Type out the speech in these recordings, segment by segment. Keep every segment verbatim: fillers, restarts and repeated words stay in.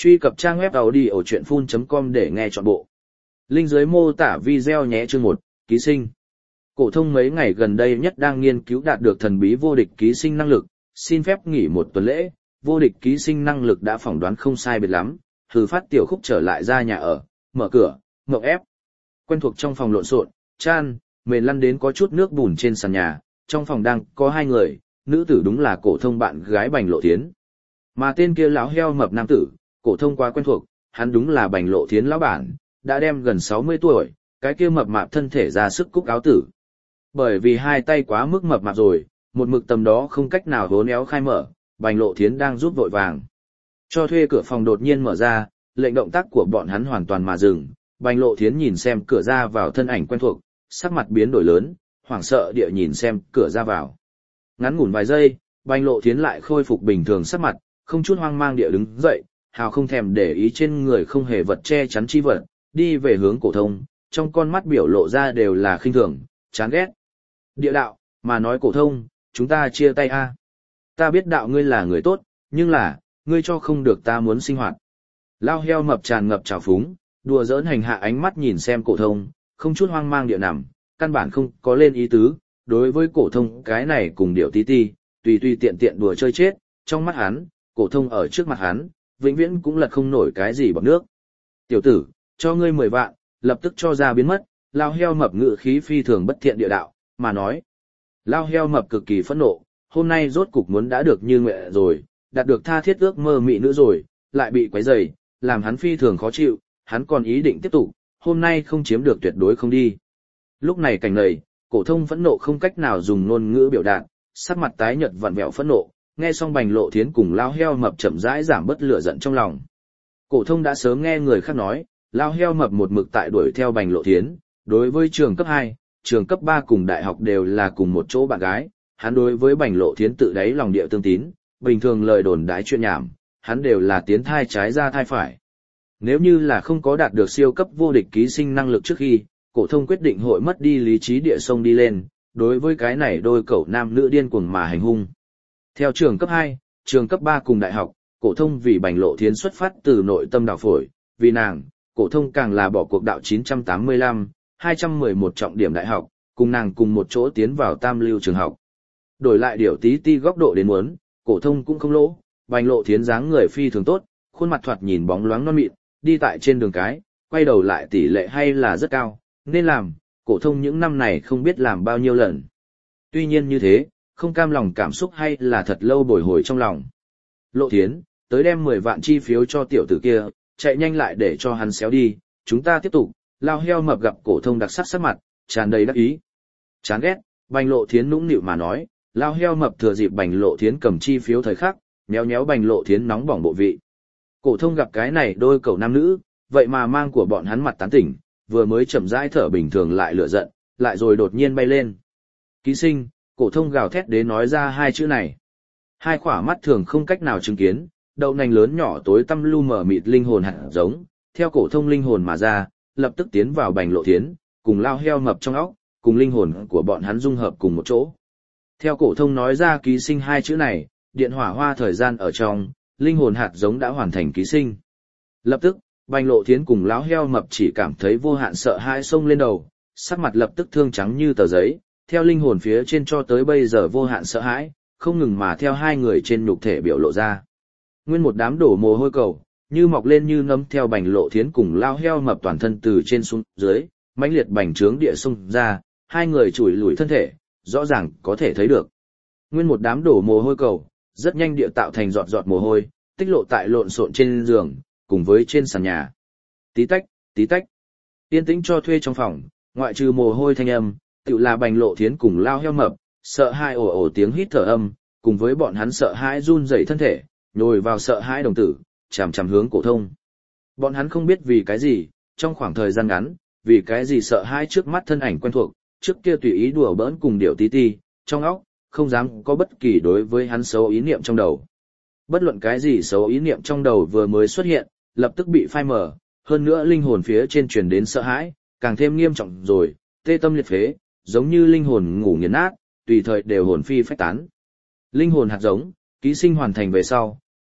Truy cập trang web audiochuyenphun chấm com để nghe trọn bộ. Link dưới mô tả video nhé. Chương một, ký sinh. Cổ thông mấy ngày gần đây nhất đang nghiên cứu đạt được thần bí vô địch ký sinh năng lực, xin phép nghỉ một tuần lễ, vô địch ký sinh năng lực đã phỏng đoán không sai biệt lắm, hừ phát tiểu khúc trở lại ra nhà ở, mở cửa, ngậm ép. Quen thuộc trong phòng lộn xộn, chan, mền lăn đến có chút nước bùn trên sàn nhà, trong phòng đang có hai người, nữ tử đúng là Cổ Thông bạn gái Bành Lộ Thiến. Mà tên kia lão heo mập nam tử, Cổ Thông quá quen thuộc, hắn đúng là Bành Lộ Thiến lão bản, đã đem gần sáu mươi tuổi, cái kia mập mạp thân thể ra sức cúc áo tử. Bởi vì hai tay quá mức mập mạp rồi, một mực tầm đó không cách nào hốn éo khai mở, Bành Lộ Thiến đang giúp vội vàng. Cho thuê cửa phòng đột nhiên mở ra, lệnh động tác của bọn hắn hoàn toàn mà dừng, Bành Lộ Thiến nhìn xem cửa ra vào thân ảnh quen thuộc, sắc mặt biến đổi lớn, hoảng sợ địa nhìn xem cửa ra vào. Ngắn ngủn vài giây, Bành Lộ Thiến lại khôi phục bình thường sắc mặt, không chút hoang mang địa đứng dậy, hào không thèm để ý trên người không hề vật che chắn chi vật, đi về hướng Cổ Thông, trong con mắt biểu lộ ra đều là khinh thường, chán ghét. Địa đạo, mà nói Cổ Thông, chúng ta chia tay a. Ta biết đạo ngươi là người tốt, nhưng là, ngươi cho không được ta muốn sinh hoạt. Lao heo mập tràn ngập trào phúng, đùa giỡn hành hạ ánh mắt nhìn xem Cổ Thông, không chút hoang mang địa nằm, căn bản không có lên ý tứ, đối với Cổ Thông cái này cùng điệu tí ti, tùy tùy tiện tiện đùa chơi chết, trong mắt hắn, Cổ Thông ở trước mặt hắn, vĩnh viễn cũng lật không nổi cái gì bọt nước. Tiểu tử, cho ngươi mười vạn, lập tức cho ra biến mất, lao heo mập ngự khí phi thường bất thiện địa đạo, mà nói. Lao heo mập cực kỳ phẫn nộ, hôm nay rốt cục muốn đã được như nguyện rồi, đạt được tha thiết ước mơ mị nữ rồi, lại bị quấy rầy, làm hắn phi thường khó chịu, hắn còn ý định tiếp tục, hôm nay không chiếm được tuyệt đối không đi. Lúc này cảnh này, Cổ Thông phẫn nộ không cách nào dùng ngôn ngữ biểu đạt, sắc mặt tái nhợt vặn vẹo phẫn nộ, nghe xong Bành Lộ Thiến cùng lao heo mập chậm rãi giảm bớt lửa giận trong lòng. Cổ Thông đã sớm nghe người khác nói, lao heo mập một mực tại đuổi theo Bành Lộ Thiến, đối với trường cấp hai, trường cấp ba cùng đại học đều là cùng một chỗ bạn gái, hắn đối với Bành Lộ Thiến tự đáy lòng địa tương tín, bình thường lời đồn đãi chuyện nhảm, hắn đều là tiến thai trái ra thai phải. Nếu như là không có đạt được siêu cấp vô địch ký sinh năng lực trước khi, Cổ Thông quyết định hội mất đi lý trí địa sông đi lên, đối với cái này đôi cậu nam nữ điên cuồng mà hành hung. Theo trường cấp hai, trường cấp ba cùng đại học, Cổ Thông vì Bành Lộ Thiến xuất phát từ nội tâm đào phổi, vì nàng, Cổ Thông càng là bỏ cuộc đạo chín trăm tám mươi lăm, hai trăm mười một trọng điểm đại học, cùng nàng cùng một chỗ tiến vào tam lưu trường học. Đổi lại điều tí ti góc độ đến muốn, Cổ Thông cũng không lỗ, Bành Lộ Thiến dáng người phi thường tốt, khuôn mặt thoạt nhìn bóng loáng non mịn, đi tại trên đường cái, quay đầu lại tỷ lệ hay là rất cao, nên làm, Cổ Thông những năm này không biết làm bao nhiêu lần. Tuy nhiên như thế, không cam lòng cảm xúc hay là thật lâu bồi hồi trong lòng. Lộ Thiến, tới đem mười vạn chi phiếu cho tiểu tử kia, chạy nhanh lại để cho hắn xéo đi, chúng ta tiếp tục. Lao heo mập gặp Cổ Thông đặc sắc sắc mặt, tràn đầy đắc ý. Chán ghét, Bành Lộ Thiến nũng nịu mà nói, lao heo mập thừa dịp Bành Lộ Thiến cầm chi phiếu thời khắc, méo méo Bành Lộ Thiến nóng bỏng bộ vị. Cổ Thông gặp cái này đôi cậu nam nữ, vậy mà mang của bọn hắn mặt tán tỉnh, vừa mới chậm rãi thở bình thường lại lửa giận, lại rồi đột nhiên bay lên. Ký sinh, Cổ Thông gào thét đến nói ra hai chữ này. Hai khỏa mắt thường không cách nào chứng kiến, đậu nành lớn nhỏ tối tăm lu mờ mịt linh hồn hạt giống, theo Cổ Thông linh hồn mà ra, lập tức tiến vào Bành Lộ Thiến, cùng lao heo mập trong óc, cùng linh hồn của bọn hắn dung hợp cùng một chỗ. Theo Cổ Thông nói ra ký sinh hai chữ này, điện hỏa hoa thời gian ở trong, linh hồn hạt giống đã hoàn thành ký sinh. Lập tức, Bành Lộ Thiến cùng lão heo mập chỉ cảm thấy vô hạn sợ hãi xông lên đầu, sắc mặt lập tức thương trắng như tờ giấy, theo linh hồn phía trên cho tới bây giờ vô hạn sợ hãi, không ngừng mà theo hai người trên nhục thể biểu lộ ra. Nguyên một đám đổ mồ hôi cầu, như mọc lên như nấm theo Bành Lộ Thiến cùng lao heo mập toàn thân từ trên xuống dưới, mãnh liệt bành trướng địa xung ra, hai người chùi lùi thân thể, rõ ràng có thể thấy được. Nguyên một đám đổ mồ hôi cầu, rất nhanh địa tạo thành giọt giọt mồ hôi, tích lộ tại lộn xộn trên giường, cùng với trên sàn nhà. Tí tách, tí tách. Yên tĩnh cho thuê trong phòng, ngoại trừ mồ hôi thanh âm, tự là Bành Lộ Thiến cùng lao heo mập, sợ hãi ồ ồ tiếng hít thở âm, cùng với bọn hắn sợ hãi run rẩy thân thể, nhồi vào sợ hãi đồng tử, chằm chằm hướng Cổ Thông. Bọn hắn không biết vì cái gì, trong khoảng thời gian ngắn, vì cái gì sợ hãi trước mắt thân ảnh quen thuộc, trước kia tùy ý đùa bỡn cùng điệu tí ti, trong óc, không dám có bất kỳ đối với hắn xấu ý niệm trong đầu. Bất luận cái gì xấu ý niệm trong đầu vừa mới xuất hiện, lập tức bị phai mờ, hơn nữa linh hồn phía trên truyền đến sợ hãi, càng thêm nghiêm trọng rồi, tê tâm liệt phế, giống như linh hồn ngủ nghiền nát, tùy thời đều hồn phi phách tán. Linh hồn hạt giống, ký sinh hoàn thành về sau,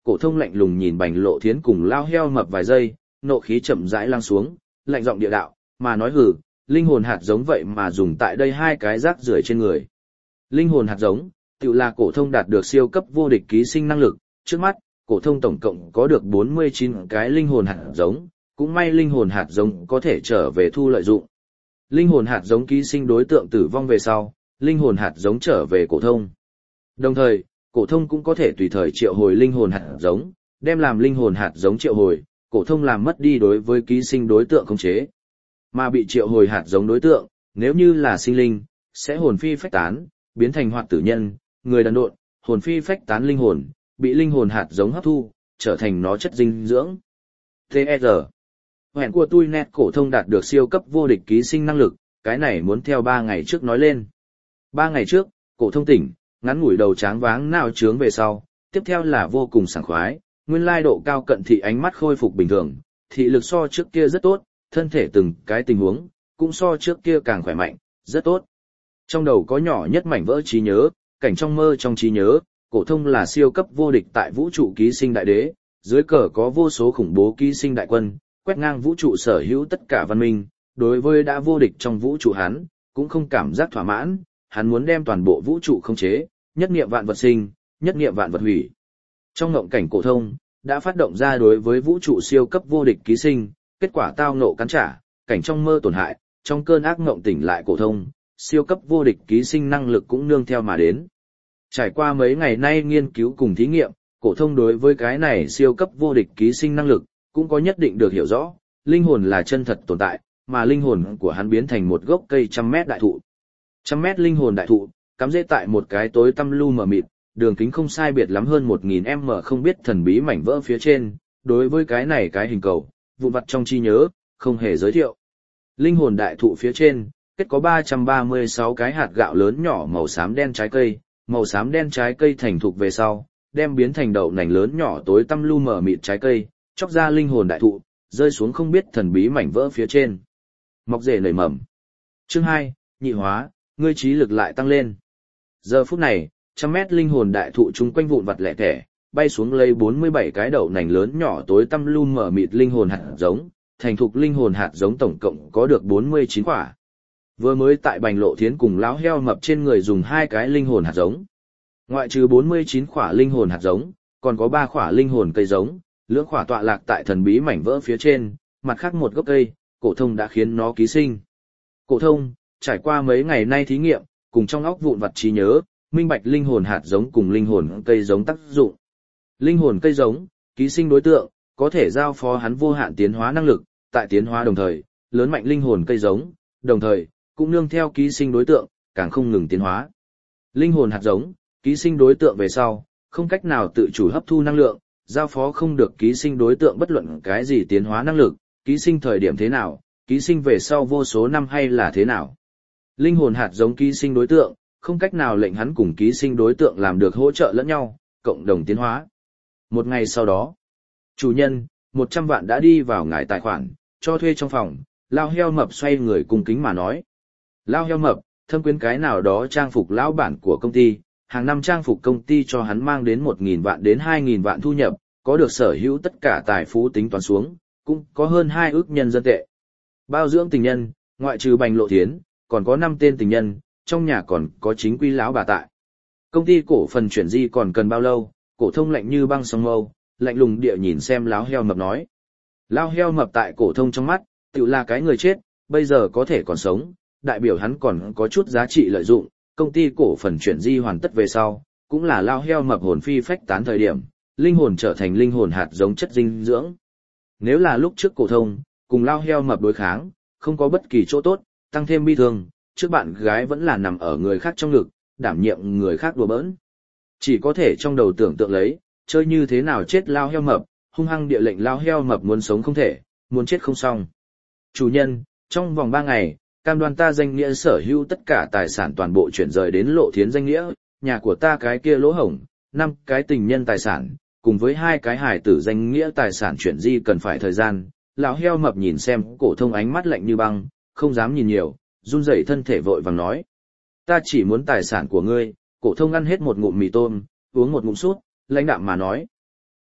Cổ thông lạnh lùng nhìn Bành Lộ Thiến cùng lao heo mập vài giây, nộ khí chậm rãi lắng xuống, lạnh giọng địa đạo, mà nói hừ, linh hồn hạt giống vậy mà dùng tại đây hai cái rác rưởi trên người. Linh hồn hạt giống, tự là cổ thông đạt được siêu cấp vô địch ký sinh năng lực, trước mắt, cổ thông tổng cộng có được bốn mươi chín cái linh hồn hạt giống, cũng may linh hồn hạt giống có thể trở về thu lợi dụng. Linh hồn hạt giống ký sinh đối tượng tử vong về sau, linh hồn hạt giống trở về cổ thông. Đồng thời, cổ thông cũng có thể tùy thời triệu hồi linh hồn hạt giống, đem làm linh hồn hạt giống triệu hồi, cổ thông làm mất đi đối với ký sinh đối tượng khống chế. Mà bị triệu hồi hạt giống đối tượng, nếu như là sinh linh, sẽ hồn phi phách tán, biến thành hoạt tử nhân, người đần độn, hồn phi phách tán linh hồn, bị linh hồn hạt giống hấp thu, trở thành nó chất dinh dưỡng. tê e rờ. Hẹn của tôi net cổ thông đạt được siêu cấp vô địch ký sinh năng lực, cái này muốn theo ba ngày trước nói lên. ba ngày trước, cổ thông tỉnh, ngắn ngủi đầu tráng váng não trướng về sau, tiếp theo là vô cùng sảng khoái, nguyên lai độ cao cận thị ánh mắt khôi phục bình thường, thị lực so trước kia rất tốt, thân thể từng cái tình huống, cũng so trước kia càng khỏe mạnh, rất tốt. Trong đầu có nhỏ nhất mảnh vỡ trí nhớ, cảnh trong mơ trong trí nhớ, cổ thông là siêu cấp vô địch tại vũ trụ ký sinh đại đế, dưới cờ có vô số khủng bố ký sinh đại quân, quét ngang vũ trụ sở hữu tất cả văn minh, đối với đã vô địch trong vũ trụ hắn, cũng không cảm giác thỏa mãn, hắn muốn đem toàn bộ vũ trụ khống chế, nhất niệm vạn vật sinh, nhất niệm vạn vật hủy. Trong ngộng cảnh cổ thông, đã phát động ra đối với vũ trụ siêu cấp vô địch ký sinh, kết quả tao ngộ cắn trả, cảnh trong mơ tổn hại, trong cơn ác ngộng tỉnh lại cổ thông, siêu cấp vô địch ký sinh năng lực cũng nương theo mà đến. Trải qua mấy ngày nay nghiên cứu cùng thí nghiệm, cổ thông đối với cái này siêu cấp vô địch ký sinh năng lực, cũng có nhất định được hiểu rõ, linh hồn là chân thật tồn tại, mà linh hồn của hắn biến thành một gốc cây trăm mét đại thụ. Trăm mét linh hồn đại thụ, cắm rễ tại một cái tối tăm lu mờ mịt, đường kính không sai biệt lắm hơn một nghìn mét không biết thần bí mảnh vỡ phía trên, đối với cái này cái hình cầu, vụn vặt trong trí nhớ, không hề giới thiệu. Linh hồn đại thụ phía trên, kết có ba trăm ba mươi sáu cái hạt gạo lớn nhỏ màu xám đen trái cây, màu xám đen trái cây thành thục về sau, đem biến thành đậu nành lớn nhỏ tối tăm lu mờ mịt trái cây, chóc ra linh hồn đại thụ, rơi xuống không biết thần bí mảnh vỡ phía trên. Mọc rễ nảy mầm. Chương hai, nhị hóa, ngươi trí lực lại tăng lên. Giờ phút này, trăm mét linh hồn đại thụ chung quanh vụn vặt lẻ tẻ, bay xuống lấy bốn mươi bảy cái đậu nành lớn nhỏ tối tăm lu mờ mịt linh hồn hạt giống, thành thục linh hồn hạt giống tổng cộng có được bốn mươi chín quả. Vừa mới tại Bành Lộ Thiến cùng lão heo mập trên người dùng hai cái linh hồn hạt giống. Ngoại trừ bốn mươi chín quả linh hồn hạt giống, còn có ba quả linh hồn cây giống, lưỡng quả tọa lạc tại thần bí mảnh vỡ phía trên, mặt khác một gốc cây, cổ thông đã khiến nó ký sinh. Cổ thông, trải qua mấy ngày nay thí nghiệm, cùng trong óc vụn vặt trí nhớ, minh bạch linh hồn hạt giống cùng linh hồn cây giống tác dụng. Linh hồn cây giống, ký sinh đối tượng, có thể giao phó hắn vô hạn tiến hóa năng lực, tại tiến hóa đồng thời, lớn mạnh linh hồn cây giống, đồng thời, cũng nương theo ký sinh đối tượng, càng không ngừng tiến hóa. Linh hồn hạt giống, ký sinh đối tượng về sau, không cách nào tự chủ hấp thu năng lượng, giao phó không được ký sinh đối tượng bất luận cái gì tiến hóa năng lực, ký sinh thời điểm thế nào, ký sinh về sau vô số năm hay là thế nào. Linh hồn hạt giống ký sinh đối tượng, không cách nào lệnh hắn cùng ký sinh đối tượng làm được hỗ trợ lẫn nhau, cộng đồng tiến hóa. Một ngày sau đó, chủ nhân, một trăm vạn đã đi vào ngài tài khoản, cho thuê trong phòng, lao heo mập xoay người cung kính mà nói. Lao heo mập, thâm quyến cái nào đó trang phục lão bản của công ty, hàng năm trang phục công ty cho hắn mang đến một nghìn vạn đến hai nghìn vạn thu nhập, có được sở hữu tất cả tài phú tính toán xuống, cũng có hơn hai ước nhân dân tệ. Bao dưỡng tình nhân, ngoại trừ Bành Lộ Thiến, còn có năm tên tình nhân, trong nhà còn có chính quy lão bà tại. Công ty cổ phần chuyển di còn cần bao lâu? Cổ thông lạnh như băng sông mâu, lạnh lùng địa nhìn xem lão heo mập nói. Lão heo mập tại cổ thông trong mắt, tựu là cái người chết, bây giờ có thể còn sống, đại biểu hắn còn có chút giá trị lợi dụng, công ty cổ phần chuyển di hoàn tất về sau, cũng là lão heo mập hồn phi phách tán thời điểm, linh hồn trở thành linh hồn hạt giống chất dinh dưỡng. Nếu là lúc trước cổ thông, cùng lão heo mập đối kháng, không có bất kỳ chỗ tốt, tăng thêm bi thương, trước bạn gái vẫn là nằm ở người khác trong ngực, đảm nhiệm người khác đùa bỡn. Chỉ có thể trong đầu tưởng tượng lấy, chơi như thế nào chết lao heo mập, hung hăng địa lệnh lao heo mập muốn sống không thể, muốn chết không xong. Chủ nhân, trong vòng ba ngày, cam đoan ta danh nghĩa sở hữu tất cả tài sản toàn bộ chuyển rời đến Lộ Thiến danh nghĩa, nhà của ta cái kia lỗ hổng, năm cái tình nhân tài sản, cùng với hai cái hải tử danh nghĩa tài sản chuyển di cần phải thời gian. Lão heo mập nhìn xem cổ thông ánh mắt lạnh như băng, không dám nhìn nhiều, run rẩy thân thể vội vàng nói. Ta chỉ muốn tài sản của ngươi. Cổ thông ăn hết một ngụm mì tôm, uống một ngụm súp, lãnh đạm mà nói.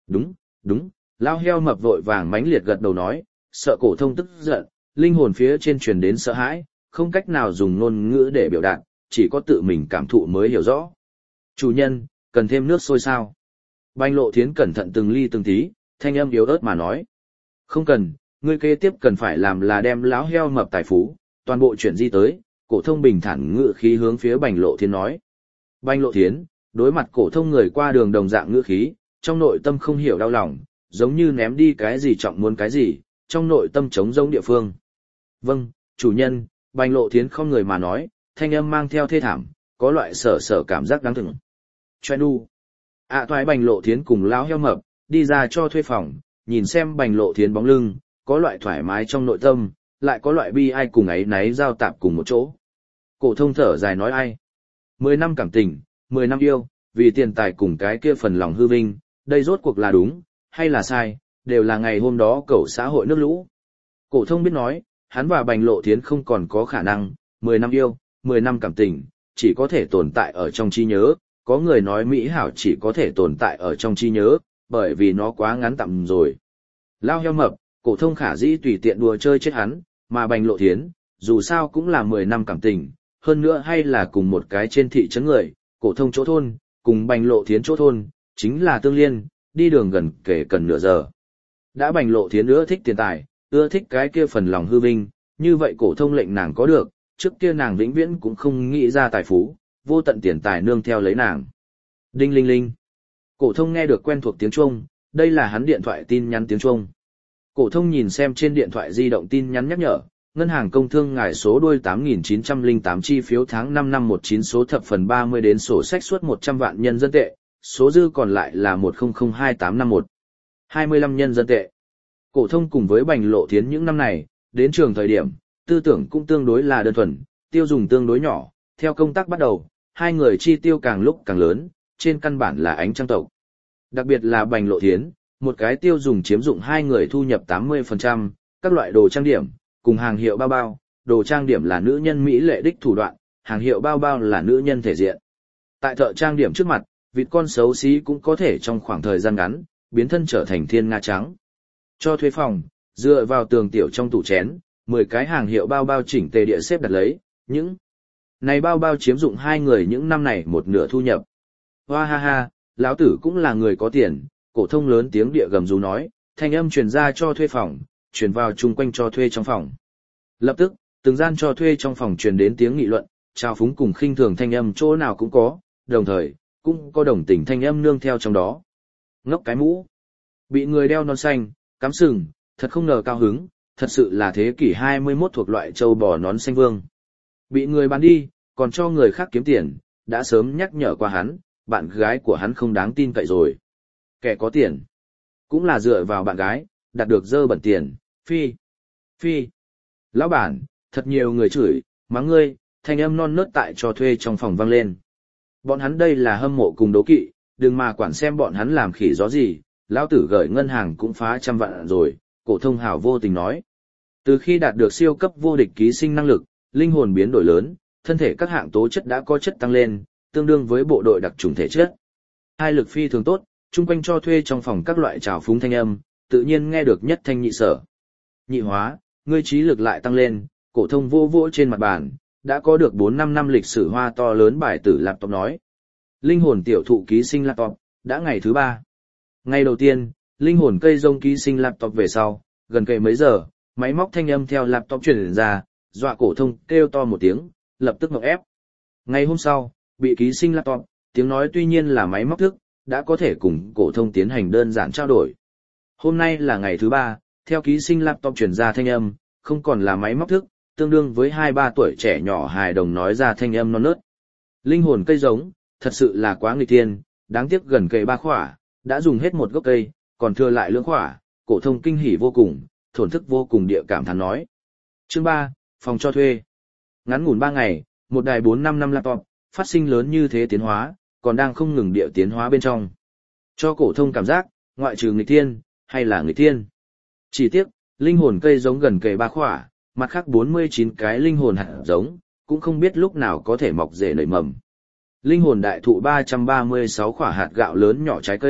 Đúng, đúng, lao heo mập vội vàng mãnh liệt gật đầu nói, sợ cổ thông tức giận, linh hồn phía trên truyền đến sợ hãi, không cách nào dùng ngôn ngữ để biểu đạt, chỉ có tự mình cảm thụ mới hiểu rõ. Chủ nhân, cần thêm nước sôi sao? Bành Lộ Thiến cẩn thận từng ly từng tí, thanh âm yếu ớt mà nói. Không cần, ngươi kế tiếp cần phải làm là đem lão heo mập tài phú, toàn bộ chuyển di tới, cổ thông bình thản ngữ khí hướng phía Bành Lộ Thiến nói. Bành Lộ Thiến, đối mặt cổ thông người qua đường đồng dạng ngữ khí, trong nội tâm không hiểu đau lòng, giống như ném đi cái gì trọng muốn cái gì, trong nội tâm trống rỗng địa phương. Vâng, chủ nhân, Bành Lộ Thiến không người mà nói, thanh âm mang theo thê thảm, có loại sở sở cảm giác đáng thương. Choe nu. ạ toái Bành Lộ Thiến cùng lão heo mập, đi ra cho thuê phòng, nhìn xem Bành Lộ Thiến bóng lưng, có loại thoải mái trong nội tâm, lại có loại bi ai cùng ấy náy giao tạp cùng một chỗ. Cổ thông thở dài nói ai? Mười năm cảm tình, mười năm yêu, vì tiền tài cùng cái kia phần lòng hư vinh, đây rốt cuộc là đúng, hay là sai, đều là ngày hôm đó cẩu xã hội nước lũ. Cổ thông biết nói, hắn và Bành Lộ Thiến không còn có khả năng, mười năm yêu, mười năm cảm tình, chỉ có thể tồn tại ở trong trí nhớ, có người nói mỹ hảo chỉ có thể tồn tại ở trong trí nhớ, bởi vì nó quá ngắn tạm rồi. Lao heo mập, cổ thông khả dĩ tùy tiện đùa chơi chết hắn, mà Bành Lộ Thiến, dù sao cũng là mười năm cảm tình, hơn nữa hay là cùng một cái trên thị trấn người, cổ thông chỗ thôn, cùng Bành Lộ Thiến chỗ thôn, chính là tương liên, đi đường gần kể cần nửa giờ. Đã Bành Lộ Thiến ưa thích tiền tài, ưa thích cái kia phần lòng hư vinh, như vậy cổ thông lệnh nàng có được, trước kia nàng vĩnh viễn cũng không nghĩ ra tài phú, vô tận tiền tài nương theo lấy nàng. Đinh linh linh. Cổ thông nghe được quen thuộc tiếng chuông, đây là hắn điện thoại tin nhắn tiếng chuông. Cổ thông nhìn xem trên điện thoại di động tin nhắn nhắc nhở, ngân hàng công thương ngài số đuôi tám nghìn chín trăm lẻ tám chi phiếu tháng năm năm một chín số thập phần ba mươi đến sổ sách suốt một trăm vạn nhân dân tệ, số dư còn lại là một không không hai tám năm một. hai mươi lăm nhân dân tệ. Cổ thông cùng với Bành Lộ Thiến những năm này, đến trường thời điểm, tư tưởng cũng tương đối là đơn thuần, tiêu dùng tương đối nhỏ, theo công tác bắt đầu, hai người chi tiêu càng lúc càng lớn, trên căn bản là ánh trăng tộc. Đặc biệt là Bành Lộ Thiến, một cái tiêu dùng chiếm dụng hai người thu nhập tám mươi phần trăm, các loại đồ trang điểm, cùng hàng hiệu bao bao, đồ trang điểm là nữ nhân mỹ lệ đích thủ đoạn, hàng hiệu bao bao là nữ nhân thể diện. Tại thợ trang điểm trước mặt, vịt con xấu xí cũng có thể trong khoảng thời gian ngắn, biến thân trở thành thiên nga trắng. Cho thuê phòng, dựa vào tường tiểu trong tủ chén, mười cái hàng hiệu bao bao chỉnh tề địa xếp đặt lấy, những này bao bao chiếm dụng hai người những năm này một nửa thu nhập. Hoa ha ha, lão tử cũng là người có tiền, cổ thông lớn tiếng địa gầm rú nói, thanh âm truyền ra cho thuê phòng, truyền vào chung quanh cho thuê trong phòng. Lập tức, từng gian cho thuê trong phòng truyền đến tiếng nghị luận, trào phúng cùng khinh thường thanh âm chỗ nào cũng có, đồng thời, cũng có đồng tình thanh âm nương theo trong đó. Ngốc cái mũ, bị người đeo nón xanh, cắm sừng, thật không ngờ cao hứng, thật sự là thế kỷ hai mươi mốt thuộc loại châu bò nón xanh vương. Bị người bán đi, còn cho người khác kiếm tiền, đã sớm nhắc nhở qua hắn, bạn gái của hắn không đáng tin cậy rồi. Kẻ có tiền, cũng là dựa vào bạn gái, đạt được dơ bẩn tiền, phi, phi. Lão bản, thật nhiều người chửi, mắng ngươi, thanh âm non nớt tại cho thuê trong phòng vang lên. Bọn hắn đây là hâm mộ cùng đố kỵ, đừng mà quản xem bọn hắn làm khỉ gió gì, lão tử gửi ngân hàng cũng phá trăm vạn rồi, cổ thông hào vô tình nói. Từ khi đạt được siêu cấp vô địch ký sinh năng lực, linh hồn biến đổi lớn, thân thể các hạng tố chất đã có chất tăng lên, tương đương với bộ đội đặc trùng thể chất. Hai lực phi thường tốt, chung quanh cho thuê trong phòng các loại trào phúng thanh âm, tự nhiên nghe được nhất thanh nhị sở. Nhị hóa, ngươi trí lực lại tăng lên, cổ thông vô vỗ trên mặt bàn, đã có được bốn năm năm lịch sử hoa to lớn bài tử laptop nói. Linh hồn tiểu thụ ký sinh laptop, đã ngày thứ ba. Ngày đầu tiên, linh hồn cây rông ký sinh laptop về sau, gần kề mấy giờ, máy móc thanh âm theo laptop truyền ra, dọa cổ thông kêu to một tiếng, lập tức ngộp ép. Ngày hôm sau, bị ký sinh laptop, tiếng nói tuy nhiên là máy móc thức, đã có thể cùng cổ thông tiến hành đơn giản trao đổi. Hôm nay là ngày thứ ba, theo ký sinh laptop truyền ra thanh âm, không còn là máy móc thức, tương đương với hai ba tuổi trẻ nhỏ hài đồng nói ra thanh âm non nớt. Linh hồn cây giống, thật sự là quá nghịch thiên, đáng tiếc gần kề ba khỏa, đã dùng hết một gốc cây, còn thừa lại lưỡng khỏa, cổ thông kinh hỉ vô cùng, thổn thức vô cùng địa cảm thán nói. Chương ba, phòng cho thuê. Ngắn ngủn ba ngày, một đài bốn năm năm laptop, phát sinh lớn như thế tiến hóa, còn đang không ngừng địa tiến hóa bên trong. Cho cổ thông cảm giác, ngoại trừ nghịch thiên, hay là nghịch thiên. Chỉ tiếc, linh hồn cây giống gần kề ba khỏa, mặt khác bốn mươi chín cái linh hồn hạt giống, cũng không biết lúc nào có thể mọc rễ nảy mầm. Linh hồn đại thụ ba trăm ba mươi sáu khỏa hạt gạo lớn nhỏ trái cây,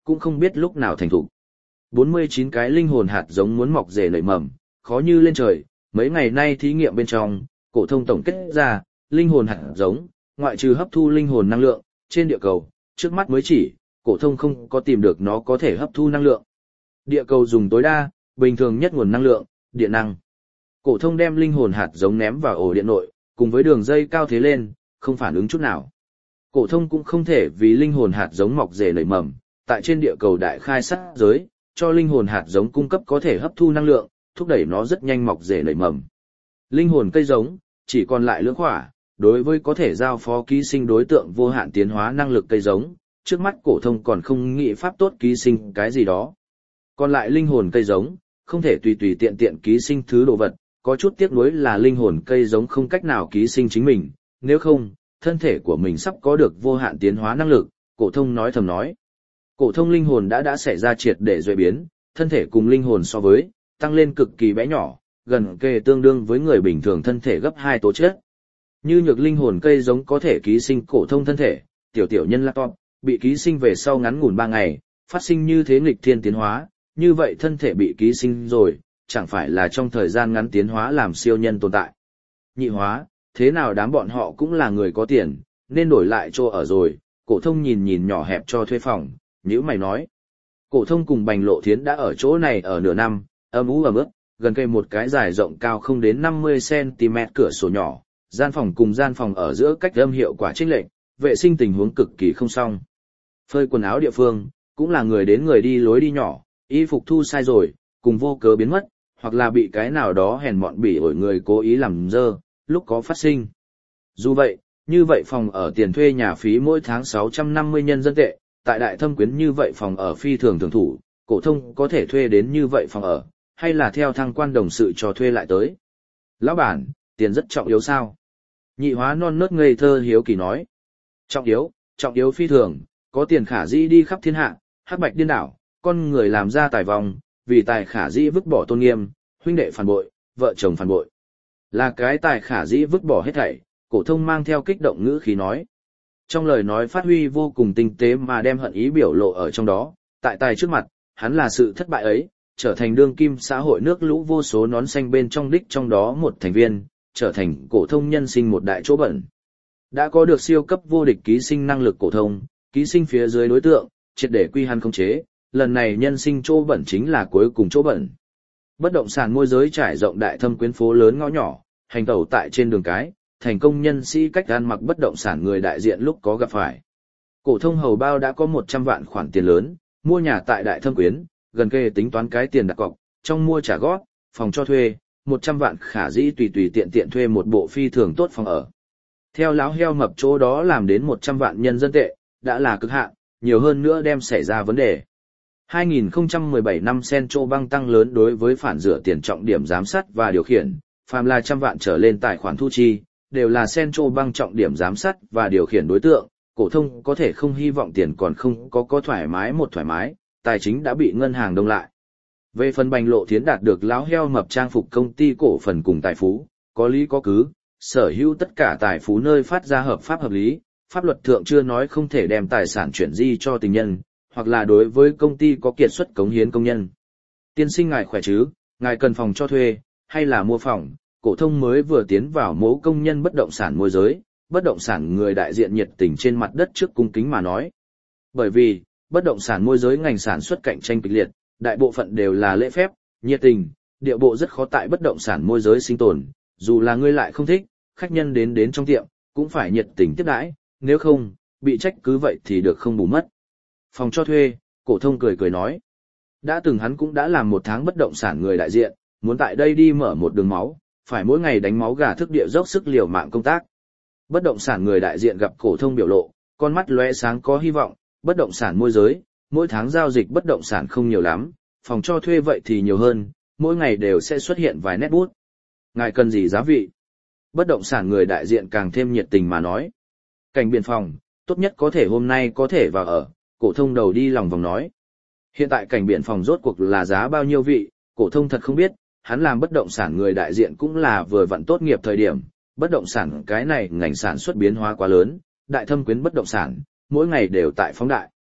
cũng không biết lúc nào thành thục. bốn mươi chín cái linh hồn hạt giống muốn mọc rễ nảy mầm, khó như lên trời, mấy ngày nay thí nghiệm bên trong, cổ thông tổng kết ra, linh hồn hạt giống, ngoại trừ hấp thu linh hồn năng lượng, trên địa cầu, trước mắt mới chỉ, cổ thông không có tìm được nó có thể hấp thu năng lượng. Địa cầu dùng tối đa, bình thường nhất nguồn năng lượng, điện năng. Cổ thông đem linh hồn hạt giống ném vào ổ điện nội, cùng với đường dây cao thế lên, không phản ứng chút nào. Cổ thông cũng không thể vì linh hồn hạt giống mọc rễ nảy mầm, tại trên địa cầu đại khai sát giới, cho linh hồn hạt giống cung cấp có thể hấp thu năng lượng, thúc đẩy nó rất nhanh mọc rễ nảy mầm. Linh hồn cây giống, chỉ còn lại lưỡng khỏa, đối với có thể giao phó ký sinh đối tượng vô hạn tiến hóa năng lực cây giống, trước mắt cổ thông còn không nghĩ pháp tốt ký sinh cái gì đó. Còn lại linh hồn cây giống, không thể tùy tùy tiện tiện ký sinh thứ đồ vật, có chút tiếc nuối là linh hồn cây giống không cách nào ký sinh chính mình, nếu không, thân thể của mình sắp có được vô hạn tiến hóa năng lực, cổ thông nói thầm nói. Cổ thông linh hồn đã đã xảy ra triệt để duy biến, thân thể cùng linh hồn so với, tăng lên cực kỳ bé nhỏ, gần kề tương đương với người bình thường thân thể gấp hai tố chất. Như nhược linh hồn cây giống có thể ký sinh cổ thông thân thể, tiểu tiểu nhân laptop, bị ký sinh về sau ngắn ngủn ba ngày, phát sinh như thế nghịch thiên tiến hóa, như vậy thân thể bị ký sinh rồi, chẳng phải là trong thời gian ngắn tiến hóa làm siêu nhân tồn tại. Nhị hóa, thế nào đám bọn họ cũng là người có tiền, nên đổi lại chỗ ở rồi, cổ thông nhìn nhìn nhỏ hẹp cho thuê phòng, nhíu mày nói. Cổ thông cùng Bành Lộ Thiến đã ở chỗ này ở nửa năm, âm u ẩm ướt, gần cây một cái dài rộng cao không đến năm mươi xăng-ti-mét cửa sổ nhỏ, gian phòng cùng gian phòng ở giữa cách âm hiệu quả chênh lệch, vệ sinh tình huống cực kỳ không xong. Phơi quần áo địa phương, cũng là người đến người đi lối đi nhỏ, y phục thu sai rồi, cùng vô cớ biến mất, hoặc là bị cái nào đó hèn mọn bỉ ổi người cố ý làm dơ, lúc có phát sinh. Dù vậy, như vậy phòng ở tiền thuê nhà phí mỗi tháng sáu trăm năm mươi nhân dân tệ, tại Đại Thâm Quyến như vậy phòng ở phi thường thường thủ, cổ thông có thể thuê đến như vậy phòng ở, hay là theo thăng quan đồng sự cho thuê lại tới. Lão bản, tiền rất trọng yếu sao? Nhị hóa non nớt ngây thơ hiếu kỳ nói. Trọng yếu, trọng yếu phi thường, có tiền khả dĩ đi khắp thiên hạ, hắc bạch điên đảo, con người làm ra tài vong, vì tài khả dĩ vứt bỏ tôn nghiêm, huynh đệ phản bội, vợ chồng phản bội. Là cái tài khả dĩ vứt bỏ hết thảy, cổ thông mang theo kích động ngữ khí nói. Trong lời nói phát huy vô cùng tinh tế mà đem hận ý biểu lộ ở trong đó, tại tài trước mặt, hắn là sự thất bại ấy, trở thành đương kim xã hội nước lũ vô số nón xanh bên trong đích trong đó một thành viên, trở thành cổ thông nhân sinh một đại chỗ bẩn. Đã có được siêu cấp vô địch ký sinh năng lực cổ thông, ký sinh phía dưới đối tượng, triệt để quy hắn khống chế, lần này nhân sinh chỗ bẩn chính là cuối cùng chỗ bẩn. Bất động sản môi giới trải rộng Đại Thâm Quyến phố lớn ngõ nhỏ, hành tẩu tại trên đường cái, thành công nhân sĩ cách ăn mặc bất động sản người đại diện lúc có gặp phải. Cổ thông hầu bao đã có một trăm vạn khoản tiền lớn, mua nhà tại Đại Thâm Quyến, gần kề tính toán cái tiền đặt cọc, trong mua trả góp, phòng cho thuê, một trăm vạn khả dĩ tùy tùy tiện tiện thuê một bộ phi thường tốt phòng ở. Theo láo heo mập chỗ đó làm đến một trăm vạn nhân dân tệ, đã là cực hạn, nhiều hơn nữa đem xảy ra vấn đề. hai nghìn không trăm mười bảy năm Central Bank tăng lớn đối với phản rửa tiền trọng điểm giám sát và điều khiển, phàm là trăm vạn trở lên tài khoản thu chi, đều là Central Bank trọng điểm giám sát và điều khiển đối tượng, cổ thông có thể không hy vọng tiền còn không có có thoải mái một thoải mái, tài chính đã bị ngân hàng đông lại. Về phần Bành Lộ Thiến đạt được láo heo mập trang phục công ty cổ phần cùng tài phú, có lý có cứ, sở hữu tất cả tài phú nơi phát ra hợp pháp hợp lý, pháp luật thượng chưa nói không thể đem tài sản chuyển di cho tình nhân, hoặc là đối với công ty có kiệt xuất cống hiến công nhân. Tiên sinh ngài khỏe chứ, ngài cần phòng cho thuê, hay là mua phòng, cổ thông mới vừa tiến vào mố công nhân bất động sản môi giới, bất động sản người đại diện nhiệt tình trên mặt đất trước cung kính mà nói. Bởi vì, bất động sản môi giới ngành sản xuất cạnh tranh kịch liệt, đại bộ phận đều là lễ phép, nhiệt tình, địa bộ rất khó tại bất động sản môi giới sinh tồn, dù là ngươi lại không thích, khách nhân đến đến trong tiệm, cũng phải nhiệt tình tiếp đãi, nếu không, bị trách cứ vậy thì được không bù mất. Phòng cho thuê, cổ thông cười cười nói. Đã từng hắn cũng đã làm một tháng bất động sản người đại diện, muốn tại đây đi mở một đường máu, phải mỗi ngày đánh máu gà thức địa dốc sức liều mạng công tác. Bất động sản người đại diện gặp cổ thông biểu lộ, con mắt lóe sáng có hy vọng, bất động sản môi giới, mỗi tháng giao dịch bất động sản không nhiều lắm, phòng cho thuê vậy thì nhiều hơn, mỗi ngày đều sẽ xuất hiện vài nét bút. Ngài cần gì giá vị? Bất động sản người đại diện càng thêm nhiệt tình mà nói. Cảnh biển phòng, tốt nhất có thể hôm nay có thể vào ở, cổ thông đầu đi lòng vòng nói. Hiện tại cảnh biển phòng rốt cuộc là giá bao nhiêu vị, cổ thông thật không biết, hắn làm bất động sản người đại diện cũng là vừa vặn tốt nghiệp thời điểm, bất động sản cái này ngành sản xuất biến hóa quá lớn, Đại Thâm Quyến bất động sản, mỗi ngày đều tại phóng đại.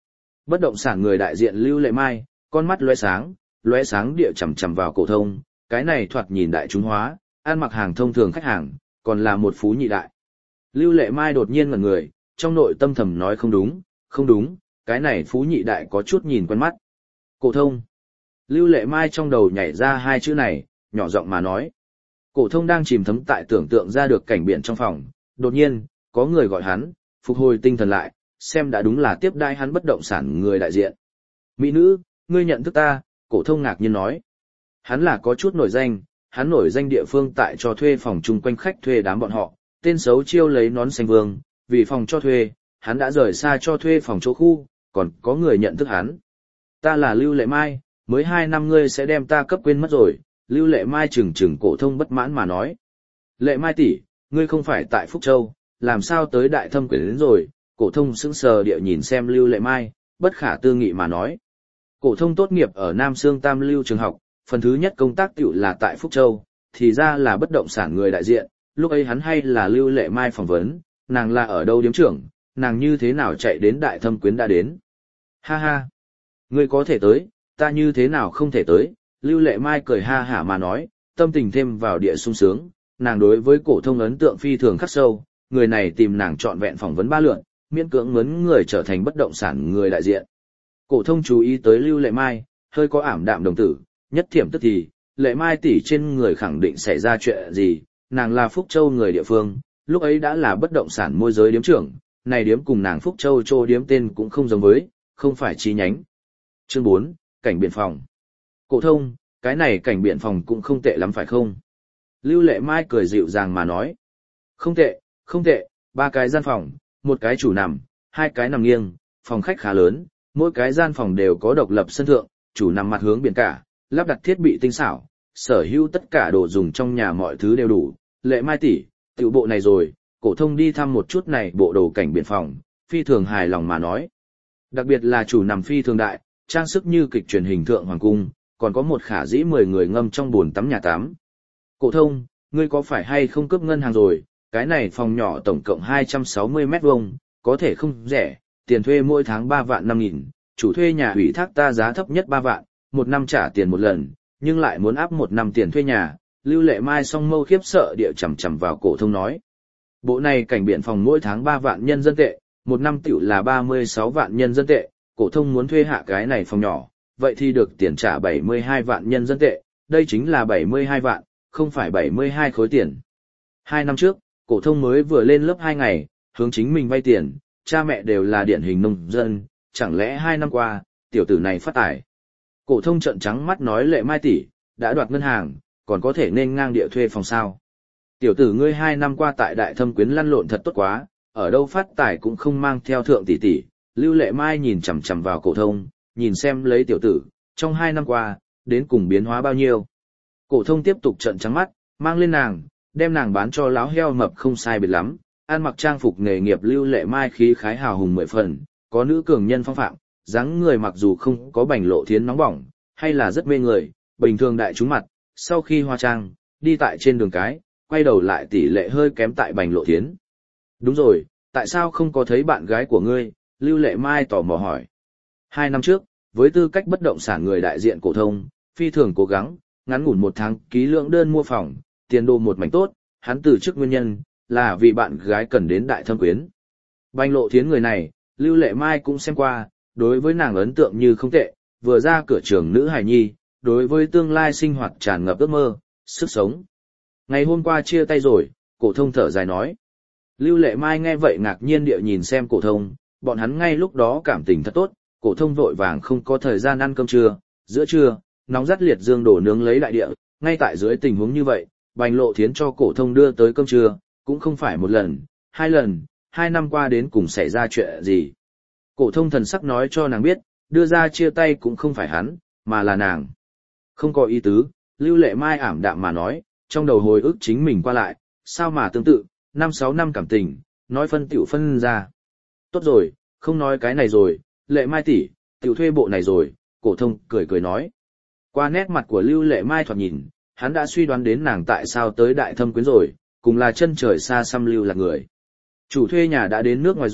Bất động sản người đại diện Lưu Lệ Mai, con mắt lóe sáng, lóe sáng địa chằm chằm vào cổ thông, cái này thoạt nhìn đại chúng hóa, ăn mặc hàng thông thường khách hàng, còn là một phú nhị đại. Lưu Lệ Mai đột nhiên ngẩn người, trong nội tâm thầm nói không đúng, không đúng, cái này phú nhị đại có chút nhìn quen mắt. Cổ thông. Lưu Lệ Mai trong đầu nhảy ra hai chữ này, nhỏ giọng mà nói. Cổ thông đang chìm thấm tại tưởng tượng ra được cảnh biển trong phòng, đột nhiên, có người gọi hắn, phục hồi tinh thần lại, xem đã đúng là tiếp đãi hắn bất động sản người đại diện. Mỹ nữ, ngươi nhận thức ta, cổ thông ngạc nhiên nói. Hắn là có chút nổi danh, hắn nổi danh địa phương tại cho thuê phòng chung quanh khách thuê đám bọn họ, tên xấu chiêu lấy nón xanh vương, vì phòng cho thuê, hắn đã rời xa cho thuê phòng chỗ khu, còn có người nhận thức hắn. Ta là Lưu Lệ Mai, mới hai năm ngươi sẽ đem ta cấp quên mất rồi, Lưu Lệ Mai trừng trừng cổ thông bất mãn mà nói. Lệ Mai tỷ, ngươi không phải tại Phúc Châu, làm sao tới Đại Thâm Quyến đến rồi, cổ thông sững sờ địa nhìn xem Lưu Lệ Mai, bất khả tư nghị mà nói. Cổ thông tốt nghiệp ở Nam Sương Tam Lưu trường học, phần thứ nhất công tác tiểu là tại Phúc Châu, thì ra là bất động sản người đại diện, lúc ấy hắn hay là Lưu Lệ Mai phỏng vấn, nàng là ở đâu điếm trưởng, nàng như thế nào chạy đến Đại Thâm Quyến đã đến. Ha ha, ngươi có thể tới, ta như thế nào không thể tới, Lưu Lệ Mai cười ha hả mà nói, tâm tình thêm vào địa sung sướng, nàng đối với cổ thông ấn tượng phi thường khắc sâu, người này tìm nàng trọn vẹn phỏng vấn ba lượt, miễn cưỡng mướn người trở thành bất động sản người đại diện. Cổ thông chú ý tới Lưu Lệ Mai, hơi có ảm đạm đồng tử, nhất thiểm tức thì, Lệ Mai tỷ trên người khẳng định xảy ra chuyện gì, nàng là Phúc Châu người địa phương, lúc ấy đã là bất động sản môi giới điếm trưởng, này điếm cùng nàng Phúc Châu Trô điếm tên cũng không giống với, không phải chi nhánh. Chương bốn, cảnh biển phòng. Cổ thông, cái này cảnh biển phòng cũng không tệ lắm phải không? Lưu Lệ Mai cười dịu dàng mà nói. Không tệ, không tệ, ba cái gian phòng, một cái chủ nằm, hai cái nằm nghiêng, phòng khách khá lớn, mỗi cái gian phòng đều có độc lập sân thượng, chủ nằm mặt hướng biển cả, lắp đặt thiết bị tinh xảo, sở hữu tất cả đồ dùng trong nhà mọi thứ đều đủ. Lệ Mai tỷ, tiểu bộ này rồi, cổ thông đi thăm một chút này bộ đồ cảnh biển phòng, phi thường hài lòng mà nói. Đặc biệt là chủ nằm phi thường đại, trang sức như kịch truyền hình thượng hoàng cung, còn có một khả dĩ mười người ngâm trong bồn tắm nhà tắm. Cổ thông, ngươi có phải hay không cướp ngân hàng rồi, cái này phòng nhỏ tổng cộng hai trăm sáu mươi mét vuông, có thể không rẻ, tiền thuê mỗi tháng ba vạn năm nghìn, chủ thuê nhà ủy thác ta giá thấp nhất ba vạn, một năm trả tiền một lần, nhưng lại muốn áp một năm tiền thuê nhà. Lưu Lệ Mai song mâu khiếp sợ địa chằm chằm vào cổ thông nói. Bộ này cảnh biển phòng mỗi tháng ba vạn nhân dân tệ, một năm tiểu là ba mươi sáu vạn nhân dân tệ, cổ thông muốn thuê hạ cái này phòng nhỏ, vậy thì được tiền trả bảy mươi hai vạn nhân dân tệ, đây chính là bảy mươi hai vạn, không phải bảy mươi hai khối tiền. Hai năm trước, cổ thông mới vừa lên lớp hai ngày, hướng chính mình vay tiền, cha mẹ đều là điển hình nông dân, chẳng lẽ hai năm qua, tiểu tử này phát tài. Cổ thông trợn trắng mắt nói Lệ Mai tỷ, đã đoạt ngân hàng, còn có thể nên ngang địa thuê phòng sao. Tiểu tử ngươi hai năm qua tại Đại Thâm Quyến lăn lộn thật tốt quá, ở đâu phát tài cũng không mang theo thượng tỷ tỷ. Lưu Lệ Mai nhìn chằm chằm vào cổ thông, nhìn xem lấy tiểu tử, trong hai năm qua, đến cùng biến hóa bao nhiêu. Cổ thông tiếp tục trợn trắng mắt, mang lên nàng, đem nàng bán cho láo heo mập không sai biệt lắm, ăn mặc trang phục nghề nghiệp Lưu Lệ Mai khí khái hào hùng mười phần, có nữ cường nhân phong phạm, dáng người mặc dù không có bành lộ thiến nóng bỏng, hay là rất mê người, bình thường đại chúng mặt, sau khi hóa trang, đi tại trên đường cái, quay đầu lại tỷ lệ hơi kém tại bành lộ thiến. Đúng rồi, tại sao không có thấy bạn gái của ngươi? Lưu Lệ Mai tò mò hỏi. Hai năm trước, với tư cách bất động sản người đại diện cổ thông, phi thường cố gắng, ngắn ngủn một tháng ký lượng đơn mua phòng, tiền đồ một mảnh tốt, hắn từ chức nguyên nhân, là vì bạn gái cần đến Đại Thâm Quyến. Bành lộ thiến người này, Lưu Lệ Mai cũng xem qua, đối với nàng ấn tượng như không tệ, vừa ra cửa trường nữ hài nhi, đối với tương lai sinh hoạt tràn ngập ước mơ, sức sống. Ngày hôm qua chia tay rồi, cổ thông thở dài nói. Lưu Lệ Mai nghe vậy ngạc nhiên địa nhìn xem cổ thông, bọn hắn ngay lúc đó cảm tình thật tốt, cổ thông vội vàng không có thời gian ăn cơm trưa, giữa trưa, nóng rất liệt dương đổ nướng lấy đại địa, ngay tại dưới tình huống như vậy, Bành Lộ Thiến cho cổ thông đưa tới cơm trưa, cũng không phải một lần, hai lần, hai năm qua đến cùng xảy ra chuyện gì. Cổ thông thần sắc nói cho nàng biết, đưa ra chia tay cũng không phải hắn, mà là nàng. Không có ý tứ, Lưu Lệ Mai ảm đạm mà nói, trong đầu hồi ức chính mình qua lại, sao mà tương tự, năm sáu năm cảm tình, nói phân tiểu phân ra. Tốt rồi, không nói cái này rồi, Lệ Mai tỷ, tiểu thuê bộ này rồi, cổ thông cười cười nói. Qua nét mặt của Lưu Lệ Mai thoạt nhìn, hắn đã suy đoán đến nàng tại sao tới Đại Thâm Quyến rồi, cùng là chân trời xa xăm lưu là người. Chủ thuê nhà đã đến nước ngoài rồi,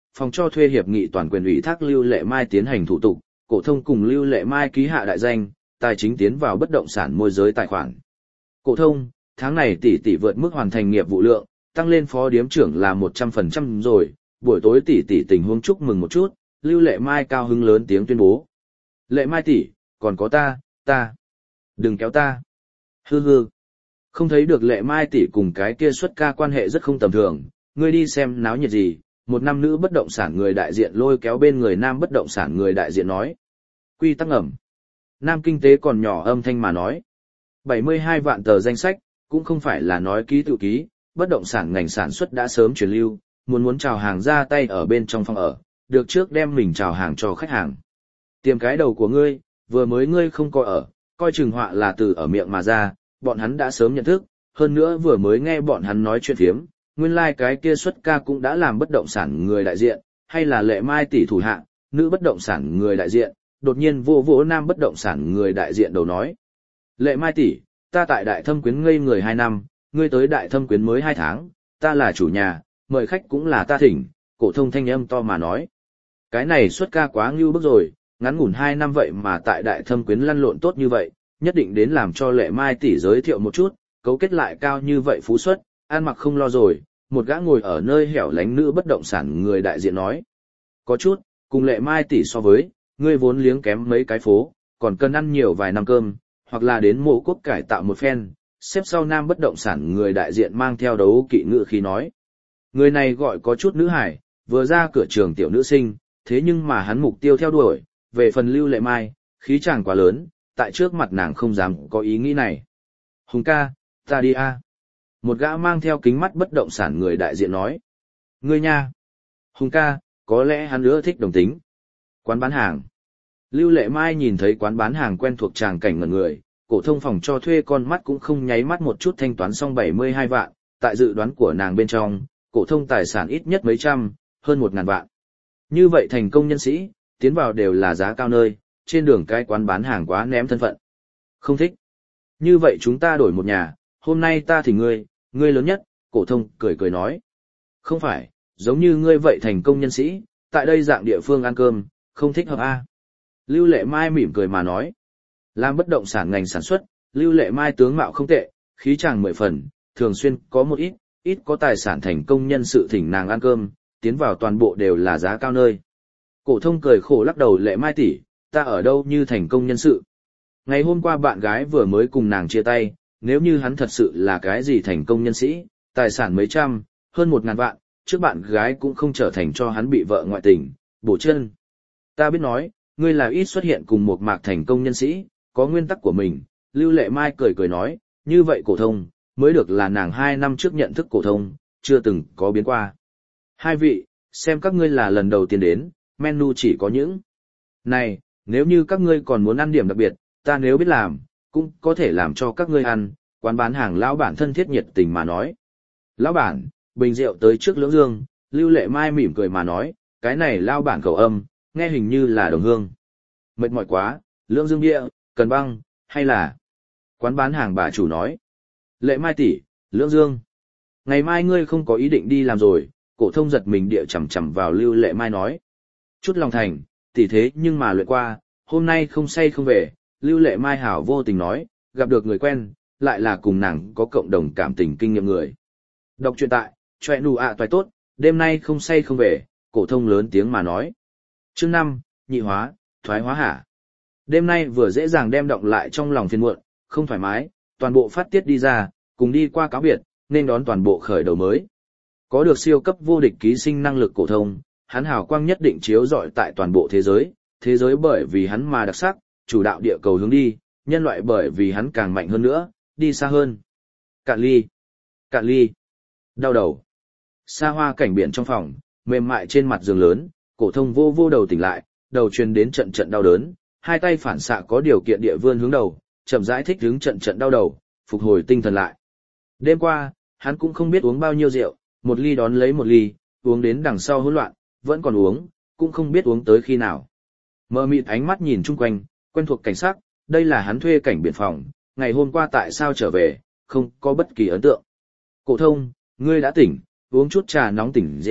phòng cho thuê hiệp nghị toàn quyền ủy thác Lưu Lệ Mai tiến hành thủ tục, Cổ Thông cùng Lưu Lệ Mai ký hạ đại danh, tài chính tiến vào bất động sản môi giới tài khoản. Cổ Thông, tháng này tỷ tỷ vượt mức hoàn thành nghiệp vụ lượng, tăng lên phó điếm trưởng là một trăm phần trăm rồi, buổi tối tỷ tỷ tình huống chúc mừng một chút, Lưu Lệ Mai cao hứng lớn tiếng tuyên bố. Lệ Mai tỷ, còn có ta, ta. Đừng kéo ta. Hư hư. Không thấy được Lệ Mai tỷ cùng cái kia xuất ca quan hệ rất không tầm thường, ngươi đi xem náo nhiệt gì, một nam nữ bất động sản người đại diện lôi kéo bên người nam bất động sản người đại diện nói. Quy tắc ẩm. Nam kinh tế còn nhỏ âm thanh mà nói. bảy mươi hai vạn tờ danh sách, cũng không phải là nói ký tự ký, bất động sản ngành sản xuất đã sớm truyền lưu, muốn muốn chào hàng ra tay ở bên trong phòng ở, được trước đem mình chào hàng cho khách hàng. Tiêm cái đầu của ngươi, vừa mới ngươi không có ở, coi chừng họa là từ ở miệng mà ra, bọn hắn đã sớm nhận thức, hơn nữa vừa mới nghe bọn hắn nói chuyện phiếm, nguyên lai like cái kia xuất ca cũng đã làm bất động sản người đại diện, hay là Lệ Mai tỷ thủ hạ, nữ bất động sản người đại diện, đột nhiên vô vỗ nam bất động sản người đại diện đầu nói. Lệ Mai tỷ, ta tại Đại Thâm Quyến ngây người hai năm, ngươi tới Đại Thâm Quyến mới hai tháng, ta là chủ nhà, mời khách cũng là ta thỉnh, Cổ Thông thanh âm to mà nói. Cái này xuất ca quá ngưu bức rồi, ngắn ngủn hai năm vậy mà tại Đại Thâm Quyến lăn lộn tốt như vậy, nhất định đến làm cho Lệ Mai tỷ giới thiệu một chút, cấu kết lại cao như vậy phú suất, ăn mặc không lo rồi, một gã ngồi ở nơi hẻo lánh nữ bất động sản người đại diện nói. Có chút, cùng Lệ Mai tỷ so với, ngươi vốn liếng kém mấy cái phố, còn cần ăn nhiều vài năm cơm, hoặc là đến mộ quốc cải tạo một phen, xếp sau nam bất động sản người đại diện mang theo đấu kỵ ngự khí nói. Người này gọi có chút nữ hải, vừa ra cửa trường tiểu nữ sinh, thế nhưng mà hắn mục tiêu theo đuổi, về phần Lưu Lệ Mai, khí chàng quá lớn, tại trước mặt nàng không dám có ý nghĩ này. Hùng ca, ta đi a. Một gã mang theo kính mắt bất động sản người đại diện nói. Ngươi nha. Hùng ca, có lẽ hắn nữa thích đồng tính. Quán bán hàng. Lưu Lệ Mai nhìn thấy quán bán hàng quen thuộc tràng cảnh ngẩn người, Cổ Thông phòng cho thuê con mắt cũng không nháy mắt một chút thanh toán xong bảy mươi hai vạn, tại dự đoán của nàng bên trong, Cổ Thông tài sản ít nhất mấy trăm, hơn một ngàn vạn. Như vậy thành công nhân sĩ, tiến vào đều là giá cao nơi, trên đường cái quán bán hàng quá ném thân phận. Không thích. Như vậy chúng ta đổi một nhà, hôm nay ta thì ngươi, ngươi lớn nhất, Cổ Thông cười cười nói. Không phải, giống như ngươi vậy thành công nhân sĩ, tại đây dạng địa phương ăn cơm, không thích hợp a. Lưu Lệ Mai mỉm cười mà nói. Làm bất động sản ngành sản xuất, Lưu Lệ Mai tướng mạo không tệ, khí chàng mười phần, thường xuyên có một ít, ít có tài sản thành công nhân sự thỉnh nàng ăn cơm, tiến vào toàn bộ đều là giá cao nơi. Cổ Thông cười khổ lắc đầu. Lệ Mai tỷ, ta ở đâu như thành công nhân sự. Ngày hôm qua bạn gái vừa mới cùng nàng chia tay, nếu như hắn thật sự là cái gì thành công nhân sĩ, tài sản mấy trăm, hơn một ngàn vạn, trước bạn gái cũng không trở thành cho hắn bị vợ ngoại tình, bổ chân. Ta biết nói, ngươi là ít xuất hiện cùng một mạc thành công nhân sĩ, có nguyên tắc của mình. Lưu Lệ Mai cười cười nói, như vậy Cổ Thông, mới được là nàng hai năm trước nhận thức Cổ Thông, chưa từng có biến qua. Hai vị, xem các ngươi là lần đầu tiên đến, menu chỉ có những. Này, nếu như các ngươi còn muốn ăn điểm đặc biệt, ta nếu biết làm, cũng có thể làm cho các ngươi ăn, quán bán hàng lão bản thân thiết nhiệt tình mà nói. Lão bản, bình rượu tới trước lưỡng dương, Lưu Lệ Mai mỉm cười mà nói, cái này lão bản khẩu âm, nghe hình như là đồng hương. Mệt mỏi quá, lưỡng dương bia, cần băng, hay là... Quán bán hàng bà chủ nói. Lệ Mai tỷ, lưỡng dương. Ngày mai ngươi không có ý định đi làm rồi, Cổ Thông giật mình địa chầm chầm vào Lưu Lệ Mai nói. Chút lòng thành, tỷ thế nhưng mà luyện qua, hôm nay không say không về, Lưu Lệ Mai hảo vô tình nói, gặp được người quen, lại là cùng nàng có cộng đồng cảm tình kinh nghiệm người. Đọc truyện tại, choẹ nụ ạ toài tốt, đêm nay không say không về, Cổ Thông lớn tiếng mà nói. Chương năm, nhị hóa, thoái hóa hả. Đêm nay vừa dễ dàng đem động lại trong lòng phiền muộn, không thoải mái, toàn bộ phát tiết đi ra, cùng đi qua cáo biệt, nên đón toàn bộ khởi đầu mới. Có được siêu cấp vô địch ký sinh năng lực Cổ Thông, hắn hào quang nhất định chiếu rọi tại toàn bộ thế giới, thế giới bởi vì hắn mà đặc sắc, chủ đạo địa cầu hướng đi, nhân loại bởi vì hắn càng mạnh hơn nữa, đi xa hơn. Cạn ly, cạn ly, đau đầu. Xa hoa cảnh biển trong phòng, mềm mại trên mặt giường lớn, Cổ Thông vô vô đầu tỉnh lại, đầu truyền đến trận trận đau đớn, hai tay phản xạ có điều kiện địa vươn hướng đầu, chậm rãi thích ứng trận trận đau đầu, phục hồi tinh thần lại. Đêm qua, hắn cũng không biết uống bao nhiêu rượu, một ly đón lấy một ly, uống đến đằng sau hỗn loạn, vẫn còn uống, cũng không biết uống tới khi nào. Mờ mịt ánh mắt nhìn chung quanh, quen thuộc cảnh sắc, đây là hắn thuê cảnh biển phòng, ngày hôm qua tại sao trở về, không có bất kỳ ấn tượng. Cổ Thông, ngươi đã tỉnh, uống chút trà nóng tỉnh rượu,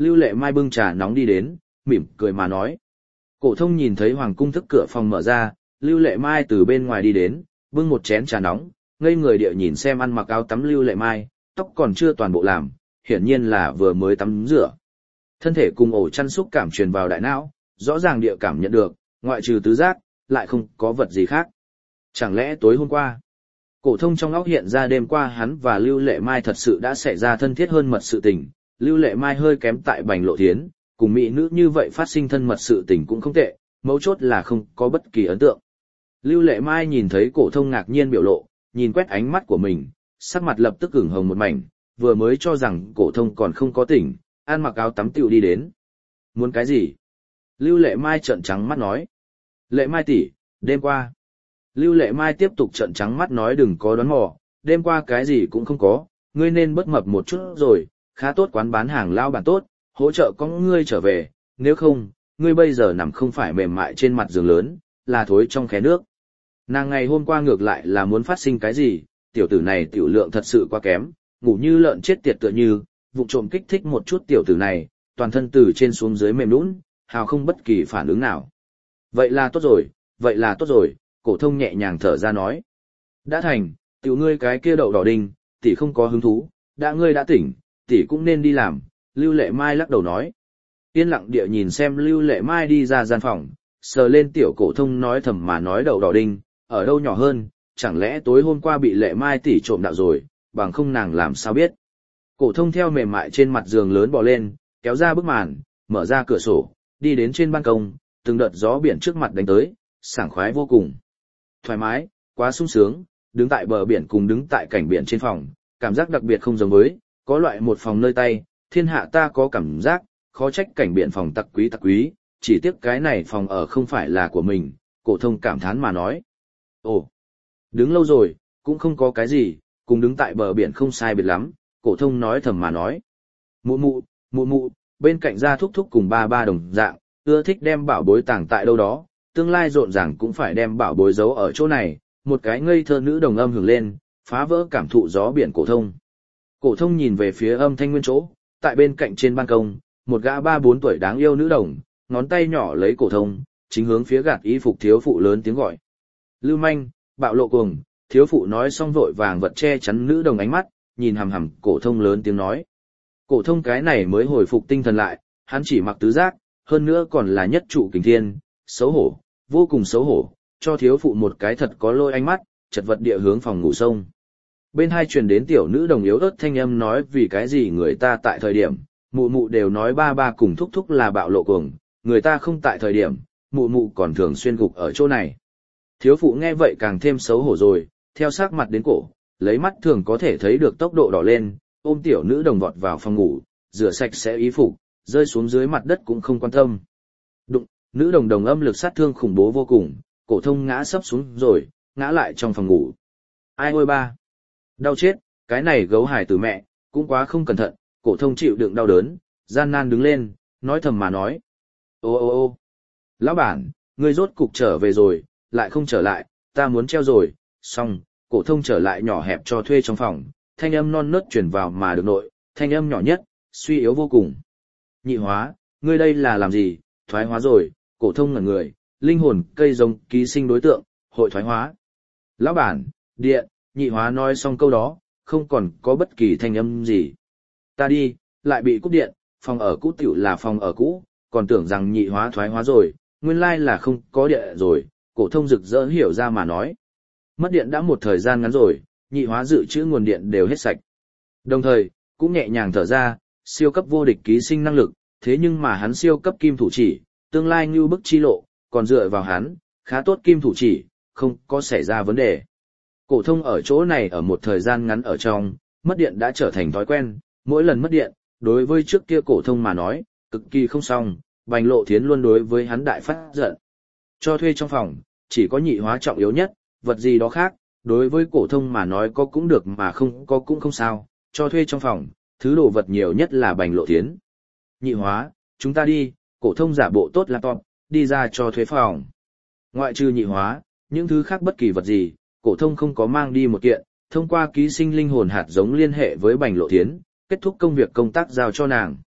Lưu Lệ Mai bưng trà nóng đi đến, mỉm cười mà nói. Cổ thông nhìn thấy hoàng cung thức cửa phòng mở ra, Lưu Lệ Mai từ bên ngoài đi đến, bưng một chén trà nóng, ngây người địa nhìn xem ăn mặc áo tắm Lưu Lệ Mai, tóc còn chưa toàn bộ làm, hiển nhiên là vừa mới tắm rửa. Thân thể cùng ổ chăn xúc cảm truyền vào đại não, rõ ràng địa cảm nhận được, ngoại trừ tứ giác, lại không có vật gì khác. Chẳng lẽ tối hôm qua, Cổ Thông trong óc hiện ra đêm qua hắn và Lưu Lệ Mai thật sự đã xảy ra thân thiết hơn mật sự tình, Lưu Lệ Mai hơi kém tại Bành Lộ Thiến, cùng mỹ nữ như vậy phát sinh thân mật sự tình cũng không tệ, mấu chốt là không có bất kỳ ấn tượng. Lưu Lệ Mai nhìn thấy Cổ Thông ngạc nhiên biểu lộ, nhìn quét ánh mắt của mình, sắc mặt lập tức ửng hồng một mảnh, vừa mới cho rằng Cổ Thông còn không có tỉnh, ăn mặc áo tắm tiểu đi đến. Muốn cái gì? Lưu Lệ Mai trợn trắng mắt nói. Lệ Mai tỷ, đêm qua. Lưu Lệ Mai tiếp tục trợn trắng mắt nói đừng có đoán mò, đêm qua cái gì cũng không có, ngươi nên bớt mập một chút rồi, khá tốt quán bán hàng lao bản tốt, hỗ trợ có ngươi trở về, nếu không, ngươi bây giờ nằm không phải mềm mại trên mặt giường lớn, là thối trong khé nước. Nàng ngày hôm qua ngược lại là muốn phát sinh cái gì, tiểu tử này tiểu lượng thật sự quá kém, ngủ như lợn chết tiệt tựa như, vụng trộm kích thích một chút tiểu tử này, toàn thân từ trên xuống dưới mềm nhũn, hào không bất kỳ phản ứng nào. Vậy là tốt rồi, vậy là tốt rồi, Cổ Thông nhẹ nhàng thở ra nói. Đã thành, tiểu ngươi cái kia đậu đỏ đinh, tỷ không có hứng thú, đã ngươi đã tỉnh, tỷ cũng nên đi làm, Lưu Lệ Mai lắc đầu nói. Yên lặng địa nhìn xem Lưu Lệ Mai đi ra gian phòng, sờ lên tiểu Cổ Thông nói thầm mà nói đậu đỏ đinh, ở đâu nhỏ hơn, chẳng lẽ tối hôm qua bị Lệ Mai tỷ trộm đạo rồi, bằng không nàng làm sao biết. Cổ Thông theo mềm mại trên mặt giường lớn bò lên, kéo ra bức màn, mở ra cửa sổ, đi đến trên ban công, từng đợt gió biển trước mặt đánh tới, sảng khoái vô cùng. Thoải mái, quá sung sướng, đứng tại bờ biển cùng đứng tại cảnh biển trên phòng, cảm giác đặc biệt không giống với, có loại một phòng nơi tay, thiên hạ ta có cảm giác, khó trách cảnh biển phòng tặc quý tặc quý, chỉ tiếc cái này phòng ở không phải là của mình, Cổ Thông cảm thán mà nói. Ồ, đứng lâu rồi, cũng không có cái gì, cùng đứng tại bờ biển không sai biệt lắm, Cổ Thông nói thầm mà nói. Mụ mụ, mụ mụ, bên cạnh gia thúc thúc cùng ba ba đồng dạng, ưa thích đem bảo bối tàng tại đâu đó, tương lai rộn ràng cũng phải đem bảo bối giấu ở chỗ này, một cái ngây thơ nữ đồng âm hưởng lên, phá vỡ cảm thụ gió biển Cổ Thông. Cổ Thông nhìn về phía âm thanh nguyên chỗ, tại bên cạnh trên ban công, một gã ba bốn tuổi đáng yêu nữ đồng, ngón tay nhỏ lấy Cổ Thông, chính hướng phía gạt y phục thiếu phụ lớn tiếng gọi. Lưu manh, bạo lộ cuồng, thiếu phụ nói xong vội vàng vật che chắn nữ đồng ánh mắt, nhìn hằm hằm Cổ Thông lớn tiếng nói. Cổ Thông cái này mới hồi phục tinh thần lại, hắn chỉ mặc tứ giác, hơn nữa còn là nhất trụ kình thiên, xấu hổ, vô cùng xấu hổ, cho thiếu phụ một cái thật có lôi ánh mắt, chật vật địa hướng phòng ngủ sông. Bên hai truyền đến tiểu nữ đồng yếu ớt thanh âm nói vì cái gì người ta tại thời điểm, mụ mụ đều nói ba ba cùng thúc thúc là bạo lộ cuồng, người ta không tại thời điểm, mụ mụ còn thường xuyên gục ở chỗ này. Thiếu phụ nghe vậy càng thêm xấu hổ rồi, theo sắc mặt đến cổ, lấy mắt thường có thể thấy được tốc độ đỏ lên, ôm tiểu nữ đồng vọt vào phòng ngủ, rửa sạch sẽ y phục, rơi xuống dưới mặt đất cũng không quan tâm. Đụng, nữ đồng đồng âm lực sát thương khủng bố vô cùng, Cổ Thông ngã sấp xuống rồi, ngã lại trong phòng ngủ. Ai ôi ba, đau chết, cái này gấu hải tử mẹ, cũng quá không cẩn thận, Cổ Thông chịu đựng đau đớn, gian nan đứng lên, nói thầm mà nói. Ô ô ô, lão bản, ngươi rốt cục trở về rồi, lại không trở lại, ta muốn treo rồi, xong, Cổ Thông trở lại nhỏ hẹp cho thuê trong phòng, thanh âm non nớt truyền vào mà được nội, thanh âm nhỏ nhất, suy yếu vô cùng. Nhị hóa, ngươi đây là làm gì, thoái hóa rồi, Cổ Thông ngẩn người, linh hồn cây giống ký sinh đối tượng, hội thoái hóa. Lão bản, điện, nhị hóa nói xong câu đó, không còn có bất kỳ thanh âm gì. Ta đi, lại bị cúp điện, phòng ở cũ tiểu là phòng ở cũ, còn tưởng rằng nhị hóa thoái hóa rồi, nguyên lai là không có điện rồi, Cổ Thông rực rỡ hiểu ra mà nói. Mất điện đã một thời gian ngắn rồi, nhị hóa dự trữ nguồn điện đều hết sạch. Đồng thời, cũng nhẹ nhàng thở ra, siêu cấp vô địch ký sinh năng lực, thế nhưng mà hắn siêu cấp kim thủ chỉ, tương lai như bức chi lộ, còn dựa vào hắn, khá tốt kim thủ chỉ, không có xảy ra vấn đề. Cổ Thông ở chỗ này ở một thời gian ngắn ở trong, mất điện đã trở thành thói quen, mỗi lần mất điện, đối với trước kia Cổ Thông mà nói, cực kỳ không xong, Bành Lộ Thiến luôn đối với hắn đại phát giận. Cho thuê trong phòng, chỉ có nhị hóa trọng yếu nhất, vật gì đó khác, đối với Cổ Thông mà nói có cũng được mà không có cũng không sao, cho thuê trong phòng, thứ đồ vật nhiều nhất là Bành Lộ Thiến. Nhị hóa, chúng ta đi, Cổ Thông giả bộ tốt laptop, đi ra cho thuê phòng. Ngoại trừ nhị hóa, những thứ khác bất kỳ vật gì, Cổ Thông không có mang đi một kiện, thông qua ký sinh linh hồn hạt giống liên hệ với Bành Lộ Thiến, kết thúc công việc công tác giao cho nàng.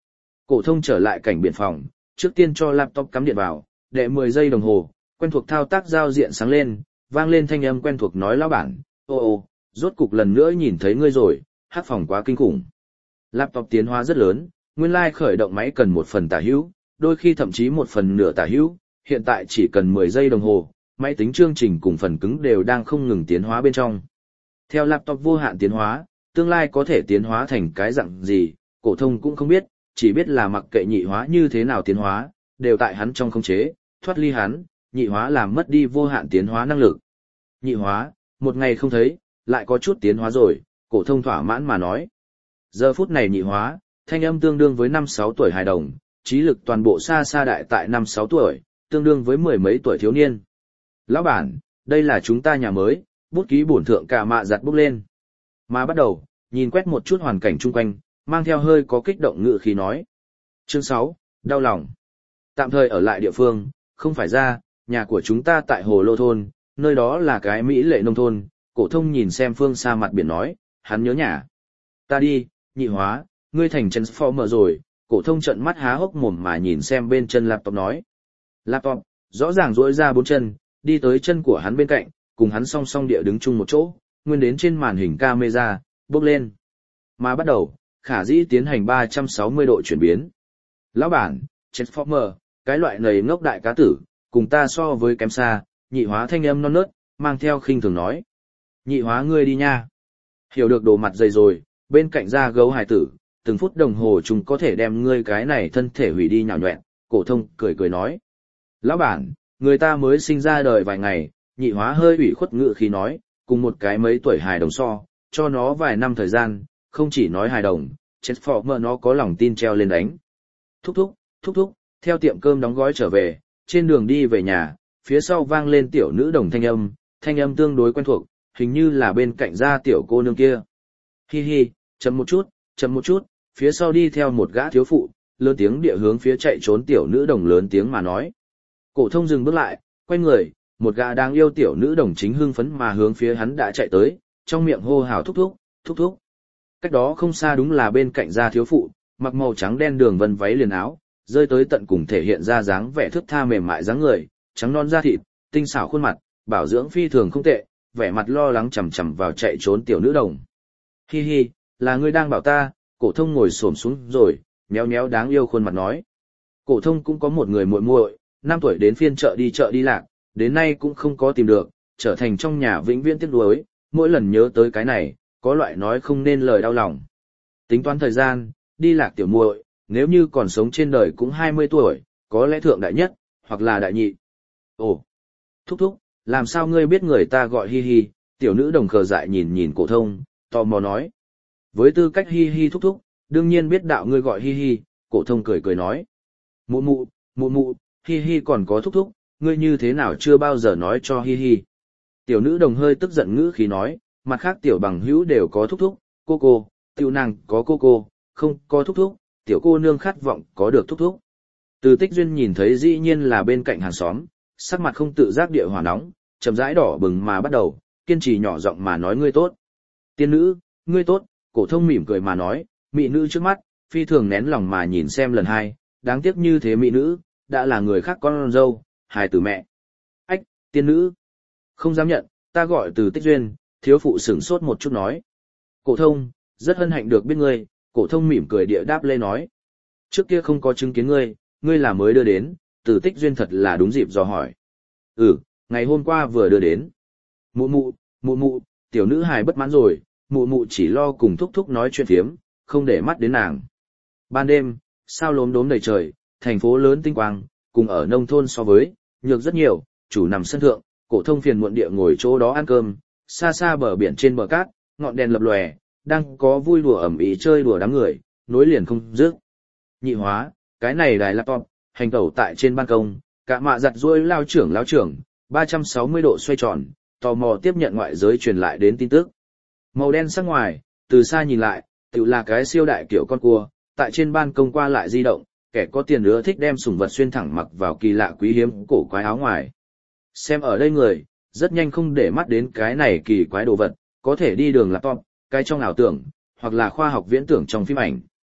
Cổ thông trở lại cảnh biển phòng, trước tiên cho laptop cắm điện vào, đệ mười giây đồng hồ, quen thuộc thao tác giao diện sáng lên, vang lên thanh âm quen thuộc nói lão bản, ô ô, rốt cục lần nữa nhìn thấy ngươi rồi, hắc phòng quá kinh khủng. Laptop tiến hóa rất lớn, nguyên lai khởi động máy cần một phần tả hữu, đôi khi thậm chí một phần nửa tả hữu, hiện tại chỉ cần mười giây đồng hồ, máy tính chương trình cùng phần cứng đều đang không ngừng tiến hóa bên trong. Theo laptop vô hạn tiến hóa, tương lai có thể tiến hóa thành cái dạng gì, cổ thông cũng không biết, chỉ biết là mặc kệ nhị hóa như thế nào tiến hóa, đều tại hắn trong khống chế, thoát ly hắn, nhị hóa làm mất đi vô hạn tiến hóa năng lực. Nhị hóa, một ngày không thấy, lại có chút tiến hóa rồi, cổ thông thỏa mãn mà nói. Giờ phút này nhị hóa, thanh âm tương đương với năm sáu tuổi hài đồng, trí lực toàn bộ xa xa đại tại năm sáu tuổi, tương đương với mười mấy tuổi thiếu niên. Lão bản, đây là chúng ta nhà mới, bút ký bổn thượng cả mạ giặt bút lên. Mà bắt đầu, nhìn quét một chút hoàn cảnh chung quanh, mang theo hơi có kích động ngữ khí nói. Chương sáu, đau lòng. Tạm thời ở lại địa phương, không phải ra, nhà của chúng ta tại Hồ Lô Thôn, nơi đó là cái mỹ lệ nông thôn, cổ thông nhìn xem phương xa mặt biển nói, hắn nhớ nhà. Ta đi, nhị hóa, ngươi thành Transformer rồi, cổ thông trợn mắt há hốc mồm mà nhìn xem bên chân laptop nói. Laptop, rõ ràng duỗi ra bốn chân, đi tới chân của hắn bên cạnh, cùng hắn song song địa đứng chung một chỗ, nguyên đến trên màn hình camera, bước lên. Mà bắt đầu, khả dĩ tiến hành ba trăm sáu mươi độ chuyển biến. Lão bản, Transformer, cái loại này ngốc đại cá tử, cùng ta so với kém xa, nhị hóa thanh âm non nớt, mang theo khinh thường nói. Nhị hóa ngươi đi nha. Hiểu được đồ mặt dày rồi, bên cạnh da gấu hài tử, từng phút đồng hồ chúng có thể đem ngươi cái này thân thể hủy đi nhào nhọẹn, cổ thông cười cười nói. Lão bản, người ta mới sinh ra đời vài ngày, nhị hóa hơi ủy khuất ngữ khí nói, cùng một cái mấy tuổi hài đồng so, cho nó vài năm thời gian, không chỉ nói hài đồng, Transformer nó có lòng tin treo lên đánh. Thúc thúc, thúc thúc, theo tiệm cơm đóng gói trở về, trên đường đi về nhà, phía sau vang lên tiểu nữ đồng thanh âm, thanh âm tương đối quen thuộc, hình như là bên cạnh gia tiểu cô nương kia. Hi hi, chậm một chút, chậm một chút, phía sau đi theo một gã thiếu phụ, lớn tiếng địa hướng phía chạy trốn tiểu nữ đồng lớn tiếng mà nói. Cổ thông dừng bước lại, quay người, một gã đáng yêu tiểu nữ đồng chính hưng phấn mà hướng phía hắn đã chạy tới, trong miệng hô hào thúc thúc, thúc thúc. Cách đó không xa đúng là bên cạnh gia thiếu phụ, mặc màu trắng đen đường vân váy liền áo, rơi tới tận cùng thể hiện ra dáng vẻ thướt tha mềm mại dáng người, trắng non da thịt, tinh xảo khuôn mặt, bảo dưỡng phi thường không tệ, vẻ mặt lo lắng chằm chằm vào chạy trốn tiểu nữ đồng. Hi hi, là ngươi đang bảo ta, cổ thông ngồi xổm xuống rồi, méo méo đáng yêu khuôn mặt nói. Cổ thông cũng có một người muội muội, năm tuổi đến phiên chợ đi chợ đi lạc, đến nay cũng không có tìm được, trở thành trong nhà vĩnh viễn tiếc nuối, mỗi lần nhớ tới cái này, có loại nói không nên lời đau lòng. Tính toán thời gian, đi lạc tiểu muội, nếu như còn sống trên đời cũng hai mươi tuổi, có lẽ thượng đại nhất, hoặc là đại nhị. Ồ, thúc thúc, làm sao ngươi biết người ta gọi hi hi, tiểu nữ đồng khờ dại nhìn nhìn cổ thông, tò mò nói. Với tư cách hi hi thúc thúc, đương nhiên biết đạo ngươi gọi hi hi, cổ thông cười cười nói. Mụ mụ, mụ mụ, hi hi còn có thúc thúc, ngươi như thế nào chưa bao giờ nói cho hi hi. Tiểu nữ đồng hơi tức giận ngữ khí nói, mặt khác tiểu bằng hữu đều có thúc thúc, cô cô, tiểu nàng có cô cô, không có thúc thúc, tiểu cô nương khát vọng có được thúc thúc. Từ Tích Duyên nhìn thấy dĩ nhiên là bên cạnh hàng xóm, sắc mặt không tự giác địa hỏa nóng, chậm rãi đỏ bừng mà bắt đầu, kiên trì nhỏ giọng mà nói ngươi tốt. Tiên nữ, ngươi tốt, cổ thông mỉm cười mà nói, mỹ nữ trước mắt, phi thường nén lòng mà nhìn xem lần hai, đáng tiếc như thế mỹ nữ, đã là người khác con dâu, hài tử mẹ. Ách, tiên nữ. Không dám nhận, ta gọi Từ Tích Duyên, thiếu phụ sửng sốt một chút nói. Cổ thông, rất hân hạnh được biết ngươi, cổ thông mỉm cười địa đáp lê nói. Trước kia không có chứng kiến ngươi, ngươi là mới đưa đến, Từ Tích Duyên thật là đúng dịp dò hỏi. Ừ, ngày hôm qua vừa đưa đến. Mụ mụ, mụ mụ, tiểu nữ hài bất mãn rồi, mụ mụ chỉ lo cùng thúc thúc nói chuyện phiếm, không để mắt đến nàng. Ban đêm, sao lốm đốm đầy trời, thành phố lớn tinh quang, cùng ở nông thôn so với, nhược rất nhiều, chủ nằm sân thượng, cổ thông phiền muộn địa ngồi chỗ đó ăn cơm, xa xa bờ biển trên bờ cát, ngọn đèn lập lòe, đang có vui đùa ẩm ý chơi đùa đám người, nối liền không dứt. Nhị hóa, cái này đài laptop, hành tẩu tại trên ban công, cả mạ giặt ruôi lao trưởng lao trưởng, ba trăm sáu mươi độ xoay tròn, tò mò tiếp nhận ngoại giới truyền lại đến tin tức. Màu đen sắc ngoài, từ xa nhìn lại, tự là cái siêu đại kiểu con cua, tại trên ban công qua lại di động, kẻ có tiền ưa thích đem sủng vật xuyên thẳng mặc vào kỳ lạ quý hiếm cổ quái áo ngoài. Xem ở đây người, rất nhanh không để mắt đến cái này kỳ quái đồ vật, có thể đi đường laptop, cái trong ảo tưởng, hoặc là khoa học viễn tưởng trong phim ảnh.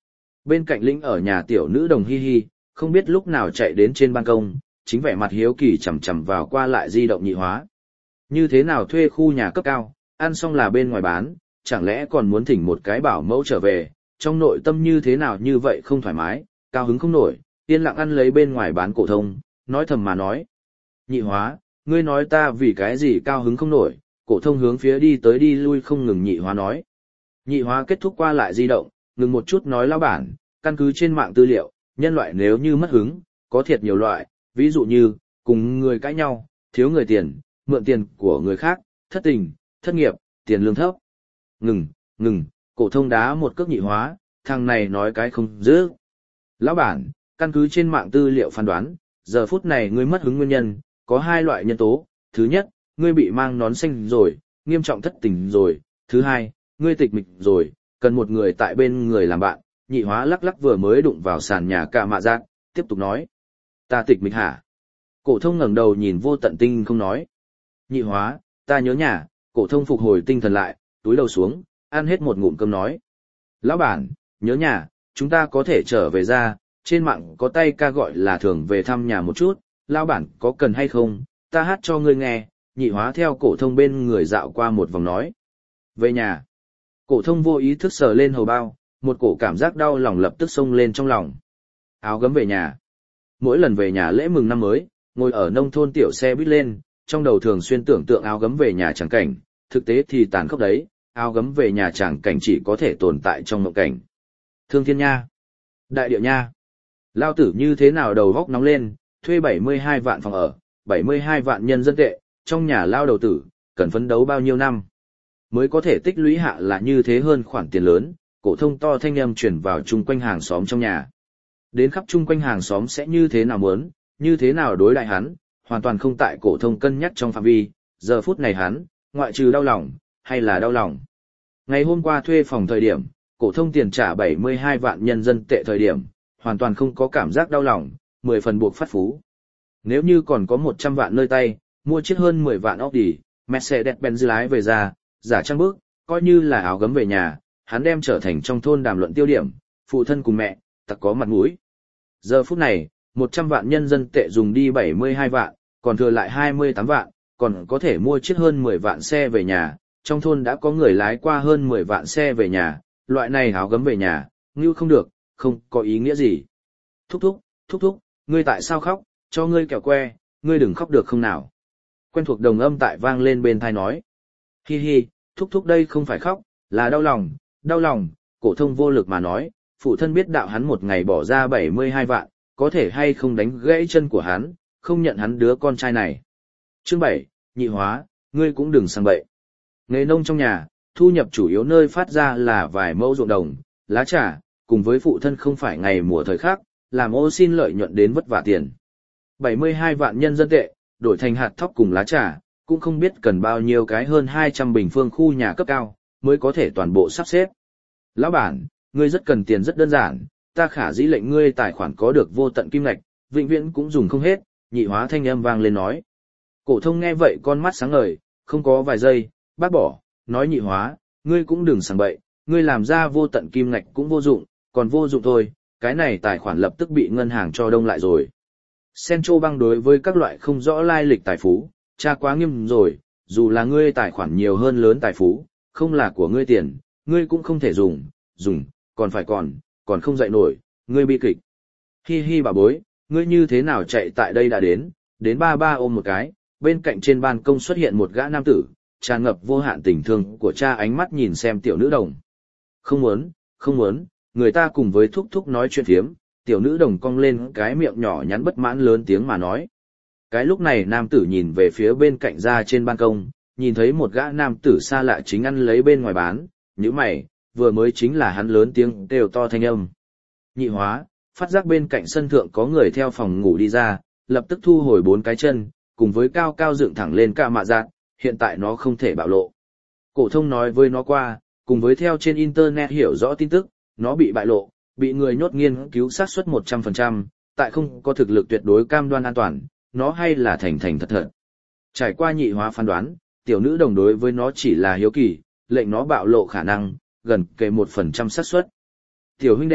Bên cạnh lĩnh ở nhà tiểu nữ đồng Hi Hi, không biết lúc nào chạy đến trên ban công, chính vẻ mặt hiếu kỳ chằm chằm vào qua lại di động Nhị Hóa. Như thế nào thuê khu nhà cấp cao, ăn xong là bên ngoài bán, chẳng lẽ còn muốn thỉnh một cái bảo mẫu trở về, trong nội tâm như thế nào như vậy không thoải mái, cao hứng không nổi, yên lặng ăn lấy bên ngoài bán cổ thông, nói thầm mà nói. Nhị Hóa, ngươi nói ta vì cái gì cao hứng không nổi, cổ thông hướng phía đi tới đi lui không ngừng Nhị Hóa nói. Nhị Hóa kết thúc qua lại di động, ngừng một chút nói lão bản, căn cứ trên mạng tư liệu, nhân loại nếu như mất hứng, có thiệt nhiều loại, ví dụ như, cùng người cãi nhau, thiếu người tiền, mượn tiền của người khác, thất tình, thất nghiệp, tiền lương thấp. Ngừng, ngừng, cổ thông đá một cước Nhị Hóa, thằng này nói cái không dữ. Lão bản, căn cứ trên mạng tư liệu phán đoán, giờ phút này ngươi mất hứng nguyên nhân, có hai loại nhân tố, thứ nhất, ngươi bị mang nón xanh rồi, nghiêm trọng thất tình rồi, thứ hai, ngươi tịch mịch rồi, cần một người tại bên người làm bạn. Nhị Hóa lắc lắc vừa mới đụng vào sàn nhà cả mạ giác, tiếp tục nói. Ta tịch mịch hả? Cổ thông ngẩng đầu nhìn Vô Tận Tinh không nói. Nhị Hóa, ta nhớ nhà, cổ thông phục hồi tinh thần lại, túi đầu xuống, ăn hết một ngụm cơm nói. Lão bản, nhớ nhà, chúng ta có thể trở về ra, trên mạng có tay ca gọi là thường về thăm nhà một chút, lão bản có cần hay không, ta hát cho ngươi nghe. Nhị Hóa theo cổ thông bên người dạo qua một vòng nói. Về nhà. Cổ thông vô ý thức sờ lên hầu bao, một cổ cảm giác đau lòng lập tức xông lên trong lòng. Áo gấm về nhà. Mỗi lần về nhà lễ mừng năm mới, ngồi ở nông thôn tiểu xe buýt lên, trong đầu thường xuyên tưởng tượng áo gấm về nhà chẳng cảnh, thực tế thì tàn khốc đấy, áo gấm về nhà chẳng cảnh chỉ có thể tồn tại trong mộng cảnh. Thương Thiên Nha. Đại Địa Nha. Lao tử như thế nào đầu góc nóng lên, thuê bảy mươi hai vạn phòng ở, bảy mươi hai vạn nhân dân tệ, trong nhà lao đầu tử, cần phấn đấu bao nhiêu năm mới có thể tích lũy hạ là như thế hơn khoản tiền lớn. Cổ thông to thanh âm truyền vào chung quanh hàng xóm trong nhà. Đến khắp chung quanh hàng xóm sẽ như thế nào muốn, như thế nào đối đại hắn, hoàn toàn không tại cổ thông cân nhắc trong phạm vi, giờ phút này hắn, ngoại trừ đau lòng, hay là đau lòng. Ngày hôm qua thuê phòng thời điểm, cổ thông tiền trả bảy mươi hai vạn nhân dân tệ thời điểm, hoàn toàn không có cảm giác đau lòng, mười phần buộc phát phú. Nếu như còn có một trăm vạn nơi tay, mua chiếc hơn mười vạn Audi, Mercedes-Benz lái về ra, giả trang bước, coi như là áo gấm về nhà, hắn đem trở thành trong thôn đàm luận tiêu điểm, phụ thân cùng mẹ, tặc có mặt mũi. Giờ phút này, một trăm vạn nhân dân tệ dùng đi bảy mươi hai vạn, còn thừa lại hai mươi tám vạn, còn có thể mua chiếc hơn mười vạn xe về nhà, trong thôn đã có người lái qua hơn mười vạn xe về nhà, loại này áo gấm về nhà, ngưu không được, không có ý nghĩa gì. Thúc thúc, thúc thúc, ngươi tại sao khóc, cho ngươi kẹo que, ngươi đừng khóc được không nào. Quen thuộc đồng âm tại vang lên bên tai nói. Hi hi, thúc thúc đây không phải khóc, là đau lòng, đau lòng. Cổ thông vô lực mà nói, phụ thân biết đạo hắn một ngày bỏ ra bảy mươi hai vạn, có thể hay không đánh gãy chân của hắn, không nhận hắn đứa con trai này. Chương bảy, Nhị Hóa, ngươi cũng đừng sang bậy. Nghề nông trong nhà, thu nhập chủ yếu nơi phát ra là vài mẫu ruộng đồng, lá trà, cùng với phụ thân không phải ngày mùa thời khắc, làm ô xin lợi nhuận đến vất vả tiền. bảy mươi hai vạn nhân dân tệ, đổi thành hạt thóc cùng lá trà, cũng không biết cần bao nhiêu cái hơn hai trăm bình phương khu nhà cấp cao, mới có thể toàn bộ sắp xếp. Lão bản, ngươi rất cần tiền rất đơn giản, ta khả dĩ lệnh ngươi tài khoản có được vô tận kim ngạch, vĩnh viễn cũng dùng không hết. Nhị Hóa thanh âm vang lên nói. Cổ thông nghe vậy con mắt sáng ngời, không có vài giây, bác bỏ, nói Nhị Hóa, ngươi cũng đừng sảng bậy, ngươi làm ra vô tận kim ngạch cũng vô dụng, còn vô dụng thôi, cái này tài khoản lập tức bị ngân hàng cho đông lại rồi. Central Bank đối với các loại không rõ lai lịch tài phú, tra quá nghiêm rồi, dù là ngươi tài khoản nhiều hơn lớn tài phú, không là của ngươi tiền, ngươi cũng không thể dùng, dùng, còn phải còn, còn không dậy nổi, ngươi bi kịch. Hi hi bà bối, ngươi như thế nào chạy tại đây đã đến, đến ba ba ôm một cái, bên cạnh trên ban công xuất hiện một gã nam tử, tràn ngập vô hạn tình thương của cha ánh mắt nhìn xem tiểu nữ đồng. Không muốn, không muốn, người ta cùng với thúc thúc nói chuyện thiếm, tiểu nữ đồng cong lên cái miệng nhỏ nhắn bất mãn lớn tiếng mà nói. Cái lúc này nam tử nhìn về phía bên cạnh ra trên ban công, nhìn thấy một gã nam tử xa lạ chính ăn lấy bên ngoài bán, như mày, vừa mới chính là hắn lớn tiếng đều to thanh âm. Nhị Hóa, phát giác bên cạnh sân thượng có người theo phòng ngủ đi ra, lập tức thu hồi bốn cái chân, cùng với cao cao dựng thẳng lên cả mạ giác, hiện tại nó không thể bạo lộ. Cổ thông nói với nó qua, cùng với theo trên internet hiểu rõ tin tức, nó bị bại lộ, bị người nhốt nghiên cứu xác suất một trăm phần trăm, tại không có thực lực tuyệt đối cam đoan an toàn, nó hay là thành thành thật thật. Trải qua Nhị Hóa phán đoán, tiểu nữ đồng đối với nó chỉ là hiếu kỳ, lệnh nó bạo lộ khả năng, gần kề một phần trăm xác suất. Tiểu huynh đệ,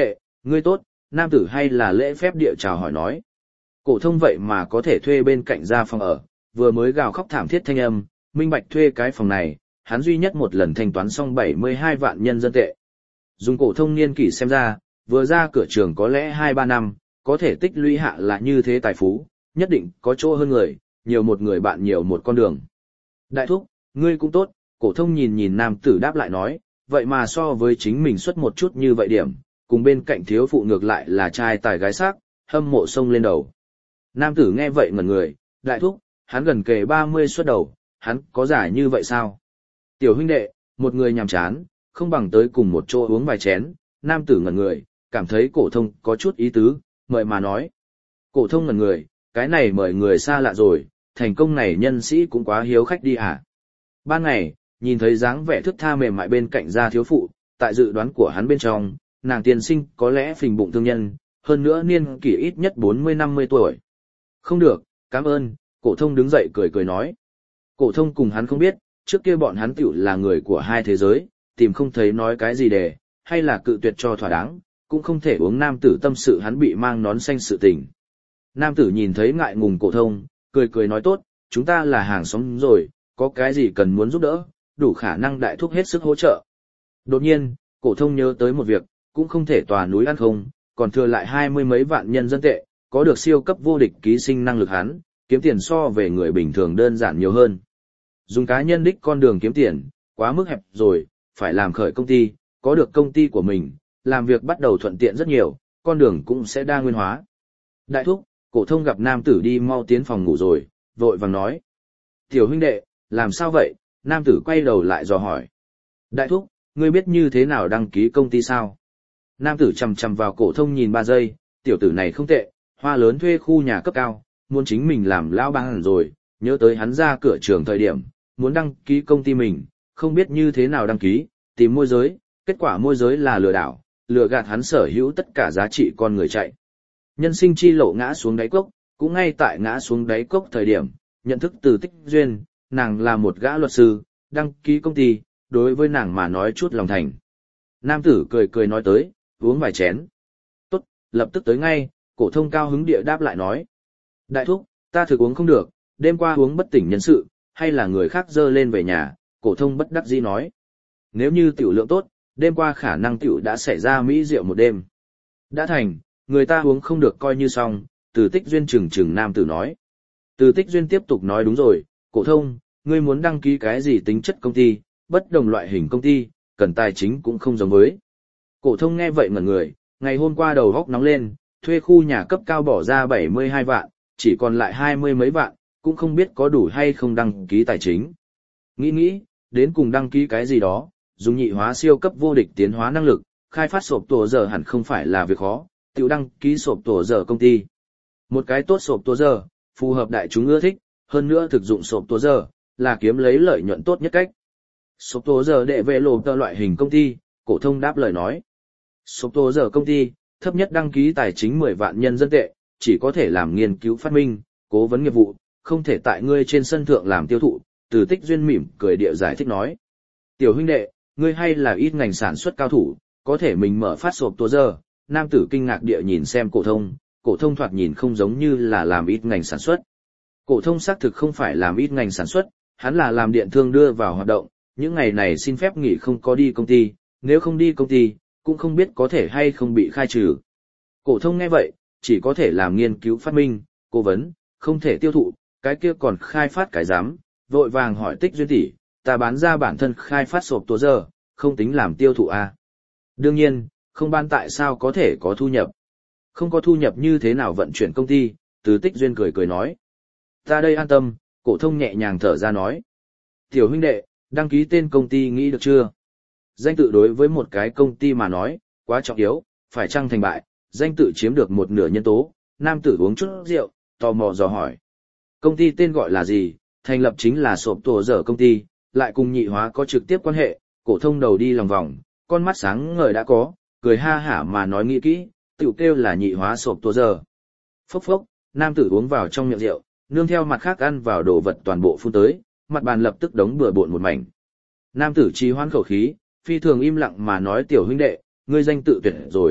Ngươi tốt, nam tử hay là lễ phép địa chào hỏi nói. Cổ thông vậy mà có thể thuê bên cạnh ra phòng ở, vừa mới gào khóc thảm thiết thanh âm, minh bạch thuê cái phòng này, hắn duy nhất một lần thanh toán xong bảy mươi hai vạn nhân dân tệ. Dùng cổ thông niên kỷ xem ra, vừa ra cửa trường có lẽ hai ba năm, có thể tích lũy hạ là như thế tài phú, nhất định có chỗ hơn người, nhiều một người bạn nhiều một con đường. Đại thúc, ngươi cũng tốt, cổ thông nhìn nhìn nam tử đáp lại nói, vậy mà so với chính mình xuất một chút như vậy điểm, cùng bên cạnh thiếu phụ ngược lại là trai tài gái sắc, hâm mộ sông lên đầu. Nam tử nghe vậy ngẩn người, đại thúc, hắn gần kề ba mươi xuất đầu, hắn có giả như vậy sao? Tiểu huynh đệ, một người nhàm chán, không bằng tới cùng một chỗ uống vài chén, nam tử ngẩn người, cảm thấy cổ thông có chút ý tứ, mời mà nói. Cổ thông ngẩn người, cái này mời người xa lạ rồi, thành công này nhân sĩ cũng quá hiếu khách đi à. Ban ngày, nhìn thấy dáng vẻ thướt tha mềm mại bên cạnh gia thiếu phụ, tại dự đoán của hắn bên trong, nàng tiên sinh có lẽ phình bụng thương nhân, hơn nữa niên kỷ ít nhất bốn mươi năm mươi tuổi. Không được, cảm ơn, cổ thông đứng dậy cười cười nói. Cổ thông cùng hắn không biết, trước kia bọn hắn tiểu là người của hai thế giới, tìm không thấy nói cái gì để, hay là cự tuyệt cho thỏa đáng, cũng không thể uống nam tử tâm sự hắn bị mang nón xanh sự tình. Nam tử nhìn thấy ngại ngùng cổ thông, cười cười nói tốt, chúng ta là hàng xóm rồi, có cái gì cần muốn giúp đỡ, đủ khả năng đại thúc hết sức hỗ trợ. Đột nhiên, cổ thông nhớ tới một việc, cũng không thể tòa núi ăn không, còn thừa lại hai mươi mấy vạn nhân dân tệ, có được siêu cấp vô địch ký sinh năng lực hắn, kiếm tiền so về người bình thường đơn giản nhiều hơn. Dùng cá nhân đích con đường kiếm tiền, quá mức hẹp rồi, phải làm khởi công ty, có được công ty của mình, làm việc bắt đầu thuận tiện rất nhiều, con đường cũng sẽ đa nguyên hóa. Đại thúc, cổ thông gặp nam tử đi mau tiến phòng ngủ rồi, vội vàng nói. Tiểu huynh đệ, làm sao vậy? Nam tử quay đầu lại dò hỏi. Đại thúc, ngươi biết như thế nào đăng ký công ty sao? Nam tử chằm chằm vào cổ thông nhìn ba giây, tiểu tử này không tệ, hoa lớn thuê khu nhà cấp cao, muốn chính mình làm lão bang hẳn rồi, nhớ tới hắn ra cửa trường thời điểm, muốn đăng ký công ty mình, không biết như thế nào đăng ký, tìm môi giới, kết quả môi giới là lừa đảo, lừa gạt hắn sở hữu tất cả giá trị con người chạy. Nhân sinh chi lộ ngã xuống đáy cốc, cũng ngay tại ngã xuống đáy cốc thời điểm, nhận thức từ Tích Duyên, nàng là một gã luật sư, đăng ký công ty, đối với nàng mà nói chút lòng thành. Nam tử cười cười nói tới, uống vài chén. Tốt, lập tức tới ngay, cổ thông cao hứng địa đáp lại nói. Đại thúc, ta thực uống không được, đêm qua uống bất tỉnh nhân sự, hay là người khác dơ lên về nhà, cổ thông bất đắc dĩ nói. Nếu như tiểu lượng tốt, đêm qua khả năng tiểu đã xảy ra mỹ rượu một đêm. Đã thành, người ta uống không được coi như xong, Từ Tích Duyên trừng trừng nam tử nói. Từ Tích Duyên tiếp tục nói đúng rồi, cổ thông, ngươi muốn đăng ký cái gì tính chất công ty, bất đồng loại hình công ty, cần tài chính cũng không giống với. Cổ thông nghe vậy ngẩn người, ngày hôm qua đầu góc nóng lên, thuê khu nhà cấp cao bỏ ra bảy mươi hai vạn, chỉ còn lại hai mươi mấy vạn, cũng không biết có đủ hay không đăng ký tài chính. Nghĩ nghĩ, đến cùng đăng ký cái gì đó, dùng nhị hóa siêu cấp vô địch tiến hóa năng lực, khai phát sộp tổ giờ hẳn không phải là việc khó, tiểu đăng ký sộp tổ giờ công ty. Một cái tốt sộp tổ giờ, phù hợp đại chúng ưa thích, hơn nữa thực dụng sộp tổ giờ, là kiếm lấy lợi nhuận tốt nhất cách. Sộp tổ giờ đệ về lộ tờ loại hình công ty, cổ thông đáp lời nói. Sộp tổ giờ công ty, thấp nhất đăng ký tài chính mười vạn nhân dân tệ, chỉ có thể làm nghiên cứu phát minh, cố vấn nghiệp vụ, không thể tại ngươi trên sân thượng làm tiêu thụ, Từ Tích Duyên mỉm cười địa giải thích nói. Tiểu huynh đệ, ngươi hay là ít ngành sản xuất cao thủ, có thể mình mở phát sộp tổ giờ, nam tử kinh ngạc địa nhìn xem cổ thông, cổ thông thoạt nhìn không giống như là làm ít ngành sản xuất. Cổ thông xác thực không phải làm ít ngành sản xuất, hắn là làm điện thương đưa vào hoạt động, những ngày này xin phép nghỉ không có đi công ty, nếu không đi công ty, cũng không biết có thể hay không bị khai trừ. Cổ thông nghe vậy, chỉ có thể làm nghiên cứu phát minh, cố vấn, không thể tiêu thụ, cái kia còn khai phát cái dám, vội vàng hỏi Tích Duyên tỷ, ta bán ra bản thân khai phát sộp tổ giờ, không tính làm tiêu thụ à. Đương nhiên, không bán tại sao có thể có thu nhập. Không có thu nhập như thế nào vận chuyển công ty, Từ Tích Duyên cười cười nói. Ta đây an tâm, cổ thông nhẹ nhàng thở ra nói. Tiểu huynh đệ, đăng ký tên công ty nghĩ được chưa? Danh tự đối với một cái công ty mà nói, quá trọng yếu, phải chăng thành bại, danh tự chiếm được một nửa nhân tố, nam tử uống chút rượu, tò mò dò hỏi. Công ty tên gọi là gì, thành lập chính là sộp tổ dở công ty, lại cùng nhị hóa có trực tiếp quan hệ, cổ thông đầu đi lòng vòng, con mắt sáng ngời đã có, cười ha hả mà nói nghĩ kỹ, tiểu kêu là nhị hóa sộp tổ dở. Phốc phốc, nam tử uống vào trong miệng rượu, nương theo mặt khác ăn vào đồ vật toàn bộ phun tới, mặt bàn lập tức đống bừa bộn một mảnh. Nam tử trì hoãn khẩu khí, phi thường im lặng mà nói tiểu huynh đệ, ngươi danh tự tuyệt rồi,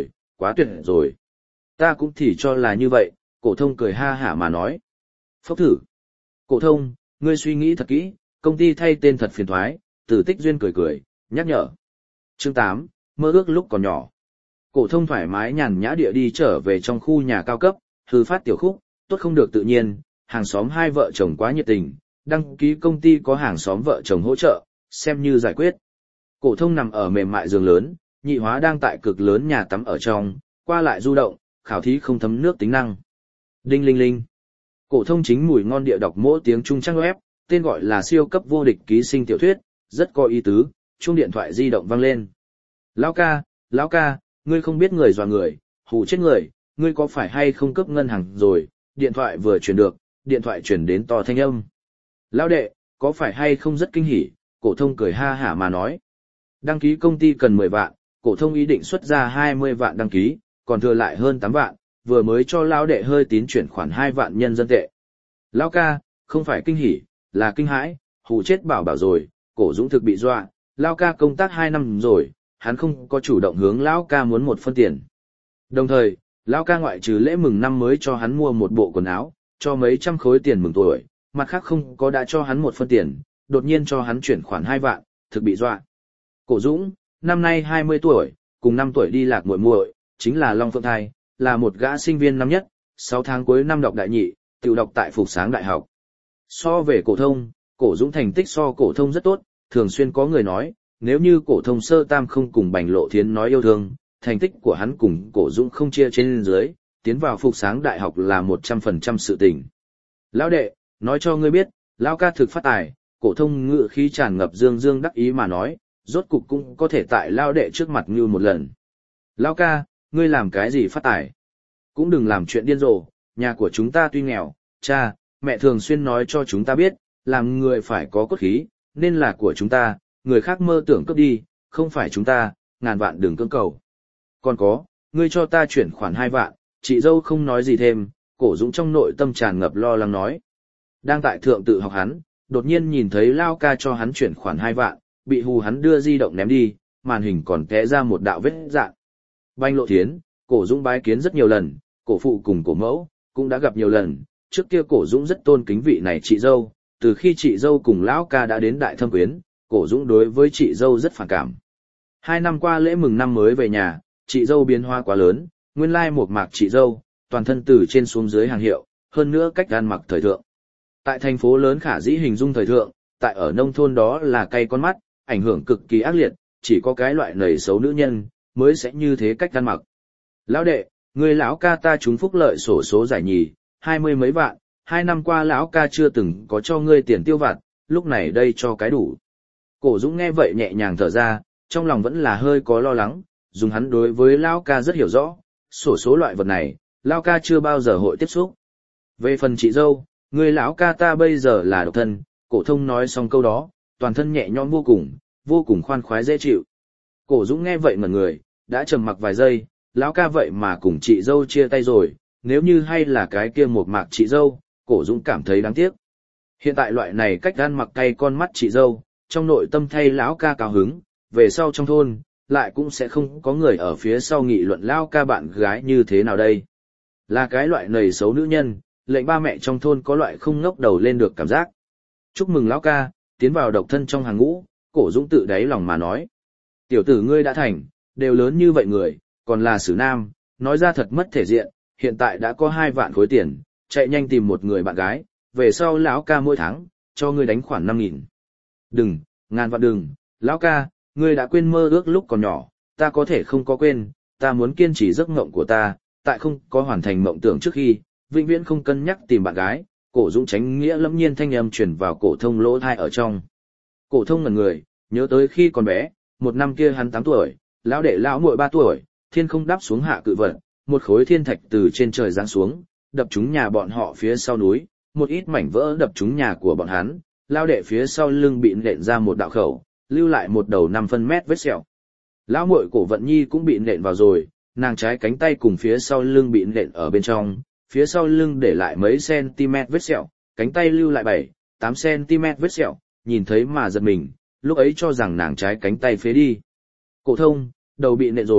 quá tuyệt rồi. Ta cũng thì cho là như vậy, cổ thông cười ha hả mà nói. Phốc thử. Cổ thông, ngươi suy nghĩ thật kỹ, công ty thay tên thật phiền toái, Từ Tích Duyên cười cười, nhắc nhở. Chương tám, mơ ước lúc còn nhỏ. Cổ thông thoải mái nhàn nhã địa đi trở về trong khu nhà cao cấp, hư phát tiểu khúc, tốt không được tự nhiên, hàng xóm hai vợ chồng quá nhiệt tình, đăng ký công ty có hàng xóm vợ chồng hỗ trợ, xem như giải quyết. Cổ thông nằm ở mềm mại giường lớn, nhị hóa đang tại cực lớn nhà tắm ở trong, qua lại du động, khảo thí không thấm nước tính năng. Đinh linh linh. Cổ thông chính mùi ngon địa đọc mỗi tiếng Trung trang web, tên gọi là siêu cấp vô địch ký sinh tiểu thuyết, rất có ý tứ, chuông điện thoại di động vang lên. Lão ca, lão ca, ngươi không biết người dọa người, hù chết người, ngươi có phải hay không cướp ngân hàng rồi, điện thoại vừa truyền được, điện thoại truyền đến to thanh âm. Lão đệ, có phải hay không rất kinh hỉ, cổ thông cười ha hả mà nói. Đăng ký công ty cần mười vạn, cổ thông ý định xuất ra hai mươi vạn đăng ký, còn thừa lại hơn tám vạn, vừa mới cho lão đệ hơi tín chuyển khoản hai vạn nhân dân tệ. Lão ca, không phải kinh hỉ, là kinh hãi, hù chết bảo bảo rồi, cổ Dũng thực bị dọa, lão ca công tác hai năm rồi, hắn không có chủ động hướng lão ca muốn một phân tiền. Đồng thời, lão ca ngoại trừ lễ mừng năm mới cho hắn mua một bộ quần áo, cho mấy trăm khối tiền mừng tuổi, mặt khác không có đã cho hắn một phân tiền, đột nhiên cho hắn chuyển khoản hai vạn, thực bị dọa. Cổ Dũng, năm nay hai mươi tuổi, cùng năm tuổi đi lạc muội muội, chính là Long Phượng Thai, là một gã sinh viên năm nhất, sáu tháng cuối năm đọc đại nhị, tự đọc tại Phục Sáng Đại học. So về cổ thông, cổ Dũng thành tích so cổ thông rất tốt, thường xuyên có người nói, nếu như cổ thông sơ tam không cùng Bành Lộ Thiến nói yêu thương, thành tích của hắn cùng cổ Dũng không chia trên dưới, tiến vào Phục Sáng Đại học là một trăm phần trăm sự tình. Lão đệ, nói cho ngươi biết, lão ca thực phát tài, cổ thông ngự khí tràn ngập dương dương đắc ý mà nói, rốt cục cũng có thể tại lão đệ trước mặt như một lần. Lão ca, ngươi làm cái gì phát tài? Cũng đừng làm chuyện điên rồ, nhà của chúng ta tuy nghèo, cha, mẹ thường xuyên nói cho chúng ta biết, làm người phải có cốt khí, nên là của chúng ta, người khác mơ tưởng cướp đi, không phải chúng ta, ngàn vạn đừng cưỡng cầu. Còn có, ngươi cho ta chuyển khoản hai vạn, chị dâu không nói gì thêm, cổ Dũng trong nội tâm tràn ngập lo lắng nói. Đang tại thượng tự học hắn, đột nhiên nhìn thấy Lao ca cho hắn chuyển khoản hai vạn, bị hù hắn đưa di động ném đi, màn hình còn té ra một đạo vết dạn. Bành Lộ Thiến, cổ Dũng bái kiến rất nhiều lần, cổ phụ cùng cổ mẫu, cũng đã gặp nhiều lần, trước kia cổ Dũng rất tôn kính vị này chị dâu, từ khi chị dâu cùng lão ca đã đến đại thâm quyến, cổ Dũng đối với chị dâu rất phản cảm. Hai năm qua lễ mừng năm mới về nhà, chị dâu biến hóa quá lớn, nguyên lai một mạc chị dâu, toàn thân từ trên xuống dưới hàng hiệu, hơn nữa cách ăn mặc thời thượng. Tại thành phố lớn khả dĩ hình dung thời thượng, tại ở nông thôn đó là cay con mắt, ảnh hưởng cực kỳ ác liệt, chỉ có cái loại nầy xấu nữ nhân, mới sẽ như thế cách ăn mặc. Lão đệ, người lão ca ta trúng phúc lợi sổ số giải nhì, hai mươi mấy vạn, hai năm qua lão ca chưa từng có cho ngươi tiền tiêu vặt, lúc này đây cho cái đủ. Cổ Dũng nghe vậy nhẹ nhàng thở ra, trong lòng vẫn là hơi có lo lắng, dùng hắn đối với lão ca rất hiểu rõ, sổ số loại vật này, lão ca chưa bao giờ hội tiếp xúc. Về phần chị dâu, người lão ca ta bây giờ là độc thân, cổ thông nói xong câu đó, toàn thân nhẹ nhõm vô cùng, vô cùng khoan khoái dễ chịu. Cổ Dũng nghe vậy ngẩn người, đã trầm mặc vài giây, lão ca vậy mà cùng chị dâu chia tay rồi, nếu như hay là cái kia một mạc chị dâu, cổ Dũng cảm thấy đáng tiếc. Hiện tại loại này cách ăn mặc cay con mắt chị dâu, trong nội tâm thay lão ca cao hứng, về sau trong thôn, lại cũng sẽ không có người ở phía sau nghị luận lão ca bạn gái như thế nào đây. Là cái loại nầy xấu nữ nhân, lệnh ba mẹ trong thôn có loại không ngóc đầu lên được cảm giác. Chúc mừng lão ca, tiến vào độc thân trong hàng ngũ, cổ Dũng tự đáy lòng mà nói. Tiểu tử ngươi đã thành, đều lớn như vậy người, còn là xử nam, nói ra thật mất thể diện, hiện tại đã có hai vạn khối tiền, chạy nhanh tìm một người bạn gái, về sau lão ca mỗi tháng, cho ngươi đánh khoản năm nghìn. Đừng, ngàn vạn đừng, lão ca, ngươi đã quên mơ ước lúc còn nhỏ, ta có thể không có quên, ta muốn kiên trì giấc mộng của ta, tại không có hoàn thành mộng tưởng trước khi, vĩnh viễn không cân nhắc tìm bạn gái. Cổ Dũng tránh nghĩa lâm nhiên thanh âm truyền vào cổ thông lỗ tai ở trong. Cổ thông ngẩn người, nhớ tới khi còn bé, một năm kia hắn tám tuổi, lão đệ lão muội ba tuổi, thiên không đáp xuống hạ cự vật, một khối thiên thạch từ trên trời giáng xuống, đập trúng nhà bọn họ phía sau núi, một ít mảnh vỡ đập trúng nhà của bọn hắn, lão đệ phía sau lưng bị nện ra một đạo khẩu, lưu lại một đầu năm phân mét vết sẹo. Lão muội Cổ Vận Nhi cũng bị nện vào rồi, nàng trái cánh tay cùng phía sau lưng bị nện ở bên trong, phía sau lưng để lại mấy cm vết sẹo, cánh tay lưu lại bảy, tám cm vết sẹo, nhìn thấy mà giật mình, lúc ấy cho rằng nàng trái cánh tay phế đi. Cổ thông, đầu bị nện rồi,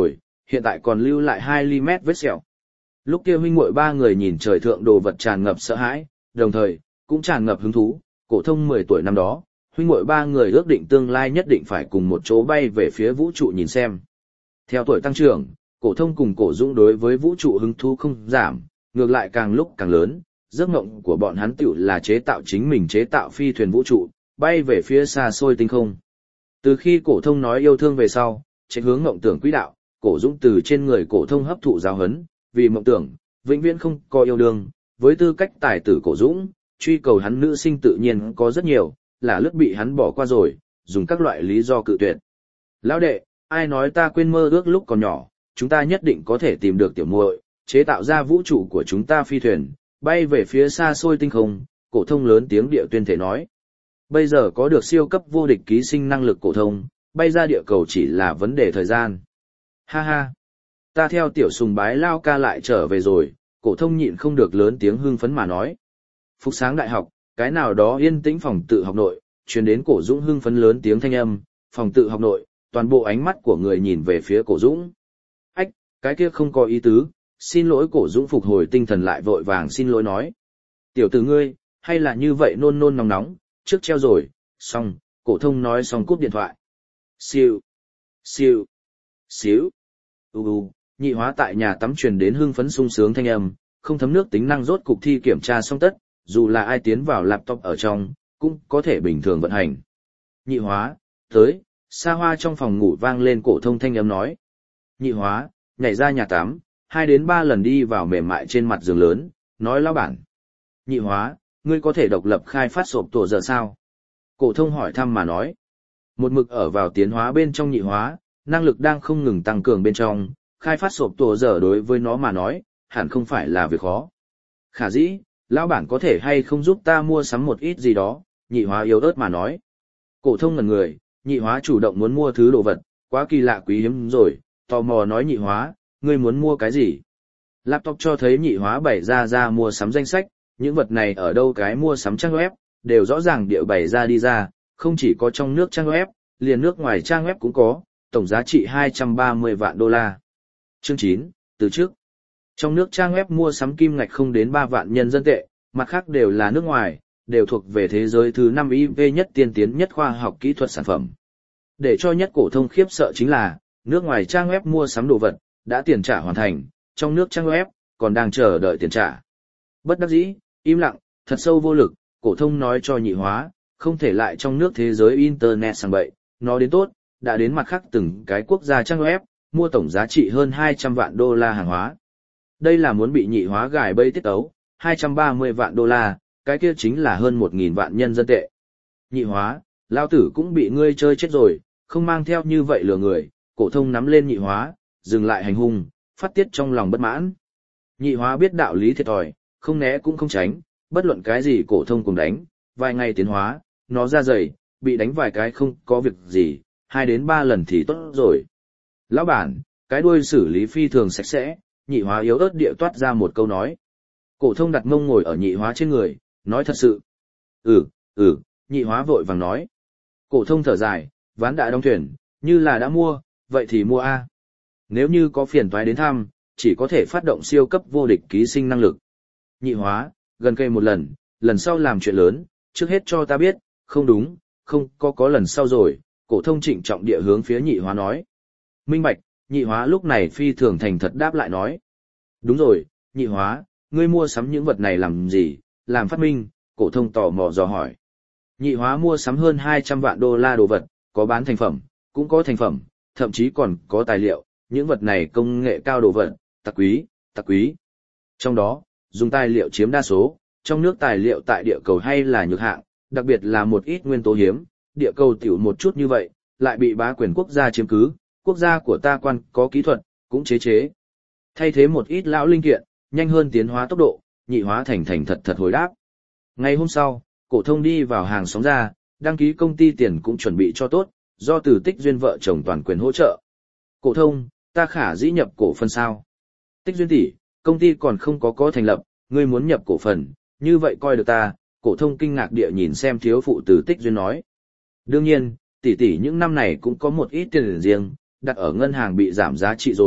hiện tại còn lưu lại hai ly mét vết sẹo. Lúc kia huynh muội ba người nhìn trời thượng đồ vật tràn ngập sợ hãi, đồng thời, cũng tràn ngập hứng thú, cổ thông mười tuổi năm đó, huynh muội ba người ước định tương lai nhất định phải cùng một chỗ bay về phía vũ trụ nhìn xem. Theo tuổi tăng trưởng, cổ thông cùng cổ dũng đối với vũ trụ hứng thú không giảm, ngược lại càng lúc càng lớn, giấc mộng của bọn hắn tựu là chế tạo chính mình chế tạo phi thuyền vũ trụ, bay về phía xa xôi tinh không. Từ khi cổ thông nói yêu thương về sau, chạy hướng mộng tưởng quỹ đạo, cổ dũng từ trên người cổ thông hấp thụ giáo huấn, vì mộng tưởng, vĩnh viễn không có yêu đương, với tư cách tài tử cổ dũng, truy cầu hắn nữ sinh tự nhiên có rất nhiều, là lướt bị hắn bỏ qua rồi, dùng các loại lý do cự tuyệt. Lão đệ, ai nói ta quên mơ ước lúc còn nhỏ, chúng ta nhất định có thể tìm được tiểu muội, chế tạo ra vũ trụ của chúng ta phi thuyền, bay về phía xa xôi tinh không, cổ thông lớn tiếng địa tuyên thể nói. Bây giờ có được siêu cấp vô địch ký sinh năng lực cổ thông, bay ra địa cầu chỉ là vấn đề thời gian. Ha ha, ta theo tiểu sùng bái lao ca lại trở về rồi, cổ thông nhịn không được lớn tiếng hưng phấn mà nói. Phúc Sáng Đại học, cái nào đó yên tĩnh phòng tự học nội, truyền đến cổ Dũng hưng phấn lớn tiếng thanh âm, phòng tự học nội, toàn bộ ánh mắt của người nhìn về phía cổ Dũng. Ách, cái kia không có ý tứ, xin lỗi cổ Dũng phục hồi tinh thần lại vội vàng xin lỗi nói. Tiểu tử ngươi, hay là như vậy nôn nôn nóng nóng, trước treo rồi, xong, cổ thông nói xong cúp điện thoại. Siêu, siêu, xíu, u u, nhị hóa tại nhà tắm truyền đến hưng phấn sung sướng thanh âm, không thấm nước tính năng rốt cục thi kiểm tra xong tất, dù là ai tiến vào laptop ở trong, cũng có thể bình thường vận hành. Nhị hóa, tới, xa hoa trong phòng ngủ vang lên cổ thông thanh âm nói. Nhị hóa, nhảy ra nhà tắm, hai đến ba lần đi vào mềm mại trên mặt giường lớn, nói lão bản. Nhị hóa, ngươi có thể độc lập khai phát sộp tổ giờ sao? Cổ thông hỏi thăm mà nói. Một mực ở vào tiến hóa bên trong nhị hóa, năng lực đang không ngừng tăng cường bên trong, khai phát sộp tổ giờ đối với nó mà nói, hẳn không phải là việc khó. Khả dĩ, lão bản có thể hay không giúp ta mua sắm một ít gì đó, nhị hóa yếu ớt mà nói. Cổ thông ngẩn người, nhị hóa chủ động muốn mua thứ đồ vật, quá kỳ lạ quý hiếm rồi, tò mò nói nhị hóa, ngươi muốn mua cái gì? Laptop cho thấy nhị hóa bày ra ra mua sắm danh sách, những vật này ở đâu cái mua sắm trang web, đều rõ ràng địa bày ra đi ra, không chỉ có trong nước trang web, liền nước ngoài trang web cũng có, tổng giá trị hai trăm ba mươi vạn đô la. Chương chín, từ trước. Trong nước trang web mua sắm kim ngạch không đến ba vạn nhân dân tệ, mặt khác đều là nước ngoài, đều thuộc về thế giới thứ năm i vê nhất tiên tiến nhất khoa học kỹ thuật sản phẩm. Để cho nhất cổ thông khiếp sợ chính là, nước ngoài trang web mua sắm đồ vật, đã tiền trả hoàn thành, trong nước trang web, còn đang chờ đợi tiền trả. Bất đắc dĩ, im lặng, thật sâu vô lực, cổ thông nói cho nhị hóa, không thể lại trong nước thế giới Internet sang bậy, nó đến tốt, đã đến mặt khác từng cái quốc gia trang web, mua tổng giá trị hơn hai trăm vạn đô la hàng hóa. Đây là muốn bị nhị hóa gài bẫy tiết ấu, hai trăm ba mươi vạn đô la, cái kia chính là hơn một nghìn vạn nhân dân tệ. Nhị hóa, lao tử cũng bị ngươi chơi chết rồi, không mang theo như vậy lừa người, cổ thông nắm lên nhị hóa, dừng lại hành hung, phát tiết trong lòng bất mãn. Nhị hóa biết đạo lý thiệt thòi, không né cũng không tránh, bất luận cái gì cổ thông cùng đánh, vài ngày tiến hóa, nó ra dày, bị đánh vài cái không có việc gì, hai đến ba lần thì tốt rồi. Lão bản, cái đuôi xử lý phi thường sạch sẽ, nhị hóa yếu ớt địa toát ra một câu nói. Cổ thông đặt mông ngồi ở nhị hóa trên người, nói thật sự. Ừ, ừ, nhị hóa vội vàng nói. Cổ thông thở dài, ván đã đóng thuyền, như là đã mua, vậy thì mua a. Nếu như có phiền toái đến thăm, chỉ có thể phát động siêu cấp vô địch ký sinh năng lực. Nhị hóa, gần cây một lần, lần sau làm chuyện lớn, trước hết cho ta biết, không đúng, không có có lần sau rồi, cổ thông trịnh trọng địa hướng phía nhị hóa nói. Minh bạch, nhị hóa lúc này phi thường thành thật đáp lại nói. Đúng rồi, nhị hóa, ngươi mua sắm những vật này làm gì, làm phát minh, cổ thông tò mò dò hỏi. Nhị hóa mua sắm hơn hai trăm vạn đô la đồ vật, có bán thành phẩm, cũng có thành phẩm, thậm chí còn có tài liệu, những vật này công nghệ cao đồ vật, tặc quý, tặc quý. Trong đó, dùng tài liệu chiếm đa số, trong nước tài liệu tại địa cầu hay là nhược hạng, đặc biệt là một ít nguyên tố hiếm, địa cầu tiểu một chút như vậy, lại bị bá quyền quốc gia chiếm cứ, quốc gia của ta quan có kỹ thuật, cũng chế chế. Thay thế một ít lão linh kiện, nhanh hơn tiến hóa tốc độ, nhị hóa thành thành thật thật hồi đáp. Ngày hôm sau, cổ thông đi vào hàng xóm ra, đăng ký công ty tiền cũng chuẩn bị cho tốt, do Từ Tích Duyên vợ chồng toàn quyền hỗ trợ. Cổ thông, ta khả dĩ nhập cổ phần sao? Tích Duyên tỷ, công ty còn không có có thành lập, ngươi muốn nhập cổ phần, như vậy coi được ta, cổ thông kinh ngạc địa nhìn xem thiếu phụ Từ Tích Duyên nói. Đương nhiên, tỷ tỷ những năm này cũng có một ít tiền riêng, đặt ở ngân hàng bị giảm giá trị rồi,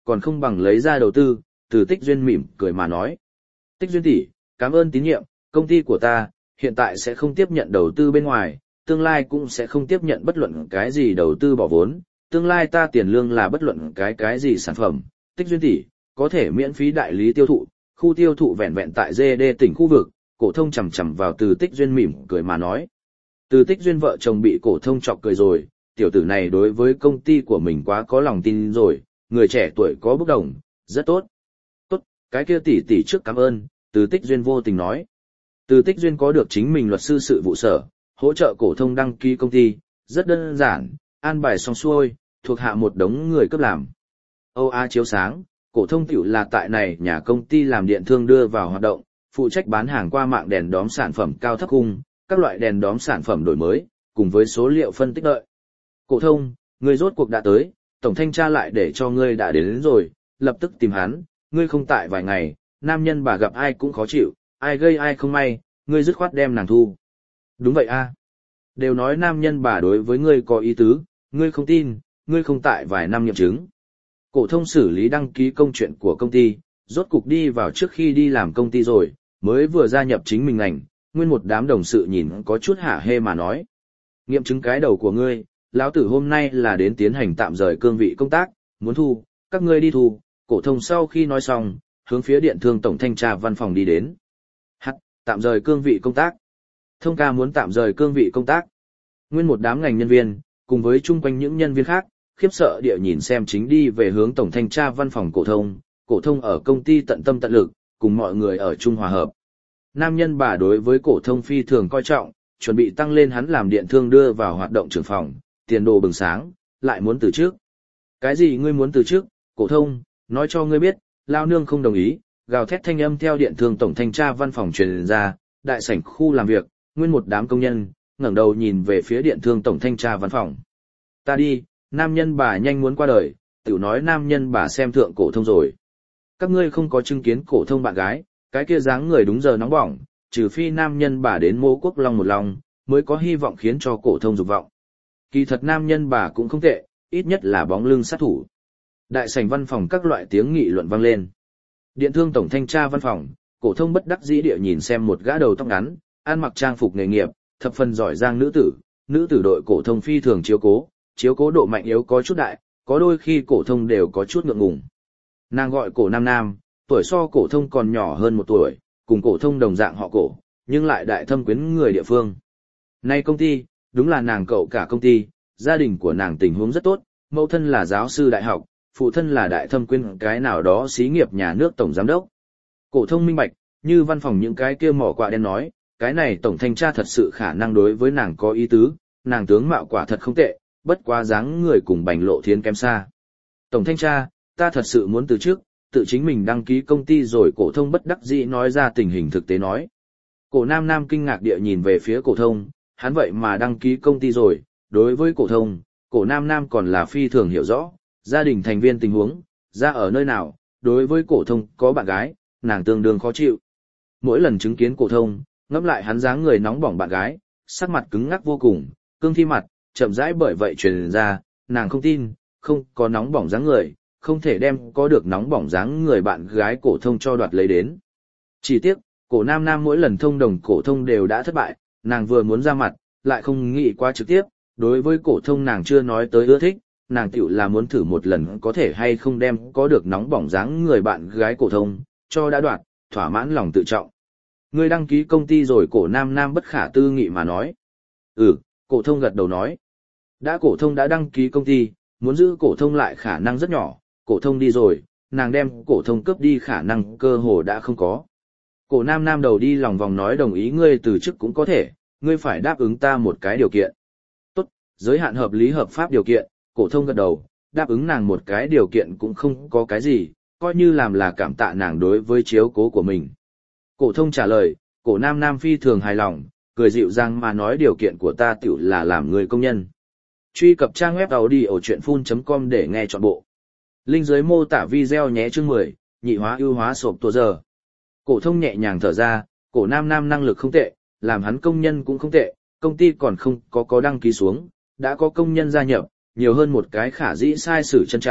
còn không bằng lấy ra đầu tư, Từ Tích Duyên mỉm cười mà nói. Tích Duyên tỷ, cảm ơn tín nhiệm, công ty của ta, hiện tại sẽ không tiếp nhận đầu tư bên ngoài, tương lai cũng sẽ không tiếp nhận bất luận cái gì đầu tư bỏ vốn, tương lai ta tiền lương là bất luận cái cái gì sản phẩm, Tích Duyên tỷ, có thể miễn phí đại lý tiêu thụ, khu tiêu thụ vẹn vẹn tại giê đê tỉnh khu vực, Cổ Thông chằm chằm vào Từ Tích Duyên mỉm cười mà nói. Từ Tích Duyên vợ chồng bị Cổ Thông chọc cười rồi, tiểu tử này đối với công ty của mình quá có lòng tin rồi, người trẻ tuổi có bốc đồng, rất tốt. Tốt, cái kia tỷ tỷ trước cảm ơn, Từ Tích Duyên vô tình nói. Từ Tích Duyên có được chính mình luật sư sự vụ sở, hỗ trợ Cổ Thông đăng ký công ty, rất đơn giản, an bài xong xuôi, thuộc hạ một đống người cấp làm. Âu A chiếu sáng, Cổ Thông tiểu là tại này nhà công ty làm điện thương đưa vào hoạt động, phụ trách bán hàng qua mạng đèn đóm sản phẩm cao thấp khung, các loại đèn đóm sản phẩm đổi mới, cùng với số liệu phân tích đợi. Cổ Thông, ngươi rốt cuộc đã tới, tổng thanh tra lại để cho ngươi đã đến, đến rồi, lập tức tìm hắn, ngươi không tại vài ngày, nam nhân bà gặp ai cũng khó chịu, ai gây ai không may, ngươi dứt khoát đem nàng thu. Đúng vậy a. Đều nói nam nhân bà đối với ngươi có ý tứ, ngươi không tin, ngươi không tại vài năm nghiệm chứng. Cổ Thông xử lý đăng ký công chuyện của công ty, rốt cục đi vào trước khi đi làm công ty rồi, mới vừa gia nhập chính mình ngành, nguyên một đám đồng sự nhìn có chút hả hê mà nói. Nghiệm chứng cái đầu của ngươi, lão tử hôm nay là đến tiến hành tạm rời cương vị công tác, muốn thu, các ngươi đi thu. Cổ Thông sau khi nói xong, hướng phía điện thương tổng thanh tra văn phòng đi đến. Hắc, tạm rời cương vị công tác. Thông ca muốn tạm rời cương vị công tác. Nguyên một đám ngành nhân viên, cùng với chung quanh những nhân viên khác, khiếp sợ địa nhìn xem chính đi về hướng tổng thanh tra văn phòng Cổ Thông. Cổ Thông ở công ty tận tâm tận lực, cùng mọi người ở chung hòa hợp. Nam nhân bà đối với Cổ Thông phi thường coi trọng, chuẩn bị tăng lên hắn làm điện thương đưa vào hoạt động trưởng phòng, tiền đồ bừng sáng, lại muốn từ chức. Cái gì ngươi muốn từ chức, Cổ Thông, nói cho ngươi biết, lao nương không đồng ý, gào thét thanh âm theo điện thương tổng thanh tra văn phòng truyền ra, đại sảnh khu làm việc, nguyên một đám công nhân, ngẩng đầu nhìn về phía điện thương tổng thanh tra văn phòng. Ta đi, nam nhân bà nhanh muốn qua đời, tiểu nói nam nhân bà xem thượng Cổ Thông rồi. Các ngươi không có chứng kiến Cổ Thông bạn gái, cái kia dáng người đúng giờ nóng bỏng, trừ phi nam nhân bà đến Mộ Quốc Long một lòng, mới có hy vọng khiến cho Cổ Thông dục vọng. Kỳ thật nam nhân bà cũng không tệ, ít nhất là bóng lưng sát thủ. Đại sảnh văn phòng các loại tiếng nghị luận vang lên. Điện thương tổng thanh tra văn phòng, Cổ Thông bất đắc dĩ địa nhìn xem một gã đầu tóc ngắn, ăn mặc trang phục nghề nghiệp, thập phần giỏi giang nữ tử, nữ tử đội Cổ Thông phi thường chiếu cố, chiếu cố độ mạnh yếu có chút đại, có đôi khi Cổ Thông đều có chút ngượng ngùng. Nàng gọi Cổ Nam Nam, tuổi so Cổ Thông còn nhỏ hơn một tuổi, cùng Cổ Thông đồng dạng họ Cổ, nhưng lại đại thâm quyến người địa phương. Nay công ty, đúng là nàng cậu cả công ty, gia đình của nàng tình huống rất tốt, mẫu thân là giáo sư đại học, phụ thân là đại thâm quyến cái nào đó xí nghiệp nhà nước tổng giám đốc. Cổ Thông minh bạch, như văn phòng những cái kia mỏ quạ đen nói, cái này tổng thanh tra thật sự khả năng đối với nàng có ý tứ, nàng tướng mạo quả thật không tệ, bất quá dáng người cùng Bành Lộ Thiến kém xa. Tổng thanh tra, ta thật sự muốn từ trước, tự chính mình đăng ký công ty rồi. Cổ Thông bất đắc dĩ nói ra tình hình thực tế nói. Cổ Nam Nam kinh ngạc địa nhìn về phía Cổ Thông, hắn vậy mà đăng ký công ty rồi, đối với Cổ Thông, Cổ Nam Nam còn là phi thường hiểu rõ, gia đình thành viên tình huống, ra ở nơi nào, đối với Cổ Thông có bạn gái, nàng tương đương khó chịu. Mỗi lần chứng kiến Cổ Thông, ngẫm lại hắn dáng người nóng bỏng bạn gái, sắc mặt cứng ngắc vô cùng, cương thi mặt, chậm rãi bởi vậy truyền ra, nàng không tin, không có nóng bỏng dáng người, không thể đem có được nóng bỏng dáng người bạn gái Cổ Thông cho đoạt lấy đến. Chỉ tiếc, Cổ Nam Nam mỗi lần thông đồng Cổ Thông đều đã thất bại, nàng vừa muốn ra mặt, lại không nghĩ quá trực tiếp, đối với Cổ Thông nàng chưa nói tới ưa thích, nàng tiểu là muốn thử một lần có thể hay không đem có được nóng bỏng dáng người bạn gái Cổ Thông cho đã đoạt, thỏa mãn lòng tự trọng. Ngươi đăng ký công ty rồi? Cổ Nam Nam bất khả tư nghị mà nói. Ừ, Cổ Thông gật đầu nói. Đã Cổ Thông đã đăng ký công ty, muốn giữ Cổ Thông lại khả năng rất nhỏ, Cổ Thông đi rồi, nàng đem Cổ Thông cướp đi khả năng cơ hồ đã không có. Cổ Nam Nam đầu đi lòng vòng nói đồng ý ngươi từ chức cũng có thể, ngươi phải đáp ứng ta một cái điều kiện. Tốt, giới hạn hợp lý hợp pháp điều kiện. Cổ Thông gật đầu, đáp ứng nàng một cái điều kiện cũng không có cái gì, coi như làm là cảm tạ nàng đối với chiếu cố của mình. Cổ Thông trả lời, Cổ Nam Nam phi thường hài lòng, cười dịu dàng mà nói điều kiện của ta tiểu là làm người công nhân. Truy cập trang web audiochuyenphun chấm com để nghe trọn bộ. Link dưới mô tả video nhé. Chương mười, nhị hóa ưu hóa sộp tổ giờ. Cổ Thông nhẹ nhàng thở ra, Cổ Nam Nam năng lực không tệ, làm hắn công nhân cũng không tệ, công ty còn không có có đăng ký xuống, đã có công nhân gia nhập, nhiều hơn một cái khả dĩ sai sử chân chạy,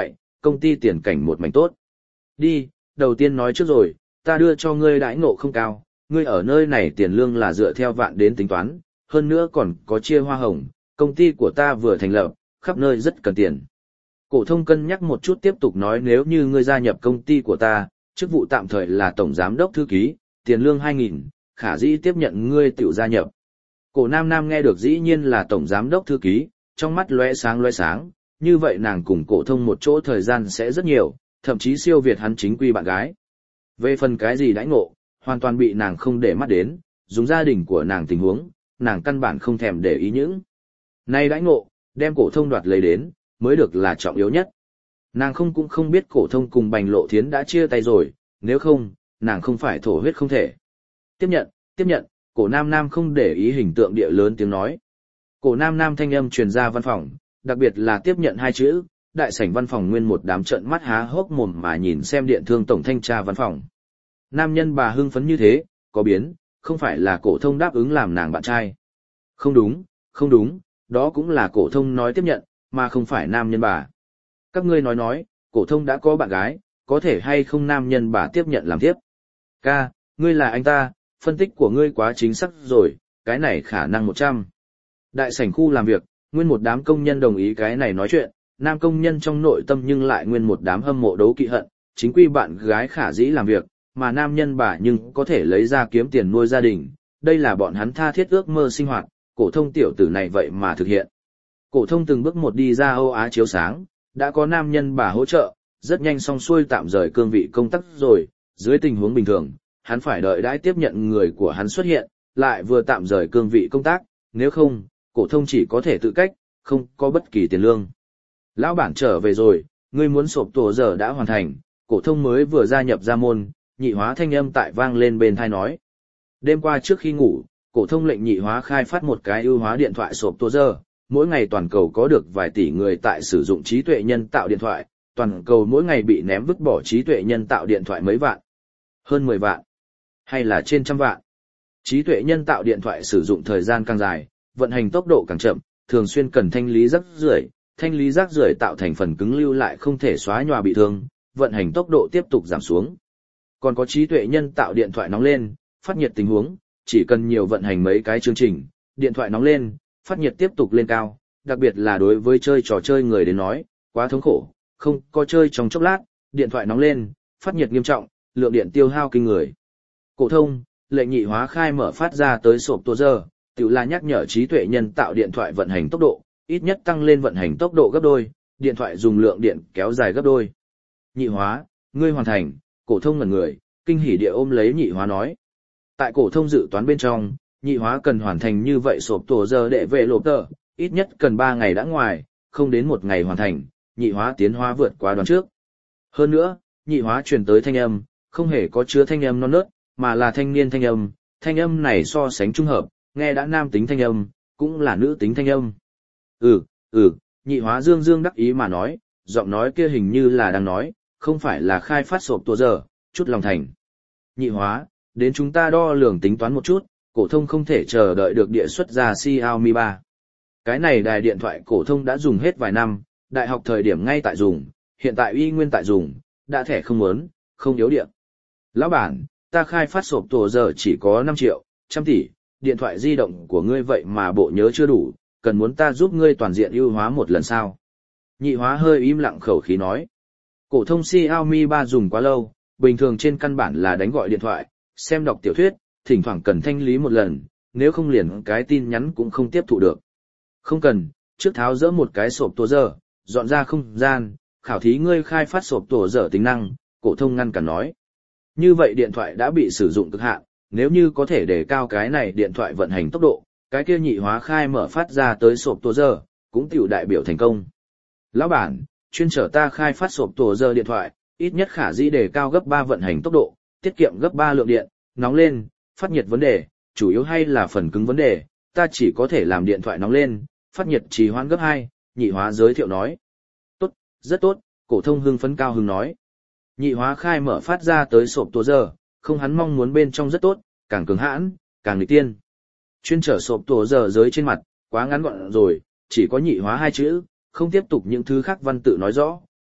công ty tiền cảnh một mảnh tốt. Đi, đầu tiên nói trước rồi, ta đưa cho ngươi đãi ngộ không cao, ngươi ở nơi này tiền lương là dựa theo vạn đến tính toán, hơn nữa còn có chia hoa hồng, công ty của ta vừa thành lập, khắp nơi rất cần tiền. Cổ thông cân nhắc một chút tiếp tục nói nếu như ngươi gia nhập công ty của ta, chức vụ tạm thời là tổng giám đốc thư ký, tiền lương hai nghìn, khả dĩ tiếp nhận ngươi tiểu gia nhập. Cổ Nam Nam nghe được dĩ nhiên là tổng giám đốc thư ký, trong mắt lóe sáng lóe sáng, như vậy nàng cùng Cổ Thông một chỗ thời gian sẽ rất nhiều, thậm chí siêu việt hắn chính quy bạn gái. Về phần cái gì đãi ngộ, hoàn toàn bị nàng không để mắt đến, dùng gia đình của nàng tình huống, nàng căn bản không thèm để ý những. Nay đãi ngộ, đem Cổ Thông đoạt lấy đến, mới được là trọng yếu nhất. Nàng không cũng không biết Cổ Thông cùng Bành Lộ Thiến đã chia tay rồi, nếu không, nàng không phải thổ huyết không thể. Tiếp nhận, tiếp nhận, Cổ Nam Nam không để ý hình tượng địa lớn tiếng nói. Cổ Nam Nam thanh âm truyền ra văn phòng, đặc biệt là tiếp nhận hai chữ, đại sảnh văn phòng nguyên một đám trợn mắt há hốc mồm mà nhìn xem điện thương tổng thanh tra văn phòng. Nam nhân bà hưng phấn như thế, có biến, không phải là Cổ Thông đáp ứng làm nàng bạn trai. Không đúng, không đúng, đó cũng là Cổ Thông nói tiếp nhận, mà không phải nam nhân bà. Các ngươi nói nói, Cổ Thông đã có bạn gái, có thể hay không nam nhân bà tiếp nhận làm tiếp. Ca, ngươi là anh ta, phân tích của ngươi quá chính xác rồi, cái này khả năng một trăm. Đại sảnh khu làm việc, nguyên một đám công nhân đồng ý cái này nói chuyện, nam công nhân trong nội tâm nhưng lại nguyên một đám hâm mộ đấu kỵ hận, chính quy bạn gái khả dĩ làm việc, mà nam nhân bà nhưng có thể lấy ra kiếm tiền nuôi gia đình, đây là bọn hắn tha thiết ước mơ sinh hoạt, Cổ Thông tiểu tử này vậy mà thực hiện. Cổ Thông từng bước một đi ra Âu Á chiếu sáng, đã có nam nhân bà hỗ trợ, rất nhanh xong xuôi tạm rời cương vị công tác rồi, dưới tình huống bình thường, hắn phải đợi đãi tiếp nhận người của hắn xuất hiện, lại vừa tạm rời cương vị công tác, nếu không, Cổ Thông chỉ có thể tự cách, không có bất kỳ tiền lương. Lão bản trở về rồi, ngươi muốn sộp tổ giờ đã hoàn thành, Cổ Thông mới vừa gia nhập gia môn, Nhị Hóa thanh âm tại vang lên bên tai nói. Đêm qua trước khi ngủ, Cổ Thông lệnh Nhị Hóa khai phát một cái ưu hóa điện thoại sộp tổ giờ, mỗi ngày toàn cầu có được vài tỷ người tại sử dụng trí tuệ nhân tạo điện thoại, toàn cầu mỗi ngày bị ném vứt bỏ trí tuệ nhân tạo điện thoại mấy vạn, hơn mười vạn, hay là trên trăm vạn. Trí tuệ nhân tạo điện thoại sử dụng thời gian càng dài, vận hành tốc độ càng chậm, thường xuyên cần thanh lý rác rưởi, thanh lý rác rưởi tạo thành phần cứng lưu lại không thể xóa nhòa bị thương, vận hành tốc độ tiếp tục giảm xuống. Còn có trí tuệ nhân tạo điện thoại nóng lên, phát nhiệt tình huống, chỉ cần nhiều vận hành mấy cái chương trình, điện thoại nóng lên, phát nhiệt tiếp tục lên cao, đặc biệt là đối với chơi trò chơi người đến nói, quá thống khổ, không có chơi trong chốc lát, điện thoại nóng lên, phát nhiệt nghiêm trọng, lượng điện tiêu hao kinh người. Cổ Thông, lệnh Nhị Hóa khai mở phát ra tới sộp tổ giờ, tự là nhắc nhở trí tuệ nhân tạo điện thoại vận hành tốc độ, ít nhất tăng lên vận hành tốc độ gấp đôi, điện thoại dùng lượng điện kéo dài gấp đôi. Nhị Hóa, ngươi hoàn thành, Cổ Thông ngẩn người, kinh hỉ địa ôm lấy Nhị Hóa nói. Tại Cổ Thông dự toán bên trong, Nhị Hóa cần hoàn thành như vậy sộp tổ giờ để về lộp tờ, ít nhất cần ba ngày đã ngoài, không đến một ngày hoàn thành, Nhị Hóa tiến hóa vượt quá đoán trước. Hơn nữa, Nhị Hóa truyền tới thanh âm, không hề có chứa thanh âm non nớt, mà là thanh niên thanh âm, thanh âm này so sánh trung hợp, nghe đã nam tính thanh âm, cũng là nữ tính thanh âm. Ừ, ừ, Nhị Hóa dương dương đắc ý mà nói, giọng nói kia hình như là đang nói, không phải là khai phát sộp tổ giờ, chút lòng thành. Nhị Hóa, đến chúng ta đo lường tính toán một chút, Cổ Thông không thể chờ đợi được địa xuất ra Xiaomi ba. Cái này đài điện thoại Cổ Thông đã dùng hết vài năm, đại học thời điểm ngay tại dùng, hiện tại uy nguyên tại dùng, đã thẻ không muốn, không yếu điện. Lão bản, ta khai phát sộp tổ giờ chỉ có năm triệu, trăm tỷ, điện thoại di động của ngươi vậy mà bộ nhớ chưa đủ, cần muốn ta giúp ngươi toàn diện ưu hóa một lần sao? Nhị Hóa hơi im lặng khẩu khí nói. Cổ Thông Xiaomi ba dùng quá lâu, bình thường trên căn bản là đánh gọi điện thoại, xem đọc tiểu thuyết, thỉnh thoảng cần thanh lý một lần, nếu không liền cái tin nhắn cũng không tiếp thụ được. Không cần, trước tháo dỡ một cái sộp tổ giờ, dọn ra không gian, khảo thí ngươi khai phát sộp tổ giờ tính năng, Cổ Thông ngăn cản nói. Như vậy điện thoại đã bị sử dụng cực hạn, nếu như có thể đề cao cái này điện thoại vận hành tốc độ, cái kia Nhị Hóa khai mở phát ra tới sộp tổ giờ, cũng tiểu đại biểu thành công. Lão bản, chuyên trở ta khai phát sộp tổ giờ điện thoại, ít nhất khả dĩ đề cao gấp ba vận hành tốc độ, tiết kiệm gấp ba lượng điện, nóng lên, phát nhiệt vấn đề, chủ yếu hay là phần cứng vấn đề, ta chỉ có thể làm điện thoại nóng lên, phát nhiệt trì hoãn gấp hai, Nhị Hóa giới thiệu nói. Tốt, rất tốt, Cổ Thông hưng phấn cao hứng nói. Nhị Hóa khai mở phát ra tới sộp tổ giờ, không hắn mong muốn bên trong rất tốt, càng cứng hãn, càng nghịch tiên. Chuyên trở sộp tổ giờ giới trên mặt, quá ngắn gọn rồi, chỉ có Nhị Hóa hai chữ, không tiếp tục những thứ khác văn tự nói rõ,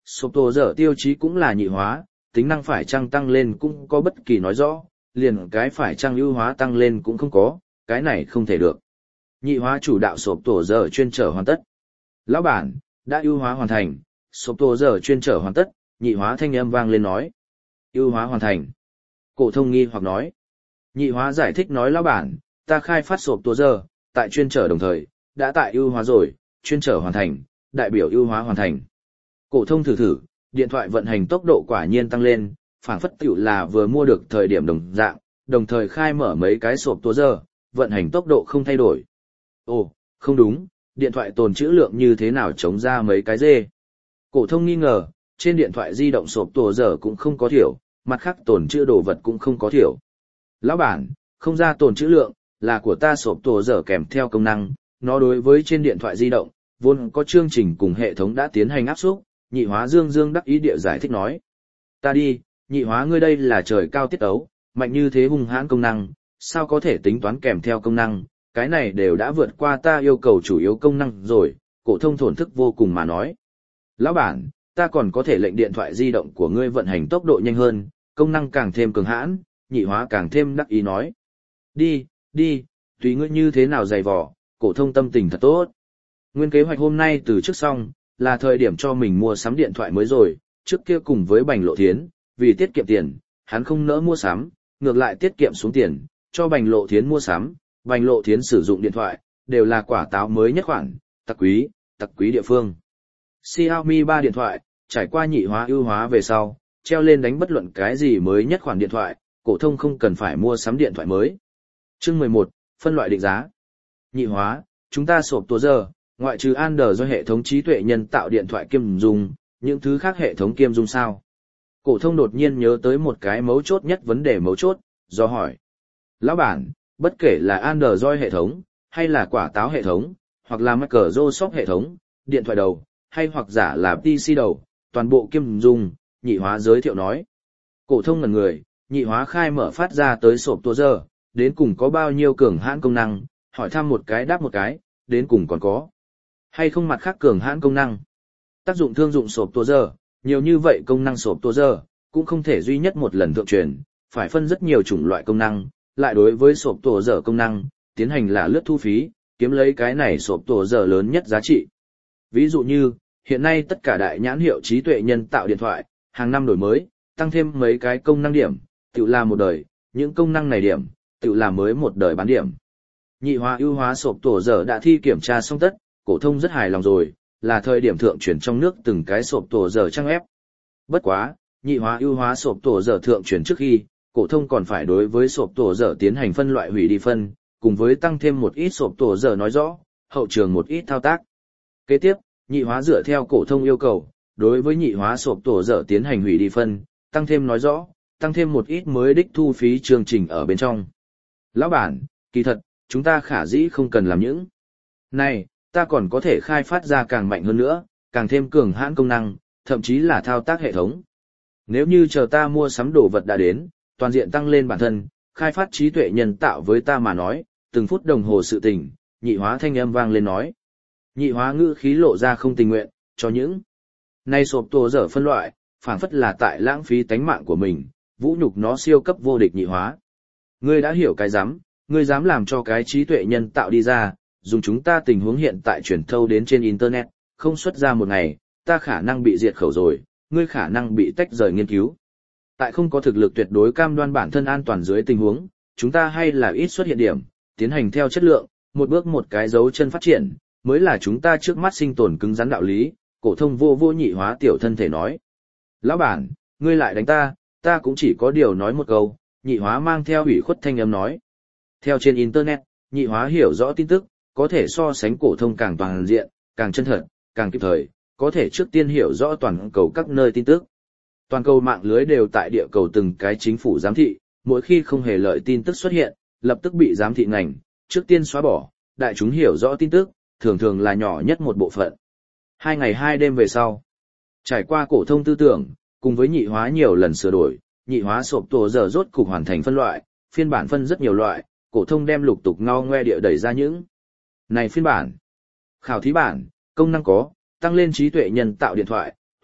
Sộp tổ dở tiêu chí cũng là nhị hóa, tính năng phải chăng tăng lên cũng có bất kỳ nói rõ, liền cái phải chăng ưu hóa tăng lên cũng không có, cái này không thể được. Nhị hóa chủ đạo sộp tổ dở chuyên trở hoàn tất. Lão bản, đã ưu hóa hoàn thành, sộp tổ dở chuyên trở hoàn tất, nhị hóa thanh âm vang lên nói. Ưu hóa hoàn thành. Cổ thông nghi hoặc nói. Nhị hóa giải thích nói lão bản, ta khai phát sộp tổ dở, tại chuyên trở đồng thời, đã tại ưu hóa rồi, chuyên trở hoàn thành, đại biểu ưu hóa hoàn thành. Cổ thông thử thử, điện thoại vận hành tốc độ quả nhiên tăng lên, phảng phất tựu là vừa mua được thời điểm đồng dạng, đồng thời khai mở mấy cái sộp tổ dở, vận hành tốc độ không thay đổi. Ồ, không đúng, điện thoại tồn trữ lượng như thế nào chống ra mấy cái dê. Cổ thông nghi ngờ, trên điện thoại di động sộp tổ dở cũng không có thiểu, mặt khác tồn trữ đồ vật cũng không có thiểu. Lão bản, không ra tồn trữ lượng, là của ta sộp tổ dở kèm theo công năng, nó đối với trên điện thoại di động, vốn có chương trình cùng hệ thống đã tiến hành áp xúc, nhị hóa dương dương đắc ý địa giải thích nói. Ta đi, nhị hóa ngươi đây là trời cao tiết ấu, mạnh như thế hung hãn công năng, sao có thể tính toán kèm theo công năng, cái này đều đã vượt qua ta yêu cầu chủ yếu công năng rồi, cổ thông thổn thức vô cùng mà nói. Lão bản, ta còn có thể lệnh điện thoại di động của ngươi vận hành tốc độ nhanh hơn, công năng càng thêm cường hãn, nhị hóa càng thêm đắc ý nói. Đi, đi, tùy ngươi như thế nào dày vò, cổ thông tâm tình thật tốt. Nguyên kế hoạch hôm nay từ trước xong, là thời điểm cho mình mua sắm điện thoại mới rồi, trước kia cùng với Bành Lộ Thiến, vì tiết kiệm tiền, hắn không nỡ mua sắm, ngược lại tiết kiệm xuống tiền, cho Bành Lộ Thiến mua sắm, Bành Lộ Thiến sử dụng điện thoại, đều là quả táo mới nhất khoản, tặc quý, tặc quý địa phương. Xiaomi ba điện thoại, trải qua nhị hóa ưu hóa về sau, treo lên đánh bất luận cái gì mới nhất khoản điện thoại, cổ thông không cần phải mua sắm điện thoại mới. Chương mười một, phân loại định giá. Nhị hóa, chúng ta sộp tổ giờ, ngoại trừ Android do hệ thống trí tuệ nhân tạo điện thoại kiêm dung, những thứ khác hệ thống kiêm dung sao? Cổ thông đột nhiên nhớ tới một cái mấu chốt nhất vấn đề mấu chốt, do hỏi. Lão bản, bất kể là Android hệ thống, hay là quả táo hệ thống, hoặc là Microsoft hệ thống, điện thoại đầu, hay hoặc giả là pê xê đầu, toàn bộ kiêm dung, nhị hóa giới thiệu nói. Cổ thông ngẩn người, nhị hóa khai mở phát ra tới sộp tổ giờ, đến cùng có bao nhiêu cường hãn công năng, hỏi thăm một cái đáp một cái, đến cùng còn có hay không mặt khác cường hãn công năng. Tác dụng thương dụng sộp tổ giờ, nhiều như vậy công năng sộp tổ giờ, cũng không thể duy nhất một lần thượng truyền, phải phân rất nhiều chủng loại công năng, lại đối với sộp tổ giờ công năng, tiến hành là lướt thu phí, kiếm lấy cái này sộp tổ giờ lớn nhất giá trị. Ví dụ như, hiện nay tất cả đại nhãn hiệu trí tuệ nhân tạo điện thoại, hàng năm đổi mới, tăng thêm mấy cái công năng điểm, tự là một đời, những công năng này điểm, tự là mới một đời bán điểm. Nhị hóa ưu hóa sộp tổ giờ đã thi kiểm tra xong tất, cổ thông rất hài lòng rồi, là thời điểm thượng chuyển trong nước từng cái sộp tổ giờ trang ép. Bất quá, nhị hóa ưu hóa sộp tổ giờ thượng chuyển trước khi, cổ thông còn phải đối với sộp tổ giờ tiến hành phân loại hủy đi phân, cùng với tăng thêm một ít sộp tổ giờ nói rõ, hậu trường một ít thao tác. Kế tiếp, nhị hóa dựa theo cổ thông yêu cầu, đối với nhị hóa sộp tổ giờ tiến hành hủy đi phân, tăng thêm nói rõ, tăng thêm một ít mới đích thu phí chương trình ở bên trong. Lão bản, kỳ thật, chúng ta khả dĩ không cần làm những này, ta còn có thể khai phát ra càng mạnh hơn nữa, càng thêm cường hãn công năng, thậm chí là thao tác hệ thống. Nếu như chờ ta mua sắm đồ vật đã đến, toàn diện tăng lên bản thân, khai phát trí tuệ nhân tạo với ta mà nói, từng phút đồng hồ sự tình, nhị hóa thanh âm vang lên nói. Nhị hóa ngữ khí lộ ra không tình nguyện, cho những nay sộp tổ dở phân loại, phảng phất là tại lãng phí tánh mạng của mình, vũ nhục nó siêu cấp vô địch nhị hóa. Ngươi đã hiểu cái dám, ngươi dám làm cho cái trí tuệ nhân tạo đi ra, dùng chúng ta tình huống hiện tại truyền thâu đến trên Internet, không xuất ra một ngày, ta khả năng bị diệt khẩu rồi, ngươi khả năng bị tách rời nghiên cứu. Tại không có thực lực tuyệt đối cam đoan bản thân an toàn dưới tình huống, chúng ta hay là ít xuất hiện điểm, tiến hành theo chất lượng, một bước một cái dấu chân phát triển, mới là chúng ta trước mắt sinh tồn cứng rắn đạo lý, cổ thông vô vô nhị hóa tiểu thân thể nói. Lão bản, ngươi lại đánh ta, ta cũng chỉ có điều nói một câu, nhị hóa mang theo ủy khuất thanh âm nói. Theo trên Internet, nhị hóa hiểu rõ tin tức, có thể so sánh cổ thông càng toàn diện, càng chân thật, càng kịp thời, có thể trước tiên hiểu rõ toàn cầu các nơi tin tức. Toàn cầu mạng lưới đều tại địa cầu từng cái chính phủ giám thị, mỗi khi không hề lợi tin tức xuất hiện, lập tức bị giám thị ngành, trước tiên xóa bỏ, đại chúng hiểu rõ tin tức, thường thường là nhỏ nhất một bộ phận. Hai ngày hai đêm về sau, trải qua cổ thông tư tưởng, cùng với nhị hóa nhiều lần sửa đổi, nhị hóa sộp tổ giờ rốt cục hoàn thành phân loại, phiên bản phân rất nhiều loại, cổ thông đem lục tục ngao ngoe địa đẩy ra những này phiên bản. Khảo thí bản, công năng có, tăng lên trí tuệ nhân tạo điện thoại,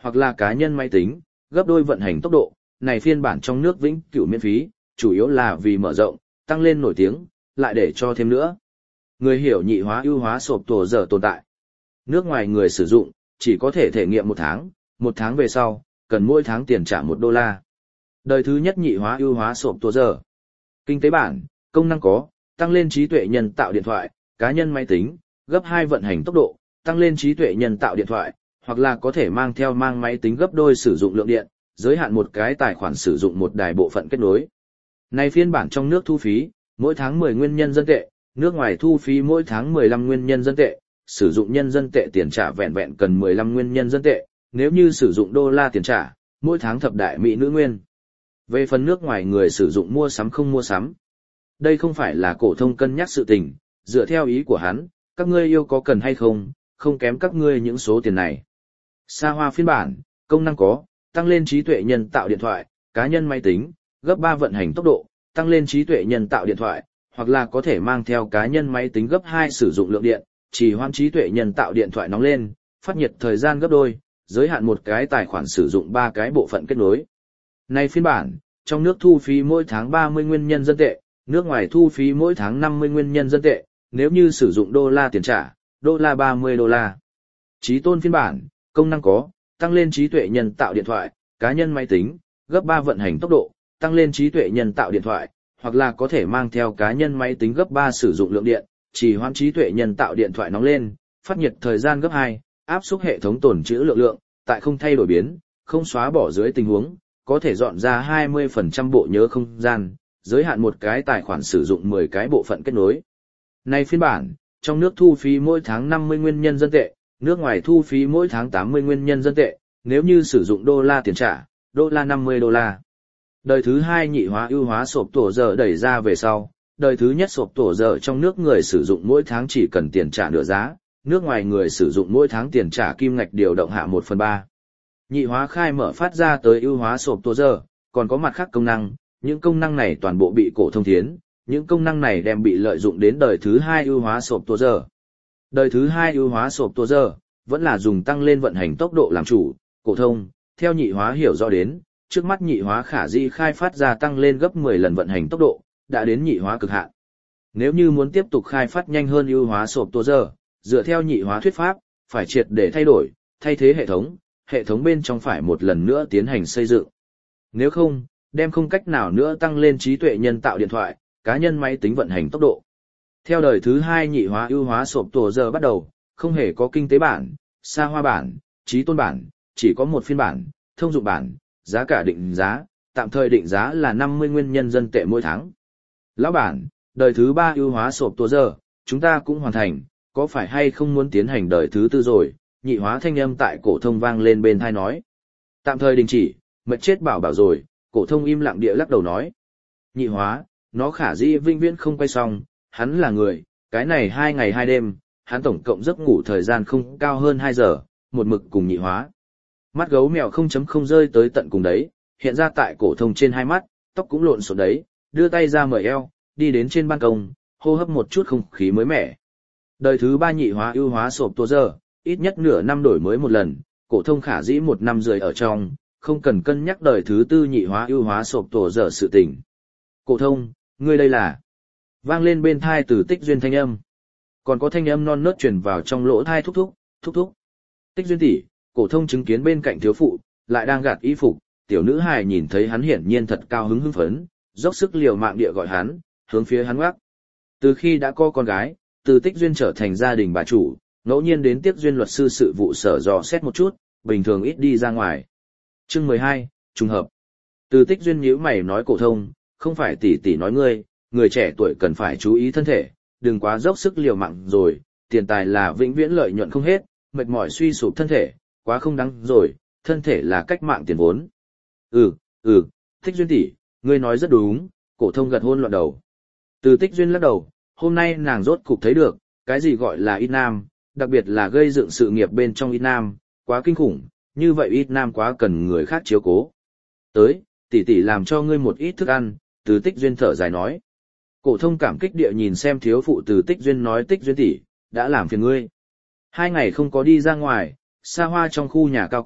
hoặc là cá nhân máy tính, gấp đôi vận hành tốc độ, này phiên bản trong nước vĩnh cửu miễn phí, chủ yếu là vì mở rộng, tăng lên nổi tiếng, lại để cho thêm nữa. Người hiểu nhị hóa ưu hóa sộp tổ giờ tồn tại. Nước ngoài người sử dụng, chỉ có thể thể nghiệm một tháng, một tháng về sau, cần mỗi tháng tiền trả một đô la. Đời thứ nhất nhị hóa ưu hóa sộp tổ giờ. Kinh tế bản, công năng có, tăng lên trí tuệ nhân tạo điện thoại, cá nhân máy tính, gấp hai vận hành tốc độ, tăng lên trí tuệ nhân tạo điện thoại, hoặc là có thể mang theo mang máy tính gấp đôi sử dụng lượng điện, giới hạn một cái tài khoản sử dụng một đài bộ phận kết nối. Này phiên bản trong nước thu phí, mỗi tháng mười nguyên nhân dân tệ, nước ngoài thu phí mỗi tháng mười lăm nguyên nhân dân tệ, sử dụng nhân dân tệ tiền trả vẹn vẹn cần mười lăm nguyên nhân dân tệ, nếu như sử dụng đô la tiền trả, mỗi tháng thập đại mỹ nữ nguyên. Về phần nước ngoài người sử dụng mua sắm không mua sắm. Đây không phải là cổ thông cân nhắc sự tình, dựa theo ý của hắn, các ngươi yêu có cần hay không, không kém các ngươi những số tiền này. Xa hoa phiên bản, công năng có, tăng lên trí tuệ nhân tạo điện thoại, cá nhân máy tính, gấp ba vận hành tốc độ, tăng lên trí tuệ nhân tạo điện thoại, hoặc là có thể mang theo cá nhân máy tính gấp hai sử dụng lượng điện, chỉ hoãn trí tuệ nhân tạo điện thoại nóng lên, phát nhiệt thời gian gấp đôi, giới hạn một cái tài khoản sử dụng ba cái bộ phận kết nối. Này phiên bản, trong nước thu phí mỗi tháng ba mươi nguyên nhân dân tệ, nước ngoài thu phí mỗi tháng năm mươi nguyên nhân dân tệ, nếu như sử dụng đô la tiền trả, đô la ba mươi đô la. Trí tôn phiên bản, công năng có, tăng lên trí tuệ nhân tạo điện thoại, cá nhân máy tính, gấp ba vận hành tốc độ, tăng lên trí tuệ nhân tạo điện thoại, hoặc là có thể mang theo cá nhân máy tính gấp ba sử dụng lượng điện, chỉ hoãn trí tuệ nhân tạo điện thoại nóng lên, phát nhiệt thời gian gấp hai, áp suất hệ thống tồn trữ lượng lượng, tại không thay đổi biến, không xóa bỏ dưới tình huống, có thể dọn ra hai mươi phần trăm bộ nhớ không gian, giới hạn một cái tài khoản sử dụng mười cái bộ phận kết nối. Này phiên bản, trong nước thu phí mỗi tháng năm mươi nguyên nhân dân tệ, nước ngoài thu phí mỗi tháng tám mươi nguyên nhân dân tệ, nếu như sử dụng đô la tiền trả, đô la năm mươi đô la. Đời thứ hai nhị hóa ưu hóa sộp tổ giờ đẩy ra về sau, đời thứ nhất sộp tổ giờ trong nước người sử dụng mỗi tháng chỉ cần tiền trả nửa giá, nước ngoài người sử dụng mỗi tháng tiền trả kim ngạch điều động hạ một phần ba. Nhị hóa khai mở phát ra tới ưu hóa sộp tổ giờ, còn có mặt khác công năng, những công năng này toàn bộ bị cổ thông thiến, những công năng này đem bị lợi dụng đến đời thứ hai ưu hóa sộp tổ giờ. Đời thứ hai ưu hóa sộp tổ giờ, vẫn là dùng tăng lên vận hành tốc độ làm chủ, cổ thông, theo nhị hóa hiểu rõ đến, trước mắt nhị hóa khả dĩ khai phát ra tăng lên gấp mười lần vận hành tốc độ, đã đến nhị hóa cực hạn. Nếu như muốn tiếp tục khai phát nhanh hơn ưu hóa sộp tổ giờ, dựa theo nhị hóa thuyết pháp, phải triệt để thay đổi, thay thế hệ thống, hệ thống bên trong phải một lần nữa tiến hành xây dựng. Nếu không, đem không cách nào nữa tăng lên trí tuệ nhân tạo điện thoại, cá nhân máy tính vận hành tốc độ. Theo đời thứ hai nhị hóa ưu hóa sộp tổ giờ bắt đầu, không hề có kinh tế bản, xa hoa bản, trí tôn bản, chỉ có một phiên bản, thông dụng bản, giá cả định giá, tạm thời định giá là năm mươi nguyên nhân dân tệ mỗi tháng. Lão bản, đời thứ ba ưu hóa sộp tổ giờ, chúng ta cũng hoàn thành, có phải hay không muốn tiến hành đời thứ tư rồi? Nhị hóa thanh âm tại cổ thông vang lên bên tai nói. Tạm thời đình chỉ, mệt chết bảo bảo rồi, cổ thông im lặng địa lắc đầu nói. Nhị hóa, nó khả dĩ vĩnh viễn không quay xong, hắn là người, cái này hai ngày hai đêm, hắn tổng cộng giấc ngủ thời gian không cao hơn hai giờ, một mực cùng nhị hóa. Mắt gấu mèo không chấm không rơi tới tận cùng đấy, hiện ra tại cổ thông trên hai mắt, tóc cũng lộn xộn đấy, đưa tay ra mời eo, đi đến trên ban công, hô hấp một chút không khí mới mẻ. Đời thứ ba nhị hóa ưu hóa sộp tổ giờ, ít nhất nửa năm đổi mới một lần, cổ thông khả dĩ một năm rưỡi ở trong, không cần cân nhắc đời thứ tư nhị hóa ưu hóa sộp tổ giờ sự tình. Cổ thông, ngươi đây là? Vang lên bên tai từ Tích Duyên thanh âm. Còn có thanh âm non nớt truyền vào trong lỗ tai thúc thúc, thúc thúc. Tích Duyên tỷ, cổ thông chứng kiến bên cạnh thiếu phụ, lại đang gạt y phục, tiểu nữ hài nhìn thấy hắn hiển nhiên thật cao hứng hưng phấn, dốc sức liều mạng địa gọi hắn, hướng phía hắn ngoắc. Từ khi đã có con gái, từ Tích Duyên trở thành gia đình bà chủ, ngẫu nhiên đến Tiếp Duyên luật sư sự vụ sở dò xét một chút, bình thường ít đi ra ngoài. Chương mười hai, trùng hợp. Từ Tích Duyên nhíu mày nói cổ thông, không phải tỷ tỷ nói ngươi, người trẻ tuổi cần phải chú ý thân thể, đừng quá dốc sức liều mạng rồi, tiền tài là vĩnh viễn lợi nhuận không hết, mệt mỏi suy sụp thân thể, quá không đáng rồi, thân thể là cách mạng tiền vốn. Ừ, ừ, Tích Duyên tỷ, ngươi nói rất đúng, cổ thông gật hôn loạn đầu. Từ Tích Duyên lắc đầu, hôm nay nàng rốt cục thấy được, cái gì gọi là ít nam, đặc biệt là gây dựng sự nghiệp bên trong ít nam, quá kinh khủng, như vậy ít nam quá cần người khác chiếu cố. Tới, tỷ tỷ làm cho ngươi một ít thức ăn, Từ Tích Duyên thở dài nói. Cổ thông cảm kích địa nhìn xem thiếu phụ Từ Tích Duyên nói Tích Duyên tỷ, đã làm phiền ngươi. Hai ngày không có đi ra ngoài, xa hoa trong khu nhà cao cấp,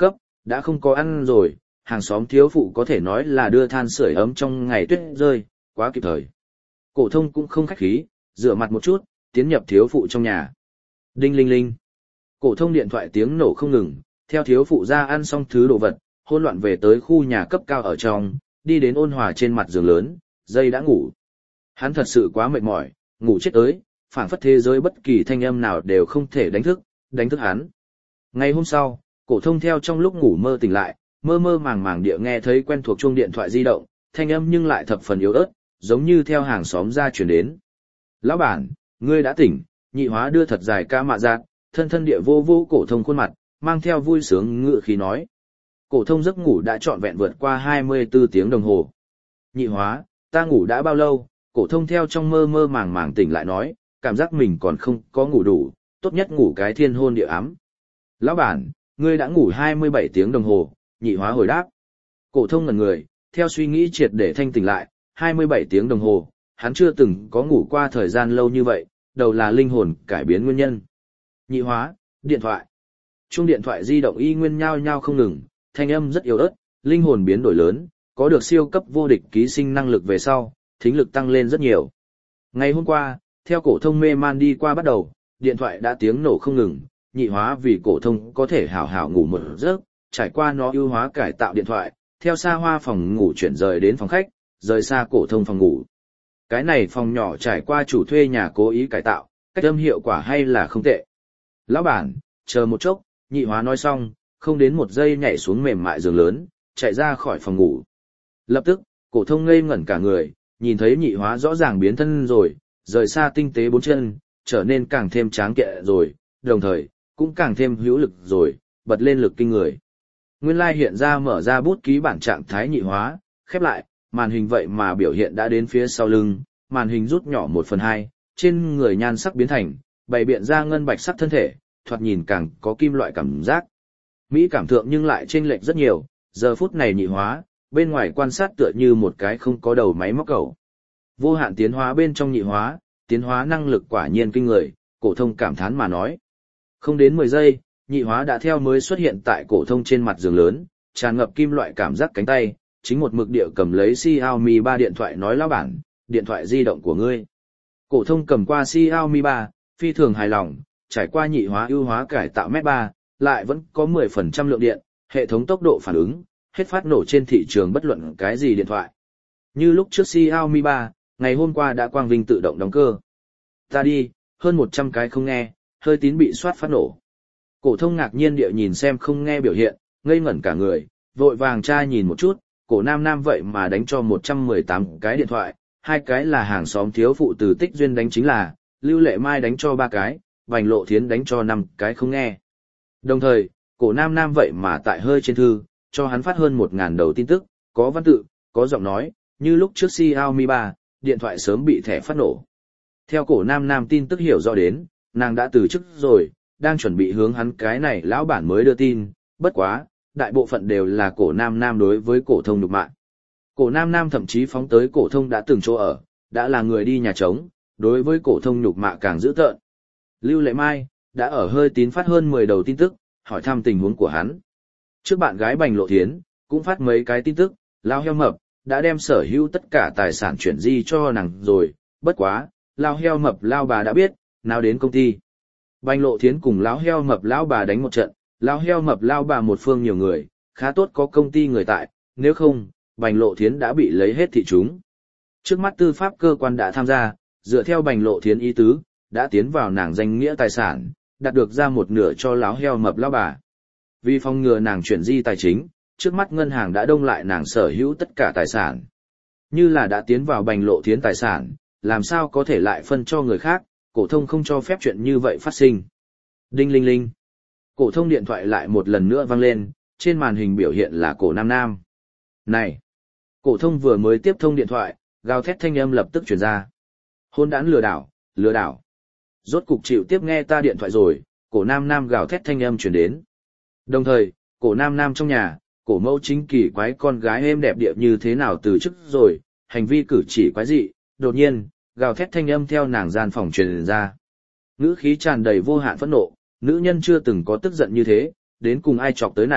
đã không có ăn rồi, hàng xóm thiếu phụ có thể nói là đưa than sưởi ấm trong ngày tuyết rơi, quá kịp thời. Cổ thông cũng không khách khí, rửa mặt một chút, tiến nhập thiếu phụ trong nhà. Đinh linh linh. Cổ thông điện thoại tiếng nổ không ngừng, theo thiếu phụ ra ăn xong thứ đồ vật, hỗn loạn về tới khu nhà cấp cao ở trong, đi đến ôn hòa trên mặt giường lớn, dây đã ngủ. Hắn thật sự quá mệt mỏi, ngủ chết tới, phảng phất thế giới bất kỳ thanh âm nào đều không thể đánh thức, đánh thức hắn. Ngày hôm sau, cổ thông theo trong lúc ngủ mơ tỉnh lại, mơ mơ màng màng địa nghe thấy quen thuộc chuông điện thoại di động, thanh âm nhưng lại thập phần yếu ớt, giống như theo hàng xóm ra truyền đến. "Lão bản, ngươi đã tỉnh." Nhị Hóa đưa thật dài ca mạ giác, thân thân địa vô vô cổ thông khuôn mặt, mang theo vui sướng ngự khí nói. Cổ thông giấc ngủ đã trọn vẹn vượt qua hai mươi tư tiếng đồng hồ. "Nhị Hóa, ta ngủ đã bao lâu?" Cổ thông theo trong mơ mơ màng màng tỉnh lại nói, cảm giác mình còn không có ngủ đủ, tốt nhất ngủ cái thiên hôn địa ám. "Lão bản, ngươi đã ngủ hai mươi bảy tiếng đồng hồ." Nhị Hóa hồi đáp. Cổ thông ngẩn người, theo suy nghĩ triệt để thanh tỉnh lại, hai mươi bảy tiếng đồng hồ, hắn chưa từng có ngủ qua thời gian lâu như vậy, đầu là linh hồn cải biến nguyên nhân. "Nhị Hóa, điện thoại." Chuông điện thoại di động y nguyên nhao nhao không ngừng, thanh âm rất yếu ớt, linh hồn biến đổi lớn, có được siêu cấp vô địch ký sinh năng lực về sau, thính lực tăng lên rất nhiều. Ngày hôm qua, theo cổ thông mê man đi qua bắt đầu, điện thoại đã tiếng nổ không ngừng, Nhị Hóa vì cổ thông có thể hảo hảo ngủ một giấc, trải qua nó ưu hóa cải tạo điện thoại, theo xa hoa phòng ngủ chuyển rời đến phòng khách, rời xa cổ thông phòng ngủ. Cái này phòng nhỏ trải qua chủ thuê nhà cố ý cải tạo, cách âm hiệu quả hay là không tệ. "Lão bản, chờ một chốc." Nhị Hóa nói xong, không đến một giây nhảy xuống mềm mại giường lớn, chạy ra khỏi phòng ngủ. Lập tức, cổ thông ngây ngẩn cả người, nhìn thấy Nhị Hóa rõ ràng biến thân rồi, rời xa tinh tế bốn chân, trở nên càng thêm tráng kiện rồi, đồng thời, cũng càng thêm hữu lực rồi, bật lên lực kinh người. Nguyên lai hiện ra mở ra bút ký bản trạng thái Nhị Hóa, khép lại, màn hình vậy mà biểu hiện đã đến phía sau lưng, màn hình rút nhỏ một phần hai, trên người nhan sắc biến thành, bày biện ra ngân bạch sắc thân thể, thoạt nhìn càng có kim loại cảm giác. Mỹ cảm thượng nhưng lại chênh lệch rất nhiều, giờ phút này Nhị Hóa, bên ngoài quan sát tựa như một cái không có đầu máy móc cầu. Vô hạn tiến hóa bên trong Nhị Hóa, tiến hóa năng lực quả nhiên kinh người, cổ thông cảm thán mà nói. Không đến mười giây, Nhị Hóa đã theo mới xuất hiện tại cổ thông trên mặt giường lớn, tràn ngập kim loại cảm giác cánh tay, chính một mực địa cầm lấy Xiaomi ba điện thoại nói: "Lão bản, điện thoại di động của ngươi." Cổ thông cầm qua Xiaomi ba, phi thường hài lòng, trải qua Nhị Hóa ưu hóa cải tạo mét ba, lại vẫn có mười phần trăm lượng điện, hệ thống tốc độ phản ứng, hết phát nổ trên thị trường bất luận cái gì điện thoại. Như lúc trước Xiaomi ba, ngày hôm qua đã quang vinh tự động đóng cơ. "Ta đi, hơn một trăm cái không nghe, hơi tín bị soát phát nổ." Cổ thông ngạc nhiên địa nhìn xem không nghe biểu hiện, ngây ngẩn cả người, vội vàng tra nhìn một chút, cổ nam nam vậy mà đánh cho một trăm mười tám cái điện thoại, hai cái là hàng xóm thiếu phụ từ Tích Duyên đánh chính là, Lưu Lệ Mai đánh cho ba cái, Bành Lộ Thiến đánh cho năm cái không nghe. Đồng thời, cổ nam nam vậy mà tại hơi trên thư, cho hắn phát hơn một ngàn đầu tin tức, có văn tự, có giọng nói, như lúc trước Xiaomi ba, điện thoại sớm bị thẻ phát nổ. Theo cổ nam nam tin tức hiểu rõ đến, nàng đã từ chức rồi, đang chuẩn bị hướng hắn cái này lão bản mới đưa tin, bất quá, đại bộ phận đều là cổ nam nam đối với cổ thông nhục mạ. Cổ nam nam thậm chí phóng tới cổ thông đã từng chỗ ở, đã là người đi nhà trống, đối với cổ thông nhục mạ càng dữ tợn. Lưu Lệ Mai đã ở hơi tín phát hơn mười đầu tin tức, hỏi thăm tình huống của hắn. Trước bạn gái Bành Lộ Thiến cũng phát mấy cái tin tức, lao heo mập đã đem sở hữu tất cả tài sản chuyển di cho nàng rồi, bất quá, lao heo mập lao bà đã biết, nào đến công ty. Bành Lộ Thiến cùng lão heo mập lão bà đánh một trận, lão heo mập lao bà một phương nhiều người, khá tốt có công ty người tại, nếu không, Bành Lộ Thiến đã bị lấy hết thị chúng. Trước mắt tư pháp cơ quan đã tham gia, dựa theo Bành Lộ Thiến ý tứ, đã tiến vào nàng danh nghĩa tài sản, đạt được ra một nửa cho lão heo mập lão bà. Vì phòng ngừa nàng chuyển di tài chính, trước mắt ngân hàng đã đông lại nàng sở hữu tất cả tài sản. Như là đã tiến vào Bành Lộ Thiến tài sản, làm sao có thể lại phân cho người khác, cổ thông không cho phép chuyện như vậy phát sinh. Đinh linh linh. Cổ thông điện thoại lại một lần nữa vang lên, trên màn hình biểu hiện là cổ nam nam. "Này!" Cổ thông vừa mới tiếp thông điện thoại, gào thét thanh âm lập tức truyền ra. "Hôn đản lừa đảo, lừa đảo." Rốt cục chịu tiếp nghe ta điện thoại rồi, cổ nam nam gào thét thanh âm truyền đến. Đồng thời, cổ nam nam trong nhà, cổ mẫu chính kỳ quái con gái êm đẹp địa như thế nào từ chức rồi, hành vi cử chỉ quái dị, đột nhiên, gào thét thanh âm theo nàng gian phòng truyền ra. Ngữ khí tràn đầy vô hạn phẫn nộ, nữ nhân chưa từng có tức giận như thế, đến cùng ai chọc tới nàng,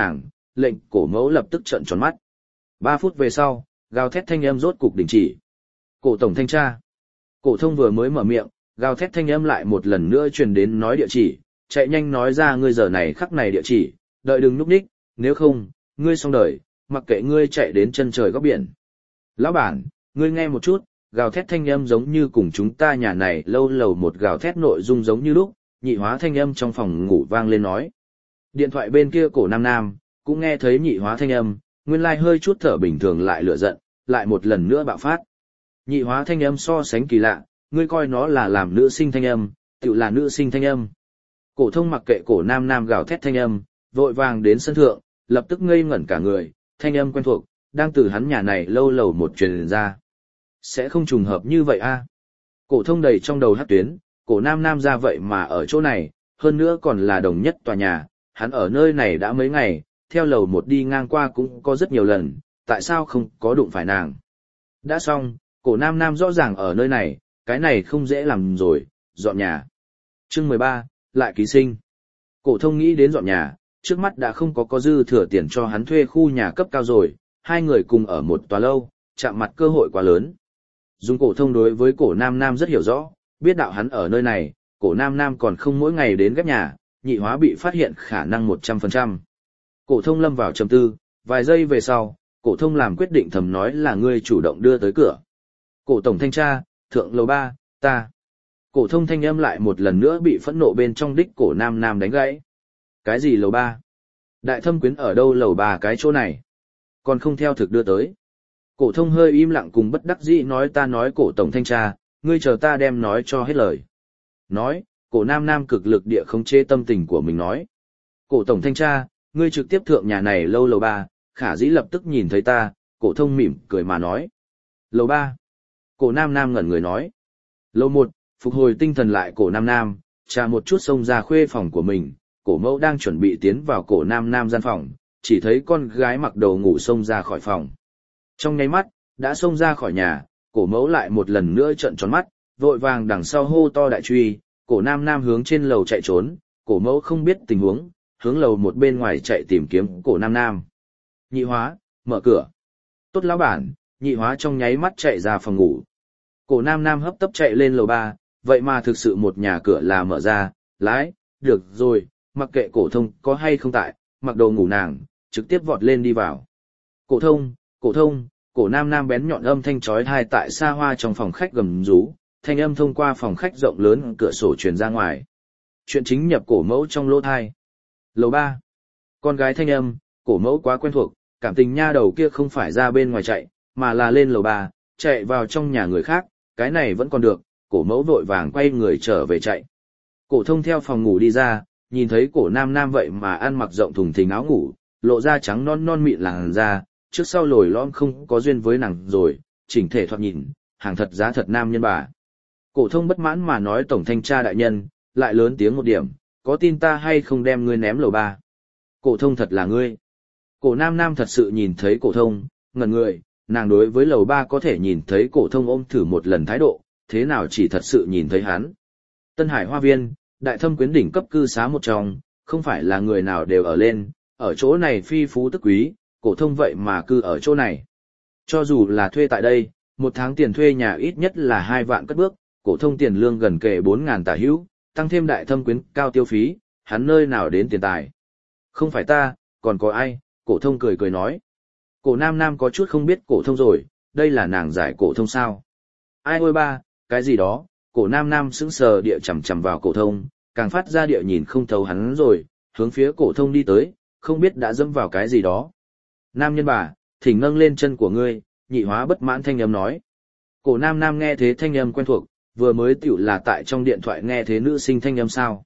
lệnh cổ mẫu lập tức trợn tròn mắt. Ba phút về sau, gào thét thanh âm rốt cục đình chỉ. Cổ tổng thanh tra. Cổ thông vừa mới mở miệng, gào thét thanh âm lại một lần nữa truyền đến nói địa chỉ, chạy nhanh nói ra ngươi giờ này khắc này địa chỉ, đợi đừng núp ních, nếu không, ngươi xong đời, mặc kệ ngươi chạy đến chân trời góc biển. Lão bản, ngươi nghe một chút, gào thét thanh âm giống như cùng chúng ta nhà này lâu lầu một gào thét nội dung giống như lúc, nhị hóa thanh âm trong phòng ngủ vang lên nói. Điện thoại bên kia cổ nam nam, cũng nghe thấy nhị hóa thanh âm, nguyên lai hơi chút thở bình thường lại lửa giận, lại một lần nữa bạo phát. Nhị hóa thanh âm so sánh kỳ lạ, ngươi coi nó là làm nữ sinh thanh âm, tự là nữ sinh thanh âm. Cổ thông mặc kệ cổ nam nam gào thét thanh âm, vội vàng đến sân thượng, lập tức ngây ngẩn cả người, thanh âm quen thuộc, đang từ hắn nhà này lâu lầu một truyền ra. Sẽ không trùng hợp như vậy a? Cổ thông đầy trong đầu hắc tuyến, cổ nam nam ra vậy mà ở chỗ này, hơn nữa còn là đồng nhất tòa nhà, hắn ở nơi này đã mấy ngày, theo lầu một đi ngang qua cũng có rất nhiều lần, tại sao không có đụng phải nàng? Đã xong, cổ nam nam rõ ràng ở nơi này, cái này không dễ làm rồi, dọn nhà. Chương mười ba, lại ký sinh. Cổ thông nghĩ đến dọn nhà, trước mắt đã không có có dư thừa tiền cho hắn thuê khu nhà cấp cao rồi, hai người cùng ở một tòa lâu, chạm mặt cơ hội quá lớn. Dung cổ thông đối với cổ nam nam rất hiểu rõ, biết đạo hắn ở nơi này, cổ nam nam còn không mỗi ngày đến ghép nhà, nhị hóa bị phát hiện khả năng một trăm phần trăm. Cổ thông lâm vào trầm tư, vài giây về sau, cổ thông làm quyết định thầm nói là ngươi chủ động đưa tới cửa. Cổ tổng thanh tra, thượng lầu ba, ta. Cổ thông thanh âm lại một lần nữa bị phẫn nộ bên trong đích cổ nam nam đánh gãy. Cái gì lầu ba? Đại thâm quyến ở đâu lầu ba cái chỗ này? Còn không theo thực đưa tới. Cổ thông hơi im lặng cùng bất đắc dĩ nói ta nói cổ tổng thanh tra, ngươi chờ ta đem nói cho hết lời. Nói, cổ nam nam cực lực địa khống chế tâm tình của mình nói. Cổ tổng thanh tra, ngươi trực tiếp thượng nhà này lâu lầu ba, khả dĩ lập tức nhìn thấy ta, cổ thông mỉm cười mà nói. Lầu ba. Cổ nam nam ngẩn người nói. Lầu một, phục hồi tinh thần lại cổ nam nam, trà một chút xông ra khuê phòng của mình, cổ mẫu đang chuẩn bị tiến vào cổ nam nam gian phòng, chỉ thấy con gái mặc đồ ngủ xông ra khỏi phòng. Trong nháy mắt, đã xông ra khỏi nhà, cổ mẫu lại một lần nữa trợn tròn mắt, vội vàng đằng sau hô to đại truy, cổ nam nam hướng trên lầu chạy trốn, cổ mẫu không biết tình huống, hướng lầu một bên ngoài chạy tìm kiếm cổ nam nam. Nhị hóa, mở cửa. Tốt lão bản, nhị hóa trong nháy mắt chạy ra phòng ngủ. Cổ nam nam hấp tấp chạy lên lầu ba, vậy mà thực sự một nhà cửa là mở ra, lái, được rồi, mặc kệ cổ thông có hay không tại, mặc đồ ngủ nàng, trực tiếp vọt lên đi vào. Cổ thông, cổ thông, cổ nam nam bén nhọn âm thanh chói tai tại xa hoa trong phòng khách gầm rú, thanh âm thông qua phòng khách rộng lớn cửa sổ truyền ra ngoài. Chuyện chính nhập cổ mẫu trong lỗ tai. Lầu ba. Con gái thanh âm, cổ mẫu quá quen thuộc, cảm tình nha đầu kia không phải ra bên ngoài chạy, mà là lên lầu ba, chạy vào trong nhà người khác, cái này vẫn còn được, cổ mẫu vội vàng quay người trở về chạy. Cổ thông theo phòng ngủ đi ra, nhìn thấy cổ nam nam vậy mà ăn mặc rộng thùng thình áo ngủ, lộ ra trắng non non mịn làn da, trước sau lồi lõm không có duyên với nàng rồi, chỉnh thể thoạt nhìn, hàng thật giá thật nam nhân bà. Cổ thông bất mãn mà nói tổng thanh tra đại nhân, lại lớn tiếng một điểm, có tin ta hay không đem ngươi ném lầu ba? Cổ thông thật là ngươi. Cổ nam nam thật sự nhìn thấy cổ thông, ngẩn người, nàng đối với lầu ba có thể nhìn thấy cổ thông ôm thử một lần thái độ, thế nào chỉ thật sự nhìn thấy hắn. Tân Hải Hoa Viên, đại thâm quyến đỉnh cấp cư xá một trong, không phải là người nào đều ở lên, ở chỗ này phi phú tức quý, cổ thông vậy mà cư ở chỗ này. Cho dù là thuê tại đây, một tháng tiền thuê nhà ít nhất là hai vạn cất bước, cổ thông tiền lương gần kề bốn ngàn tả hữu, tăng thêm đại thâm quyến cao tiêu phí, hắn nơi nào đến tiền tài. Không phải ta, còn có ai, cổ thông cười cười nói. Cổ nam nam có chút không biết cổ thông rồi, đây là nàng giải cổ thông sao. Ai ôi ba, cái gì đó, cổ nam nam sững sờ địa chằm chằm vào cổ thông, càng phát ra địa nhìn không thấu hắn rồi, hướng phía cổ thông đi tới, không biết đã dẫm vào cái gì đó. Nam nhân bà, thỉnh nâng lên chân của ngươi, nhị hóa bất mãn thanh âm nói. Cổ nam nam nghe thế thanh âm quen thuộc, vừa mới tiểu là tại trong điện thoại nghe thế nữ sinh thanh âm sao.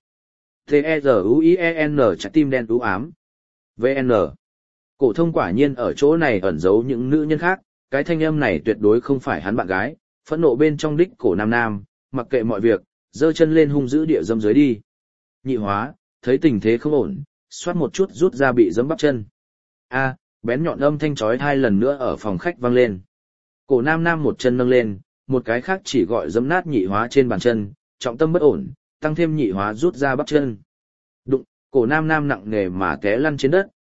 T-E-Z-U-I-E-N trái tim đen u ám. vê en. Cổ thông quả nhiên ở chỗ này ẩn giấu những nữ nhân khác, cái thanh âm này tuyệt đối không phải hắn bạn gái, phẫn nộ bên trong đích cổ nam nam, mặc kệ mọi việc, giơ chân lên hung dữ địa dâm dưới đi. Nhị hóa, thấy tình thế không ổn, xoát một chút rút ra bị giẫm bắp chân. A, bén nhọn âm thanh chói tai lần nữa ở phòng khách vang lên. Cổ nam nam một chân nâng lên, một cái khác chỉ gọi giẫm nát nhị hóa trên bàn chân, trọng tâm bất ổn, tăng thêm nhị hóa rút ra bắp chân. Đụng, cổ nam nam nặng nề mà té lăn trên đất,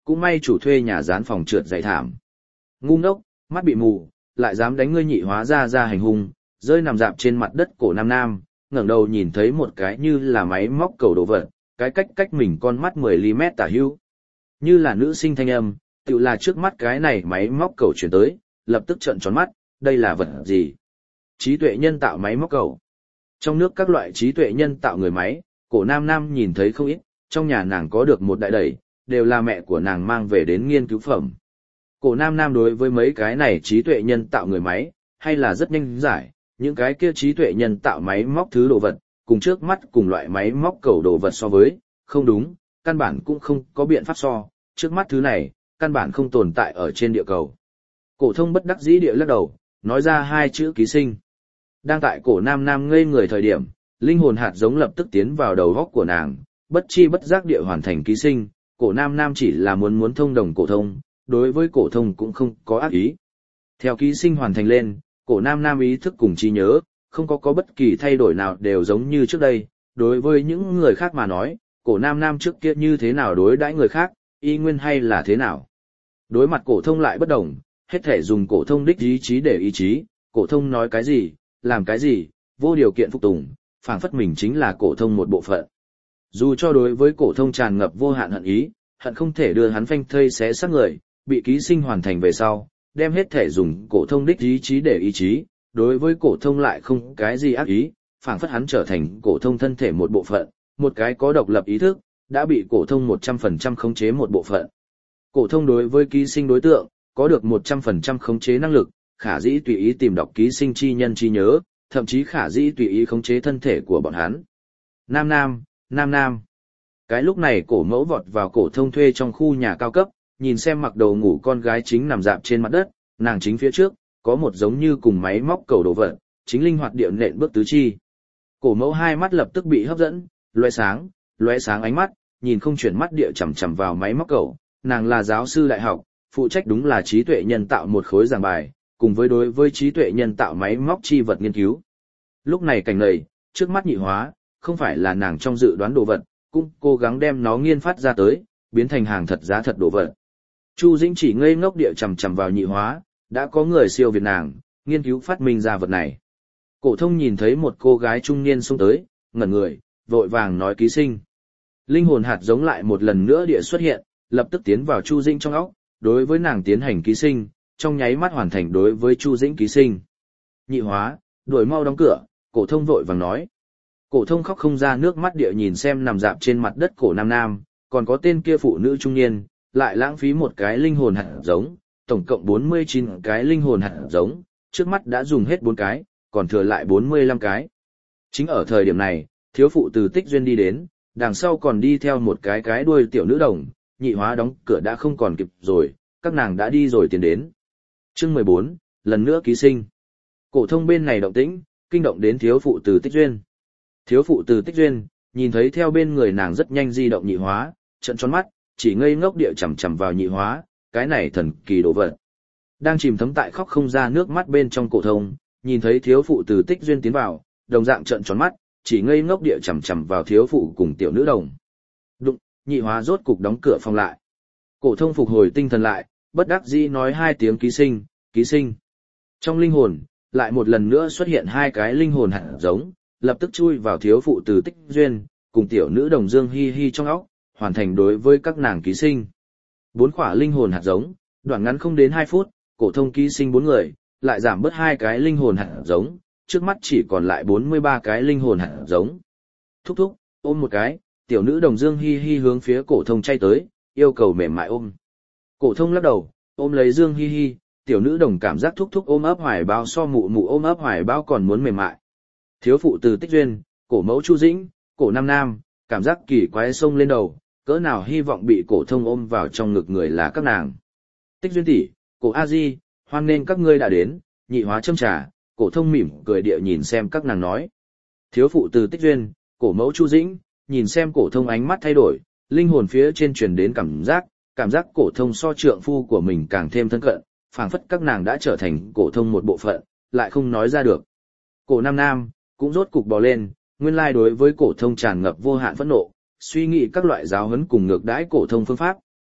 cũng may chủ thuê nhà dán phòng trượt dày thảm. Ngu ngốc, mắt bị mù, lại dám đánh ngươi nhị hóa ra ra hành hung, rơi nằm dạp trên mặt đất cổ nam nam, ngẩng đầu nhìn thấy một cái như là máy móc cầu đồ vật, cái cách cách mình con mắt mười mi-li-mét tả hữu. Như là nữ sinh thanh âm, tự là trước mắt cái này máy móc cầu chuyển tới, lập tức trợn tròn mắt, đây là vật gì? Trí tuệ nhân tạo máy móc cầu. Trong nước các loại trí tuệ nhân tạo người máy, cổ nam nam nhìn thấy không ít, trong nhà nàng có được một đại đẩy, đều là mẹ của nàng mang về đến nghiên cứu phẩm. Cổ nam nam đối với mấy cái này trí tuệ nhân tạo người máy, hay là rất nhanh giải, những cái kia trí tuệ nhân tạo máy móc thứ đồ vật, cùng trước mắt cùng loại máy móc cầu đồ vật so với, không đúng, căn bản cũng không có biện pháp so, trước mắt thứ này, căn bản không tồn tại ở trên địa cầu. Cổ thông bất đắc dĩ địa lắc đầu, nói ra hai chữ ký sinh. Đang tại cổ nam nam ngây người thời điểm, linh hồn hạt giống lập tức tiến vào đầu óc của nàng, bất chi bất giác địa hoàn thành ký sinh, cổ nam nam chỉ là muốn muốn thông đồng cổ thông, đối với cổ thông cũng không có ác ý. Theo ký sinh hoàn thành lên, cổ nam nam ý thức cùng trí nhớ, không có có bất kỳ thay đổi nào đều giống như trước đây, đối với những người khác mà nói, cổ nam nam trước kia như thế nào đối đãi người khác, y nguyên hay là thế nào. Đối mặt cổ thông lại bất đồng, hết thể dùng cổ thông đích ý chí để ý chí, cổ thông nói cái gì, làm cái gì, vô điều kiện phục tùng, phảng phất mình chính là cổ thông một bộ phận. Dù cho đối với cổ thông tràn ngập vô hạn hận ý, hận không thể đưa hắn phanh thây xé xác người, bị ký sinh hoàn thành về sau, đem hết thể dùng cổ thông đích ý chí để ý chí, đối với cổ thông lại không cái gì ác ý, phảng phất hắn trở thành cổ thông thân thể một bộ phận, một cái có độc lập ý thức, đã bị cổ thông một trăm phần trăm khống chế một bộ phận. Cổ thông đối với ký sinh đối tượng, có được một trăm phần trăm khống chế năng lực, khả dĩ tùy ý tìm đọc ký sinh chi nhân chi nhớ, thậm chí khả dĩ tùy ý khống chế thân thể của bọn hắn. Nam Nam, Nam Nam. Cái lúc này cổ mẫu vọt vào cổ thông thuê trong khu nhà cao cấp, nhìn xem mặc đầu ngủ con gái chính nằm dạp trên mặt đất, nàng chính phía trước, có một giống như cùng máy móc cầu đồ vật, chính linh hoạt điệu nện bước tứ chi. Cổ mẫu hai mắt lập tức bị hấp dẫn, lóe sáng, lóe sáng ánh mắt, nhìn không chuyển mắt địa chằm chằm vào máy móc cầu, nàng là giáo sư đại học, phụ trách đúng là trí tuệ nhân tạo một khối giảng bài, cùng với đối với trí tuệ nhân tạo máy móc chi vật nghiên cứu. Lúc này cảnh này, trước mắt nhị hóa, không phải là nàng trong dự đoán đồ vật, cũng cố gắng đem nó nghiên phát ra tới, biến thành hàng thật giá thật đồ vật. Chu Dĩnh chỉ ngây ngốc địa chằm chằm vào nhị hóa, đã có người siêu việt nàng, nghiên cứu phát minh ra vật này. Cổ thông nhìn thấy một cô gái trung niên xông tới, ngẩn người, vội vàng nói ký sinh. Linh hồn hạt giống lại một lần nữa địa xuất hiện, lập tức tiến vào Chu Dĩnh trong óc, đối với nàng tiến hành ký sinh, trong nháy mắt hoàn thành đối với Chu Dĩnh ký sinh. Nhị hóa, đuổi mau đóng cửa, cổ thông vội vàng nói. Cổ thông khóc không ra nước mắt địa nhìn xem nằm dạp trên mặt đất cổ nam nam, còn có tên kia phụ nữ trung niên, lại lãng phí một cái linh hồn hạt giống, tổng cộng bốn mươi chín cái linh hồn hạt giống, trước mắt đã dùng hết bốn cái, còn thừa lại bốn mươi lăm cái. Chính ở thời điểm này, thiếu phụ từ Tích Duyên đi đến, đằng sau còn đi theo một cái cái đuôi tiểu nữ đồng, nhị hóa đóng cửa đã không còn kịp rồi, các nàng đã đi rồi tiến đến. Chương mười bốn, lần nữa ký sinh. Cổ thông bên này động tĩnh, kinh động đến thiếu phụ từ Tích Duyên. Thiếu phụ từ Tích Duyên, nhìn thấy theo bên người nàng rất nhanh di động nhị hóa, trợn tròn mắt, chỉ ngây ngốc địa chằm chằm vào nhị hóa, cái này thần kỳ đồ vật. Đang chìm thấm tại khóc không ra nước mắt bên trong cổ thông, nhìn thấy thiếu phụ từ Tích Duyên tiến vào, đồng dạng trợn tròn mắt, chỉ ngây ngốc địa chằm chằm vào thiếu phụ cùng tiểu nữ đồng. Đụng, nhị hóa rốt cục đóng cửa phòng lại. Cổ thông phục hồi tinh thần lại, bất đắc dĩ nói hai tiếng ký sinh, ký sinh. Trong linh hồn, lại một lần nữa xuất hiện hai cái linh hồn hạt giống, lập tức chui vào thiếu phụ từ Tích Duyên, cùng tiểu nữ đồng Dương Hi Hi trong óc, hoàn thành đối với các nàng ký sinh. Bốn quả linh hồn hạt giống, đoạn ngắn không đến hai phút, cổ thông ký sinh bốn người, lại giảm bớt hai cái linh hồn hạt giống, trước mắt chỉ còn lại bốn mươi ba cái linh hồn hạt giống. Thúc thúc, ôm một cái, tiểu nữ đồng Dương Hi Hi hướng phía cổ thông chay tới, yêu cầu mềm mại ôm. Cổ thông lắc đầu, ôm lấy Dương Hi Hi, tiểu nữ đồng cảm giác thúc thúc ôm ấp hoài bao so mụ mụ ôm ấp hoài bao còn muốn mềm mại. Thiếu phụ từ Tích Duyên, cổ mẫu Chu Dĩnh, cổ nam nam, cảm giác kỳ quái xông lên đầu, cỡ nào hy vọng bị cổ thông ôm vào trong ngực người là các nàng. Tích Duyên tỷ, cổ A Di, hoan nên các ngươi đã đến, nhị hóa châm trà, cổ thông mỉm cười địa nhìn xem các nàng nói. Thiếu phụ từ Tích Duyên, cổ mẫu Chu Dĩnh, nhìn xem cổ thông ánh mắt thay đổi, linh hồn phía trên truyền đến cảm giác, cảm giác cổ thông so trượng phu của mình càng thêm thân cận, phảng phất các nàng đã trở thành cổ thông một bộ phận, lại không nói ra được. Cổ nam nam cũng rốt cục bò lên, nguyên lai đối với cổ thông tràn ngập vô hạn phẫn nộ, suy nghĩ các loại giáo huấn cùng ngược đãi cổ thông phương pháp,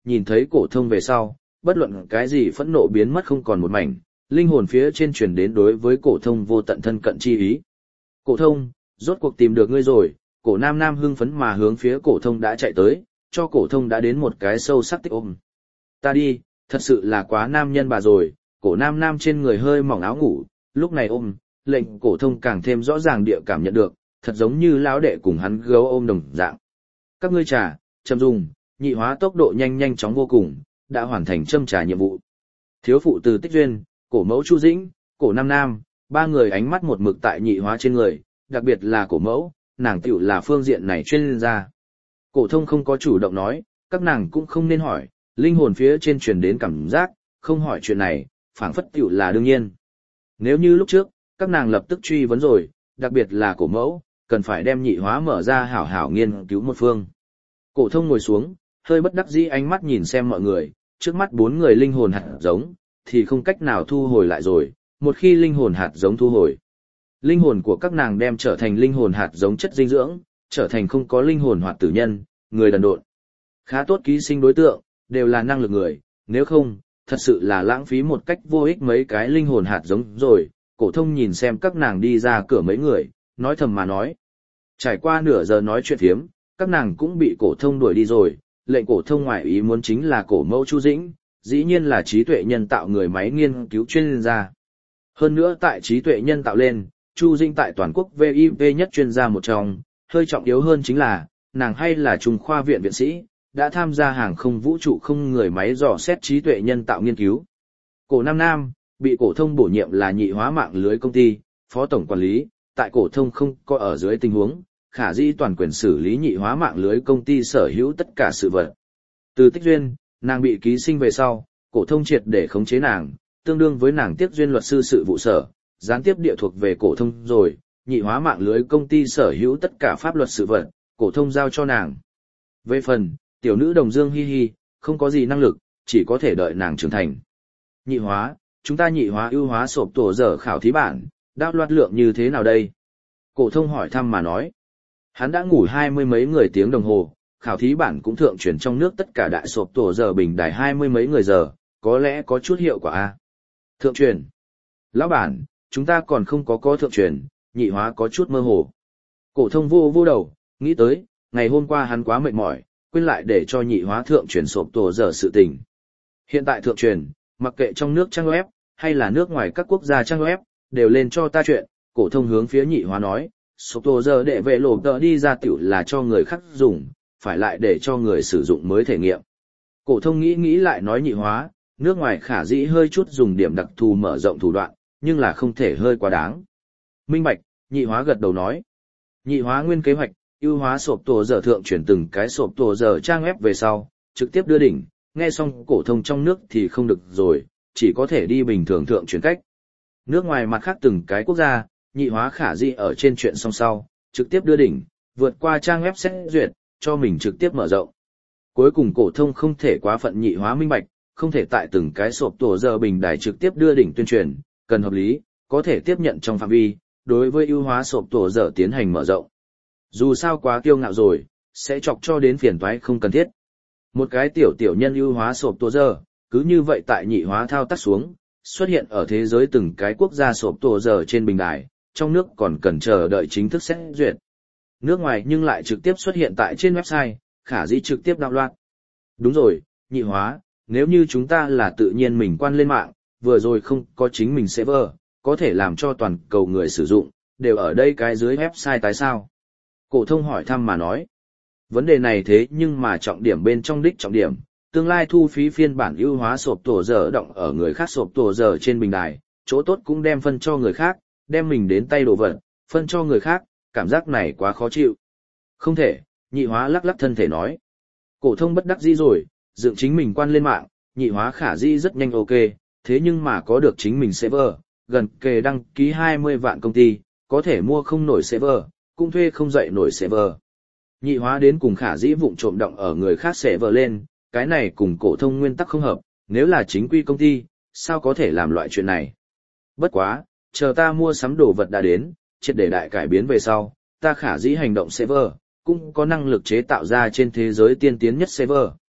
nhìn thấy cổ thông về sau, bất luận cái gì phẫn nộ biến mất không còn một mảnh, linh hồn phía trên truyền đến đối với cổ thông vô tận thân cận chi ý. Cổ thông, rốt cuộc tìm được ngươi rồi, cổ nam nam hưng phấn mà hướng phía cổ thông đã chạy tới, cho cổ thông đã đến một cái sâu sắc tích ôm. Ta đi, thật sự là quá nam nhân bà rồi, cổ nam nam trên người hơi mỏng áo ngủ, lúc này ôm, lệnh cổ thông càng thêm rõ ràng địa cảm nhận được, thật giống như lão đệ cùng hắn gấu ôm đồng dạng. Các ngươi trà, châm dùng, nhị hóa tốc độ nhanh nhanh chóng vô cùng, đã hoàn thành châm trà nhiệm vụ. Thiếu phụ từ Tích Duyên, cổ mẫu Chu Dĩnh, cổ nam nam, ba người ánh mắt một mực tại nhị hóa trên người, đặc biệt là cổ mẫu, nàng tiểu là phương diện này chuyên gia. Cổ thông không có chủ động nói, các nàng cũng không nên hỏi, linh hồn phía trên truyền đến cảm giác, không hỏi chuyện này, phảng phất tiểu là đương nhiên. Nếu như lúc trước, các nàng lập tức truy vấn rồi, đặc biệt là cổ mẫu, cần phải đem nhị hóa mở ra hảo hảo nghiên cứu một phương. Cổ thông ngồi xuống, hơi bất đắc dĩ ánh mắt nhìn xem mọi người, trước mắt bốn người linh hồn hạt giống, thì không cách nào thu hồi lại rồi, một khi linh hồn hạt giống thu hồi. Linh hồn của các nàng đem trở thành linh hồn hạt giống chất dinh dưỡng, trở thành không có linh hồn hoạt tử nhân, người đần độn. Khá tốt ký sinh đối tượng, đều là năng lực người, nếu không, thật sự là lãng phí một cách vô ích mấy cái linh hồn hạt giống rồi. Cổ thông nhìn xem các nàng đi ra cửa mấy người, nói thầm mà nói. Trải qua nửa giờ nói chuyện phiếm, các nàng cũng bị cổ thông đuổi đi rồi, lệnh cổ thông ngoại ý muốn chính là cổ mẫu Chu Dĩnh, dĩ nhiên là trí tuệ nhân tạo người máy nghiên cứu chuyên gia. Hơn nữa tại trí tuệ nhân tạo lên, Chu Dĩnh tại toàn quốc vê i vê nhất chuyên gia một trong, hơi trọng yếu hơn chính là, nàng hay là Trung khoa viện viện sĩ, đã tham gia hàng không vũ trụ không người máy dò xét trí tuệ nhân tạo nghiên cứu. Cổ Nam Nam, bị cổ thông bổ nhiệm là nhị hóa mạng lưới công ty, phó tổng quản lý, tại cổ thông không có ở dưới tình huống, khả dĩ toàn quyền xử lý nhị hóa mạng lưới công ty sở hữu tất cả sự vật. Từ Tích Duyên, nàng bị ký sinh về sau, cổ thông triệt để khống chế nàng, tương đương với nàng tiếp duyên luật sư sự vụ sở, gián tiếp địa thuộc về cổ thông rồi, nhị hóa mạng lưới công ty sở hữu tất cả pháp luật sự vật, cổ thông giao cho nàng. Về phần, tiểu nữ đồng Dương Hi Hi, không có gì năng lực, chỉ có thể đợi nàng trưởng thành. Nhị hóa, chúng ta nhị hóa ưu hóa sộp tổ dở khảo thí bản, đáp loạt lượng như thế nào đây? Cổ thông hỏi thăm mà nói. Hắn đã ngủ hai mươi mấy người tiếng đồng hồ, khảo thí bản cũng thượng truyền trong nước tất cả đại sộp tổ giờ bình đài hai mươi mấy người giờ, có lẽ có chút hiệu quả a. Thượng truyền. Lão bản, chúng ta còn không có có thượng truyền, nhị hóa có chút mơ hồ. Cổ thông vô vô đầu, nghĩ tới, ngày hôm qua hắn quá mệt mỏi, quên lại để cho nhị hóa thượng truyền sộp tổ giờ sự tình. Hiện tại thượng truyền, mặc kệ trong nước trang web, hay là nước ngoài các quốc gia trang web, đều lên cho ta chuyện, cổ thông hướng phía nhị hóa nói, sộp tổ giờ để vệ lộ tờ đi ra tiểu là cho người khác dùng, phải lại để cho người sử dụng mới thể nghiệm. Cổ thông nghĩ nghĩ lại nói nhị hóa, nước ngoài khả dĩ hơi chút dùng điểm đặc thù mở rộng thủ đoạn, nhưng là không thể hơi quá đáng. Minh bạch, nhị hóa gật đầu nói. Nhị hóa nguyên kế hoạch, ưu hóa sộp tổ giờ thượng chuyển từng cái sộp tổ giờ trang web về sau, trực tiếp đưa đỉnh, nghe xong cổ thông trong nước thì không được rồi, chỉ có thể đi bình thường thượng chuyển cách. Nước ngoài mặt khác từng cái quốc gia, nhị hóa khả dĩ ở trên chuyện song sau, trực tiếp đưa đỉnh, vượt qua trang web xét duyệt, cho mình trực tiếp mở rộng. Cuối cùng cổ thông không thể quá phận nhị hóa minh bạch, không thể tại từng cái sộp tổ giờ bình đài trực tiếp đưa đỉnh tuyên truyền, cần hợp lý, có thể tiếp nhận trong phạm vi, đối với ưu hóa sộp tổ giờ tiến hành mở rộng. Dù sao quá kiêu ngạo rồi, sẽ chọc cho đến phiền toái không cần thiết. Một cái tiểu tiểu nhân ưu hóa sộp tổ giờ, cứ như vậy tại nhị hóa thao tác xuống, xuất hiện ở thế giới từng cái quốc gia sộp tổ giờ trên bình đài, trong nước còn cần chờ đợi chính thức xét duyệt. Nước ngoài nhưng lại trực tiếp xuất hiện tại trên website, khả dĩ trực tiếp đạo loạt. Đúng rồi, nhị hóa, nếu như chúng ta là tự nhiên mình quan lên mạng, vừa rồi không có chính mình server, có thể làm cho toàn cầu người sử dụng, đều ở đây cái dưới website tại sao? Cổ thông hỏi thăm mà nói. Vấn đề này thế nhưng mà trọng điểm bên trong đích trọng điểm, tương lai thu phí phiên bản ưu hóa sộp tổ giờ động ở người khác sộp tổ giờ trên bình đài, chỗ tốt cũng đem phân cho người khác, đem mình đến tay đồ vật, phân cho người khác, cảm giác này quá khó chịu. Không thể, nhị hóa lắc lắc thân thể nói. Cổ thông bất đắc dĩ rồi, dựng chính mình quan lên mạng, nhị hóa khả dĩ rất nhanh ok, thế nhưng mà có được chính mình server, gần kề đăng ký hai mươi vạn công ty, có thể mua không nổi server, cũng thuê không dậy nổi server. Nhị hóa đến cùng khả dĩ vụng trộm động ở người khác server lên, cái này cùng cổ thông nguyên tắc không hợp, nếu là chính quy công ty, sao có thể làm loại chuyện này. Bất quá, chờ ta mua sắm đồ vật đã đến, triệt để đại cải biến về sau, ta khả dĩ hành động server, cũng có năng lực chế tạo ra trên thế giới tiên tiến nhất server,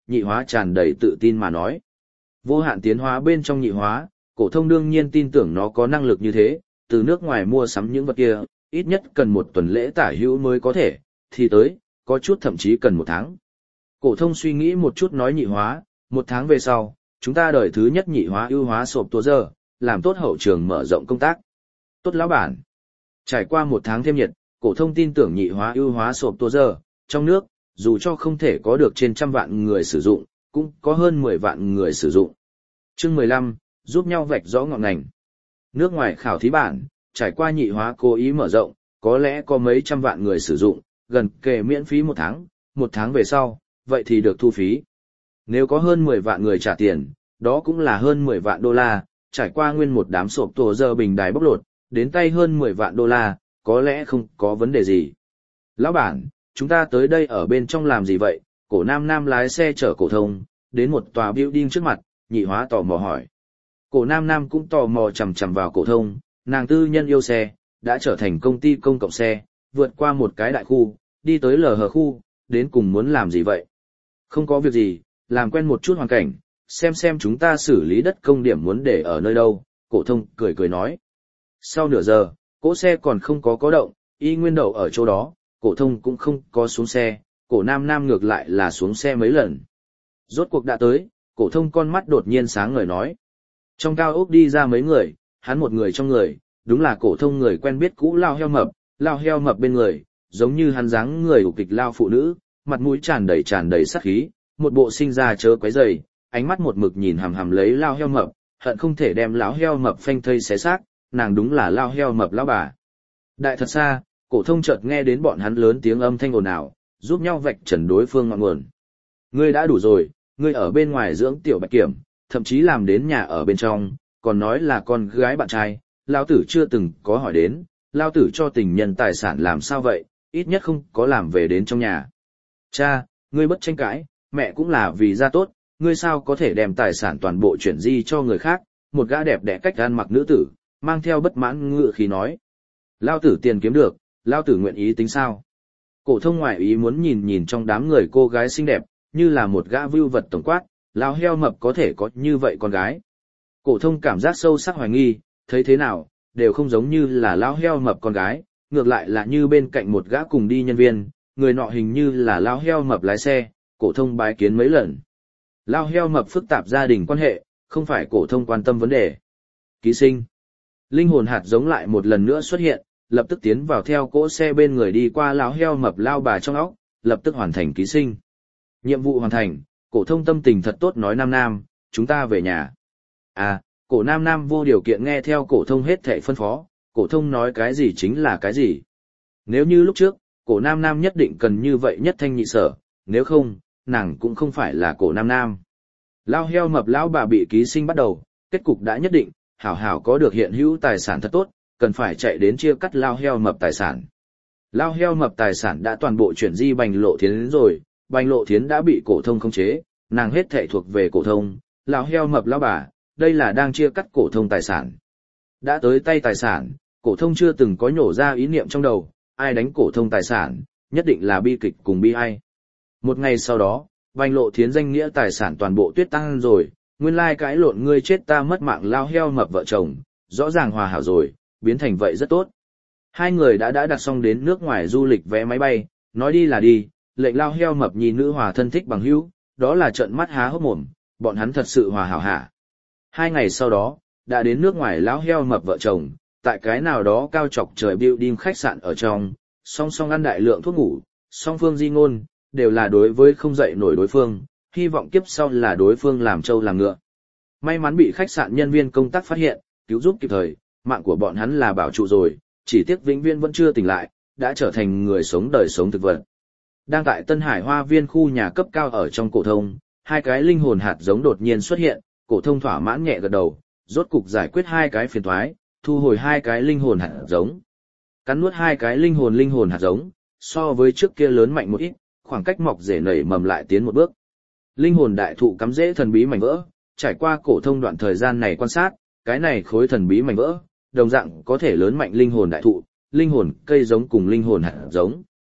nhị hóa tràn đầy tự tin mà nói. Vô hạn tiến hóa bên trong nhị hóa, cổ thông đương nhiên tin tưởng nó có năng lực như thế, từ nước ngoài mua sắm những vật kia, ít nhất cần một tuần lễ tả hữu mới có thể, thì tới, có chút thậm chí cần một tháng. Cổ thông suy nghĩ một chút nói nhị hóa, một tháng về sau, chúng ta đời thứ nhất nhị hóa ưu hóa sộp tua giờ, làm tốt hậu trường mở rộng công tác. Tốt lão bản. Trải qua một tháng thêm nhiệt, cổ thông tin tưởng nhị hóa ưu hóa sộp tua giờ, trong nước, dù cho không thể có được trên trăm vạn người sử dụng, cũng có hơn mười vạn người sử dụng. Chương mười lăm, giúp nhau vạch rõ ngọn ngành. Nước ngoài khảo thí bản, trải qua nhị hóa cố ý mở rộng, có lẽ có mấy trăm vạn người sử dụng, gần kề miễn phí một tháng, một tháng về sau, vậy thì được thu phí. Nếu có hơn mười vạn người trả tiền, đó cũng là hơn mười vạn đô la, trải qua nguyên một đám sộp tổ giờ bình đài bóc lột, đến tay hơn mười vạn đô la, có lẽ không có vấn đề gì. Lão bản, chúng ta tới đây ở bên trong làm gì vậy? Cổ Nam Nam lái xe chở cổ thông, đến một tòa building trước mặt, nhị hóa tò mò hỏi. Cổ Nam Nam cũng tò mò chằm chằm vào cổ thông, nàng tư nhân yêu xe, đã trở thành công ty công cộng xe, vượt qua một cái đại khu, đi tới lờ hờ khu, đến cùng muốn làm gì vậy? Không có việc gì, làm quen một chút hoàn cảnh, xem xem chúng ta xử lý đất công điểm muốn để ở nơi đâu, cổ thông cười cười nói. Sau nửa giờ, cỗ xe còn không có có động, y nguyên đậu ở chỗ đó, cổ thông cũng không có xuống xe, cổ Nam Nam ngược lại là xuống xe mấy lần. Rốt cuộc đã tới, cổ thông con mắt đột nhiên sáng ngời nói. Trong cao ốc đi ra mấy người, hắn một người trong người, đúng là cổ thông người quen biết cũ Lao Heo Mập, Lao Heo Mập bên người, giống như hắn dáng người ục kịch lao phụ nữ, mặt mũi tràn đầy tràn đầy sát khí, một bộ sinh ra chớ quấy rầy, ánh mắt một mực nhìn hằm hằm lấy Lao Heo Mập, hận không thể đem lão heo mập phanh thây xé xác, nàng đúng là Lao Heo Mập lão bà. Đại thật xa, cổ thông chợt nghe đến bọn hắn lớn tiếng âm thanh ồn ào, giúp nhau vạch trần đối phương ngọn nguồn. Ngươi đã đủ rồi, ngươi ở bên ngoài dưỡng tiểu bạch kiểm, thậm chí làm đến nhà ở bên trong, còn nói là con gái bạn trai, lão tử chưa từng có hỏi đến, lão tử cho tình nhân tài sản làm sao vậy, ít nhất không có làm về đến trong nhà. Cha, ngươi bất tranh cãi, mẹ cũng là vì gia tốt, ngươi sao có thể đem tài sản toàn bộ chuyển di cho người khác, một gã đẹp đẽ cách ăn mặc nữ tử, mang theo bất mãn ngựa khí nói. Lão tử tiền kiếm được, lão tử nguyện ý tính sao? Cổ thông ngoại ý muốn nhìn nhìn trong đám người cô gái xinh đẹp, như là một gã vưu vật tổng quát, lão heo mập có thể có như vậy con gái. Cổ thông cảm giác sâu sắc hoài nghi, thấy thế nào, đều không giống như là lão heo mập con gái, ngược lại là như bên cạnh một gã cùng đi nhân viên, người nọ hình như là lão heo mập lái xe, cổ thông bái kiến mấy lần. Lão heo mập phức tạp gia đình quan hệ, không phải cổ thông quan tâm vấn đề. Ký sinh. Linh hồn hạt giống lại một lần nữa xuất hiện, lập tức tiến vào theo cỗ xe bên người đi qua lão heo mập lao bà trong óc, lập tức hoàn thành ký sinh. Nhiệm vụ hoàn thành, cổ thông tâm tình thật tốt nói Nam Nam, chúng ta về nhà. À, cổ Nam Nam vô điều kiện nghe theo cổ thông hết thảy phân phó, cổ thông nói cái gì chính là cái gì. Nếu như lúc trước, cổ Nam Nam nhất định cần như vậy nhất thanh nhị sở, nếu không, nàng cũng không phải là cổ Nam Nam. Lao heo mập lão bà bị ký sinh bắt đầu, kết cục đã nhất định, hảo hảo có được hiện hữu tài sản thật tốt, cần phải chạy đến chia cắt lao heo mập tài sản. Lao heo mập tài sản đã toàn bộ chuyển di Bành Lộ Thiến rồi, Bành Lộ Thiến đã bị cổ thông khống chế, nàng hết thảy thuộc về cổ thông, lão heo mập lão bà, đây là đang chia cắt cổ thông tài sản. Đã tới tay tài sản, cổ thông chưa từng có nhổ ra ý niệm trong đầu, ai đánh cổ thông tài sản, nhất định là bi kịch cùng bi ai. Một ngày sau đó, Bành Lộ Thiến danh nghĩa tài sản toàn bộ tuyết tăng rồi, nguyên lai cãi lộn ngươi chết ta mất mạng lao heo mập vợ chồng, rõ ràng hòa hảo rồi, biến thành vậy rất tốt. Hai người đã đã đặt xong đến nước ngoài du lịch vé máy bay, nói đi là đi, lệnh lao heo mập nhìn nữ hòa thân thích bằng hữu, đó là trợn mắt há hốc mồm, bọn hắn thật sự hòa hảo hả. Hai ngày sau đó, đã đến nước ngoài lão heo mập vợ chồng, tại cái nào đó cao chọc trời building khách sạn ở trong, song song ăn đại lượng thuốc ngủ, song phương di ngôn, đều là đối với không dậy nổi đối phương, hy vọng kiếp sau là đối phương làm trâu làm ngựa. May mắn bị khách sạn nhân viên công tác phát hiện, cứu giúp kịp thời, mạng của bọn hắn là bảo trụ rồi, chỉ tiếc vĩnh viễn vẫn chưa tỉnh lại, đã trở thành người sống đời sống thực vật. Đang tại Tân Hải Hoa Viên khu nhà cấp cao ở trong cổ thông, hai cái linh hồn hạt giống đột nhiên xuất hiện, cổ thông thỏa mãn nhẹ gật đầu, rốt cục giải quyết hai cái phiền toái, thu hồi hai cái linh hồn hạt giống. Cắn nuốt hai cái linh hồn linh hồn hạt giống, so với trước kia lớn mạnh một ít, khoảng cách mọc rễ nảy mầm lại tiến một bước. Linh hồn đại thụ cắm rễ thần bí mảnh vỡ, trải qua cổ thông đoạn thời gian này quan sát, cái này khối thần bí mảnh vỡ, đồng dạng có thể lớn mạnh linh hồn đại thụ, linh hồn cây giống cùng linh hồn hạt giống.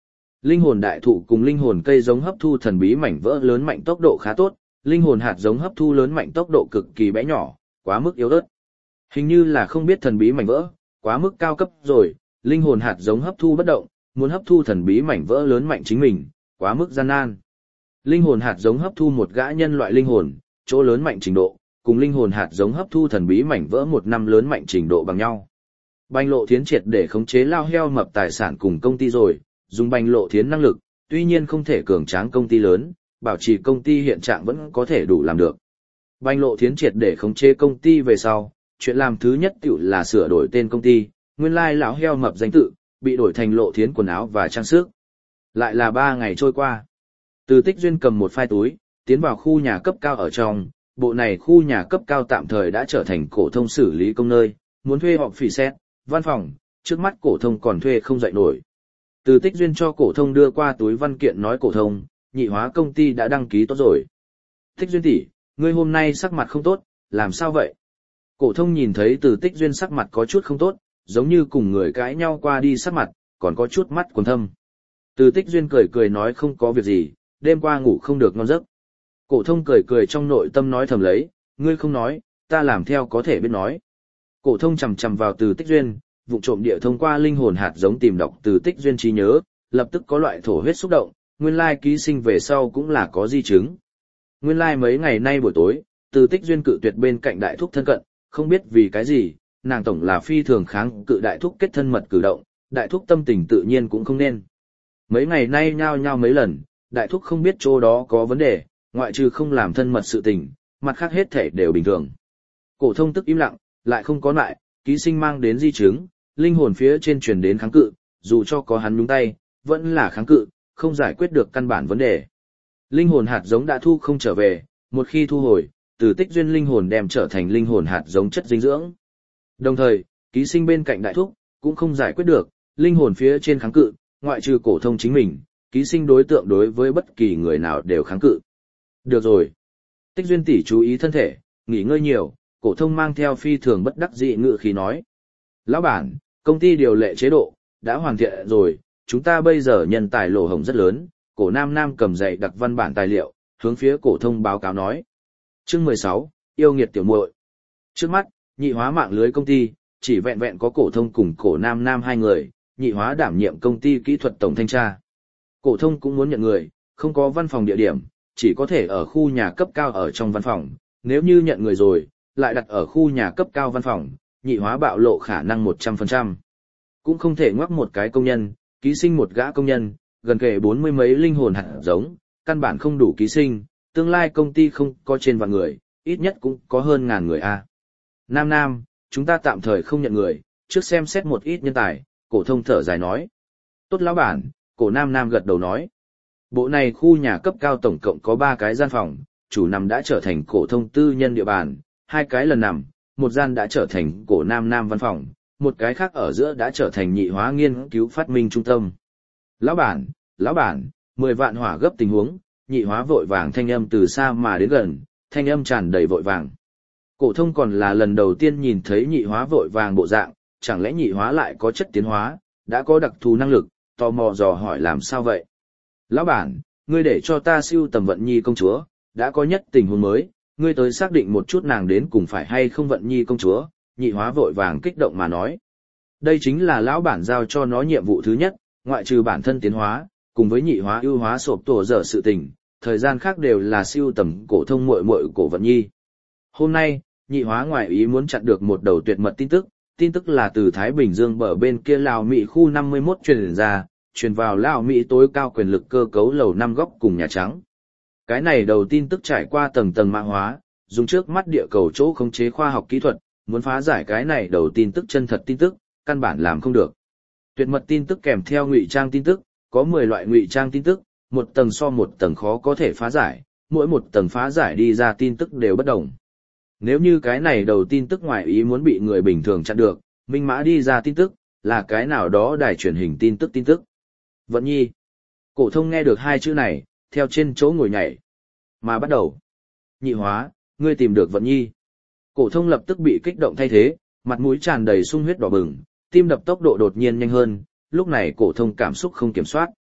Linh hồn đại thụ cùng linh hồn cây giống hấp thu thần bí mảnh vỡ lớn mạnh tốc độ khá tốt, linh hồn hạt giống hấp thu lớn mạnh tốc độ cực kỳ bé nhỏ, quá mức yếu ớt. Hình như là không biết thần bí mảnh vỡ, quá mức cao cấp rồi, linh hồn hạt giống hấp thu bất động, muốn hấp thu thần bí mảnh vỡ lớn mạnh chính mình, quá mức gian nan. Linh hồn hạt giống hấp thu một gã nhân loại linh hồn, chỗ lớn mạnh trình độ, cùng linh hồn hạt giống hấp thu thần bí mảnh vỡ một năm lớn mạnh trình độ bằng nhau. Bành Lộ Thiến triệt để khống chế lao heo mập tài sản cùng công ty rồi, dùng Bành Lộ Thiến năng lực, tuy nhiên không thể cường tráng công ty lớn, bảo trì công ty hiện trạng vẫn có thể đủ làm được. Bành Lộ Thiến triệt để khống chế công ty về sau, chuyện làm thứ nhất tiểu là sửa đổi tên công ty, nguyên lai lão heo mập danh tự, bị đổi thành Lộ Thiến quần áo và trang sức. Lại là ba ngày trôi qua. Từ Tích Duyên cầm một phai túi, tiến vào khu nhà cấp cao ở trong, bộ này khu nhà cấp cao tạm thời đã trở thành cổ thông xử lý công nơi, muốn thuê họp phỉ xét, văn phòng, trước mắt cổ thông còn thuê không dậy nổi. Từ Tích Duyên cho cổ thông đưa qua túi văn kiện nói cổ thông, nhị hóa công ty đã đăng ký tốt rồi. Tích Duyên tỷ, ngươi hôm nay sắc mặt không tốt, làm sao vậy? Cổ thông nhìn thấy Từ Tích Duyên sắc mặt có chút không tốt, giống như cùng người cãi nhau qua đi sắc mặt, còn có chút mắt quầng thâm. Từ Tích Duyên cười cười nói không có việc gì, đêm qua ngủ không được ngon giấc. Cổ thông cười cười trong nội tâm nói thầm lấy, ngươi không nói, ta làm theo có thể biết nói. Cổ thông chằm chằm vào Từ Tích Duyên, vụng trộm địa thông qua linh hồn hạt giống tìm đọc Từ Tích Duyên trí nhớ, lập tức có loại thổ huyết xúc động, nguyên lai ký sinh về sau cũng là có di chứng. Nguyên lai mấy ngày nay buổi tối, Từ Tích Duyên cự tuyệt bên cạnh đại thúc thân cận, không biết vì cái gì, nàng tổng là phi thường kháng cự đại thúc kết thân mật cử động, đại thúc tâm tình tự nhiên cũng không nên. Mấy ngày nay nhao nhao mấy lần, đại thúc không biết chỗ đó có vấn đề, ngoại trừ không làm thân mật sự tình, mặt khác hết thể đều bình thường. Cổ thông tức im lặng, lại không có lại, ký sinh mang đến di chứng, linh hồn phía trên truyền đến kháng cự, dù cho có hắn nhúng tay, vẫn là kháng cự, không giải quyết được căn bản vấn đề. Linh hồn hạt giống đã thu không trở về, một khi thu hồi, Từ Tích Duyên linh hồn đem trở thành linh hồn hạt giống chất dinh dưỡng. Đồng thời, ký sinh bên cạnh đại thúc cũng không giải quyết được, linh hồn phía trên kháng cự, ngoại trừ cổ thông chính mình, ký sinh đối tượng đối với bất kỳ người nào đều kháng cự. Được rồi. Tích Duyên tỷ chú ý thân thể, nghỉ ngơi nhiều, cổ thông mang theo phi thường bất đắc dĩ ngữ khí nói. Lão bản, công ty điều lệ chế độ, đã hoàn thiện rồi, chúng ta bây giờ nhân tài lỗ hổng rất lớn, cổ Nam Nam cầm dậy đặc văn bản tài liệu, hướng phía cổ thông báo cáo nói. Chương mười sáu, yêu nghiệt tiểu muội. Trước mắt, nhị hóa mạng lưới công ty, chỉ vẹn vẹn có cổ thông cùng cổ Nam Nam hai người, nhị hóa đảm nhiệm công ty kỹ thuật tổng thanh tra. Cổ thông cũng muốn nhận người, không có văn phòng địa điểm, chỉ có thể ở khu nhà cấp cao ở trong văn phòng, nếu như nhận người rồi, lại đặt ở khu nhà cấp cao văn phòng, nhị hóa bạo lộ khả năng một trăm phần trăm. Cũng không thể ngoắc một cái công nhân, ký sinh một gã công nhân, gần kề bốn mươi mấy linh hồn hạt giống, căn bản không đủ ký sinh, tương lai công ty không có trên vạn người, ít nhất cũng có hơn ngàn người a. Nam Nam, chúng ta tạm thời không nhận người, trước xem xét một ít nhân tài, cổ thông thở dài nói. Tốt lão bản, cổ Nam Nam gật đầu nói. Bộ này khu nhà cấp cao tổng cộng có ba cái gian phòng, chủ nằm đã trở thành cổ thông tư nhân địa bàn, hai cái lần nằm, một gian đã trở thành cổ Nam Nam văn phòng, một cái khác ở giữa đã trở thành nhị hóa nghiên cứu phát minh trung tâm. Lão bản, lão bản, mười vạn hỏa gấp tình huống, nhị hóa vội vàng thanh âm từ xa mà đến gần, thanh âm tràn đầy vội vàng. Cổ thông còn là lần đầu tiên nhìn thấy nhị hóa vội vàng bộ dạng, chẳng lẽ nhị hóa lại có chất tiến hóa, đã có đặc thù năng lực, tò mò dò hỏi làm sao vậy. Lão bản, ngươi để cho ta siêu tầm Vận Nhi công chúa, đã có nhất tình huống mới, ngươi tới xác định một chút nàng đến cùng phải hay không Vận Nhi công chúa, nhị hóa vội vàng kích động mà nói. Đây chính là lão bản giao cho nó nhiệm vụ thứ nhất, ngoại trừ bản thân tiến hóa, cùng với nhị hóa ưu hóa sộp tổ dở sự tình, thời gian khác đều là siêu tầm cổ thông muội muội cổ Vận Nhi. Hôm nay, nhị hóa ngoại ý muốn chặn được một đầu tuyệt mật tin tức, tin tức là từ Thái Bình Dương bờ bên kia Lào Mỹ khu năm mươi mốt truyền ra, truyền vào Lào Mỹ tối cao quyền lực cơ cấu lầu năm góc cùng Nhà Trắng. Cái này đầu tin tức trải qua tầng tầng mã hóa, dùng trước mắt địa cầu chỗ khống chế khoa học kỹ thuật, muốn phá giải cái này đầu tin tức chân thật tin tức, căn bản làm không được. Tuyệt mật tin tức kèm theo ngụy trang tin tức, có mười loại ngụy trang tin tức, một tầng so một tầng khó có thể phá giải, mỗi một tầng phá giải đi ra tin tức đều bất đồng. Nếu như cái này đầu tin tức ngoại ý muốn bị người bình thường chặn được, minh mã đi ra tin tức, là cái nào đó đài truyền hình tin tức tin tức. Vận Nhi. Cổ thông nghe được hai chữ này, theo trên chỗ ngồi nhảy. Mà bắt đầu. Nhị hóa, ngươi tìm được Vận Nhi. Cổ thông lập tức bị kích động thay thế, mặt mũi tràn đầy sung huyết đỏ bừng, tim đập tốc độ đột nhiên nhanh hơn, lúc này cổ thông cảm xúc không kiểm soát.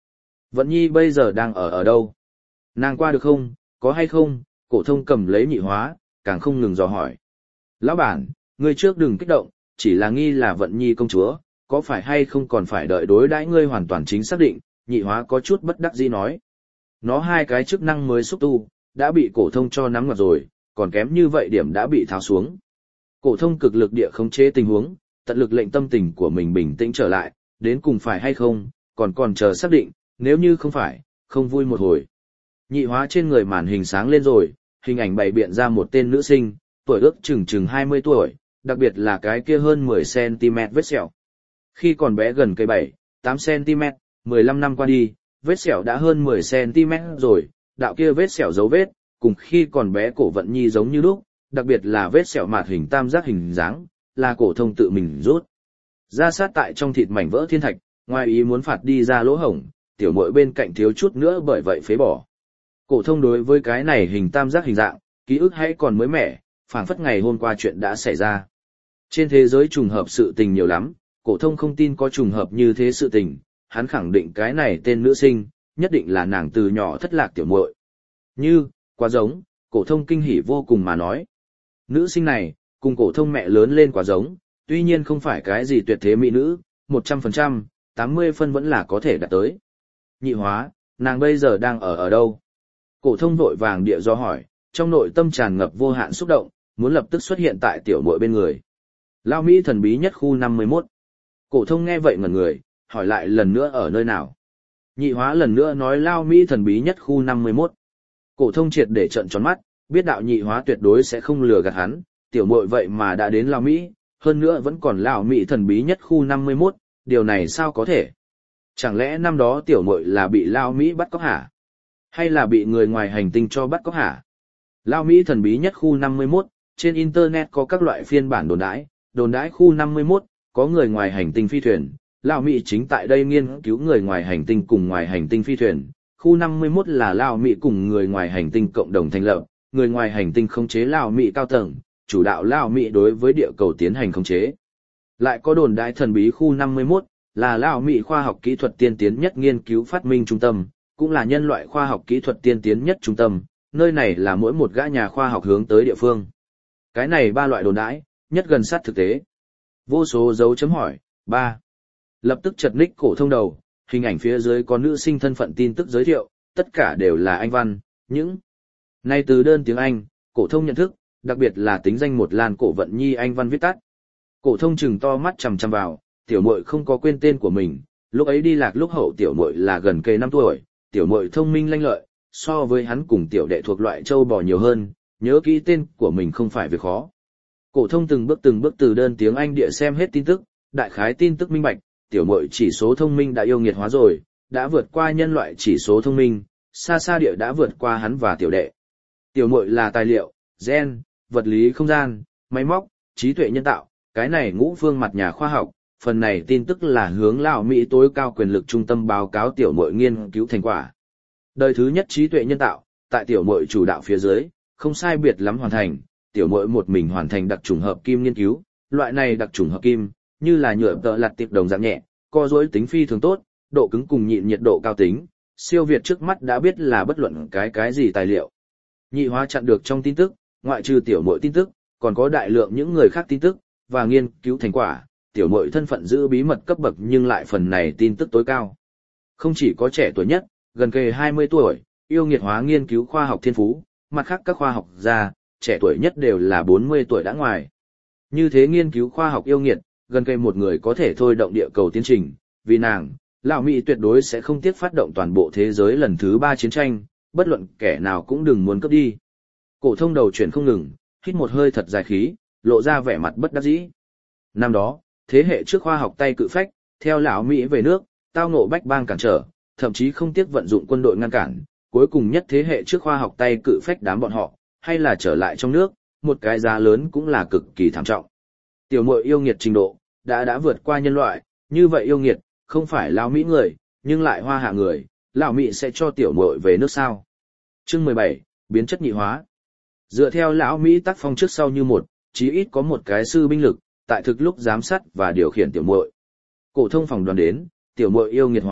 Vận nhi bây giờ đang ở ở đâu? Nàng qua được không, có hay không? Cổ thông cầm lấy nhị hóa, càng không ngừng dò hỏi. Lão bản, ngươi trước đừng kích động, chỉ là nghi là Vận nhi công chúa, có phải hay không còn phải đợi đối đãi ngươi hoàn toàn chính xác định, nhị hóa có chút bất đắc dĩ nói. Nó hai cái chức năng mới xúc tu, đã bị cổ thông cho nắm ngọt rồi, còn kém như vậy điểm đã bị tháo xuống. Cổ thông cực lực địa khống chế tình huống, tận lực lệnh tâm tình của mình bình tĩnh trở lại, đến cùng phải hay không, còn còn chờ xác định, nếu như không phải, không vui một hồi. Nhị hóa trên người màn hình sáng lên rồi, hình ảnh bày biện ra một tên nữ sinh, tuổi ước chừng chừng hai mươi tuổi, đặc biệt là cái kia hơn mười xăng-ti-mét vết sẹo. Khi còn bé gần cây bảy, tám xăng-ti-mét, mười lăm năm qua đi, vết sẹo đã hơn mười xăng-ti-mét rồi, đạo kia vết sẹo dấu vết, cùng khi còn bé cổ Vận nhi giống như lúc, đặc biệt là vết sẹo mạt hình tam giác hình dáng, là cổ thông tự mình rút. Ra sát tại trong thịt mảnh vỡ thiên thạch, ngoài ý muốn phạt đi ra lỗ hổng, tiểu muội bên cạnh thiếu chút nữa bởi vậy phế bỏ. Cổ thông đối với cái này hình tam giác hình dạng, ký ức hãy còn mới mẻ, phảng phất ngày hôm qua chuyện đã xảy ra. Trên thế giới trùng hợp sự tình nhiều lắm, cổ thông không tin có trùng hợp như thế sự tình, hắn khẳng định cái này tên nữ sinh, nhất định là nàng từ nhỏ thất lạc tiểu muội. Như, quá giống, cổ thông kinh hỉ vô cùng mà nói. Nữ sinh này, cùng cổ thông mẹ lớn lên quá giống, tuy nhiên không phải cái gì tuyệt thế mỹ nữ, một trăm phần trăm, tám mươi phân vẫn là có thể đạt tới. Nhị hóa, nàng bây giờ đang ở ở đâu? Cổ thông vội vàng địa do hỏi, trong nội tâm tràn ngập vô hạn xúc động, muốn lập tức xuất hiện tại tiểu muội bên người. Lao Mỹ thần bí nhất khu năm mươi mốt. Cổ thông nghe vậy ngẩn người, hỏi lại lần nữa ở nơi nào. Nhị hóa lần nữa nói Lao Mỹ thần bí nhất khu năm mươi mốt. Cổ thông triệt để trợn tròn mắt, biết đạo nhị hóa tuyệt đối sẽ không lừa gạt hắn, tiểu muội vậy mà đã đến Lao Mỹ, hơn nữa vẫn còn Lao Mỹ thần bí nhất khu năm mươi mốt, điều này sao có thể? Chẳng lẽ năm đó tiểu muội là bị Lao Mỹ bắt cóc hả? Hay là bị người ngoài hành tinh cho bắt cóc hả? Lao Mỹ thần bí nhất khu năm mươi mốt, trên internet có các loại phiên bản đồn đãi, đồn đãi khu năm mươi mốt, có người ngoài hành tinh phi thuyền, Lao Mỹ chính tại đây nghiên cứu người ngoài hành tinh cùng ngoài hành tinh phi thuyền. Khu năm mươi mốt là Lao Mỹ cùng người ngoài hành tinh cộng đồng thành lập, người ngoài hành tinh khống chế Lao Mỹ cao tầng, chủ đạo Lao Mỹ đối với địa cầu tiến hành khống chế. Lại có đồn đại thần bí khu năm mươi mốt, là Lao Mỹ khoa học kỹ thuật tiên tiến nhất nghiên cứu phát minh trung tâm, cũng là nhân loại khoa học kỹ thuật tiên tiến nhất trung tâm, nơi này là mỗi một gã nhà khoa học hướng tới địa phương. Cái này ba loại đồn đãi, nhất gần sát thực tế. Vô số dấu chấm hỏi, ba. Lập tức chật ních cổ thông đầu, hình ảnh phía dưới có nữ sinh thân phận tin tức giới thiệu, tất cả đều là Anh văn, những này từ đơn tiếng Anh, cổ thông nhận thức, đặc biệt là tính danh một Lan Cổ Vận Nhi Anh văn viết tắt. Cổ thông trừng to mắt chằm chằm vào, tiểu muội không có quên tên của mình, lúc ấy đi lạc lúc hậu tiểu muội là gần kề năm tuổi, tiểu muội thông minh lanh lợi, so với hắn cùng tiểu đệ thuộc loại châu bò nhiều hơn, nhớ kỹ tên của mình không phải việc khó. Cổ thông từng bước từng bước từ đơn tiếng Anh địa xem hết tin tức, đại khái tin tức minh bạch, tiểu muội chỉ số thông minh đã yêu nghiệt hóa rồi, đã vượt qua nhân loại chỉ số thông minh, xa xa địa đã vượt qua hắn và tiểu đệ. Tiểu muội là tài liệu, gen, vật lý không gian, máy móc, trí tuệ nhân tạo, cái này ngũ phương mặt nhà khoa học, phần này tin tức là hướng Lào Mỹ tối cao quyền lực trung tâm báo cáo tiểu muội nghiên cứu thành quả. Đời thứ nhất trí tuệ nhân tạo, tại tiểu muội chủ đạo phía dưới, không sai biệt lắm hoàn thành, tiểu muội một mình hoàn thành đặc trùng hợp kim nghiên cứu, loại này đặc trùng hợp kim, như là nhựa tợ lặt tiệp đồng dạng nhẹ, co duỗi tính phi thường tốt, độ cứng cùng nhịn nhiệt độ cao tính, siêu việt trước mắt đã biết là bất luận cái cái gì tài liệu. Nhị hóa chặn được trong tin tức, ngoại trừ tiểu muội tin tức, còn có đại lượng những người khác tin tức và nghiên cứu thành quả, tiểu muội thân phận giữ bí mật cấp bậc nhưng lại phần này tin tức tối cao. Không chỉ có trẻ tuổi nhất, gần kề hai mươi tuổi, yêu nghiệt hóa nghiên cứu khoa học thiên phú, mặt khác các khoa học gia, trẻ tuổi nhất đều là bốn mươi tuổi đã ngoài. Như thế nghiên cứu khoa học yêu nghiệt, gần kề một người có thể thôi động địa cầu tiến trình, vì nàng, Lão Mỹ tuyệt đối sẽ không tiếc phát động toàn bộ thế giới lần thứ ba chiến tranh, bất luận kẻ nào cũng đừng muốn cướp đi. Cổ thông đầu chuyển không ngừng, hít một hơi thật dài khí, lộ ra vẻ mặt bất đắc dĩ. Năm đó, thế hệ trước khoa học tay cự phách, theo lão Mỹ về nước, tao ngộ bách bang cản trở, thậm chí không tiếc vận dụng quân đội ngăn cản, cuối cùng nhất thế hệ trước khoa học tay cự phách đám bọn họ, hay là trở lại trong nước, một cái giá lớn cũng là cực kỳ thảm trọng. Tiểu muội yêu nghiệt trình độ, đã đã vượt qua nhân loại, như vậy yêu nghiệt, không phải lão Mỹ người, nhưng lại hoa hạ người, lão Mỹ sẽ cho tiểu muội về nước sao? Chương mười bảy, biến chất nhị hóa. Dựa theo lão Mỹ tác phong trước sau như một, chí ít có một cái sư binh lực, tại thực lúc giám sát và điều khiển tiểu muội. Cổ thông phòng đoán đến, tiểu muội yêu nghiệt hóa,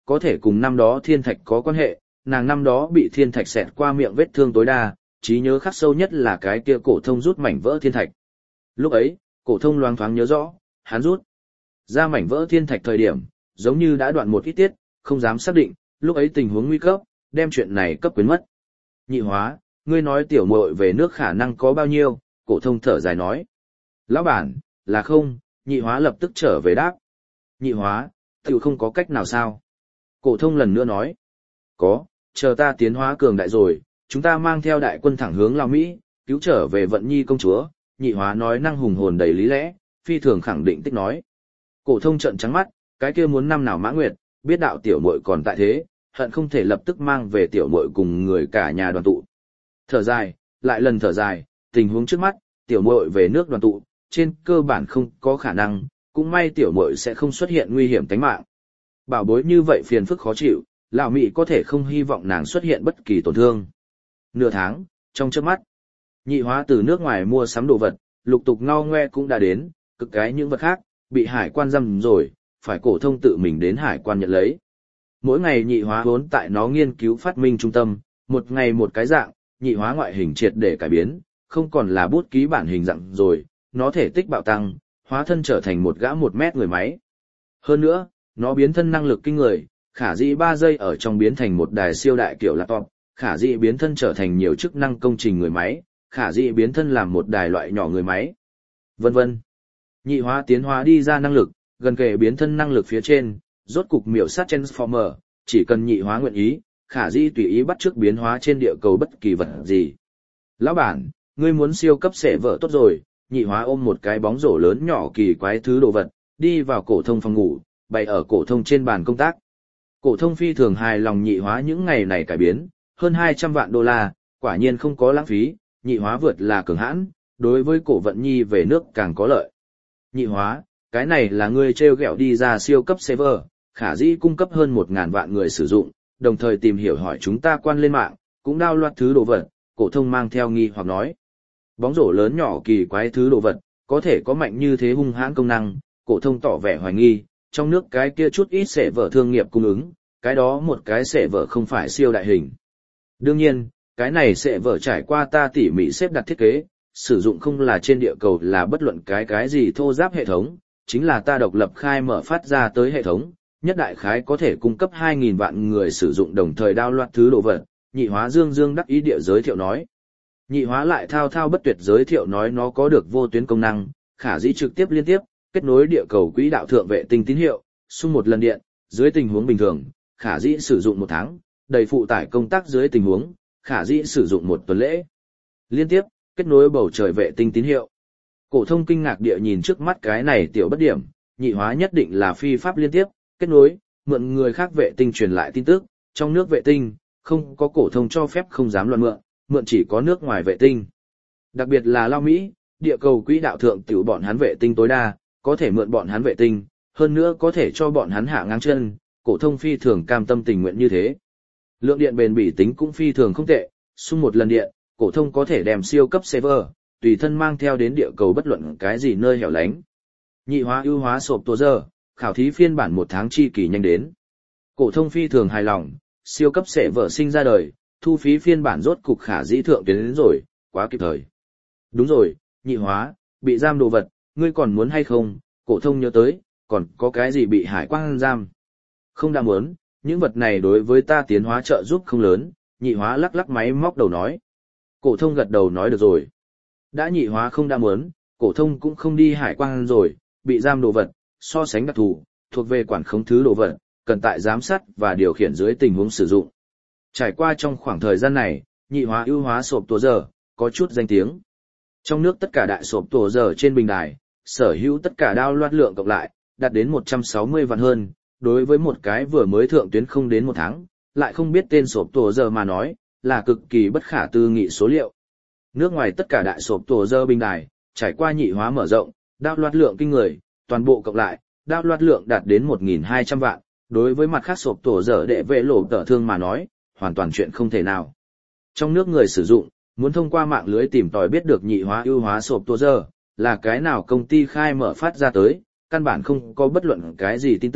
có thể cùng năm đó thiên thạch có quan hệ, nàng năm đó bị thiên thạch xẹt qua miệng vết thương tối đa, trí nhớ khắc sâu nhất là cái kia cổ thông rút mảnh vỡ thiên thạch. Lúc ấy, cổ thông loáng thoáng nhớ rõ, hắn rút ra mảnh vỡ thiên thạch thời điểm, giống như đã đoạn một ít tiết, không dám xác định, lúc ấy tình huống nguy cấp, đem chuyện này cấp quyến mất. Nhị Hóa, ngươi nói tiểu muội về nước khả năng có bao nhiêu? Cổ thông thở dài nói. Lão bản, là không, Nhị Hóa lập tức trở về đáp. Nhị Hóa, tiểu không có cách nào sao? Cổ thông lần nữa nói. Có, chờ ta tiến hóa cường đại rồi, chúng ta mang theo đại quân thẳng hướng Lào Mỹ, cứu trở về Vận Nhi công chúa. Nhị Hóa nói năng hùng hồn đầy lý lẽ, phi thường khẳng định tích nói. Cổ thông trợn trắng mắt, cái kia muốn năm nào Mã Nguyệt, biết đạo tiểu muội còn tại thế, hận không thể lập tức mang về tiểu muội cùng người cả nhà đoàn tụ. Thở dài, lại lần thở dài, tình huống trước mắt, tiểu muội về nước đoàn tụ, trên cơ bản không có khả năng, cũng may tiểu muội sẽ không xuất hiện nguy hiểm tính mạng. Bảo bối như vậy phiền phức khó chịu, lão Mị có thể không hy vọng nàng xuất hiện bất kỳ tổn thương. Nửa tháng, trong chớp mắt, Nhị Hóa từ nước ngoài mua sắm đồ vật, lục tục ngao ngoe cũng đã đến, cực cái những vật khác, bị hải quan giam rồi, phải cổ thông tự mình đến hải quan nhận lấy. Mỗi ngày Nhị Hóa vốn tại nó nghiên cứu phát minh trung tâm, một ngày một cái dạng, Nhị Hóa ngoại hình triệt để cải biến, không còn là bút ký bản hình dạng rồi, nó thể tích bạo tăng, hóa thân trở thành một gã một mét người máy. Hơn nữa, nó biến thân năng lực kinh người, khả dĩ ba giây ở trong biến thành một đài siêu đại kiểu laptop, khả dĩ biến thân trở thành nhiều chức năng công trình người máy, khả dĩ biến thân làm một đài loại nhỏ người máy, vân vân. Nhị Hóa tiến hóa đi ra năng lực, gần kề biến thân năng lực phía trên, rốt cục miểu sát Transformer, chỉ cần Nhị Hóa nguyện ý, khả dĩ tùy ý bắt chước biến hóa trên địa cầu bất kỳ vật gì. Lão bản, ngươi muốn siêu cấp xẻ vợ tốt rồi. Nhị Hóa ôm một cái bóng rổ lớn nhỏ kỳ quái thứ đồ vật, đi vào cổ thông phòng ngủ, bày ở cổ thông trên bàn công tác. Cổ thông phi thường hài lòng Nhị Hóa những ngày này cải biến, hơn hai trăm vạn đô la, quả nhiên không có lãng phí, Nhị Hóa vượt là cường hãn, đối với cổ Vận Nhi về nước càng có lợi. Nhị Hóa, cái này là ngươi trêu ghẹo đi ra siêu cấp server, khả dĩ cung cấp hơn một ngàn vạn người sử dụng, đồng thời tìm hiểu hỏi chúng ta quan lên mạng, cũng download thứ đồ vật, cổ thông mang theo nghi hoặc nói. Bóng rổ lớn nhỏ kỳ quái thứ đồ vật, có thể có mạnh như thế hung hãn công năng, cổ thông tỏ vẻ hoài nghi, trong nước cái kia chút ít sẽ vở thương nghiệp cung ứng, cái đó một cái sẽ vở không phải siêu đại hình. Đương nhiên, cái này sẽ vở trải qua ta tỉ mỉ xếp đặt thiết kế, sử dụng không là trên địa cầu là bất luận cái cái gì thô giáp hệ thống, chính là ta độc lập khai mở phát ra tới hệ thống, nhất đại khái có thể cung cấp hai nghìn vạn người sử dụng đồng thời download thứ đồ vật, Nhị Hóa dương dương đắc ý địa giới thiệu nói. Nhị Hóa lại thao thao bất tuyệt giới thiệu nói nó có được vô tuyến công năng, khả dĩ trực tiếp liên tiếp, kết nối địa cầu quỹ đạo thượng vệ tinh tín hiệu, xung một lần điện, dưới tình huống bình thường, khả dĩ sử dụng một tháng, đầy phụ tải công tác dưới tình huống, khả dĩ sử dụng một tuần lễ. Liên tiếp, kết nối bầu trời vệ tinh tín hiệu. Cổ thông kinh ngạc địa nhìn trước mắt cái này tiểu bất điểm, Nhị Hóa nhất định là phi pháp liên tiếp, kết nối, mượn người khác vệ tinh truyền lại tin tức, trong nước vệ tinh, không có cổ thông cho phép không dám loạn mượn, mượn chỉ có nước ngoài vệ tinh. Đặc biệt là Lao Mỹ, địa cầu quỹ đạo thượng tiểu bọn hắn vệ tinh tối đa, có thể mượn bọn hắn vệ tinh, hơn nữa có thể cho bọn hắn hạ ngang chân, cổ thông phi thường cam tâm tình nguyện như thế. Lượng điện bền bỉ tính cũng phi thường không tệ, xung một lần điện, cổ thông có thể đem siêu cấp server, tùy thân mang theo đến địa cầu bất luận cái gì nơi hẻo lánh. Nhị Hóa ưu hóa sộp tổ giờ, khảo thí phiên bản một tháng chi kỳ nhanh đến. Cổ thông phi thường hài lòng, siêu cấp server sinh ra đời, thu phí phiên bản rốt cục khả dĩ thượng tiến đến rồi, quá kịp thời. Đúng rồi, Nhị Hóa, bị giam đồ vật, ngươi còn muốn hay không? Cổ thông nhớ tới, còn có cái gì bị hải quan giam? Không đã muốn, những vật này đối với ta tiến hóa trợ giúp không lớn, Nhị Hóa lắc lắc máy móc đầu nói. Cổ thông gật đầu nói được rồi. Đã Nhị Hóa không đã muốn, cổ thông cũng không đi hải quan rồi, bị giam đồ vật, so sánh đặc thù, thuộc về quản khống thứ đồ vật, cần tại giám sát và điều khiển dưới tình huống sử dụng. Trải qua trong khoảng thời gian này, Nhị Hóa ưu hóa sộp tổ giờ, có chút danh tiếng. Trong nước tất cả đại sộp tổ giờ trên bình đài, sở hữu tất cả download lượng cộng lại, đạt đến một trăm sáu mươi vạn hơn, đối với một cái vừa mới thượng tuyến không đến một tháng, lại không biết tên sộp tổ giờ mà nói, là cực kỳ bất khả tư nghị số liệu. Nước ngoài tất cả đại sộp tổ giờ bình đài, trải qua Nhị Hóa mở rộng, download lượng kinh người, toàn bộ cộng lại, download lượng đạt đến một nghìn hai trăm vạn, đối với mặt khác sộp tổ giờ đệ vệ lộ tờ thương mà nói, hoàn toàn chuyện không thể nào. Trong nước người sử dụng, muốn thông qua mạng lưới tìm tòi biết được Nhị Hóa ưu hóa sộp tổ giờ, là cái nào công ty khai mở phát ra tới, căn bản không có bất luận cái gì tin tức,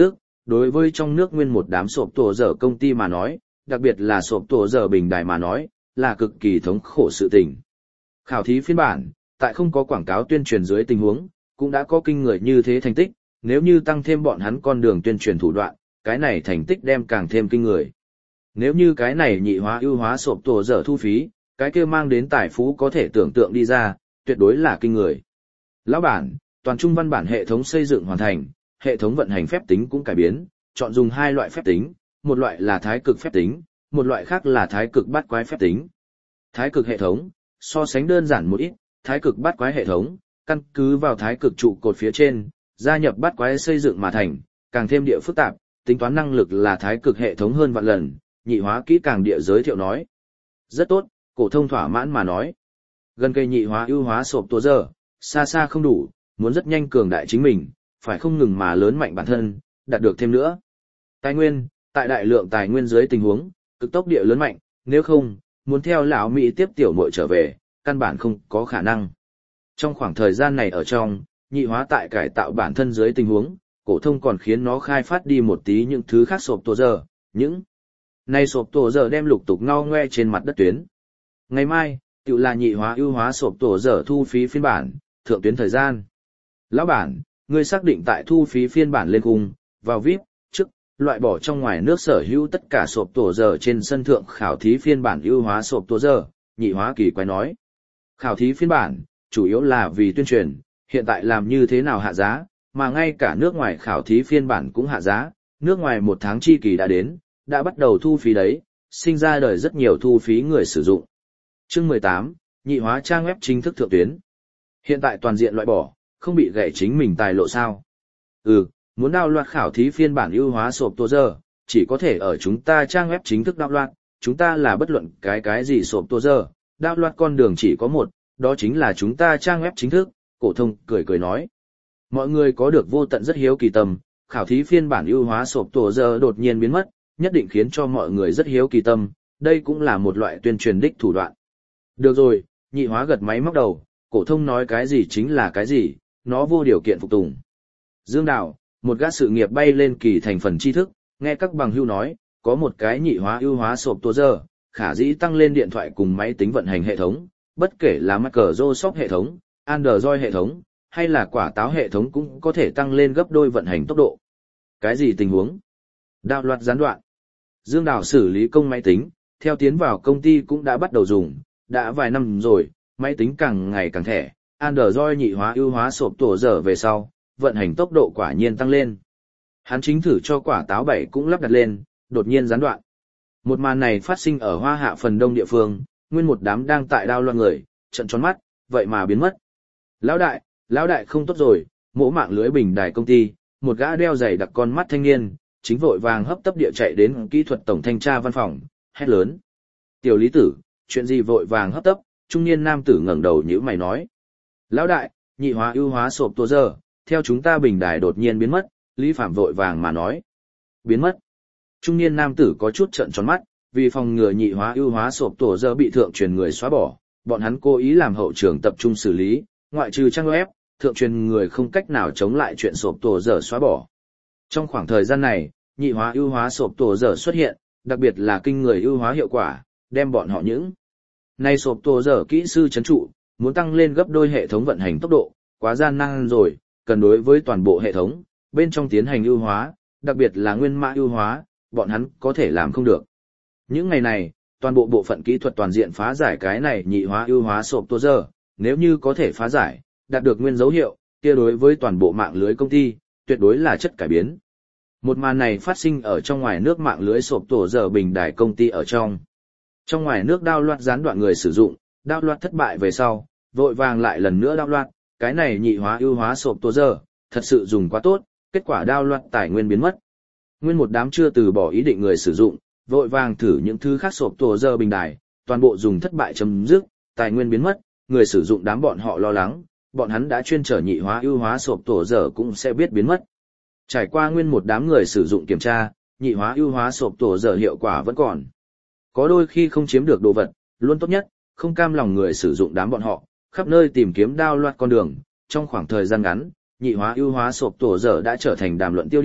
đối với trong nước nguyên một đám sộp tổ dở công ty mà nói, đặc biệt là sộp tổ dở bình đài mà nói, là cực kỳ thống khổ sự tình. Khảo thí phiên bản, tại không có quảng cáo tuyên truyền dưới tình huống, cũng đã có kinh người như thế thành tích, nếu như tăng thêm bọn hắn con đường tuyên truyền thủ đoạn, cái này thành tích đem càng thêm kinh người. Nếu như cái này nhị hóa ưu hóa sộp tổ dở thu phí, cái kia mang đến tài phú có thể tưởng tượng đi ra, tuyệt đối là kinh người. Lão bản, toàn trung văn bản hệ thống xây dựng hoàn thành, hệ thống vận hành phép tính cũng cải biến, chọn dùng hai loại phép tính, một loại là thái cực phép tính, một loại khác là thái cực bát quái phép tính. Thái cực hệ thống, so sánh đơn giản một ít, thái cực bát quái hệ thống, căn cứ vào thái cực trụ cột phía trên, gia nhập bát quái xây dựng mà thành, càng thêm địa phức tạp, tính toán năng lực là thái cực hệ thống hơn vạn lần, nhị hóa kỹ càng địa giới thiệu nói. Rất tốt, cổ thông thỏa mãn mà nói. Gần cây nhị hóa ưu hóa sộp tổ giờ, xa xa không đủ, muốn rất nhanh cường đại chính mình, phải không ngừng mà lớn mạnh bản thân, đạt được thêm nữa. Tài nguyên, tại đại lượng tài nguyên dưới tình huống, cực tốc địa lớn mạnh, nếu không, muốn theo lão Mỹ tiếp tiểu muội trở về, căn bản không có khả năng. Trong khoảng thời gian này ở trong, nhị hóa tại cải tạo bản thân dưới tình huống, cổ thông còn khiến nó khai phát đi một tí những thứ khác sộp tổ giờ, những này sộp tổ giờ đem lục tục ngao ngoe trên mặt đất tuyến. Ngày mai, tự là nhị hóa ưu hóa sộp tổ giờ thu phí phiên bản, thượng tuyến thời gian. Lão bản, ngươi xác định tại thu phí phiên bản lên cùng, vào vi ai pi, trước, loại bỏ trong ngoài nước sở hữu tất cả sộp tổ giờ trên sân thượng khảo thí phiên bản ưu hóa sộp tổ giờ, nhị hóa kỳ quái nói. Khảo thí phiên bản, chủ yếu là vì tuyên truyền, hiện tại làm như thế nào hạ giá, mà ngay cả nước ngoài khảo thí phiên bản cũng hạ giá, nước ngoài một tháng chi kỳ đã đến, đã bắt đầu thu phí đấy, sinh ra đời rất nhiều thu phí người sử dụng. Chương mười tám, nhị hóa trang web chính thức thượng tuyến. Hiện tại toàn diện loại bỏ, không bị gãy chính mình tài lộ sao? Ừ, muốn download khảo thí phiên bản ưu hóa sộp tổ giờ, chỉ có thể ở chúng ta trang web chính thức download, chúng ta là bất luận cái cái gì sộp tổ giờ, download con đường chỉ có một, đó chính là chúng ta trang web chính thức, cổ thông cười cười nói. Mọi người có được vô tận rất hiếu kỳ tâm, khảo thí phiên bản ưu hóa sộp tổ giờ đột nhiên biến mất, nhất định khiến cho mọi người rất hiếu kỳ tâm, đây cũng là một loại tuyên truyền đích thủ đoạn. Được rồi, nhị hóa gật máy móc đầu, cổ thông nói cái gì chính là cái gì, nó vô điều kiện phục tùng. Dương Đào, một gã sự nghiệp bay lên kỳ thành phần tri thức, nghe các bằng hữu nói, có một cái nhị hóa ưu hóa sộp tổ giờ, khả dĩ tăng lên điện thoại cùng máy tính vận hành hệ thống, bất kể là Microsoft hệ thống, Android hệ thống, hay là quả táo hệ thống cũng có thể tăng lên gấp đôi vận hành tốc độ. Cái gì tình huống? Đạo loạt gián đoạn. Dương Đào xử lý công máy tính, theo tiến vào công ty cũng đã bắt đầu dùng, đã vài năm rồi, máy tính càng ngày càng thẻ, Android nhị hóa ưu hóa sộp tổ giờ về sau, vận hành tốc độ quả nhiên tăng lên. Hắn chính thử cho quả táo bảy cũng lắp đặt lên, đột nhiên gián đoạn. Một màn này phát sinh ở Hoa Hạ phần đông địa phương, nguyên một đám đang tại đao loạn người, trận tròn mắt, vậy mà biến mất. Lão đại, lão đại không tốt rồi, mỗ mạng lưới bình đài công ty, một gã đeo giày đặc con mắt thanh niên, chính vội vàng hấp tấp địa chạy đến kỹ thuật tổng thanh tra văn phòng, hét lớn. Tiểu Lý Tử, chuyện gì vội vàng hấp tấp, trung niên nam tử ngẩng đầu nhíu mày nói. Lão đại, nhị hóa ưu hóa sộp tổ giờ, theo chúng ta bình đài đột nhiên biến mất, Lý Phạm vội vàng mà nói. Biến mất. Trung niên nam tử có chút trợn tròn mắt, vì phòng ngừa nhị hóa ưu hóa sộp tổ giờ bị thượng truyền người xóa bỏ, bọn hắn cố ý làm hậu trường tập trung xử lý, ngoại trừ trang web, thượng truyền người không cách nào chống lại chuyện sộp tổ giờ xóa bỏ. Trong khoảng thời gian này, nhị hóa ưu hóa sộp tổ giờ xuất hiện, đặc biệt là kinh người ưu hóa hiệu quả, đem bọn họ những nay sộp tổ giờ kỹ sư trấn trụ, muốn tăng lên gấp đôi hệ thống vận hành tốc độ, quá gian nan rồi, cần đối với toàn bộ hệ thống, bên trong tiến hành ưu hóa, đặc biệt là nguyên mã ưu hóa, bọn hắn có thể làm không được. Những ngày này, toàn bộ bộ phận kỹ thuật toàn diện phá giải cái này nhị hóa ưu hóa sộp tổ giờ, nếu như có thể phá giải, đạt được nguyên dấu hiệu, kia đối với toàn bộ mạng lưới công ty, tuyệt đối là chất cải biến. Một màn này phát sinh ở trong ngoài nước mạng lưới sộp tổ giờ bình đài công ty ở trong. Trong ngoài nước đao loạt gián đoạn người sử dụng, đao loạt thất bại về sau, vội vàng lại lần nữa đao loạt, cái này nhị hóa ưu hóa sộp tổ giờ, thật sự dùng quá tốt, kết quả đao loạt tài nguyên biến mất. Nguyên một đám chưa từ bỏ ý định người sử dụng, vội vàng thử những thứ khác sộp tổ giờ bình đài, toàn bộ dùng thất bại chấm dứt, tài nguyên biến mất, người sử dụng đám bọn họ lo lắng, bọn hắn đã chuyên trở nhị hóa ưu hóa sộp tổ giờ cũng sẽ biết biến mất. Trải qua nguyên một đám người sử dụng kiểm tra, nhị hóa ưu hóa sộp tổ giờ hiệu quả vẫn còn. Có đôi khi không chiếm được đồ vật, luôn tốt nhất, không cam lòng người sử dụng đám bọn họ, khắp nơi tìm kiếm đao loạt con đường, trong khoảng thời gian ngắn, nhị hóa ưu hóa sộp tổ giờ đã trở thành đàm luận tiêu điểm,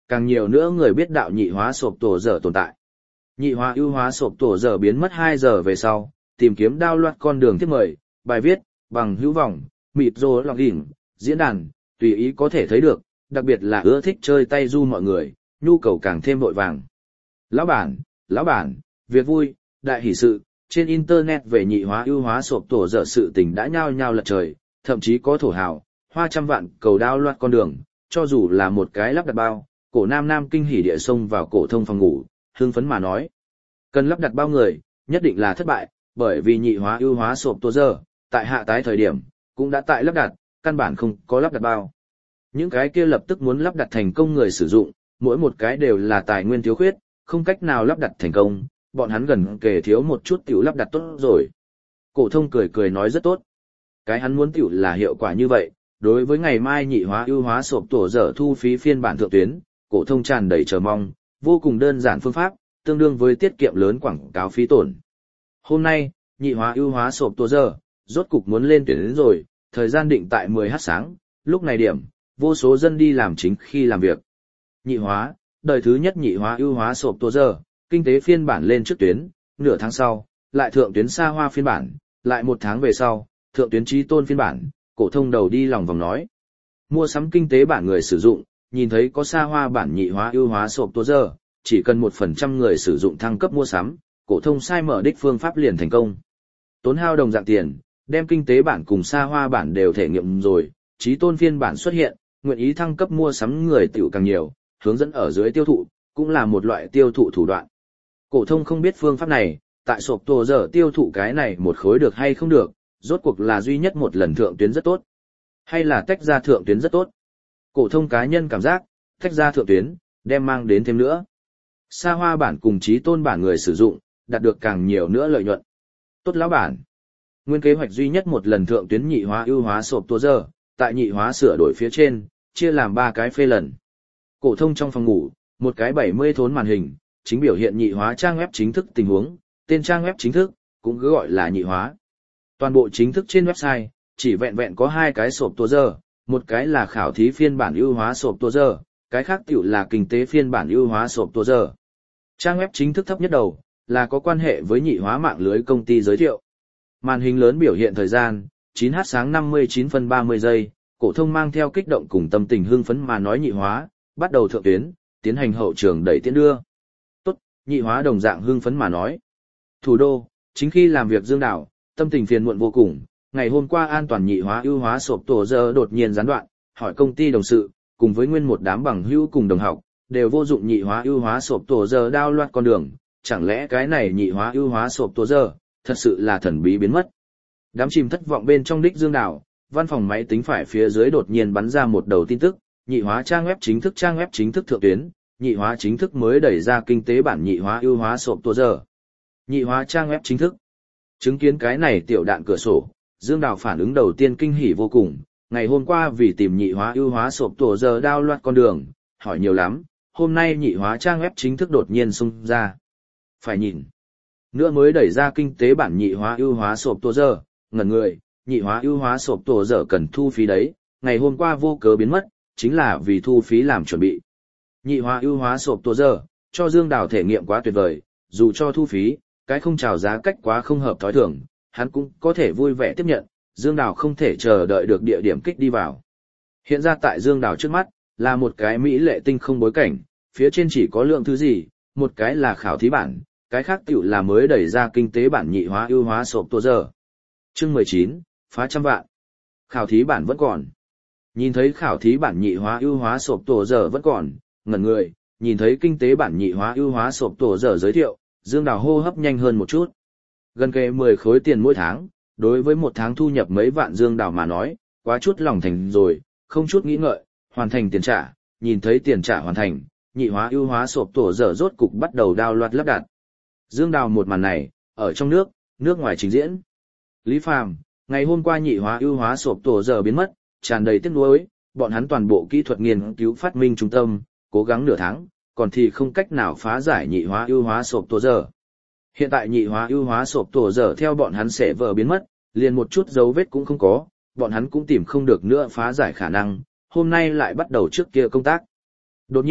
càng nhiều nữa người biết đạo nhị hóa sộp tổ giờ tồn tại. Nhị hóa ưu hóa sộp tổ giờ biến mất hai giờ về sau, tìm kiếm đao loạt con đường tiếp mời, bài viết, bằng hữu vọng, mịt rồ lọc đỉnh, diễn đàn, tùy ý có thể thấy được, đặc biệt là ưa thích chơi tay du mọi người, nhu cầu càng thêm vội vàng. Lão bản, lão bản, việc vui, đại hỷ sự, trên internet về nhị hóa ưu hóa sộp tổ giờ sự tình đã nhao nhao lật trời, thậm chí có thổ hào, hoa trăm vạn cầu đao loạt con đường, cho dù là một cái lắp đặt bao, cổ nam nam kinh hỉ địa xông vào cổ thông phòng ngủ, hưng phấn mà nói. Cần lắp đặt bao người, nhất định là thất bại, bởi vì nhị hóa ưu hóa sộp tổ giờ, tại hạ tái thời điểm, cũng đã tại lắp đặt, căn bản không có lắp đặt bao. Những cái kia lập tức muốn lắp đặt thành công người sử dụng, mỗi một cái đều là tài nguyên thiếu khuyết, không cách nào lắp đặt thành công, bọn hắn gần kề thiếu một chút tiểu lắp đặt tốt rồi. Cổ thông cười cười nói rất tốt. Cái hắn muốn tiểu là hiệu quả như vậy, đối với ngày mai nhị hóa ưu hóa sộp tổ dở thu phí phiên bản thượng tuyến, cổ thông tràn đầy chờ mong, vô cùng đơn giản phương pháp, tương đương với tiết kiệm lớn quảng cáo phí tổn. Hôm nay, nhị hóa ưu hóa sộp tổ dở, rốt cục muốn lên tuyến đến rồi, thời gian định tại mười giờ sáng, lúc này điểm, vô số dân đi làm chính khi làm việc. Nhị hóa, đời thứ nhất nhị hóa ưu hóa sộp tổ dở, kinh tế phiên bản lên trước tuyến, nửa tháng sau, lại thượng tuyến xa hoa phiên bản, lại một tháng về sau, thượng tuyến trí tôn phiên bản, cổ thông đầu đi lòng vòng nói. Mua sắm kinh tế bản người sử dụng, nhìn thấy có xa hoa bản nhị hóa ưu hóa sộp tổ giờ, chỉ cần một phần trăm người sử dụng thăng cấp mua sắm, cổ thông sai mở đích phương pháp liền thành công. Tốn hao đồng dạng tiền, đem kinh tế bản cùng xa hoa bản đều thể nghiệm rồi, trí tôn phiên bản xuất hiện, nguyện ý thăng cấp mua sắm người tiểu càng nhiều, hướng dẫn ở dưới tiêu thụ, cũng là một loại tiêu thụ thủ đoạn. Cổ thông không biết phương pháp này, tại sộp tổ giờ tiêu thụ cái này một khối được hay không được, rốt cuộc là duy nhất một lần thượng tuyến rất tốt, hay là tách ra thượng tuyến rất tốt. Cổ thông cá nhân cảm giác, tách ra thượng tuyến, đem mang đến thêm nữa. Xa hoa bản cùng trí tôn bản người sử dụng, đạt được càng nhiều nữa lợi nhuận. Tốt lão bản. Nguyên kế hoạch duy nhất một lần thượng tuyến nhị hóa ưu hóa sộp tổ giờ, tại nhị hóa sửa đổi phía trên, chia làm ba cái phê lần. Cổ thông trong phòng ngủ, một cái bảy mươi thốn màn hình, chính biểu hiện nhị hóa trang web chính thức tình huống, tên trang web chính thức, cũng cứ gọi là nhị hóa. Toàn bộ chính thức trên website, chỉ vẹn vẹn có hai cái sộp tổ giờ, một cái là khảo thí phiên bản ưu hóa sộp tổ giờ, cái khác tiểu là kinh tế phiên bản ưu hóa sộp tổ giờ. Trang web chính thức thấp nhất đầu, là có quan hệ với nhị hóa mạng lưới công ty giới thiệu. Màn hình lớn biểu hiện thời gian, chín giờ sáng năm mươi chín phân ba mươi giây, cổ thông mang theo kích động cùng tâm tình hưng phấn mà nói nhị hóa, bắt đầu thượng tuyến, tiến hành hậu trường đẩy tiến đưa. Tốt, nhị hóa đồng dạng hưng phấn mà nói. Thủ đô, chính khi làm việc Dương Đảo, tâm tình phiền muộn vô cùng, ngày hôm qua an toàn nhị hóa ưu hóa sộp tổ giờ đột nhiên gián đoạn, hỏi công ty đồng sự, cùng với nguyên một đám bằng hữu cùng đồng học, đều vô dụng nhị hóa ưu hóa sộp tổ giờ đao loạt con đường, chẳng lẽ cái này nhị hóa ưu hóa sộp tổ giờ, thật sự là thần bí biến mất. Đám chìm thất vọng bên trong đích Dương Đảo, văn phòng máy tính phải phía dưới đột nhiên bắn ra một đầu tin tức, nhị hóa trang web chính thức trang web chính thức thượng tuyến, nhị hóa chính thức mới đẩy ra kinh tế bản nhị hóa ưu hóa sộp tổ giờ. Nhị hóa trang web chính thức. Chứng kiến cái này tiểu đạn cửa sổ, Dương Đào phản ứng đầu tiên kinh hỉ vô cùng, ngày hôm qua vì tìm nhị hóa ưu hóa sộp tổ giờ đao loạt con đường, hỏi nhiều lắm, hôm nay nhị hóa trang web chính thức đột nhiên xung ra. Phải nhìn. Nữa mới đẩy ra kinh tế bản nhị hóa ưu hóa sộp tổ giờ, ngẩn người, nhị hóa ưu hóa sộp tổ giờ cần thu phí đấy, ngày hôm qua vô cớ biến mất, chính là vì thu phí làm chuẩn bị. Nhị hóa ưu hóa sộp tổ giờ, cho Dương Đào thể nghiệm quá tuyệt vời, dù cho thu phí, cái không chào giá cách quá không hợp thói thường, hắn cũng có thể vui vẻ tiếp nhận, Dương Đào không thể chờ đợi được địa điểm kích đi vào. Hiện ra tại Dương Đào trước mắt, là một cái mỹ lệ tinh không bối cảnh, phía trên chỉ có lượng thứ gì, một cái là khảo thí bản, cái khác tiểu là mới đẩy ra kinh tế bản nhị hóa ưu hóa sộp tổ giờ. Chương mười chín, phá trăm vạn. Khảo thí bản vẫn còn. Nhìn thấy khảo thí bản nhị hóa ưu hóa sộp tổ giờ vẫn còn, ngẩn người, nhìn thấy kinh tế bản nhị hóa ưu hóa sộp tổ giờ giới thiệu, Dương Đào hô hấp nhanh hơn một chút. Gần kề mười khối tiền mỗi tháng, đối với một tháng thu nhập mấy vạn Dương Đào mà nói, quá chút lòng thành rồi, không chút nghĩ ngợi, hoàn thành tiền trả, nhìn thấy tiền trả hoàn thành, nhị hóa ưu hóa sộp tổ giờ rốt cục bắt đầu đao loạt lắp đặt. Dương Đào một màn này, ở trong nước, nước ngoài trình diễn. Lý Phàm, ngày hôm qua nhị hóa ưu hóa sộp tổ giờ biến mất, tràn đầy tiếc nuối, bọn hắn toàn bộ kỹ thuật nghiên cứu phát minh trung tâm, cố gắng nửa tháng, còn thì không cách nào phá giải nhị hóa ưu hóa sộp tổ giờ. Hiện tại nhị hóa ưu hóa sộp tổ giờ theo bọn hắn sẽ vờ biến mất, liền một chút dấu vết cũng không có, bọn hắn cũng tìm không được nữa phá giải khả năng, hôm nay lại bắt đầu trước kia công tác. Đột nhiên,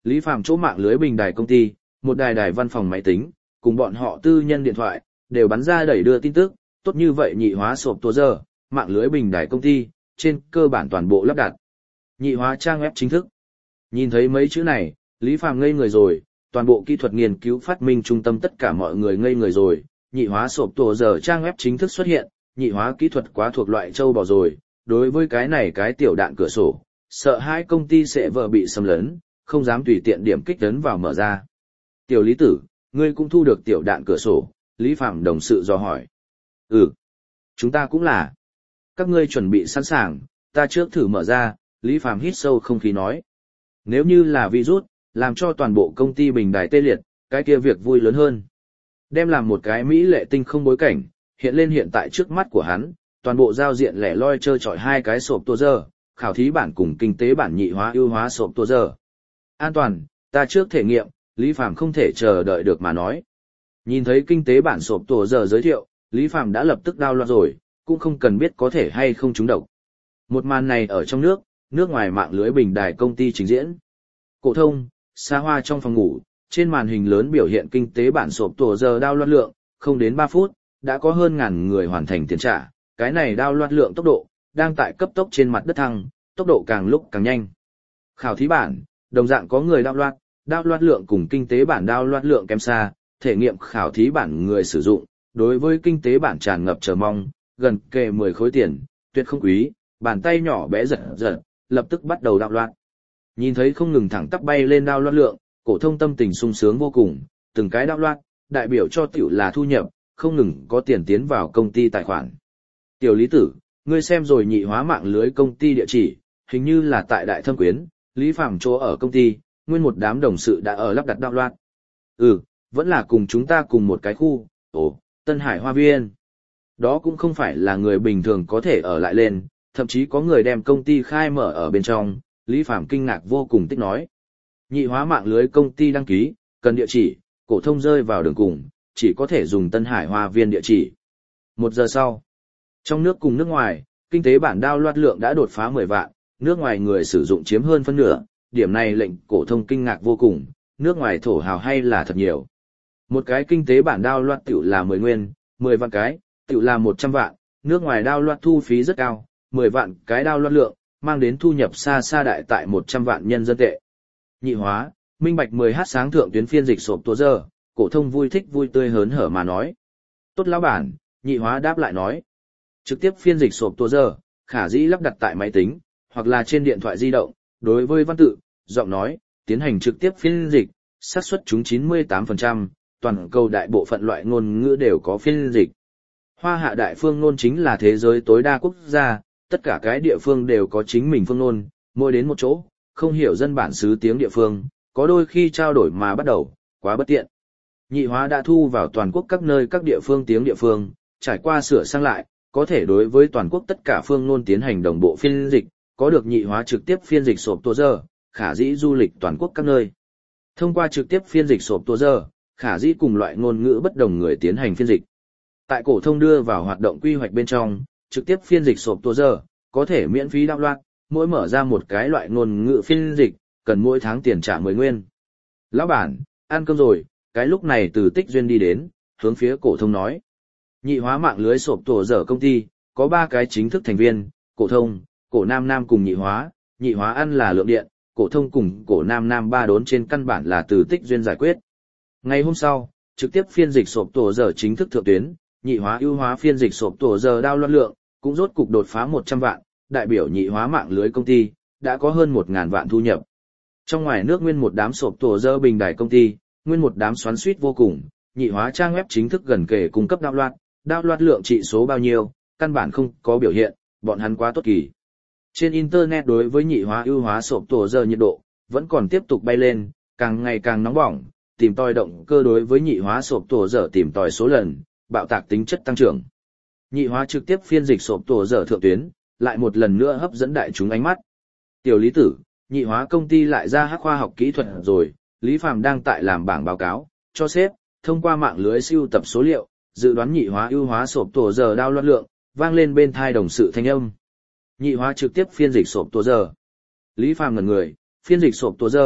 Lý Phàm chỗ mạng lưới bình đài công ty, một đài đài văn phòng máy tính, cùng bọn họ tư nhân điện thoại, đều bắn ra đẩy đưa tin tức, tốt như vậy nhị hóa sộp tua giờ, mạng lưới bình đài công ty, trên cơ bản toàn bộ lắp đặt. Nhị hóa trang web chính thức. Nhìn thấy mấy chữ này, Lý Phàm ngây người rồi, toàn bộ kỹ thuật nghiên cứu phát minh trung tâm tất cả mọi người ngây người rồi, nhị hóa sộp tua giờ trang web chính thức xuất hiện, nhị hóa kỹ thuật quá thuộc loại châu bò rồi, đối với cái này cái tiểu đạn cửa sổ, sợ hai công ty sẽ vợ bị xâm lấn, không dám tùy tiện điểm kích tấn vào mở ra. Tiểu Lý Tử, ngươi cũng thu được tiểu đạn cửa sổ, Lý Phạm đồng sự dò hỏi. Ừ, chúng ta cũng là. Các ngươi chuẩn bị sẵn sàng, ta trước thử mở ra, Lý Phạm hít sâu không khí nói. Nếu như là virus, làm cho toàn bộ công ty bình đài tê liệt, cái kia việc vui lớn hơn. Đem làm một cái mỹ lệ tinh không bối cảnh, hiện lên hiện tại trước mắt của hắn, toàn bộ giao diện lẻ loi trơ trọi hai cái sộp tua giờ, khảo thí bản cùng kinh tế bản nhị hóa ưu hóa sộp tua giờ. An toàn, ta trước thể nghiệm, Lý Phạm không thể chờ đợi được mà nói. Nhìn thấy kinh tế bản sộp tua giờ giới thiệu, Lý Phạm đã lập tức download rồi, cũng không cần biết có thể hay không trúng độc. Một màn này ở trong nước, nước ngoài mạng lưới bình đài công ty trình diễn. Cổ thông, xa hoa trong phòng ngủ, trên màn hình lớn biểu hiện kinh tế bản sộp tua giờ download lượng, không đến ba phút, đã có hơn ngàn người hoàn thành tiền trả, cái này download lượng tốc độ, đang tại cấp tốc trên mặt đất thăng, tốc độ càng lúc càng nhanh. Khảo thí bản, đồng dạng có người download, download lượng cùng kinh tế bản download lượng kém xa, thể nghiệm khảo thí bản người sử dụng, đối với kinh tế bản tràn ngập chờ mong, gần kề mười khối tiền, tuyệt không quý, bàn tay nhỏ bé giật giật, lập tức bắt đầu download. Nhìn thấy không ngừng thẳng tắp bay lên download lượng, Cổ Thông tâm tình sung sướng vô cùng, từng cái download, đại biểu cho tiểu là thu nhập, không ngừng có tiền tiến vào công ty tài khoản. Tiểu Lý Tử, ngươi xem rồi nhị hóa mạng lưới công ty địa chỉ, hình như là tại Đại Thâm Quyến, Lý Phàm chỗ ở công ty, nguyên một đám đồng sự đã ở lắp đặt đạo loạt. Ừ, vẫn là cùng chúng ta cùng một cái khu, ồ, Tân Hải Hoa Viên. Đó cũng không phải là người bình thường có thể ở lại lên, thậm chí có người đem công ty khai mở ở bên trong, Lý Phàm kinh ngạc vô cùng tích nói. Nhị hóa mạng lưới công ty đăng ký, cần địa chỉ, Cổ Thông rơi vào đường cùng, chỉ có thể dùng Tân Hải Hoa Viên địa chỉ. Một giờ sau, trong nước cùng nước ngoài, kinh tế bản download lượng đã đột phá mười vạn, nước ngoài người sử dụng chiếm hơn phân nửa, điểm này lệnh Cổ Thông kinh ngạc vô cùng, nước ngoài thổ hào hay là thật nhiều. Một cái kinh tế bản download tiểu là mười nguyên, mười vạn cái, tiểu là một trăm vạn, nước ngoài download thu phí rất cao, mười vạn cái download lượng, mang đến thu nhập xa xa đại tại một trăm vạn nhân dân tệ. Nhị hóa, minh bạch mười h sáng thượng tuyến phiên dịch sộp tua giờ, Cổ Thông vui thích vui tươi hớn hở mà nói. Tốt lão bản, nhị hóa đáp lại nói. Trực tiếp phiên dịch sộp tua giờ, khả dĩ lắp đặt tại máy tính, hoặc là trên điện thoại di động, đối với văn tự, giọng nói, tiến hành trực tiếp phiên dịch, xác suất chúng chín mươi tám phần trăm, toàn cầu đại bộ phận loại ngôn ngữ đều có phiên dịch. Hoa Hạ đại phương ngôn chính là thế giới tối đa quốc gia, tất cả cái địa phương đều có chính mình phương ngôn, mỗi đến một chỗ, không hiểu dân bản xứ tiếng địa phương, có đôi khi trao đổi mà bắt đầu, quá bất tiện. Nhị hóa đã thu vào toàn quốc các nơi các địa phương tiếng địa phương, trải qua sửa sang lại, có thể đối với toàn quốc tất cả phương ngôn tiến hành đồng bộ phiên dịch, có được nhị hóa trực tiếp phiên dịch sộp tua giờ, khả dĩ du lịch toàn quốc các nơi. Thông qua trực tiếp phiên dịch sộp tua giờ, khả dĩ cùng loại ngôn ngữ bất đồng người tiến hành phiên dịch. Tại Cổ Thông đưa vào hoạt động quy hoạch bên trong, trực tiếp phiên dịch sộp tua giờ, có thể miễn phí download, mỗi mở ra một cái loại ngôn ngữ phiên dịch, cần mỗi tháng tiền trả mười nguyên. Lão bản, ăn cơm rồi, cái lúc này từ Tích Duyên đi đến, hướng phía Cổ Thông nói. Nhị hóa mạng lưới sộp tua giờ công ty, có ba cái chính thức thành viên, Cổ Thông, Cổ Nam Nam cùng nhị hóa, nhị hóa ăn là lượng điện, Cổ Thông cùng Cổ Nam Nam ba đốn trên căn bản là từ Tích Duyên giải quyết. Ngày hôm sau, trực tiếp phiên dịch sộp tua giờ chính thức thượng tuyến, nhị hóa ưu hóa phiên dịch sộp tua giờ download lượng, cũng rốt cục đột phá một trăm vạn, đại biểu nhị hóa mạng lưới công ty, đã có hơn một nghìn vạn thu nhập. Trong ngoài nước nguyên một đám sộp tua giờ bình đài công ty, nguyên một đám xoắn xuýt vô cùng, nhị hóa trang web chính thức gần kề cung cấp download, download lượng trị số bao nhiêu, căn bản không có biểu hiện, bọn hắn quá tốt kỳ. Trên internet đối với nhị hóa ưu hóa sộp tua giờ nhiệt độ vẫn còn tiếp tục bay lên, càng ngày càng nóng bỏng, tìm tòi động cơ đối với nhị hóa sộp tua giờ tìm tòi số lần, bạo tạc tính chất tăng trưởng. Nhị hóa trực tiếp phiên dịch sộp tua giờ thượng tuyến, lại một lần nữa hấp dẫn đại chúng ánh mắt. Tiểu Lý Tử, nhị hóa công ty lại ra hắc khoa học kỹ thuật rồi, Lý Phàm đang tại làm bảng báo cáo, cho sếp, thông qua mạng lưới siêu tập số liệu, dự đoán nhị hóa ưu hóa sộp tua giờ download lượng, vang lên bên tai đồng sự thanh âm. Nhị hóa trực tiếp phiên dịch sộp tua giờ. Lý Phàm ngẩn người, phiên dịch sộp tua giờ,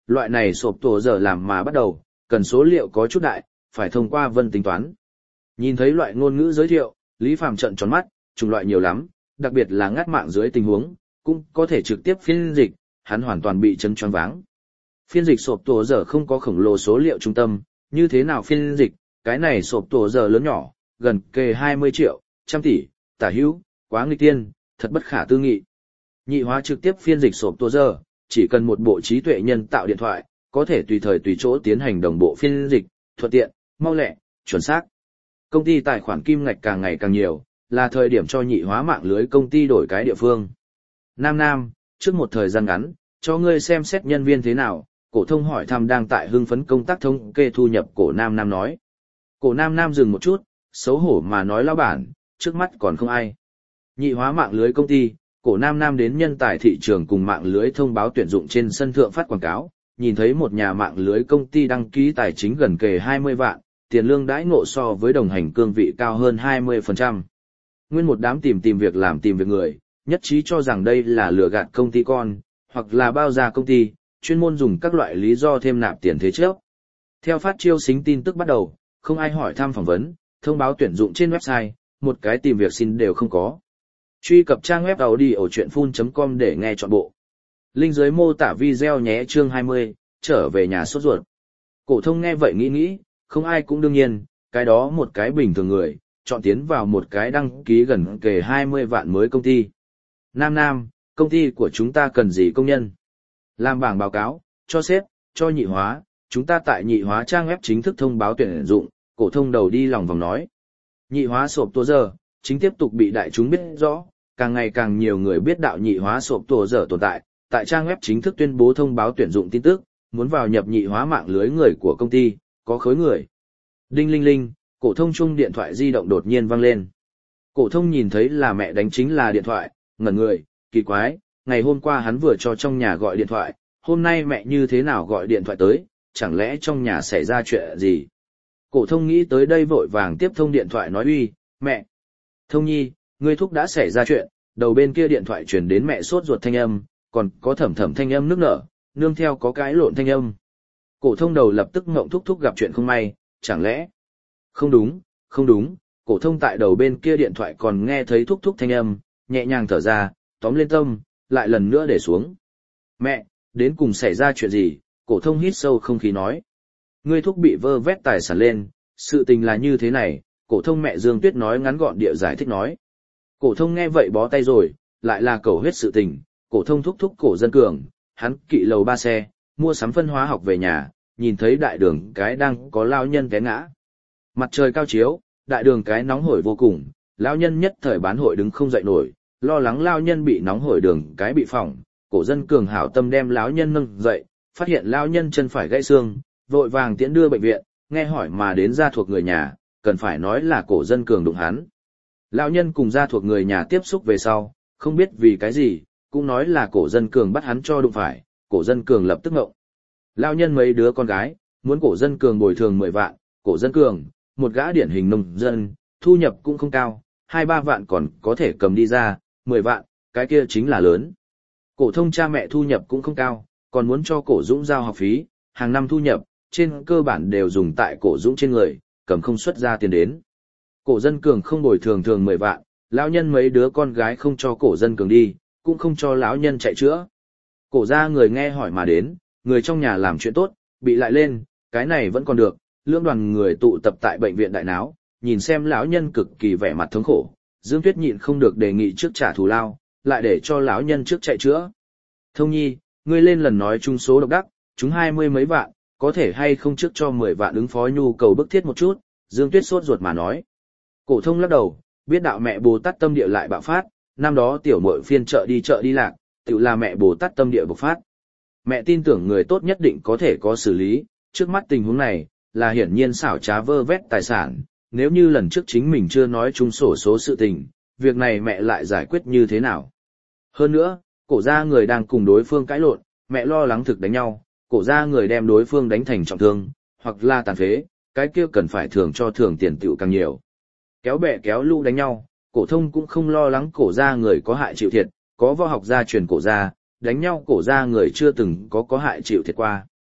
Loại này sộp tổ giờ làm mà bắt đầu, cần số liệu có chút đại, phải thông qua vân tính toán. Nhìn thấy loại ngôn ngữ giới thiệu, Lý Phàm trợn tròn mắt, chủng loại nhiều lắm, đặc biệt là ngắt mạng dưới tình huống, cũng có thể trực tiếp phiên dịch, hắn hoàn toàn bị chấn choáng váng. Phiên dịch sộp tổ giờ không có khổng lồ số liệu trung tâm, như thế nào phiên dịch, cái này sộp tổ giờ lớn nhỏ, gần kề hai mươi triệu, trăm tỷ, tả hữu, quá nghịch tiên, thật bất khả tư nghị. Nhị hóa trực tiếp phiên dịch sộp tổ giờ, chỉ cần một bộ trí tuệ nhân tạo điện thoại, có thể tùy thời tùy chỗ tiến hành đồng bộ phiên dịch, thuận tiện, mau lẹ, chuẩn xác. Công ty tài khoản kim ngạch càng ngày càng nhiều, là thời điểm cho nhị hóa mạng lưới công ty đổi cái địa phương. Nam Nam, trước một thời gian ngắn, cho ngươi xem xét nhân viên thế nào, cổ thông hỏi thăm đang tại hưng phấn công tác thống kê thu nhập cổ Nam Nam nói. Cổ Nam Nam dừng một chút, xấu hổ mà nói lão bản, trước mắt còn không ai. Nhị hóa mạng lưới công ty, cổ Nam Nam đến nhân tài thị trường cùng mạng lưới thông báo tuyển dụng trên sân thượng phát quảng cáo, nhìn thấy một nhà mạng lưới công ty đăng ký tài chính gần kề hai mươi vạn, tiền lương đãi ngộ so với đồng hành cương vị cao hơn hai mươi phần trăm. Nguyên một đám tìm tìm việc làm tìm việc người, nhất trí cho rằng đây là lừa gạt công ty con, hoặc là bao gia công ty, chuyên môn dùng các loại lý do thêm nạp tiền thế trước. Theo phát chiêu xính tin tức bắt đầu, không ai hỏi thăm phỏng vấn, thông báo tuyển dụng trên website, một cái tìm việc xin đều không có. Truy cập trang web audiochuyenphun chấm com để nghe trọn bộ. Link dưới mô tả video nhé. Chương hai mươi, trở về nhà sốt ruột. Cổ thông nghe vậy nghĩ nghĩ, không ai cũng đương nhiên, cái đó một cái bình thường người, chọn tiến vào một cái đăng ký gần kề hai mươi vạn mới công ty. Nam Nam, công ty của chúng ta cần gì công nhân? Làm bảng báo cáo, cho sếp, cho nhị hóa, chúng ta tại nhị hóa trang web chính thức thông báo tuyển dụng, cổ thông đầu đi lòng vòng nói. Nhị hóa sộp tổ giờ, chính tiếp tục bị đại chúng biết rõ, càng ngày càng nhiều người biết đạo nhị hóa sộp tổ giờ tồn tại, tại trang web chính thức tuyên bố thông báo tuyển dụng tin tức, muốn vào nhập nhị hóa mạng lưới người của công ty, có khối người. Đinh linh linh, cổ thông chung điện thoại di động đột nhiên vang lên. Cổ thông nhìn thấy là mẹ đánh chính là điện thoại, ngẩn người, kỳ quái, ngày hôm qua hắn vừa cho trong nhà gọi điện thoại, hôm nay mẹ như thế nào gọi điện thoại tới, chẳng lẽ trong nhà xảy ra chuyện gì? Cổ thông nghĩ tới đây vội vàng tiếp thông điện thoại nói uy, mẹ. Thông nhi, ngươi thúc đã xảy ra chuyện, đầu bên kia điện thoại truyền đến mẹ sốt ruột thanh âm, còn có thầm thầm thanh âm nức nở, nương theo có cái lộn thanh âm. Cổ thông đầu lập tức ngộng thúc thúc gặp chuyện không may, chẳng lẽ? Không đúng, không đúng, cổ thông tại đầu bên kia điện thoại còn nghe thấy thúc thúc thanh âm, nhẹ nhàng thở ra, tóm lên tâm, lại lần nữa để xuống. Mẹ, đến cùng xảy ra chuyện gì? Cổ thông hít sâu không khí nói. Ngươi thúc bị vơ vét tài sản lên, sự tình là như thế này, cổ thông mẹ Dương Tuyết nói ngắn gọn địa giải thích nói. Cổ thông nghe vậy bó tay rồi, lại là cầu huyết sự tình, cổ thông thúc thúc cổ dân cường, hắn kỵ lầu ba xe, mua sắm phân hóa học về nhà, nhìn thấy đại đường cái đang có lao nhân té ngã. Mặt trời cao chiếu, đại đường cái nóng hổi vô cùng, lao nhân nhất thời bán hội đứng không dậy nổi, lo lắng lao nhân bị nóng hổi đường cái bị phỏng, cổ dân cường hảo tâm đem lão nhân nâng dậy, phát hiện lão nhân chân phải gãy xương, vội vàng tiễn đưa bệnh viện, nghe hỏi mà đến gia thuộc người nhà, cần phải nói là cổ dân cường đụng hắn. Lão nhân cùng gia thuộc người nhà tiếp xúc về sau, không biết vì cái gì, cũng nói là cổ dân cường bắt hắn cho đụng phải, cổ dân cường lập tức ngộng. Lão nhân mấy đứa con gái, muốn cổ dân cường bồi thường mười vạn, cổ dân cường, một gã điển hình nông dân, thu nhập cũng không cao, hai ba vạn còn có thể cầm đi ra, mười vạn, cái kia chính là lớn. Cổ thông cha mẹ thu nhập cũng không cao, còn muốn cho cổ Dũng giao học phí, hàng năm thu nhập, trên cơ bản đều dùng tại cổ Dũng trên người, cầm không xuất ra tiền đến. Cổ dân cường không bồi thường thường mười vạn, lão nhân mấy đứa con gái không cho cổ dân cường đi, cũng không cho lão nhân chạy chữa. Cổ gia người nghe hỏi mà đến, người trong nhà làm chuyện tốt, bị lại lên, cái này vẫn còn được, lưỡng đoàn người tụ tập tại bệnh viện đại náo, nhìn xem lão nhân cực kỳ vẻ mặt thống khổ, Dương Tuyết nhịn không được đề nghị trước trả thù lao, lại để cho lão nhân trước chạy chữa. Thông nhi, ngươi lên lần nói chung số độc đắc, chúng hai mươi mấy vạn, có thể hay không trước cho mười vạn ứng phó nhu cầu bức thiết một chút, Dương Tuyết sốt ruột mà nói. Cổ thông lắc đầu, biết đạo mẹ Bồ Tát tâm địa lại bạo phát, năm đó tiểu muội phiên chợ đi chợ đi lạc, tự là mẹ Bồ Tát tâm địa bộc phát. Mẹ tin tưởng người tốt nhất định có thể có xử lý, trước mắt tình huống này, là hiển nhiên xảo trá vơ vét tài sản, nếu như lần trước chính mình chưa nói chung sổ số sự tình, việc này mẹ lại giải quyết như thế nào. Hơn nữa, cổ gia người đang cùng đối phương cãi lộn, mẹ lo lắng thực đánh nhau, cổ gia người đem đối phương đánh thành trọng thương, hoặc là tàn phế, cái kia cần phải thưởng cho thưởng tiền tựu càng nhiều. Kéo bè kéo lũ đánh nhau, cổ thông cũng không lo lắng cổ gia người có hại chịu thiệt, có võ học gia truyền cổ gia, đánh nhau cổ gia người chưa từng có có hại chịu thiệt qua.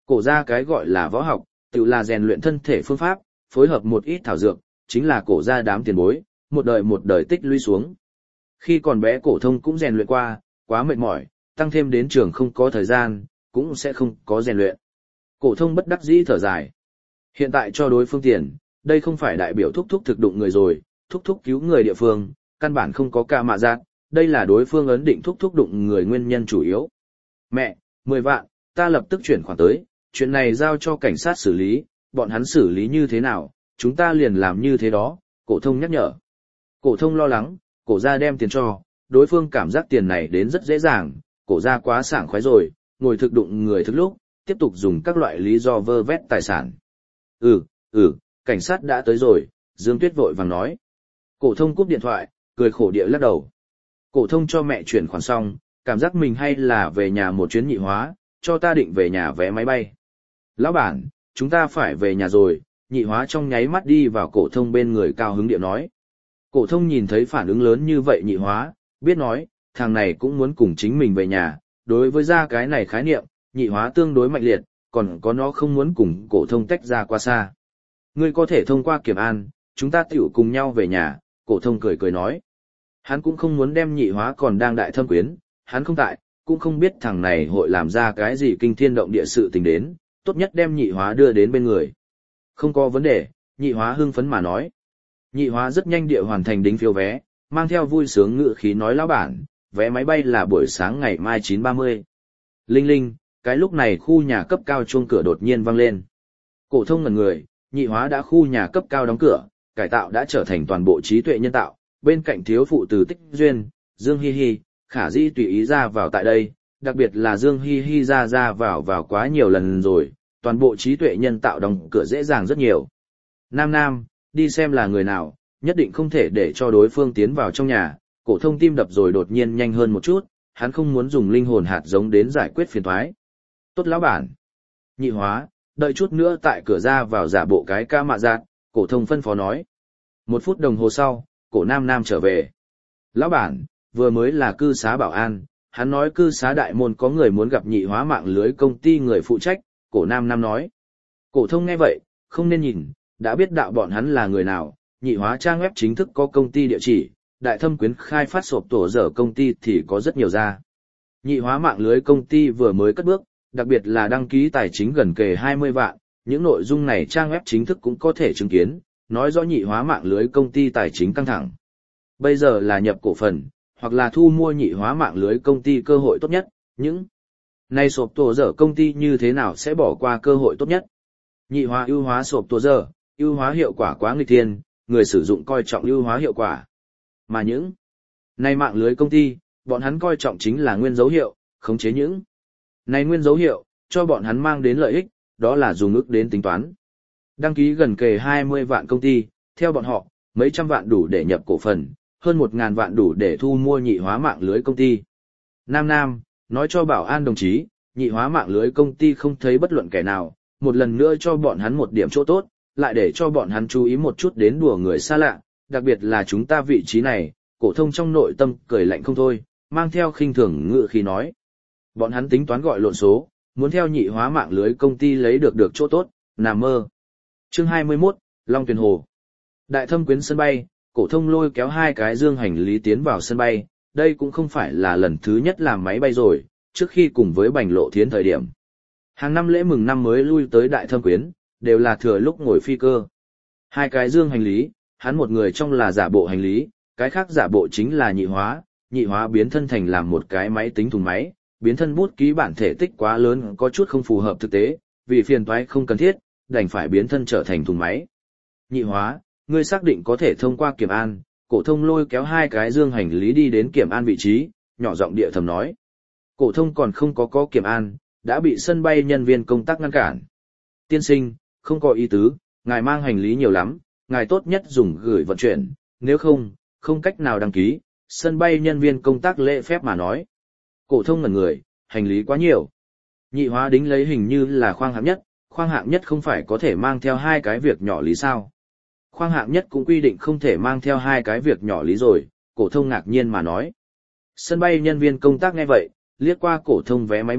Cổ gia cái gọi là võ học, tự là rèn luyện thân thể phương pháp, phối hợp một ít thảo dược, chính là cổ gia đám tiền bối, một đời một đời tích lũy xuống. Khi còn bé cổ thông cũng rèn luyện qua, quá mệt mỏi, tăng thêm đến trường không có thời gian, cũng sẽ không có rèn luyện. Cổ thông bất đắc dĩ thở dài. Hiện tại cho đối phương tiền, đây không phải đại biểu thúc thúc thực đụng người rồi, thúc thúc cứu người địa phương, căn bản không có ca mạ giác, đây là đối phương ấn định thúc thúc đụng người nguyên nhân chủ yếu. Mẹ, mười vạn, ta lập tức chuyển khoản tới, chuyện này giao cho cảnh sát xử lý, bọn hắn xử lý như thế nào, chúng ta liền làm như thế đó, cổ thông nhắc nhở. Cổ thông lo lắng, cổ gia đem tiền cho, đối phương cảm giác tiền này đến rất dễ dàng, cổ gia quá sảng khoái rồi, ngồi thực đụng người thực lúc, tiếp tục dùng các loại lý do vơ vét tài sản. Ừ, ừ, cảnh sát đã tới rồi, Dương Tuyết vội vàng nói. Cổ thông cúp điện thoại, cười khổ địa lắc đầu. Cổ thông cho mẹ chuyển khoản xong, cảm giác mình hay là về nhà một chuyến nhị hóa, cho ta định về nhà vé máy bay. Lão bản, chúng ta phải về nhà rồi, nhị hóa trong nháy mắt đi vào cổ thông bên người cao hứng địa nói. Cổ thông nhìn thấy phản ứng lớn như vậy nhị hóa, biết nói, thằng này cũng muốn cùng chính mình về nhà, đối với ra cái này khái niệm, nhị hóa tương đối mạnh liệt, còn có nó không muốn cùng cổ thông tách ra qua xa. Ngươi có thể thông qua kiểm an, chúng ta tiểu cùng nhau về nhà, cổ thông cười cười nói. Hắn cũng không muốn đem nhị hóa còn đang đại thâm quyến, hắn không tại, cũng không biết thằng này hội làm ra cái gì kinh thiên động địa sự tình đến, tốt nhất đem nhị hóa đưa đến bên người. Không có vấn đề, nhị hóa hưng phấn mà nói. Nhị hóa rất nhanh địa hoàn thành đính phiếu vé, mang theo vui sướng ngữ khí nói lão bản, vé máy bay là buổi sáng ngày mai chín ba mươi. Linh linh, cái lúc này khu nhà cấp cao chuông cửa đột nhiên vang lên. Cổ thông ngẩn người, nhị hóa đã khu nhà cấp cao đóng cửa, cải tạo đã trở thành toàn bộ trí tuệ nhân tạo, bên cạnh thiếu phụ từ Tích Duyên, Dương Hi Hi, Khả Dĩ tùy ý ra vào tại đây, đặc biệt là Dương Hi Hi ra ra vào vào quá nhiều lần rồi, toàn bộ trí tuệ nhân tạo đóng cửa dễ dàng rất nhiều. Nam Nam, đi xem là người nào, nhất định không thể để cho đối phương tiến vào trong nhà, cổ thông tim đập rồi đột nhiên nhanh hơn một chút, hắn không muốn dùng linh hồn hạt giống đến giải quyết phiền toái. Tốt lão bản. Nhị hóa, đợi chút nữa tại cửa ra vào giả bộ cái ca mạ giác, cổ thông phân phó nói. Một phút đồng hồ sau, cổ Nam Nam trở về. Lão bản, vừa mới là cư xá bảo an, hắn nói cư xá đại môn có người muốn gặp nhị hóa mạng lưới công ty người phụ trách, cổ Nam Nam nói. Cổ thông nghe vậy, không nên nhìn, đã biết đạo bọn hắn là người nào, nhị hóa trang web chính thức có công ty địa chỉ, đại thâm quyến khai phát sộp tổ dở công ty thì có rất nhiều ra. Nhị hóa mạng lưới công ty vừa mới cất bước, đặc biệt là đăng ký tài chính gần kề hai mươi vạn, những nội dung này trang web chính thức cũng có thể chứng kiến, nói rõ nhị hóa mạng lưới công ty tài chính căng thẳng. Bây giờ là nhập cổ phần, hoặc là thu mua nhị hóa mạng lưới công ty cơ hội tốt nhất, những này sộp tổ dở công ty như thế nào sẽ bỏ qua cơ hội tốt nhất. Nhị hóa ưu hóa sộp tổ dở, ưu hóa hiệu quả quá nghịch thiên, người sử dụng coi trọng ưu hóa hiệu quả. Mà những này mạng lưới công ty, bọn hắn coi trọng chính là nguyên dấu hiệu, khống chế những này nguyên dấu hiệu, cho bọn hắn mang đến lợi ích, đó là dùng ức đến tính toán. Đăng ký gần kề hai mươi vạn công ty, theo bọn họ, mấy trăm vạn đủ để nhập cổ phần, hơn một ngàn vạn đủ để thu mua nhị hóa mạng lưới công ty. Nam Nam, nói cho bảo an đồng chí, nhị hóa mạng lưới công ty không thấy bất luận kẻ nào, một lần nữa cho bọn hắn một điểm chỗ tốt, lại để cho bọn hắn chú ý một chút đến đùa người xa lạ, đặc biệt là chúng ta vị trí này, cổ thông trong nội tâm cười lạnh không thôi, mang theo khinh thường ngữ khí nói. Bọn hắn tính toán gọi lộn số, muốn theo nhị hóa mạng lưới công ty lấy được được chỗ tốt, nằm mơ. Chương hai mươi mốt, Long Tuyền Hồ. Đại thâm quyến sân bay, cổ thông lôi kéo hai cái dương hành lý tiến vào sân bay, đây cũng không phải là lần thứ nhất làm máy bay rồi, trước khi cùng với Bành Lộ Thiến thời điểm. Hàng năm lễ mừng năm mới lui tới đại thâm quyến, đều là thừa lúc ngồi phi cơ. Hai cái dương hành lý, hắn một người trong là giả bộ hành lý, cái khác giả bộ chính là nhị hóa, nhị hóa biến thân thành làm một cái máy tính thùng máy, biến thân bút ký bản thể tích quá lớn có chút không phù hợp thực tế, vì phiền toái không cần thiết, đành phải biến thân trở thành thùng máy. Nhị hóa, ngươi xác định có thể thông qua kiểm an, cổ thông lôi kéo hai cái dương hành lý đi đến kiểm an vị trí, nhỏ giọng địa thầm nói. Cổ thông còn không có có kiểm an, đã bị sân bay nhân viên công tác ngăn cản. Tiên sinh, không có ý tứ, ngài mang hành lý nhiều lắm, ngài tốt nhất dùng gửi vận chuyển, nếu không, không cách nào đăng ký, sân bay nhân viên công tác lễ phép mà nói. Cổ thông ngẩn người, hành lý quá nhiều. Nhị hóa đính lấy hình như là khoang hạng nhất, khoang hạng nhất không phải có thể mang theo hai cái việc nhỏ lý sao. Khoang hạng nhất cũng quy định không thể mang theo hai cái việc nhỏ lý rồi, cổ thông ngạc nhiên mà nói. Sân bay nhân viên công tác nghe vậy, liếc qua cổ thông vé máy bay,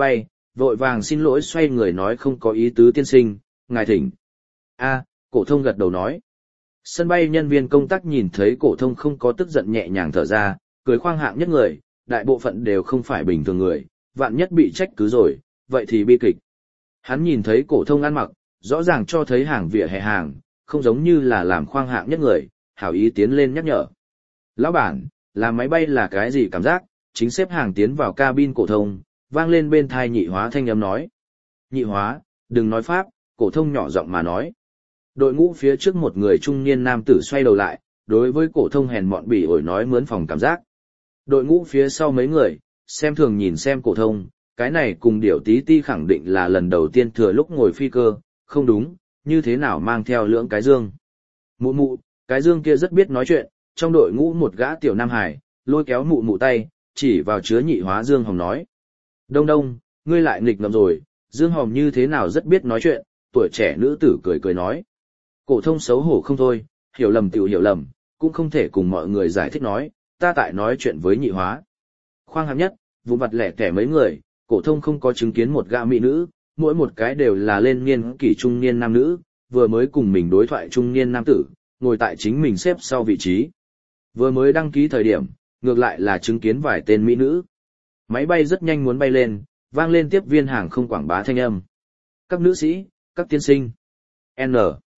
vội vàng xin lỗi xoay người nói không có ý tứ tiên sinh, ngài thỉnh. A, cổ thông gật đầu nói. Sân bay nhân viên công tác nhìn thấy cổ thông không có tức giận nhẹ nhàng thở ra, cười khoang hạng nhất người, đại bộ phận đều không phải bình thường người, vạn nhất bị trách cứ rồi, vậy thì bi kịch. Hắn nhìn thấy cổ thông ăn mặc, rõ ràng cho thấy hàng vỉa hè hàng, không giống như là làm khoang hạng nhất người, hảo ý tiến lên nhắc nhở. Lão bản, làm máy bay là cái gì cảm giác? Chính xếp hàng tiến vào cabin cổ thông, vang lên bên tai nhị hóa thanh âm nói. Nhị hóa, đừng nói pháp, cổ thông nhỏ giọng mà nói. Đội ngũ phía trước một người trung niên nam tử xoay đầu lại, đối với cổ thông hèn mọn bỉ ổi nói mướn phòng cảm giác. Đội ngũ phía sau mấy người, xem thường nhìn xem cổ thông, cái này cùng điểu tí ti khẳng định là lần đầu tiên thừa lúc ngồi phi cơ, không đúng, như thế nào mang theo lưỡng cái dương. Mụ mụ, cái dương kia rất biết nói chuyện, trong đội ngũ một gã tiểu nam hải, lôi kéo mụ mụ tay, chỉ vào chứa nhị hóa Dương Hồng nói. Đông đông, ngươi lại nghịch ngợm rồi, Dương Hồng như thế nào rất biết nói chuyện, tuổi trẻ nữ tử cười cười nói. Cổ thông xấu hổ không thôi, hiểu lầm tiểu hiểu lầm, cũng không thể cùng mọi người giải thích nói, ta tại nói chuyện với nhị hóa. Khoang hạng nhất, vụn vặt lẻ tẻ mấy người, cổ thông không có chứng kiến một gã mỹ nữ, mỗi một cái đều là lên niên kỷ trung niên nam nữ, vừa mới cùng mình đối thoại trung niên nam tử, ngồi tại chính mình xếp sau vị trí. Vừa mới đăng ký thời điểm, ngược lại là chứng kiến vài tên mỹ nữ. Máy bay rất nhanh muốn bay lên, vang lên tiếp viên hàng không quảng bá thanh âm. Các nữ sĩ, các tiên sinh. N.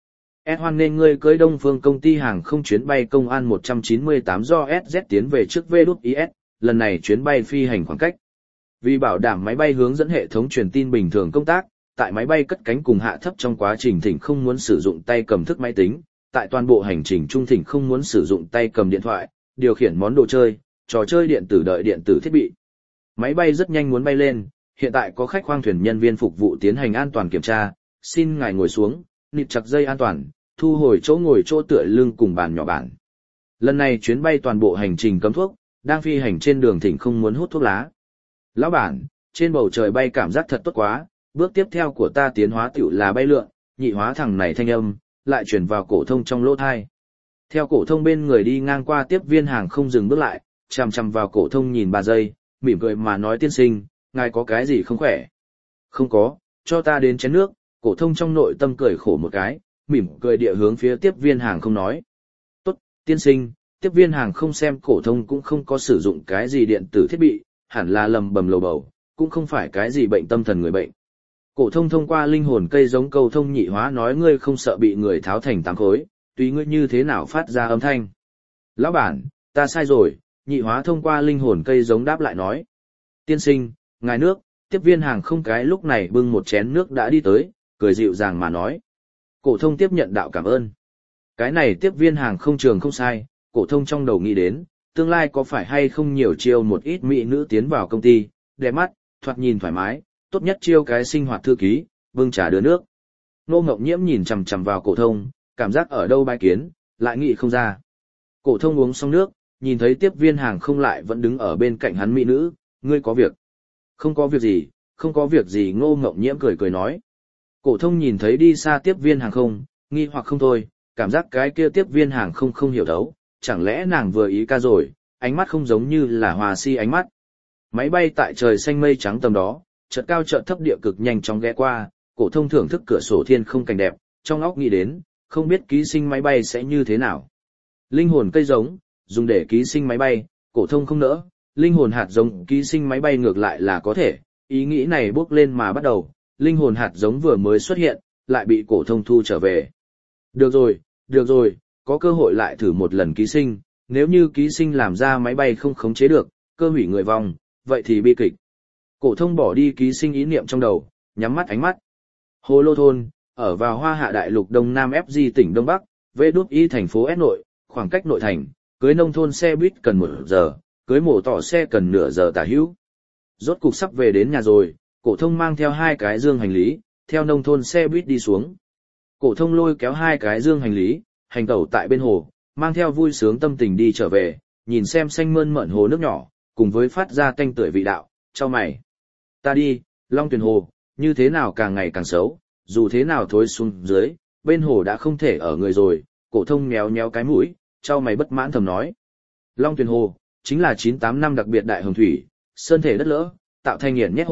S hoan nên ngươi cưới Đông Phương công ty hàng không chuyến bay công an một trăm chín mươi tám do ét dét tiến về trước vê đút i ét, lần này chuyến bay phi hành khoảng cách. Vì bảo đảm máy bay hướng dẫn hệ thống truyền tin bình thường công tác, tại máy bay cất cánh cùng hạ thấp trong quá trình thỉnh không muốn sử dụng tay cầm thức máy tính, tại toàn bộ hành trình trung thỉnh không muốn sử dụng tay cầm điện thoại, điều khiển món đồ chơi, trò chơi điện tử đợi điện tử thiết bị. Máy bay rất nhanh muốn bay lên, hiện tại có khách khoang thuyền nhân viên phục vụ tiến hành an toàn kiểm tra, xin ngài ngồi xuống, nịt chặt dây an toàn, thu hồi chỗ ngồi chỗ tựa lưng cùng bàn nhỏ bản. Lần này chuyến bay toàn bộ hành trình cấm thuốc, đang phi hành trên đường thỉnh không muốn hút thuốc lá. Lão bản, trên bầu trời bay cảm giác thật tốt quá, bước tiếp theo của ta tiến hóa tiểu là bay lượn, nhị hóa thằng này thanh âm, lại truyền vào cổ thông trong lỗ thai. Theo cổ thông bên người đi ngang qua tiếp viên hàng không dừng bước lại, chằm chằm vào cổ thông nhìn ba giây, mỉm cười mà nói tiên sinh, ngài có cái gì không khỏe? Không có, cho ta đến chén nước, cổ thông trong nội tâm cười khổ một cái, mỉm cười địa hướng phía tiếp viên hàng không nói. Tốt, tiên sinh, tiếp viên hàng không xem cổ thông cũng không có sử dụng cái gì điện tử thiết bị, hẳn là lầm bầm lầu bầu, cũng không phải cái gì bệnh tâm thần người bệnh. Cổ thông thông qua linh hồn cây giống cầu thông nhị hóa nói ngươi không sợ bị người tháo thành tám khối, tùy ngươi như thế nào phát ra âm thanh. Lão bản, ta sai rồi, nhị hóa thông qua linh hồn cây giống đáp lại nói. Tiên sinh, ngài nước, tiếp viên hàng không cái lúc này bưng một chén nước đã đi tới, cười dịu dàng mà nói. Cổ thông tiếp nhận đạo cảm ơn. Cái này tiếp viên hàng không trường không sai, cổ thông trong đầu nghĩ đến, tương lai có phải hay không nhiều chiêu một ít mỹ nữ tiến vào công ty, đẹp mắt, thoạt nhìn thoải mái, tốt nhất chiêu cái sinh hoạt thư ký, bưng trà đưa nước. Nô Ngọc Nhiễm nhìn chằm chằm vào cổ thông, cảm giác ở đâu bái kiến, lại nghĩ không ra. Cổ thông uống xong nước, nhìn thấy tiếp viên hàng không lại vẫn đứng ở bên cạnh hắn mỹ nữ, ngươi có việc? Không có việc gì, không có việc gì Ngô Ngọc Nhiễm cười cười nói. Cổ thông nhìn thấy đi xa tiếp viên hàng không, nghi hoặc không thôi, cảm giác cái kia tiếp viên hàng không không hiểu thấu, chẳng lẽ nàng vừa ý ca rồi, ánh mắt không giống như là hòa si ánh mắt. Máy bay tại trời xanh mây trắng tầm đó, chợt cao chợt thấp địa cực nhanh chóng ghé qua, cổ thông thưởng thức cửa sổ thiên không cảnh đẹp, trong óc nghĩ đến, không biết ký sinh máy bay sẽ như thế nào. Linh hồn cây giống, dùng để ký sinh máy bay, cổ thông không nỡ, linh hồn hạt giống ký sinh máy bay ngược lại là có thể, ý nghĩ này bước lên mà bắt đầu, linh hồn hạt giống vừa mới xuất hiện, lại bị cổ thông thu trở về. Được rồi, được rồi, có cơ hội lại thử một lần ký sinh, nếu như ký sinh làm ra máy bay không khống chế được, cơ hủy người vong, vậy thì bi kịch. Cổ thông bỏ đi ký sinh ý niệm trong đầu, nhắm mắt ánh mắt. Hồ Lô thôn, ở vào Hoa Hạ đại lục Đông Nam ép giê tỉnh Đông Bắc, vê đút i thành phố S nội, khoảng cách nội thành, cưới nông thôn xe buýt cần một giờ, cưới mổ tỏ xe cần nửa giờ tả hữu. Rốt cục sắp về đến nhà rồi, cổ thông mang theo hai cái dương hành lý, theo nông thôn xe buýt đi xuống. Cổ thông lôi kéo hai cái dương hành lý, hành tẩu tại bên hồ, mang theo vui sướng tâm tình đi trở về, nhìn xem xanh mơn mởn hồ nước nhỏ, cùng với phát ra tanh tưởi vị đạo, chau mày. Ta đi, Long Tuyền Hồ, như thế nào càng ngày càng xấu, dù thế nào thối xuống dưới, bên hồ đã không thể ở người rồi, cổ thông méo méo cái mũi, chau mày bất mãn thầm nói. Long Tuyền Hồ, chính là chín tám năm đặc biệt đại hồng thủy, sơn thể đất lỡ, tạo thành nghiền nhét hồ,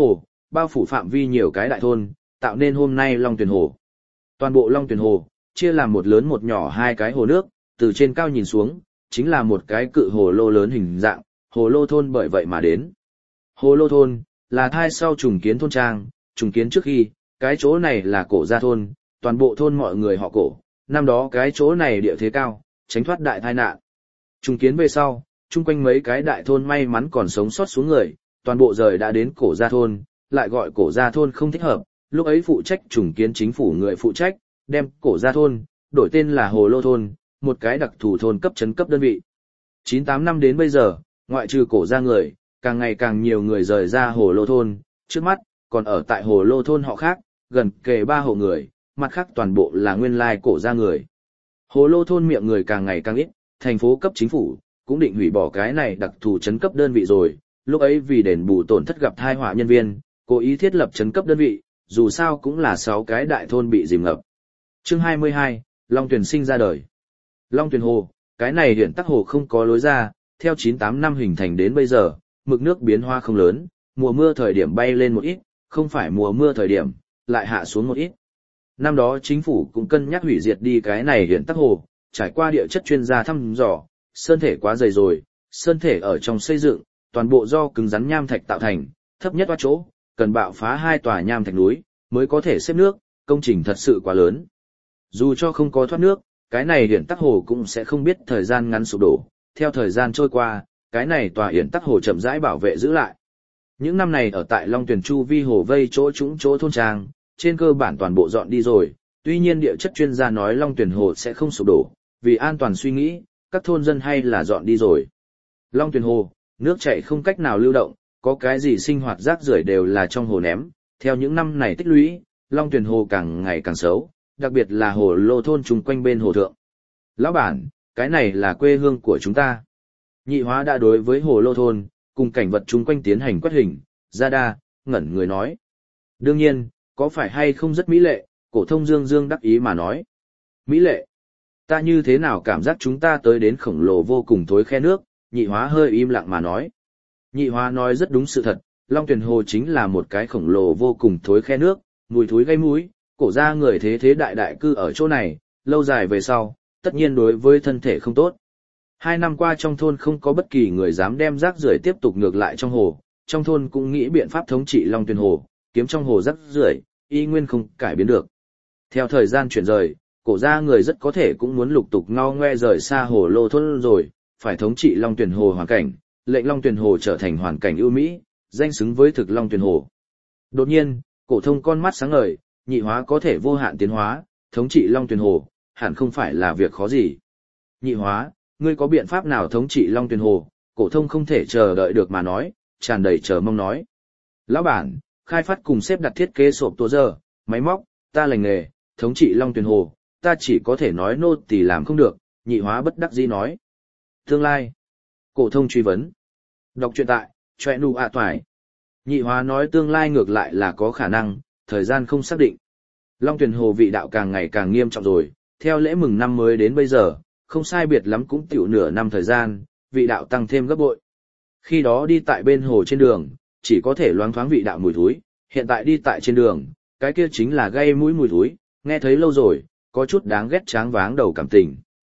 bao phủ phạm vi nhiều cái đại thôn, tạo nên hôm nay Long Tuyền Hồ. Toàn bộ Long Tuyền Hồ, chia làm một lớn một nhỏ hai cái hồ nước, từ trên cao nhìn xuống, chính là một cái cự hồ lô lớn hình dạng, hồ lô thôn bởi vậy mà đến. Hồ lô thôn, là thai sau trùng kiến thôn trang, trùng kiến trước khi, cái chỗ này là cổ gia thôn, toàn bộ thôn mọi người họ cổ, năm đó cái chỗ này địa thế cao, tránh thoát đại tai nạn. Trùng kiến về sau, chung quanh mấy cái đại thôn may mắn còn sống sót xuống người, toàn bộ rời đã đến cổ gia thôn, lại gọi cổ gia thôn không thích hợp, lúc ấy phụ trách trùng kiến chính phủ người phụ trách, đem cổ gia thôn, đổi tên là Hồ Lô thôn, một cái đặc thù thôn cấp trấn cấp đơn vị. chín tám năm đến bây giờ, ngoại trừ cổ gia người, càng ngày càng nhiều người rời ra Hồ Lô thôn, trước mắt, còn ở tại Hồ Lô thôn họ khác, gần kề ba hộ người, mặt khác toàn bộ là nguyên lai cổ gia người. Hồ Lô thôn miệng người càng ngày càng ít, thành phố cấp chính phủ, cũng định hủy bỏ cái này đặc thù trấn cấp đơn vị rồi, lúc ấy vì đền bù tổn thất gặp tai họa nhân viên, cố ý thiết lập trấn cấp đơn vị, dù sao cũng là sáu cái đại thôn bị dìm ngập. Chương hai mươi hai, Long Tuyền sinh ra đời. Long Tuyền Hồ, cái này hiện tắc hồ không có lối ra, theo chín tám năm hình thành đến bây giờ, mực nước biến hóa không lớn, mùa mưa thời điểm bay lên một ít, không phải mùa mưa thời điểm, lại hạ xuống một ít. Năm đó chính phủ cũng cân nhắc hủy diệt đi cái này hiện tắc hồ, trải qua địa chất chuyên gia thăm dò, sơn thể quá dày rồi, sơn thể ở trong xây dựng, toàn bộ do cứng rắn nham thạch tạo thành, thấp nhất qua chỗ, cần bạo phá hai tòa nham thạch núi, mới có thể xếp nước, công trình thật sự quá lớn. Dù cho không có thoát nước, cái này hiển tắc hồ cũng sẽ không biết thời gian ngắn sụp đổ, theo thời gian trôi qua, cái này tòa hiển tắc hồ chậm rãi bảo vệ giữ lại. Những năm này ở tại Long Tuyền chu vi hồ vây chỗ trũng chỗ thôn trang, trên cơ bản toàn bộ dọn đi rồi, tuy nhiên địa chất chuyên gia nói Long Tuyền hồ sẽ không sụp đổ, vì an toàn suy nghĩ, các thôn dân hay là dọn đi rồi. Long Tuyền hồ, nước chảy không cách nào lưu động, có cái gì sinh hoạt rác rưởi đều là trong hồ ném, theo những năm này tích lũy, Long Tuyền hồ càng ngày càng xấu, đặc biệt là hồ lô thôn chung quanh bên hồ thượng. Lão bản, cái này là quê hương của chúng ta. Nhị hóa đã đối với hồ lô thôn, cùng cảnh vật chung quanh tiến hành quét hình, ra đa, ngẩn người nói. Đương nhiên, có phải hay không rất mỹ lệ, cổ thông dương dương đắc ý mà nói. Mỹ lệ? Ta như thế nào cảm giác chúng ta tới đến khổng lồ vô cùng thối khe nước, nhị hóa hơi im lặng mà nói. Nhị hóa nói rất đúng sự thật, Long Tuyền hồ chính là một cái khổng lồ vô cùng thối khe nước, mùi thối gây mũi, cổ ra người thế thế đại đại cư ở chỗ này, lâu dài về sau, tất nhiên đối với thân thể không tốt. Hai năm qua trong thôn không có bất kỳ người dám đem rác rưởi tiếp tục ngược lại trong hồ, trong thôn cũng nghĩ biện pháp thống trị Long Tuyền hồ, kiếm trong hồ rác rưởi, y nguyên không cải biến được. Theo thời gian chuyển rời, cổ ra người rất có thể cũng muốn lục tục ngao ngoe rời xa hồ lô thôn rồi, phải thống trị Long Tuyền hồ hoàn cảnh, lệnh Long Tuyền hồ trở thành hoàn cảnh ưu mỹ, danh xứng với thực Long Tuyền hồ. Đột nhiên, cổ thông con mắt sáng ngời, nhị hóa có thể vô hạn tiến hóa, thống trị Long Tuyền hồ, hẳn không phải là việc khó gì. Nhị hóa, ngươi có biện pháp nào thống trị Long Tuyền hồ? Cổ thông không thể chờ đợi được mà nói, tràn đầy chờ mong nói. Lão bản, khai phát cùng xếp đặt thiết kế sộp tua giờ, máy móc, ta lành nghề, thống trị Long Tuyền hồ, ta chỉ có thể nói nô tỳ làm không được, nhị hóa bất đắc dĩ nói. Tương lai. Cổ thông truy vấn. Đọc truyện tại, choe nụ ạ toải. Nhị hóa nói tương lai ngược lại là có khả năng, thời gian không xác định. Long Tuyền hồ vị đạo càng ngày càng nghiêm trọng rồi, theo lễ mừng năm mới đến bây giờ, không sai biệt lắm cũng tiểu nửa năm thời gian, vị đạo tăng thêm gấp bội. Khi đó đi tại bên hồ trên đường, chỉ có thể loáng thoáng vị đạo mùi thối, hiện tại đi tại trên đường, cái kia chính là gây mũi mùi thối, nghe thấy lâu rồi, có chút đáng ghét tráng váng đầu cảm tình.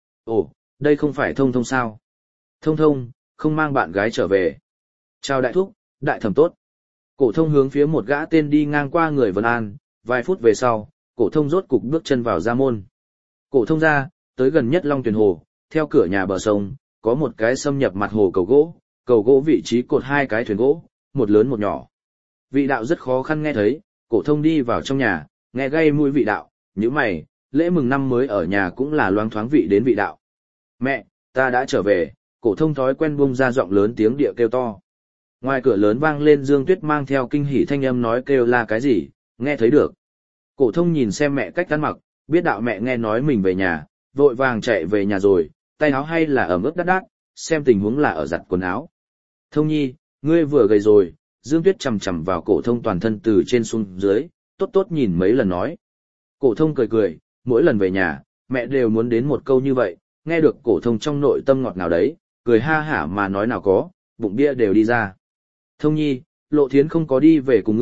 Ồ, đây không phải Thông Thông sao? Thông Thông, không mang bạn gái trở về. Chào đại thúc, đại thẩm tốt. Cổ Thông hướng phía một gã tên đi ngang qua người Vân An, vài phút về sau, Cổ Thông rốt cục bước chân vào gia môn. Cổ Thông ra, tới gần nhất Long Tuyền hồ, theo cửa nhà bờ sông, có một cái xâm nhập mặt hồ cầu gỗ, cầu gỗ vị trí cột hai cái thuyền gỗ, một lớn một nhỏ. Vị đạo rất khó khăn nghe thấy, Cổ Thông đi vào trong nhà, nghe gây mũi vị đạo, nhíu mày, lễ mừng năm mới ở nhà cũng là loáng thoáng vị đến vị đạo. Mẹ, ta đã trở về, Cổ Thông thói quen buông ra giọng lớn tiếng địa kêu to. Ngoài cửa lớn vang lên Dương Tuyết mang theo kinh hỉ thanh âm nói kêu là cái gì, nghe thấy được. Cổ Thông nhìn xem mẹ cách ăn mặc, biết đạo mẹ nghe nói mình về nhà, vội vàng chạy về nhà rồi, tay áo hay là ẩm ướt đắt đắt, xem tình huống là ở giặt quần áo. Thông nhi, ngươi vừa gầy rồi, Dương Tuyết chằm chằm vào Cổ Thông toàn thân từ trên xuống dưới, tốt tốt nhìn mấy lần nói. Cổ Thông cười cười, mỗi lần về nhà, mẹ đều muốn đến một câu như vậy, nghe được Cổ Thông trong nội tâm ngọt ngào đấy, cười ha hả mà nói nào có, bụng bia đều đi ra. Thông nhi, Lộ Thiến không có đi về cùng ngươi,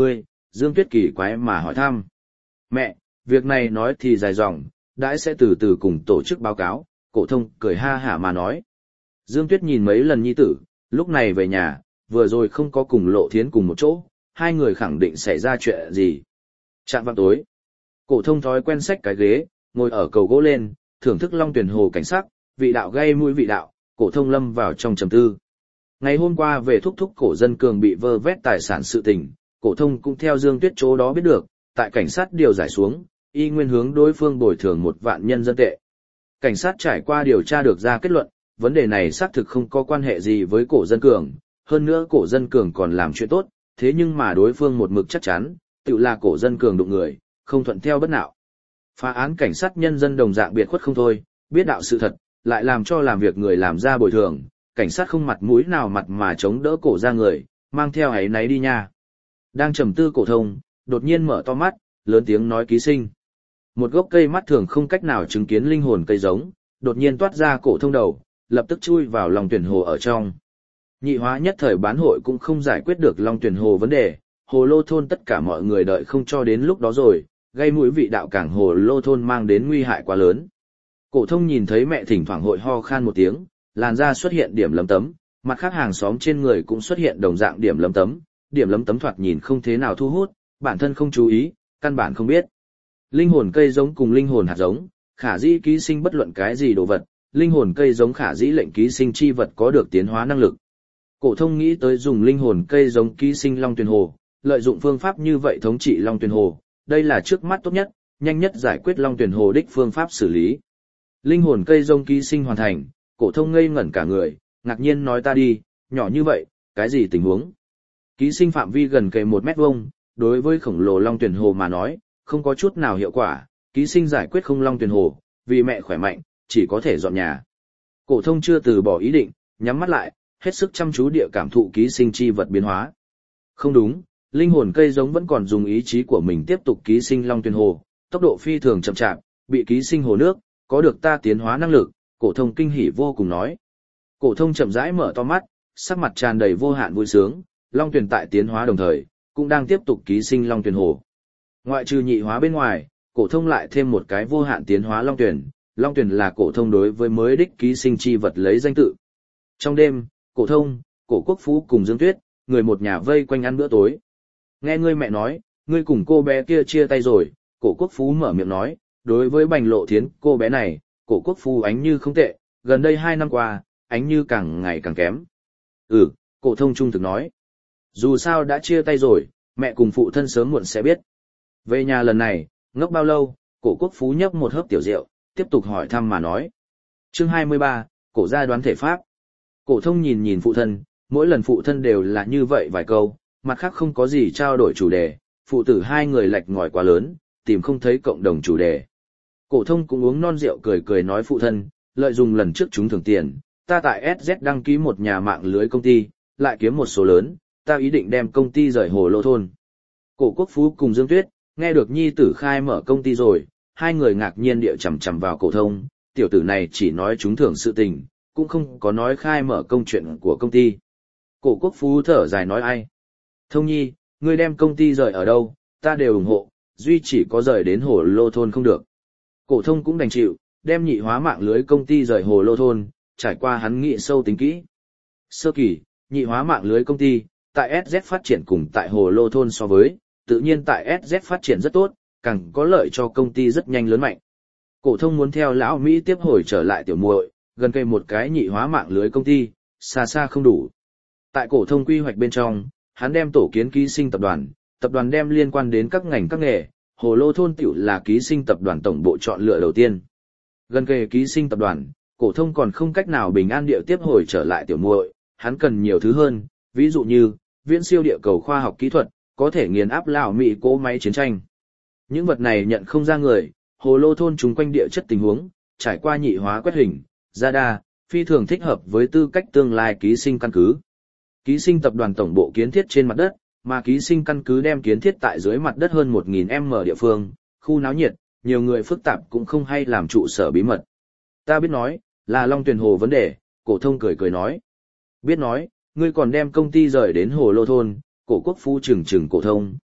Dương Tuyết kỳ quái mà hỏi thăm. Mẹ, việc này nói thì dài dòng, đãi sẽ từ từ cùng tổ chức báo cáo, Cổ Thông cười ha hả mà nói. Dương Tuyết nhìn mấy lần nhi tử, lúc này về nhà, vừa rồi không có cùng Lộ Thiến cùng một chỗ, hai người khẳng định xảy ra chuyện gì. Chạm vào tối, Cổ Thông thói quen xách cái ghế, ngồi ở cầu gỗ lên, thưởng thức Long Tuyển Hồ cảnh sắc, vị đạo gây mũi vị đạo, Cổ Thông lâm vào trong trầm tư. Ngày hôm qua về thúc thúc Cổ Dân Cường bị vơ vét tài sản sự tình, Cổ Thông cũng theo Dương Tuyết chỗ đó biết được, tại cảnh sát điều giải xuống, y nguyên hướng đối phương bồi thường một vạn nhân dân tệ. Cảnh sát trải qua điều tra được ra kết luận, vấn đề này xác thực không có quan hệ gì với Cổ Dân Cường, hơn nữa Cổ Dân Cường còn làm chuyện tốt, thế nhưng mà đối phương một mực chắc chắn, tự là Cổ Dân Cường đụng người, không thuận theo bất nạo. Phá án cảnh sát nhân dân đồng dạng biệt khuất không thôi, biết đạo sự thật, lại làm cho làm việc người làm ra bồi thường, cảnh sát không mặt mũi nào mặt mà chống đỡ Cổ ra người, mang theo ấy náy đi nha. Đang trầm tư Cổ Thông, đột nhiên mở to mắt, lớn tiếng nói ký sinh. Một gốc cây mắt thường không cách nào chứng kiến linh hồn cây giống, đột nhiên toát ra Cổ Thông đầu, lập tức chui vào Long Tuyển Hồ ở trong. Nhị hóa nhất thời bán hội cũng không giải quyết được Long Tuyển Hồ vấn đề, Hồ Lô thôn tất cả mọi người đợi không cho đến lúc đó rồi, gây mũi vị đạo cảng Hồ Lô thôn mang đến nguy hại quá lớn. Cổ Thông nhìn thấy mẹ thỉnh thoảng hội ho khan một tiếng, làn da xuất hiện điểm lấm tấm, mặt khác hàng xóm trên người cũng xuất hiện đồng dạng điểm lấm tấm, điểm lấm tấm thoạt nhìn không thế nào thu hút, bản thân không chú ý, căn bản không biết. Linh hồn cây giống cùng linh hồn hạt giống, khả dĩ ký sinh bất luận cái gì đồ vật, linh hồn cây giống khả dĩ lệnh ký sinh chi vật có được tiến hóa năng lực. Cổ Thông nghĩ tới dùng linh hồn cây giống ký sinh Long Tuyền Hồ, lợi dụng phương pháp như vậy thống trị Long Tuyền Hồ, đây là trước mắt tốt nhất, nhanh nhất giải quyết Long Tuyền Hồ đích phương pháp xử lý. Linh hồn cây giống ký sinh hoàn thành, Cổ Thông ngây ngẩn cả người, ngạc nhiên nói ta đi, nhỏ như vậy, cái gì tình huống? Ký sinh phạm vi gần kề một mét vuông, đối với khổng lồ Long Tuyền Hồ mà nói, không có chút nào hiệu quả, ký sinh giải quyết không Long Tuyền Hồ, vì mẹ khỏe mạnh, chỉ có thể dọn nhà. Cổ Thông chưa từ bỏ ý định, nhắm mắt lại, hết sức chăm chú địa cảm thụ ký sinh chi vật biến hóa. Không đúng, linh hồn cây giống vẫn còn dùng ý chí của mình tiếp tục ký sinh Long Tuyền Hồ, tốc độ phi thường chậm chạp, bị ký sinh hồ nước, có được ta tiến hóa năng lực, Cổ Thông kinh hỉ vô cùng nói. Cổ Thông chậm rãi mở to mắt, sắc mặt tràn đầy vô hạn vui sướng, Long Tuyền tại tiến hóa đồng thời, cũng đang tiếp tục ký sinh Long Tuyền Hồ. Ngoại trừ nhị hóa bên ngoài, Cổ Thông lại thêm một cái vô hạn tiến hóa Long Tuyền, Long Tuyền là Cổ Thông đối với mới đích ký sinh chi vật lấy danh tự. Trong đêm, Cổ Thông, Cổ Quốc Phú cùng Dương Tuyết, người một nhà vây quanh ăn bữa tối. Nghe ngươi mẹ nói, ngươi cùng cô bé kia chia tay rồi, Cổ Quốc Phú mở miệng nói, đối với Bành Lộ Thiến, cô bé này, Cổ Quốc Phú ánh như không tệ, gần đây hai năm qua, ánh như càng ngày càng kém. Ừ, Cổ Thông trung thực nói. Dù sao đã chia tay rồi, mẹ cùng phụ thân sớm muộn sẽ biết. Về nhà lần này, ngốc bao lâu, Cổ Quốc Phú nhấp một hớp tiểu rượu, tiếp tục hỏi thăm mà nói. Chương hai mươi ba, Cổ gia đoán thể pháp. Cổ Thông nhìn nhìn phụ thân, mỗi lần phụ thân đều là như vậy vài câu, mặt khác không có gì trao đổi chủ đề, phụ tử hai người lệch ngòi quá lớn, tìm không thấy cộng đồng chủ đề. Cổ Thông cũng uống non rượu cười cười nói phụ thân, lợi dụng lần trước chúng thưởng tiền, ta tại ét dét đăng ký một nhà mạng lưới công ty, lại kiếm một số lớn, ta ý định đem công ty rời Hồ Lô thôn. Cổ Quốc Phú cùng Dương Tuyết, nghe được nhi tử khai mở công ty rồi, hai người ngạc nhiên địa chằm chằm vào Cổ Thông, tiểu tử này chỉ nói chúng thưởng sự tình, cũng không có nói khai mở công chuyện của công ty. Cổ Quốc Phú thở dài nói ai? Thông nhi, ngươi đem công ty rời ở đâu, ta đều ủng hộ, duy chỉ có rời đến Hồ Lô thôn không được. Cổ Thông cũng đành chịu, đem nhị hóa mạng lưới công ty rời Hồ Lô thôn, trải qua hắn nghĩ sâu tính kỹ. Sơ kỳ, nhị hóa mạng lưới công ty, tại ét dét phát triển cùng tại Hồ Lô thôn so với, tự nhiên tại ét dét phát triển rất tốt, càng có lợi cho công ty rất nhanh lớn mạnh. Cổ Thông muốn theo lão Mỹ tiếp hồi trở lại tiểu muội, gần cây một cái nhị hóa mạng lưới công ty, xa xa không đủ. Tại Cổ Thông quy hoạch bên trong, hắn đem tổ kiến ký sinh tập đoàn, tập đoàn đem liên quan đến các ngành các nghề, Hồ Lô thôn tiểu là ký sinh tập đoàn tổng bộ chọn lựa đầu tiên. Gần kề ký sinh tập đoàn, Cổ Thông còn không cách nào bình an địa tiếp hồi trở lại tiểu muội, hắn cần nhiều thứ hơn, ví dụ như viễn siêu địa cầu khoa học kỹ thuật, có thể nghiền áp lão Mỹ cỗ máy chiến tranh. Những vật này nhận không ra người, Hồ Lô thôn chúng quanh địa chất tình huống, trải qua nhị hóa quét hình, radar, phi thường thích hợp với tư cách tương lai ký sinh căn cứ. Ký sinh tập đoàn tổng bộ kiến thiết trên mặt đất, mà ký sinh căn cứ đem kiến thiết tại dưới mặt đất hơn một nghìn mét địa phương, khu náo nhiệt, nhiều người phức tạp cũng không hay làm trụ sở bí mật. Ta biết nói, là Long Tuyền Hồ vấn đề, Cổ Thông cười cười nói. Biết nói, ngươi còn đem công ty rời đến Hồ Lô thôn, Cổ Quốc Phú trừng trừng Cổ Thông,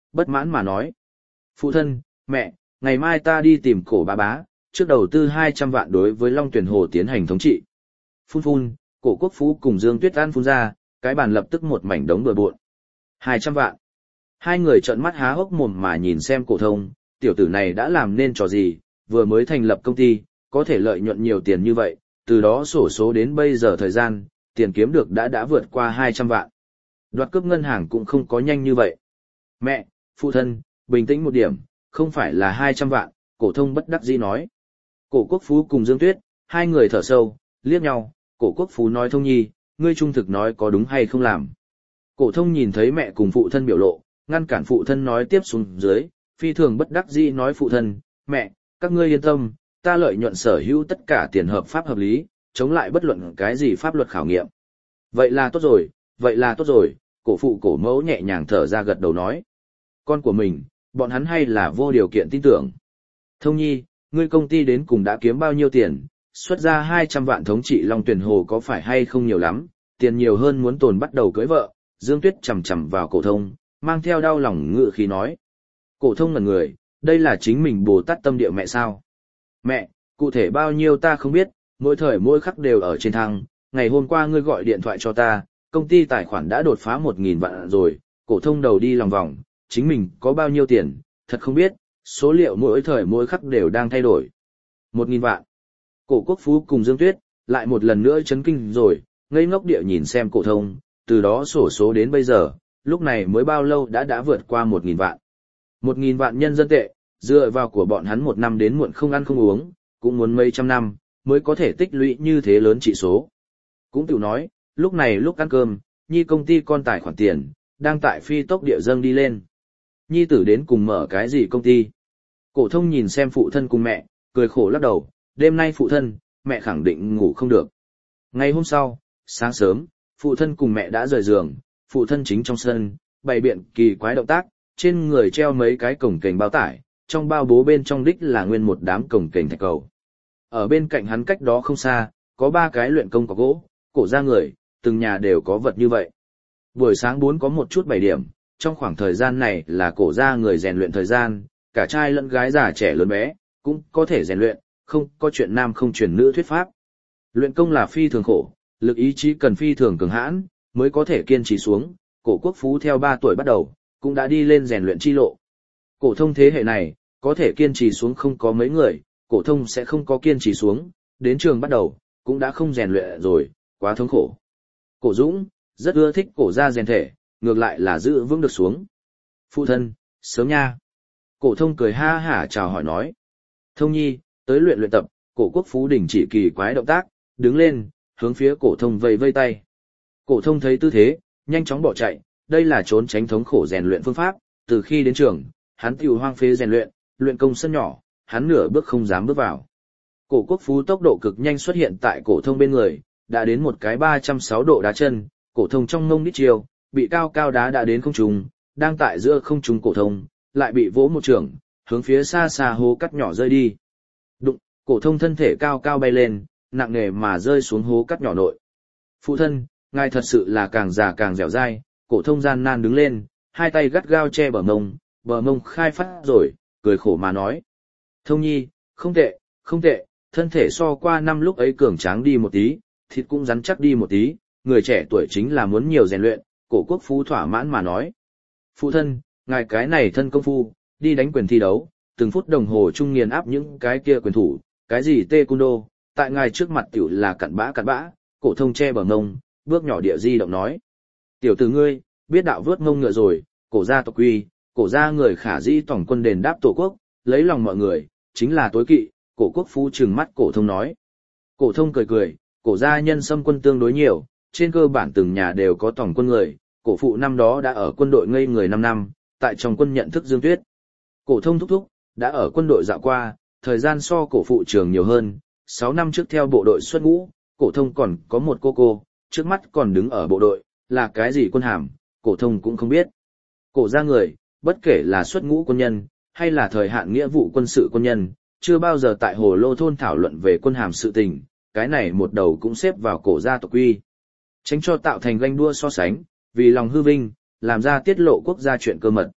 bất mãn mà nói. Phụ thân, mẹ, ngày mai ta đi tìm cổ bá bá, trước đầu tư hai trăm vạn đối với Long Tuyển Hồ tiến hành thống trị. Phun phun, cổ quốc phú cùng Dương Tuyết An phun ra, cái bàn lập tức một mảnh đống bừa bộn. hai trăm vạn. Hai người trợn mắt há hốc mồm mà nhìn xem cổ thông, tiểu tử này đã làm nên trò gì, vừa mới thành lập công ty, có thể lợi nhuận nhiều tiền như vậy, từ đó sổ số đến bây giờ thời gian, tiền kiếm được đã đã vượt qua hai trăm vạn. Đoạt cướp ngân hàng cũng không có nhanh như vậy. Mẹ, phụ thân, bình tĩnh một điểm, không phải là hai trăm vạn, cổ thông bất đắc dĩ nói. Cổ quốc phú cùng Dương Tuyết, hai người thở sâu, liếc nhau, cổ quốc phú nói Thông Nhi, ngươi trung thực nói có đúng hay không làm. Cổ thông nhìn thấy mẹ cùng phụ thân biểu lộ, ngăn cản phụ thân nói tiếp xuống dưới, phi thường bất đắc dĩ nói phụ thân, mẹ, các ngươi yên tâm, ta lợi nhuận sở hữu tất cả tiền hợp pháp hợp lý, chống lại bất luận cái gì pháp luật khảo nghiệm. Vậy là tốt rồi, vậy là tốt rồi, cổ phụ cổ mẫu nhẹ nhàng thở ra gật đầu nói. Con của mình, bọn hắn hay là vô điều kiện tin tưởng. Thông Nhi, ngươi công ty đến cùng đã kiếm bao nhiêu tiền, xuất ra hai trăm vạn thống trị Long Tuyển Hồ có phải hay không nhiều lắm, tiền nhiều hơn muốn tồn bắt đầu cưới vợ. Dương Tuyết chầm chầm vào cổ thông, mang theo đau lòng ngự khí nói. Cổ thông ngẩn người, đây là chính mình Bồ Tát tâm địa mẹ sao? Mẹ, cụ thể bao nhiêu ta không biết, mỗi thời mỗi khắc đều ở trên thăng, ngày hôm qua ngươi gọi điện thoại cho ta, công ty tài khoản đã đột phá một nghìn vạn rồi, cổ thông đầu đi lòng vòng, chính mình có bao nhiêu tiền, thật không biết, số liệu mỗi thời mỗi khắc đều đang thay đổi. Một nghìn vạn. Cổ quốc phú cùng Dương Tuyết, lại một lần nữa chấn kinh rồi, ngây ngốc địa nhìn xem cổ thông, từ đó sổ số đến bây giờ, lúc này mới bao lâu đã đã vượt qua một nghìn vạn. Một nghìn vạn nhân dân tệ, dựa vào của bọn hắn một năm đến muộn không ăn không uống, cũng muốn mấy trăm năm, mới có thể tích lũy như thế lớn trị số. Cũng tiểu nói, lúc này lúc ăn cơm, Nhi công ty con tài khoản tiền, đang tại phi tốc địa dâng đi lên. Nhi tử đến cùng mở cái gì công ty? Cổ thông nhìn xem phụ thân cùng mẹ, cười khổ lắc đầu, đêm nay phụ thân, mẹ khẳng định ngủ không được. Ngày hôm sau, sáng sớm, phụ thân cùng mẹ đã rời giường, phụ thân chính trong sân, bày biện kỳ quái động tác, trên người treo mấy cái cổng kềnh bao tải, trong bao bố bên trong đích là nguyên một đám cổng kềnh thạch cầu. Ở bên cạnh hắn cách đó không xa, có ba cái luyện công có gỗ, cổ ra người, từng nhà đều có vật như vậy. Buổi sáng bốn có một chút bảy điểm, trong khoảng thời gian này là cổ ra người rèn luyện thời gian, cả trai lẫn gái già trẻ lớn bé, cũng có thể rèn luyện, không có chuyện nam không truyền nữ thuyết pháp. Luyện công là phi thường khổ, lực ý chí cần phi thường cường hãn, mới có thể kiên trì xuống, cổ quốc phú theo ba tuổi bắt đầu, cũng đã đi lên rèn luyện chi lộ. Cổ thông thế hệ này, có thể kiên trì xuống không có mấy người, cổ thông sẽ không có kiên trì xuống, đến trường bắt đầu, cũng đã không rèn luyện rồi, quá thống khổ. Cổ Dũng, rất ưa thích cổ gia rèn thể, ngược lại là giữ vững được xuống. Phụ thân, sớm nha. Cổ thông cười ha hả chào hỏi nói. Thông Nhi, tới luyện luyện tập, cổ quốc phú đình chỉ kỳ quái động tác, đứng lên, hướng phía cổ thông vẫy vây tay. Cổ thông thấy tư thế, nhanh chóng bỏ chạy, đây là trốn tránh thống khổ rèn luyện phương pháp, từ khi đến trường, hắn tiểu hoang phế rèn luyện, luyện công sân nhỏ, hắn nửa bước không dám bước vào. Cổ quốc phú tốc độ cực nhanh xuất hiện tại cổ thông bên người, đã đến một cái ba trăm sáu độ đá chân, cổ thông trong ngông đít chiều, bị cao cao đá đã đến không trung, đang tại giữa không trung cổ thông, lại bị vỗ một trường, hướng phía xa xa hố cắt nhỏ rơi đi. Đụng, cổ thông thân thể cao cao bay lên, nặng nề mà rơi xuống hố cắt nhỏ nội. Phụ thân, ngài thật sự là càng già càng dẻo dai, cổ thông gian nan đứng lên, hai tay gắt gao che bờ mông, bờ mông khai phát rồi, cười khổ mà nói. Thông Nhi, không tệ, không tệ, thân thể so qua năm lúc ấy cường tráng đi một tí, thịt cũng rắn chắc đi một tí, người trẻ tuổi chính là muốn nhiều rèn luyện, cổ quốc phú thỏa mãn mà nói. Phụ thân, ngài cái này thân công phu, đi đánh quyền thi đấu, từng phút đồng hồ trung nghiền áp những cái kia quyền thủ, cái gì taekwondo, tại ngài trước mặt tiểu là cặn bã cặn bã, cổ thông che bờ ngông, bước nhỏ địa di động nói. Tiểu tử ngươi, biết đạo vớt ngông ngựa rồi, cổ gia tộc quy, cổ gia người khả dĩ tổng quân đền đáp tổ quốc, lấy lòng mọi người, chính là tối kỵ, cổ quốc phú trừng mắt cổ thông nói. Cổ thông cười cười, cổ gia nhân xâm quân tương đối nhiều, trên cơ bản từng nhà đều có tổng quân người, cổ phụ năm đó đã ở quân đội ngây người năm năm, tại trong quân nhận thức Dương Tuyết. Cổ thông thúc thúc, đã ở quân đội dạo qua, thời gian so cổ phụ trường nhiều hơn, sáu năm trước theo bộ đội xuất ngũ, cổ thông còn có một cô cô, trước mắt còn đứng ở bộ đội, là cái gì quân hàm, cổ thông cũng không biết. Cổ gia người, bất kể là xuất ngũ quân nhân, hay là thời hạn nghĩa vụ quân sự quân nhân, chưa bao giờ tại Hồ Lô thôn thảo luận về quân hàm sự tình, cái này một đầu cũng xếp vào cổ gia tộc quy. Tránh cho tạo thành ganh đua so sánh, vì lòng hư vinh, làm ra tiết lộ quốc gia chuyện cơ mật.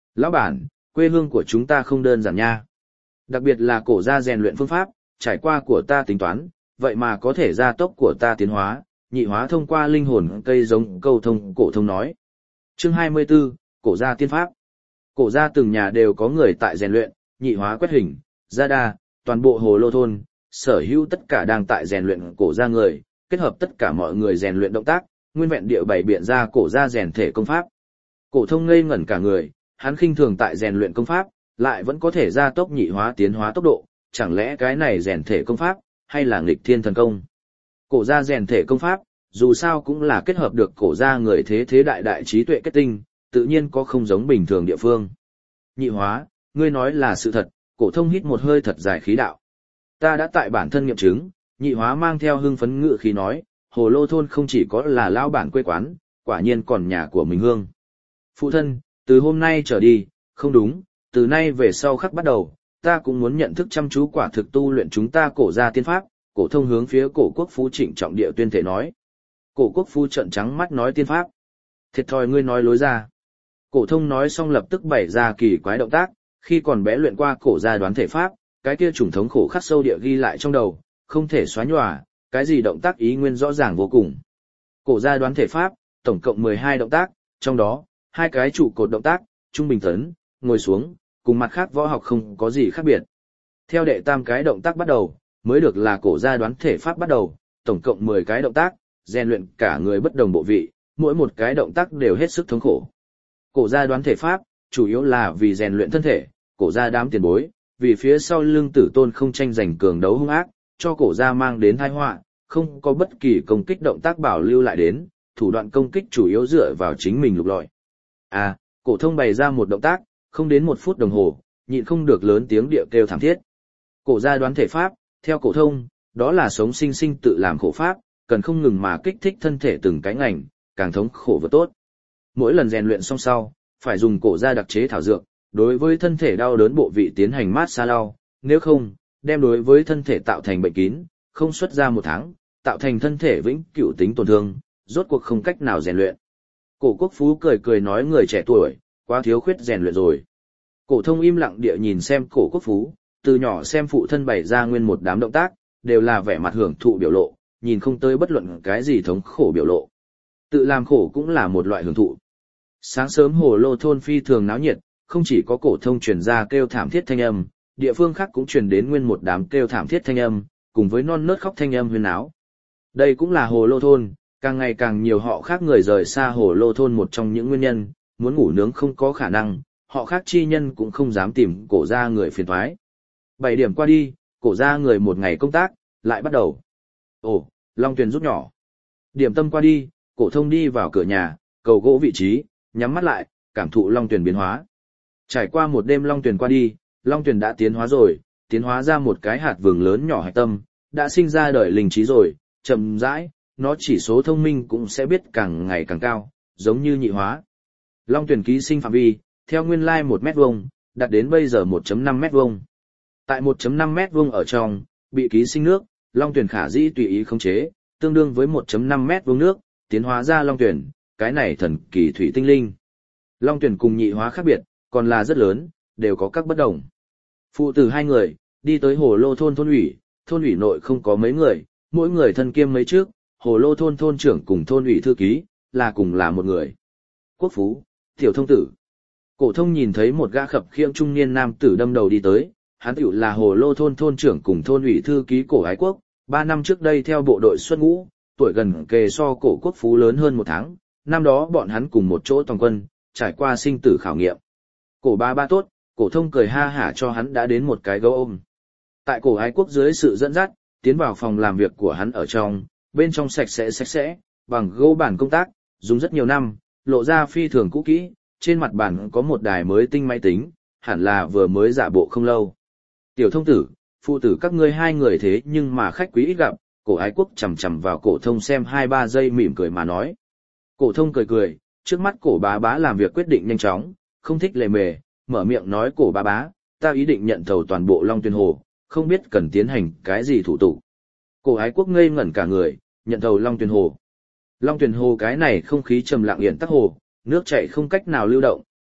Lão bản, quê hương của chúng ta không đơn giản nha. Đặc biệt là cổ gia rèn luyện phương pháp, trải qua của ta tính toán, vậy mà có thể gia tốc của ta tiến hóa, nhị hóa thông qua linh hồn cây giống câu thông cổ thông nói. Chương hai mươi 24, cổ gia tiên pháp. Cổ gia từng nhà đều có người tại rèn luyện, nhị hóa quét hình, gia đa, toàn bộ hồ lô thôn, sở hữu tất cả đang tại rèn luyện cổ gia người, kết hợp tất cả mọi người rèn luyện động tác, nguyên vẹn địa bày biện ra cổ gia rèn thể công pháp. Cổ thông ngây ngẩn cả người, hắn khinh thường tại rèn luyện công pháp, lại vẫn có thể gia tốc nhị hóa tiến hóa tốc độ, chẳng lẽ cái này rèn thể công pháp, hay là nghịch thiên thần công? Cổ gia rèn thể công pháp, dù sao cũng là kết hợp được cổ gia người thế thế đại đại trí tuệ kết tinh, tự nhiên có không giống bình thường địa phương. Nhị hóa, ngươi nói là sự thật, cổ thông hít một hơi thật dài khí đạo. Ta đã tại bản thân nghiệm chứng, nhị hóa mang theo hưng phấn ngự khí nói, hồ lô thôn không chỉ có là lão bản quê quán, quả nhiên còn nhà của mình hương. Phụ thân, từ hôm nay trở đi, không đúng, từ nay về sau khắc bắt đầu, ta cũng muốn nhận thức chăm chú quả thực tu luyện chúng ta cổ gia tiên pháp, cổ thông hướng phía cổ quốc phú trịnh trọng địa tuyên thể nói. Cổ quốc phú trợn trắng mắt nói tiên pháp. Thiệt thòi ngươi nói lối ra. Cổ thông nói xong lập tức bày ra kỳ quái động tác, khi còn bé luyện qua cổ gia đoán thể pháp, cái kia chủng thống khổ khắc sâu địa ghi lại trong đầu, không thể xóa nhòa, cái gì động tác ý nguyên rõ ràng vô cùng. Cổ gia đoán thể pháp, tổng cộng mười hai động tác, trong đó, hai cái trụ cột động tác, trung bình tấn, ngồi xuống, cùng mặt khác võ học không có gì khác biệt. Theo đệ tam cái động tác bắt đầu, mới được là cổ gia đoán thể pháp bắt đầu, tổng cộng mười cái động tác, rèn luyện cả người bất đồng bộ vị, mỗi một cái động tác đều hết sức thống khổ. Cổ gia đoán thể pháp, chủ yếu là vì rèn luyện thân thể, cổ gia đám tiền bối, vì phía sau lưng tử tôn không tranh giành cường đấu hung ác, cho cổ gia mang đến tai họa, không có bất kỳ công kích động tác bảo lưu lại đến, thủ đoạn công kích chủ yếu dựa vào chính mình lục lọi. À, cổ thông bày ra một động tác, không đến một phút đồng hồ, nhịn không được lớn tiếng địa kêu thảm thiết. Cổ gia đoán thể pháp, theo cổ thông, đó là sống sinh sinh tự làm khổ pháp, cần không ngừng mà kích thích thân thể từng cái ngành, càng thống khổ vừa tốt. Mỗi lần rèn luyện xong sau, phải dùng cổ gia đặc chế thảo dược, đối với thân thể đau đớn bộ vị tiến hành mát xa lau, nếu không, đem đối với thân thể tạo thành bệnh kín, không xuất ra một tháng, tạo thành thân thể vĩnh cửu tính tổn thương, rốt cuộc không cách nào rèn luyện. Cổ quốc phú cười cười nói người trẻ tuổi, quá thiếu khuyết rèn luyện rồi. Cổ thông im lặng địa nhìn xem cổ quốc phú, từ nhỏ xem phụ thân bày ra nguyên một đám động tác, đều là vẻ mặt hưởng thụ biểu lộ, nhìn không tới bất luận cái gì thống khổ biểu lộ. Tự làm khổ cũng là một loại hưởng thụ. Sáng sớm hồ lô thôn phi thường náo nhiệt, không chỉ có cổ thông truyền ra kêu thảm thiết thanh âm, địa phương khác cũng truyền đến nguyên một đám kêu thảm thiết thanh âm, cùng với non nớt khóc thanh âm huyên náo. Đây cũng là hồ lô thôn, càng ngày càng nhiều họ khác người rời xa hồ lô thôn một trong những nguyên nhân, muốn ngủ nướng không có khả năng, họ khác chi nhân cũng không dám tìm cổ gia người phiền toái. Bảy điểm qua đi, cổ gia người một ngày công tác, lại bắt đầu. Ồ, Long Tuyền rút nhỏ. Điểm tâm qua đi, cổ thông đi vào cửa nhà, cầu gỗ vị trí, nhắm mắt lại, cảm thụ Long Tuyền biến hóa. Trải qua một đêm Long Tuyền qua đi, Long Tuyền đã tiến hóa rồi, tiến hóa ra một cái hạt vừng lớn nhỏ hạch tâm, đã sinh ra đời linh trí rồi, chậm rãi, nó chỉ số thông minh cũng sẽ biết càng ngày càng cao, giống như nhị hóa. Long Tuyền ký sinh phạm vi, theo nguyên lai một mét vuông, đạt đến bây giờ một phẩy năm mét vuông. Tại một phẩy năm mét vuông ở trong, bị ký sinh nước, Long Tuyền khả dĩ tùy ý khống chế, tương đương với một phẩy năm mét vuông nước, tiến hóa ra Long Tuyền, cái này thần kỳ thủy tinh linh. Long Tuyền cùng nhị hóa khác biệt, còn là rất lớn, đều có các bất đồng. Phụ tử hai người, đi tới hồ lô thôn thôn ủy, thôn ủy nội không có mấy người, mỗi người thân kiêm mấy trước, hồ lô thôn thôn trưởng cùng thôn ủy thư ký, là cùng là một người. Quốc phú, tiểu thông tử. Cổ thông nhìn thấy một gã khập khiễng trung niên nam tử đâm đầu đi tới, hắn tiểu là hồ lô thôn thôn trưởng cùng thôn ủy thư ký cổ ái quốc, ba năm trước đây theo bộ đội xuất ngũ, tuổi gần kề so cổ quốc phú lớn hơn một tháng, năm đó bọn hắn cùng một chỗ toàn quân, trải qua sinh tử khảo nghiệm. Cổ ba ba tốt, cổ thông cười ha hả cho hắn đã đến một cái gấu ôm. Tại cổ ái quốc dưới sự dẫn dắt, tiến vào phòng làm việc của hắn ở trong, bên trong sạch sẽ sạch sẽ, bằng gỗ bản công tác, dùng rất nhiều năm, lộ ra phi thường cũ kỹ, trên mặt bàn có một đài mới tinh máy tính, hẳn là vừa mới giả bộ không lâu. Tiểu thông tử, phụ tử các ngươi hai người thế nhưng mà khách quý ít gặp, cổ ái quốc chằm chằm vào cổ thông xem hai ba giây mỉm cười mà nói. Cổ thông cười cười, trước mắt cổ bá bá làm việc quyết định nhanh chóng, không thích lề mề, mở miệng nói cổ bá bá, ta ý định nhận thầu toàn bộ Long Tuyền Hồ, không biết cần tiến hành cái gì thủ tục. Cổ ái quốc ngây ngẩn cả người, nhận thầu Long Tuyền Hồ. Long Tuyền Hồ cái này không khí trầm lặng yên tắc hồ, nước chảy không cách nào lưu động,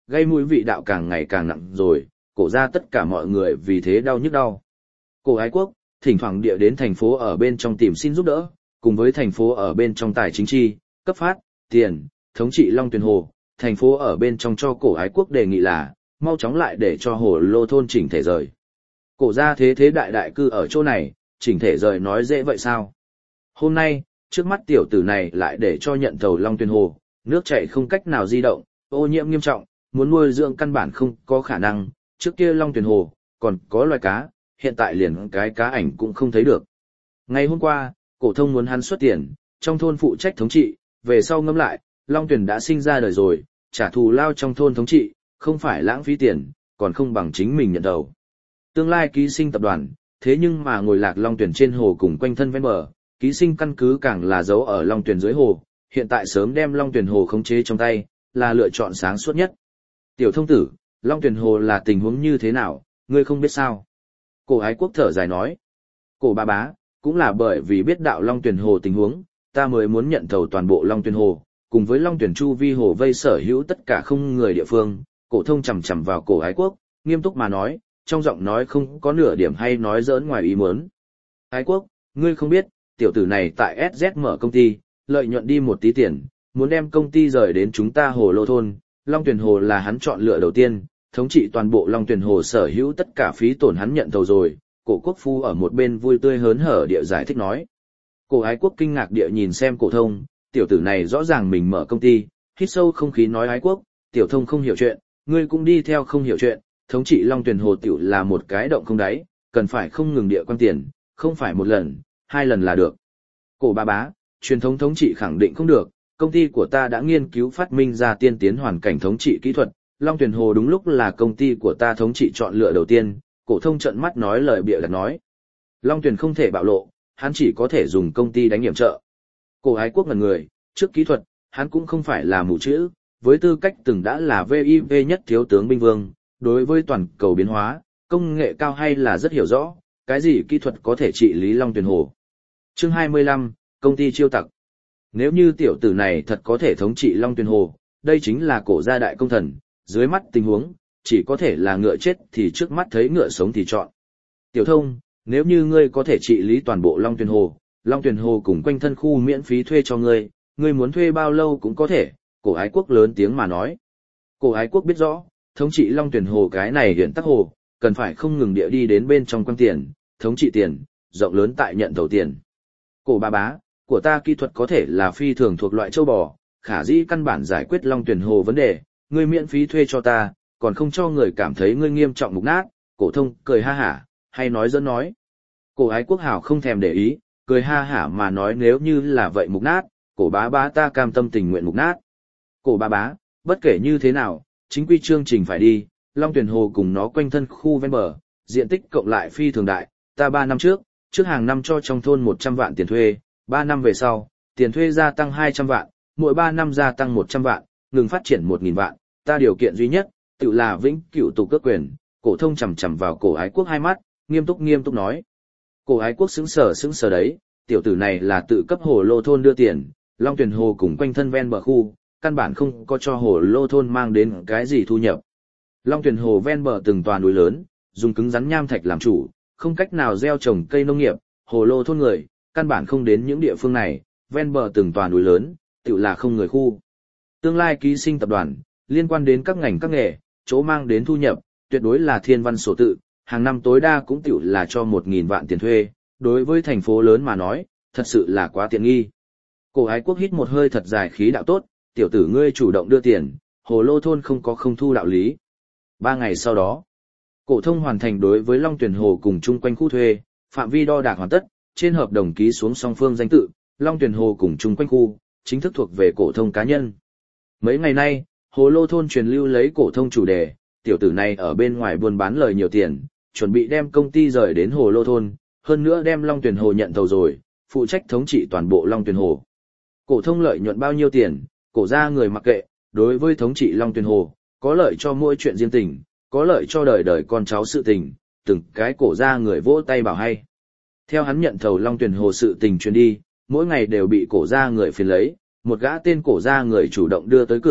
gây mũi vị đạo càng ngày càng nặng rồi, cổ ra tất cả mọi người vì thế đau nhức đau. Cổ ái quốc, thỉnh thoảng địa đến thành phố ở bên trong tìm xin giúp đỡ, cùng với thành phố ở bên trong tài chính chi, cấp phát, tiền, thống trị Long Tuyền Hồ, thành phố ở bên trong cho cổ ái quốc đề nghị là, mau chóng lại để cho hồ lô thôn chỉnh thể rời. Cổ ra thế thế đại đại cư ở chỗ này, chỉnh thể rời nói dễ vậy sao? Hôm nay, trước mắt tiểu tử này lại để cho nhận thầu Long Tuyền Hồ, nước chảy không cách nào di động, ô nhiễm nghiêm trọng, muốn nuôi dưỡng căn bản không có khả năng, trước kia Long Tuyền Hồ, còn có loài cá, hiện tại liền cái cá ảnh cũng không thấy được. Ngày hôm qua, cổ thông muốn hắn xuất tiền, trong thôn phụ trách thống trị, về sau ngẫm lại, Long Tuyền đã sinh ra đời rồi, trả thù lao trong thôn thống trị, không phải lãng phí tiền, còn không bằng chính mình nhận đầu. Tương lai ký sinh tập đoàn, thế nhưng mà ngồi lạc Long Tuyền trên hồ cùng quanh thân ven bờ, ký sinh căn cứ càng là giấu ở Long Tuyền dưới hồ, hiện tại sớm đem Long Tuyền hồ khống chế trong tay, là lựa chọn sáng suốt nhất. Tiểu thông tử, Long Tuyền hồ là tình huống như thế nào, ngươi không biết sao? Cổ ái quốc thở dài nói. Cổ ba bá, cũng là bởi vì biết đạo Long Tuyền hồ tình huống, ta mới muốn nhận thầu toàn bộ Long Tuyền hồ, cùng với Long Tuyền chu vi hồ vây sở hữu tất cả không người địa phương. Cổ thông chằm chằm vào cổ ái quốc, nghiêm túc mà nói, trong giọng nói không có nửa điểm hay nói giỡn ngoài ý muốn. Ái quốc, ngươi không biết, tiểu tử này tại ét dét mở công ty, lợi nhuận đi một tí tiền, muốn đem công ty rời đến chúng ta hồ lô thôn, Long Tuyền hồ là hắn chọn lựa đầu tiên, thống trị toàn bộ Long Tuyền hồ sở hữu tất cả phí tổn hắn nhận thầu rồi. Cổ quốc phu ở một bên vui tươi hớn hở địa giải thích nói. Cổ ái quốc kinh ngạc địa nhìn xem cổ thông, tiểu tử này rõ ràng mình mở công ty, hít sâu không khí nói ái quốc, tiểu thông không hiểu chuyện, ngươi cũng đi theo không hiểu chuyện, thống trị Long Tuyền hồ tiểu là một cái động không đáy, cần phải không ngừng địa quan tiền, không phải một lần, hai lần là được. Cổ ba bá, truyền thống thống trị khẳng định không được, công ty của ta đã nghiên cứu phát minh ra tiên tiến hoàn cảnh thống trị kỹ thuật, Long Tuyền hồ đúng lúc là công ty của ta thống trị chọn lựa đầu tiên. Cổ thông trợn mắt nói lời bịa đặt nói. Long Tuyền không thể bạo lộ, hắn chỉ có thể dùng công ty đánh hiểm trợ. Cổ ái quốc ngẩn người, trước kỹ thuật, hắn cũng không phải là mù chữ, với tư cách từng đã là vê i vê nhất thiếu tướng binh vương, đối với toàn cầu biến hóa, công nghệ cao hay là rất hiểu rõ, cái gì kỹ thuật có thể trị lý Long Tuyền hồ. Chương hai mươi lăm, công ty chiêu tặc. Nếu như tiểu tử này thật có thể thống trị Long Tuyền hồ, đây chính là cổ gia đại công thần, dưới mắt tình huống chỉ có thể là ngựa chết thì trước mắt thấy ngựa sống thì chọn. Tiểu thông, nếu như ngươi có thể trị lý toàn bộ Long Tuyền hồ, Long Tuyền hồ cùng quanh thân khu miễn phí thuê cho ngươi, ngươi muốn thuê bao lâu cũng có thể, cổ ái quốc lớn tiếng mà nói. Cổ ái quốc biết rõ, thống trị Long Tuyền hồ cái này hiện tắc hồ, cần phải không ngừng địa đi đến bên trong quăng tiền, thống trị tiền, rộng lớn tại nhận thầu tiền. Cổ ba bá, của ta kỹ thuật có thể là phi thường thuộc loại châu bò, khả dĩ căn bản giải quyết Long Tuyền hồ vấn đề, ngươi miễn phí thuê cho ta, còn không cho người cảm thấy ngươi nghiêm trọng mục nát. Cổ thông cười ha hả, hay nói dẫn nói. Cổ ái quốc hảo không thèm để ý, cười ha hả mà nói nếu như là vậy mục nát, cổ bá bá ta cam tâm tình nguyện mục nát. Cổ bá bá, bất kể như thế nào, chính quy chương trình phải đi, Long Tuyền hồ cùng nó quanh thân khu ven bờ, diện tích cộng lại phi thường đại, ta ba năm trước, trước hàng năm cho trong thôn một trăm vạn tiền thuê, ba năm về sau, tiền thuê gia tăng hai trăm vạn, mỗi ba năm gia tăng một trăm vạn, ngừng phát triển một nghìn vạn, ta điều kiện duy nhất, tự là vĩnh cửu tục cước quyền. Cổ thông chằm chằm vào cổ ái quốc hai mắt, nghiêm túc nghiêm túc nói. Cổ ái quốc sững sờ sững sờ đấy, tiểu tử này là tự cấp hồ lô thôn đưa tiền, Long Tuyền hồ cùng quanh thân ven bờ khu, căn bản không có cho hồ lô thôn mang đến cái gì thu nhập. Long Tuyền hồ ven bờ từng tòa núi lớn, dùng cứng rắn nham thạch làm chủ, không cách nào gieo trồng cây nông nghiệp, hồ lô thôn người, căn bản không đến những địa phương này, ven bờ từng tòa núi lớn, tự là không người khu. Tương lai ký sinh tập đoàn, liên quan đến các ngành các nghề, chỗ mang đến thu nhập, tuyệt đối là thiên văn sổ tự, hàng năm tối đa cũng tiểu là cho một nghìn vạn tiền thuê, đối với thành phố lớn mà nói, thật sự là quá tiện nghi. Cổ ái quốc hít một hơi thật dài khí đạo tốt, tiểu tử ngươi chủ động đưa tiền, hồ lô thôn không có không thu đạo lý. Ba ngày sau đó, cổ thông hoàn thành đối với Long Tuyền hồ cùng chung quanh khu thuê, phạm vi đo đạc hoàn tất, trên hợp đồng ký xuống song phương danh tự, Long Tuyền hồ cùng chung quanh khu, chính thức thuộc về cổ thông cá nhân. Mấy ngày nay, hồ lô thôn truyền lưu lấy cổ thông chủ đề, tiểu tử này ở bên ngoài buôn bán lời nhiều tiền, chuẩn bị đem công ty rời đến hồ lô thôn, hơn nữa đem Long Tuyền hồ nhận thầu rồi, phụ trách thống trị toàn bộ Long Tuyền hồ. Cổ thông lợi nhuận bao nhiêu tiền, cổ gia người mặc kệ, đối với thống trị Long Tuyền hồ, có lợi cho mỗi chuyện riêng tình, có lợi cho đời đời con cháu sự tình, từng cái cổ gia người vỗ tay bảo hay. Theo hắn nhận thầu Long Tuyền hồ sự tình truyền đi, mỗi ngày đều bị cổ gia người phiền lấy, một gã tên cổ gia người chủ động đưa tới cửa,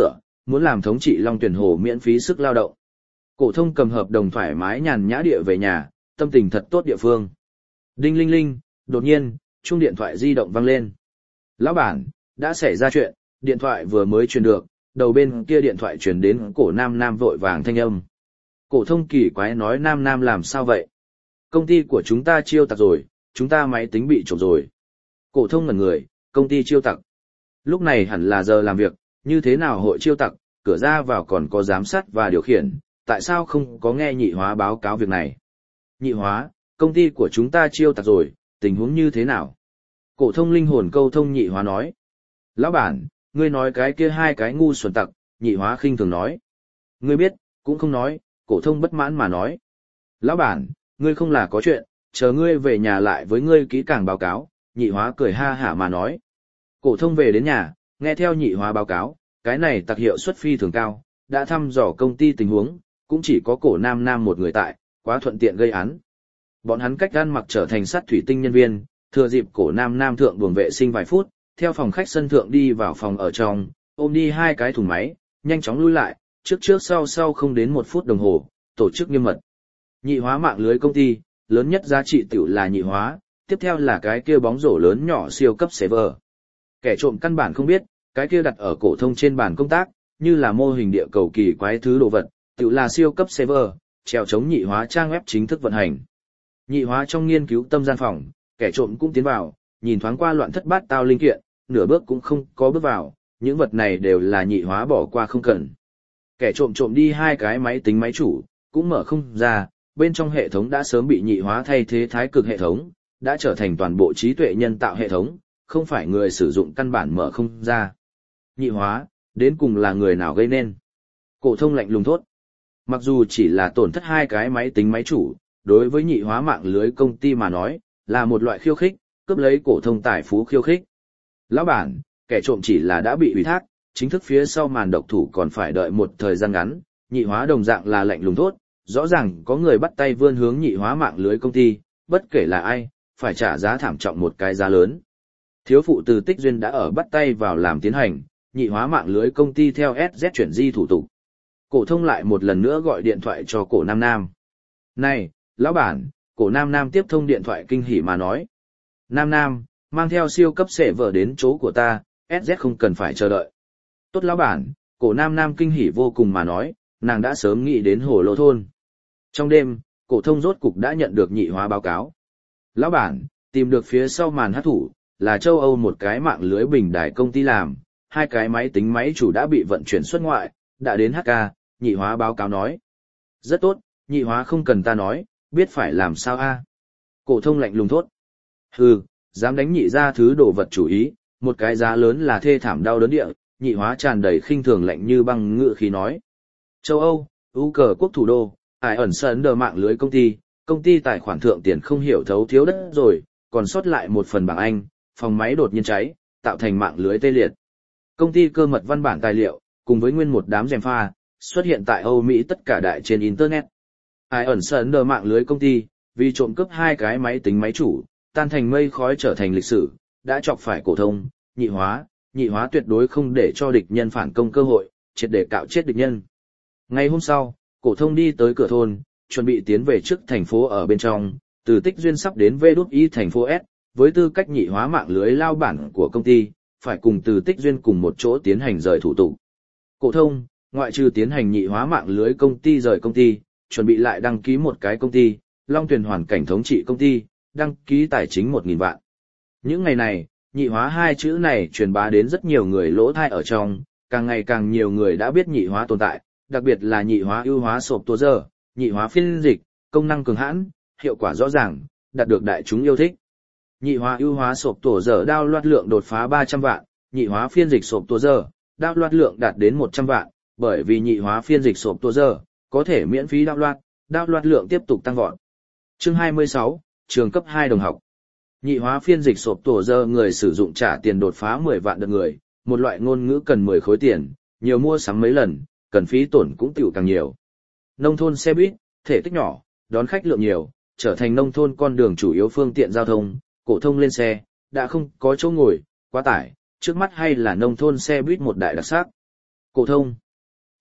muốn làm thống trị Long Tuyển Hồ miễn phí sức lao động. Cổ thông cầm hợp đồng thoải mái nhàn nhã địa về nhà, tâm tình thật tốt địa phương. Đinh linh linh, đột nhiên, chuông điện thoại di động vang lên. Lão bản, đã xảy ra chuyện, điện thoại vừa mới truyền được, đầu bên kia điện thoại truyền đến cổ Nam Nam vội vàng thanh âm. Cổ thông kỳ quái nói Nam Nam làm sao vậy? Công ty của chúng ta chiêu tặc rồi, chúng ta máy tính bị trộm rồi. Cổ thông ngẩn người, công ty chiêu tặc. Lúc này hẳn là giờ làm việc, như thế nào hội chiêu tặc, cửa ra vào còn có giám sát và điều khiển, tại sao không có nghe nhị hóa báo cáo việc này? Nhị hóa, công ty của chúng ta chiêu tặc rồi, tình huống như thế nào? Cổ thông linh hồn câu thông nhị hóa nói. Lão bản, ngươi nói cái kia hai cái ngu xuẩn tặc, nhị hóa khinh thường nói. Ngươi biết, cũng không nói, cổ thông bất mãn mà nói. Lão bản, ngươi không là có chuyện, chờ ngươi về nhà lại với ngươi kỹ càng báo cáo, nhị hóa cười ha hả mà nói. Cổ thông về đến nhà, nghe theo nhị hóa báo cáo, cái này tặc hiệu suất phi thường cao, đã thăm dò công ty tình huống, cũng chỉ có cổ Nam Nam một người tại, quá thuận tiện gây án. Bọn hắn cách gan mặc trở thành sắt thủy tinh nhân viên, thừa dịp cổ Nam Nam thượng buồng vệ sinh vài phút, theo phòng khách sân thượng đi vào phòng ở trong, ôm đi hai cái thùng máy, nhanh chóng lui lại, trước trước sau sau không đến một phút đồng hồ, tổ chức nghiêm mật. Nhị hóa mạng lưới công ty, lớn nhất giá trị tiểu là nhị hóa, tiếp theo là cái kia bóng rổ lớn nhỏ siêu cấp server. Kẻ trộm căn bản không biết, cái kia đặt ở cổ thông trên bàn công tác, như là mô hình địa cầu kỳ quái thứ đồ vật, tiểu là siêu cấp server, treo chống nhị hóa trang web chính thức vận hành. Nhị hóa trong nghiên cứu tâm gian phòng, kẻ trộm cũng tiến vào, nhìn thoáng qua loạn thất bát tao linh kiện, nửa bước cũng không có bước vào, những vật này đều là nhị hóa bỏ qua không cần. Kẻ trộm trộm đi hai cái máy tính máy chủ, cũng mở không ra, bên trong hệ thống đã sớm bị nhị hóa thay thế thái cực hệ thống, đã trở thành toàn bộ trí tuệ nhân tạo hệ thống, không phải người sử dụng căn bản mở không ra. Nhị hóa, đến cùng là người nào gây nên? Cổ thông lạnh lùng thốt. Mặc dù chỉ là tổn thất hai cái máy tính máy chủ, đối với nhị hóa mạng lưới công ty mà nói, là một loại khiêu khích, cướp lấy cổ thông tài phú khiêu khích. Lão bản, kẻ trộm chỉ là đã bị ủy thác, chính thức phía sau màn độc thủ còn phải đợi một thời gian ngắn, nhị hóa đồng dạng là lạnh lùng thốt, rõ ràng có người bắt tay vươn hướng nhị hóa mạng lưới công ty, bất kể là ai, phải trả giá thảm trọng một cái giá lớn. Thiếu phụ từ Tích Duyên đã ở bắt tay vào làm tiến hành, nhị hóa mạng lưới công ty theo ét dét chuyển di thủ tục. Cổ thông lại một lần nữa gọi điện thoại cho cổ Nam Nam. Này, lão bản, cổ Nam Nam tiếp thông điện thoại kinh hỉ mà nói. Nam Nam, mang theo siêu cấp sệ vở đến chỗ của ta, ét dét không cần phải chờ đợi. Tốt lão bản, cổ Nam Nam kinh hỉ vô cùng mà nói, nàng đã sớm nghĩ đến Hồ Lô Thôn. Trong đêm, cổ thông rốt cục đã nhận được nhị hóa báo cáo. Lão bản, tìm được phía sau màn hát thủ, là châu Âu một cái mạng lưới bình đài công ty làm, hai cái máy tính máy chủ đã bị vận chuyển xuất ngoại, đã đến hát ca, nhị hóa báo cáo nói. Rất tốt, nhị hóa không cần ta nói, biết phải làm sao a? Cổ thông lạnh lùng thốt. Hừ, dám đánh nhị ra thứ đồ vật chủ ý, một cái giá lớn là thê thảm đau đớn địa, nhị hóa tràn đầy khinh thường lạnh như băng ngựa khí nói. Châu Âu, ưu cờ quốc thủ đô, ải ẩn sân đờ mạng lưới công ty, công ty tài khoản thượng tiền không hiểu thấu thiếu đất rồi, còn sót lại một phần bảng Anh, phòng máy đột nhiên cháy, tạo thành mạng lưới tê liệt. Công ty cơ mật văn bản tài liệu, cùng với nguyên một đám rèm pha, xuất hiện tại Âu Mỹ tất cả đại trên Internet. Ai ẩn sân đờ mạng lưới công ty, vì trộm cướp hai cái máy tính máy chủ, tan thành mây khói trở thành lịch sử, đã chọc phải cổ thông, nhị hóa, nhị hóa tuyệt đối không để cho địch nhân phản công cơ hội, triệt để cạo chết địch nhân. Ngày hôm sau, cổ thông đi tới cửa thôn, chuẩn bị tiến về trước thành phố ở bên trong, từ Tích Duyên sắp đến vê đút i thành phố S, với tư cách nhị hóa mạng lưới lao bản của công ty, phải cùng từ Tích Duyên cùng một chỗ tiến hành rời thủ tục. Cổ thông, ngoại trừ tiến hành nhị hóa mạng lưới công ty rời công ty, chuẩn bị lại đăng ký một cái công ty, Long Tuyền hoàn cảnh thống trị công ty, đăng ký tài chính một nghìn vạn. Những ngày này, nhị hóa hai chữ này truyền bá đến rất nhiều người lỗ tai ở trong, càng ngày càng nhiều người đã biết nhị hóa tồn tại, đặc biệt là nhị hóa ưu hóa sộp tua giờ, nhị hóa phiên dịch, công năng cường hãn, hiệu quả rõ ràng, đạt được đại chúng yêu thích. Nhị hóa ưu hóa sộp tua giờ đao loạt lượng đột phá ba trăm vạn, nhị hóa phiên dịch sộp tua giờ, đao loạt lượng đạt đến một trăm vạn, bởi vì nhị hóa phiên dịch sộp tua giờ, có thể miễn phí đao loạt, đao loạt lượng tiếp tục tăng vọt. Chương hai mươi sáu, trường cấp hai đồng học. Nhị hóa phiên dịch sộp tua giờ người sử dụng trả tiền đột phá mười vạn lượt người, một loại ngôn ngữ cần mười khối tiền, nhiều mua sắm mấy lần, cần phí tổn cũng tiểu càng nhiều. Nông thôn xe buýt, thể tích nhỏ, đón khách lượng nhiều, trở thành nông thôn con đường chủ yếu phương tiện giao thông, cổ thông lên xe, đã không có chỗ ngồi, quá tải, trước mắt hay là nông thôn xe buýt một đại đặc sắc. Cổ thông,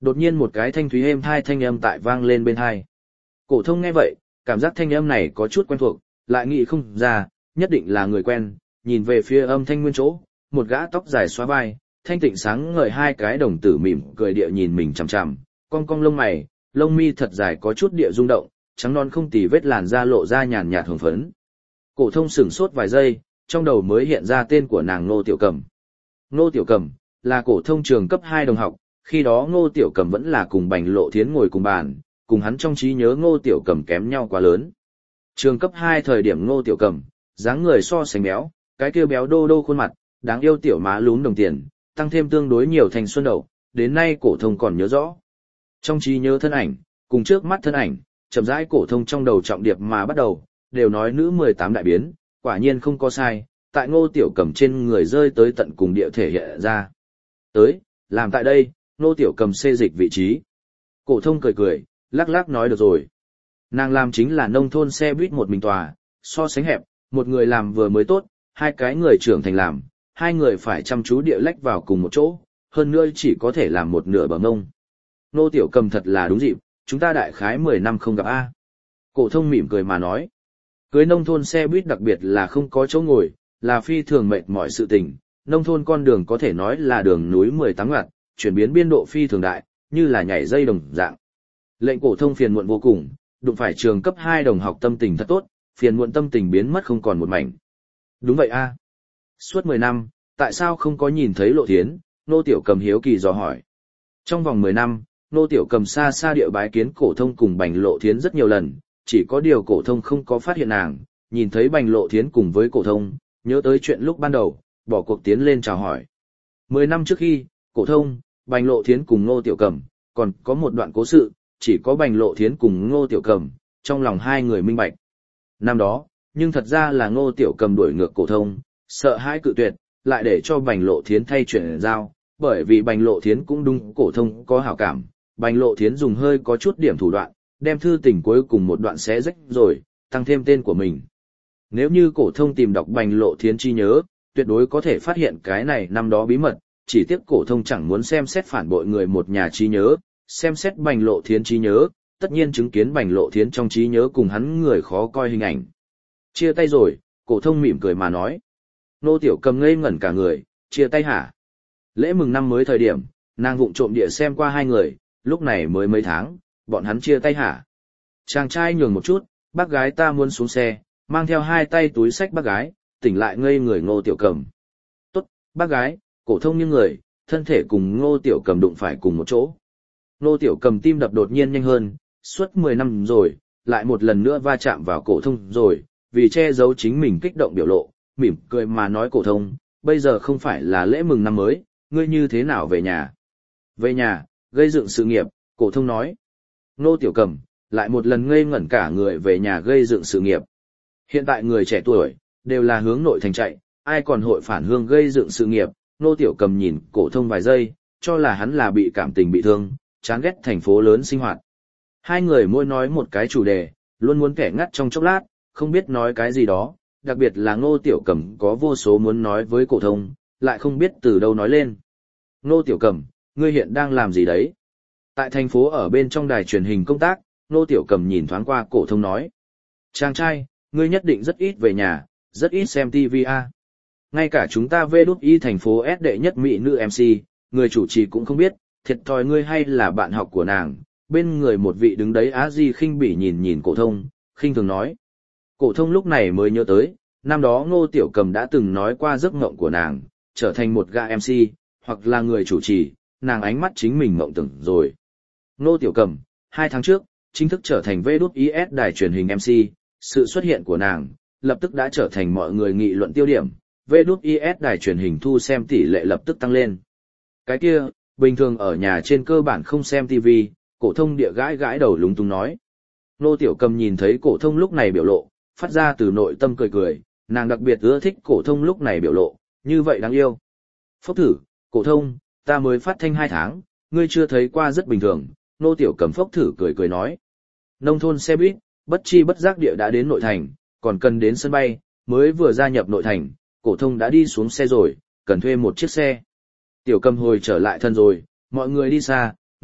Đột nhiên một cái thanh thúy êm thai thanh âm tại vang lên bên hai. Cổ thông nghe vậy, cảm giác thanh âm này có chút quen thuộc, lại nghĩ không ra, nhất định là người quen, nhìn về phía âm thanh nguyên chỗ, một gã tóc dài xóa vai, thanh tịnh sáng ngời hai cái đồng tử mỉm cười địa nhìn mình chằm chằm, cong cong lông mày, lông mi thật dài có chút địa rung động, trắng non không tì vết làn da lộ ra nhàn nhạt hồng phấn. Cổ thông sững sốt vài giây, trong đầu mới hiện ra tên của nàng Ngô Tiểu Cẩm. Ngô Tiểu Cẩm là cổ thông trường cấp hai đồng học, khi đó Ngô Tiểu Cẩm vẫn là cùng Bành Lộ Thiến ngồi cùng bàn, cùng hắn trong trí nhớ Ngô Tiểu Cẩm kém nhau quá lớn. Trường cấp hai thời điểm Ngô Tiểu Cẩm, dáng người so sánh béo, cái kia béo đô đô khuôn mặt, đáng yêu tiểu má lúm đồng tiền, tăng thêm tương đối nhiều thành xuân đậu, đến nay cổ thông còn nhớ rõ. Trong trí nhớ thân ảnh, cùng trước mắt thân ảnh, chậm rãi cổ thông trong đầu trọng điệp mà bắt đầu, đều nói nữ mười tám đại biến, quả nhiên không có sai, tại Ngô Tiểu Cẩm trên người rơi tới tận cùng địa thể hiện ra. Tới, làm tại đây, Ngô Tiểu Cẩm xê dịch vị trí. Cổ thông cười cười, lắc lắc nói được rồi. Nàng làm chính là nông thôn xe buýt một mình tòa, so sánh hẹp, một người làm vừa mới tốt, hai cái người trưởng thành làm, hai người phải chăm chú địa lách vào cùng một chỗ, hơn nữa chỉ có thể làm một nửa bờ ngông. Ngô Tiểu Cẩm thật là đúng dịp, chúng ta đại khái mười năm không gặp a. Cổ thông mỉm cười mà nói. Cưới nông thôn xe buýt đặc biệt là không có chỗ ngồi, là phi thường mệt mỏi sự tình, nông thôn con đường có thể nói là đường núi mười tám ngặt, chuyển biến biên độ phi thường đại, như là nhảy dây đồng dạng. Lệnh cổ thông phiền muộn vô cùng, đụng phải trường cấp hai đồng học tâm tình thật tốt, phiền muộn tâm tình biến mất không còn một mảnh. Đúng vậy a. Suốt mười năm, tại sao không có nhìn thấy Lộ Thiến? Ngô Tiểu Cẩm hiếu kỳ dò hỏi. Trong vòng mười năm, Ngô Tiểu Cẩm xa xa địa bái kiến cổ thông cùng Bành Lộ Thiến rất nhiều lần, chỉ có điều cổ thông không có phát hiện nàng, nhìn thấy Bành Lộ Thiến cùng với cổ thông, nhớ tới chuyện lúc ban đầu, bỏ cuộc tiến lên chào hỏi. Mười năm trước khi, cổ thông, Bành Lộ Thiến cùng Ngô Tiểu Cẩm, còn có một đoạn cố sự, chỉ có Bành Lộ Thiến cùng Ngô Tiểu Cẩm, trong lòng hai người minh bạch. Năm đó, nhưng thật ra là Ngô Tiểu Cẩm đuổi ngược cổ thông, sợ hãi cự tuyệt, lại để cho Bành Lộ Thiến thay chuyển giao, bởi vì Bành Lộ Thiến cũng đúng cổ thông có hảo cảm, Bành Lộ Thiến dùng hơi có chút điểm thủ đoạn, đem thư tình cuối cùng một đoạn xé rách rồi, tăng thêm tên của mình. Nếu như cổ thông tìm đọc Bành Lộ Thiến trí nhớ, tuyệt đối có thể phát hiện cái này năm đó bí mật, chỉ tiếc cổ thông chẳng muốn xem xét phản bội người một nhà trí nhớ, xem xét Bành Lộ Thiến trí nhớ, tất nhiên chứng kiến Bành Lộ Thiến trong trí nhớ cùng hắn người khó coi hình ảnh. Chia tay rồi, cổ thông mỉm cười mà nói. Ngô Tiểu Cẩm ngây ngẩn cả người, chia tay hả? Lễ mừng năm mới thời điểm, nàng vụng trộm địa xem qua hai người, lúc này mới mấy tháng, bọn hắn chia tay hả? Chàng trai nhường một chút, bác gái ta muốn xuống xe, mang theo hai tay túi xách bác gái, tỉnh lại ngây người Ngô Tiểu Cẩm. Tốt, bác gái, cổ thông nghiêng người, thân thể cùng Ngô Tiểu Cẩm đụng phải cùng một chỗ. Ngô Tiểu Cẩm tim đập đột nhiên nhanh hơn, suốt mười năm rồi, lại một lần nữa va chạm vào cổ thông rồi, vì che giấu chính mình kích động biểu lộ, mỉm cười mà nói cổ thông, bây giờ không phải là lễ mừng năm mới, ngươi như thế nào về nhà? Về nhà, gây dựng sự nghiệp, cổ thông nói. Ngô Tiểu Cẩm lại một lần ngây ngẩn cả người về nhà gây dựng sự nghiệp. Hiện tại người trẻ tuổi đều là hướng nội thành chạy, ai còn hội phản hương gây dựng sự nghiệp? Ngô Tiểu Cẩm nhìn cổ thông vài giây, cho là hắn là bị cảm tình bị thương, chán ghét thành phố lớn sinh hoạt. Hai người mỗi nói một cái chủ đề, luôn muốn kẻ ngắt trong chốc lát, không biết nói cái gì đó, đặc biệt là Ngô Tiểu Cẩm có vô số muốn nói với cổ thông, lại không biết từ đâu nói lên. Ngô Tiểu Cẩm, ngươi hiện đang làm gì đấy? Tại thành phố ở bên trong đài truyền hình công tác, Ngô Tiểu Cẩm nhìn thoáng qua cổ thông nói. Chàng trai, ngươi nhất định rất ít về nhà, rất ít xem ti vi a. Ngay cả chúng ta vê đút i thành phố S đệ nhất mỹ nữ em xê, người chủ trì cũng không biết, thiệt thòi ngươi hay là bạn học của nàng. Bên người một vị đứng đấy á di khinh bỉ nhìn nhìn cổ thông, khinh thường nói. Cổ thông lúc này mới nhớ tới, năm đó Ngô Tiểu Cẩm đã từng nói qua giấc mộng của nàng, trở thành một gã em xê, hoặc là người chủ trì, nàng ánh mắt chính mình mộng tưởng rồi. Ngô Tiểu Cẩm, hai tháng trước, chính thức trở thành vê đút i ét đài truyền hình em xê, sự xuất hiện của nàng, lập tức đã trở thành mọi người nghị luận tiêu điểm, vê đút i ét đài truyền hình thu xem tỷ lệ lập tức tăng lên. Cái kia, bình thường ở nhà trên cơ bản không xem ti vi, cổ thông địa gãi gãi đầu lúng túng nói. Ngô Tiểu Cẩm nhìn thấy cổ thông lúc này biểu lộ, phát ra từ nội tâm cười cười, nàng đặc biệt ưa thích cổ thông lúc này biểu lộ, như vậy đáng yêu. Phốc thử, cổ thông, ta mới phát thanh hai tháng, ngươi chưa thấy qua rất bình thường. Ngô Tiểu Cẩm phốc thử cười cười nói. Nông thôn xe buýt, bất chi bất giác địa đã đến nội thành, còn cần đến sân bay, mới vừa gia nhập nội thành, cổ thông đã đi xuống xe rồi, cần thuê một chiếc xe. Tiểu Cẩm hồi trở lại thân rồi, mọi người đi xa,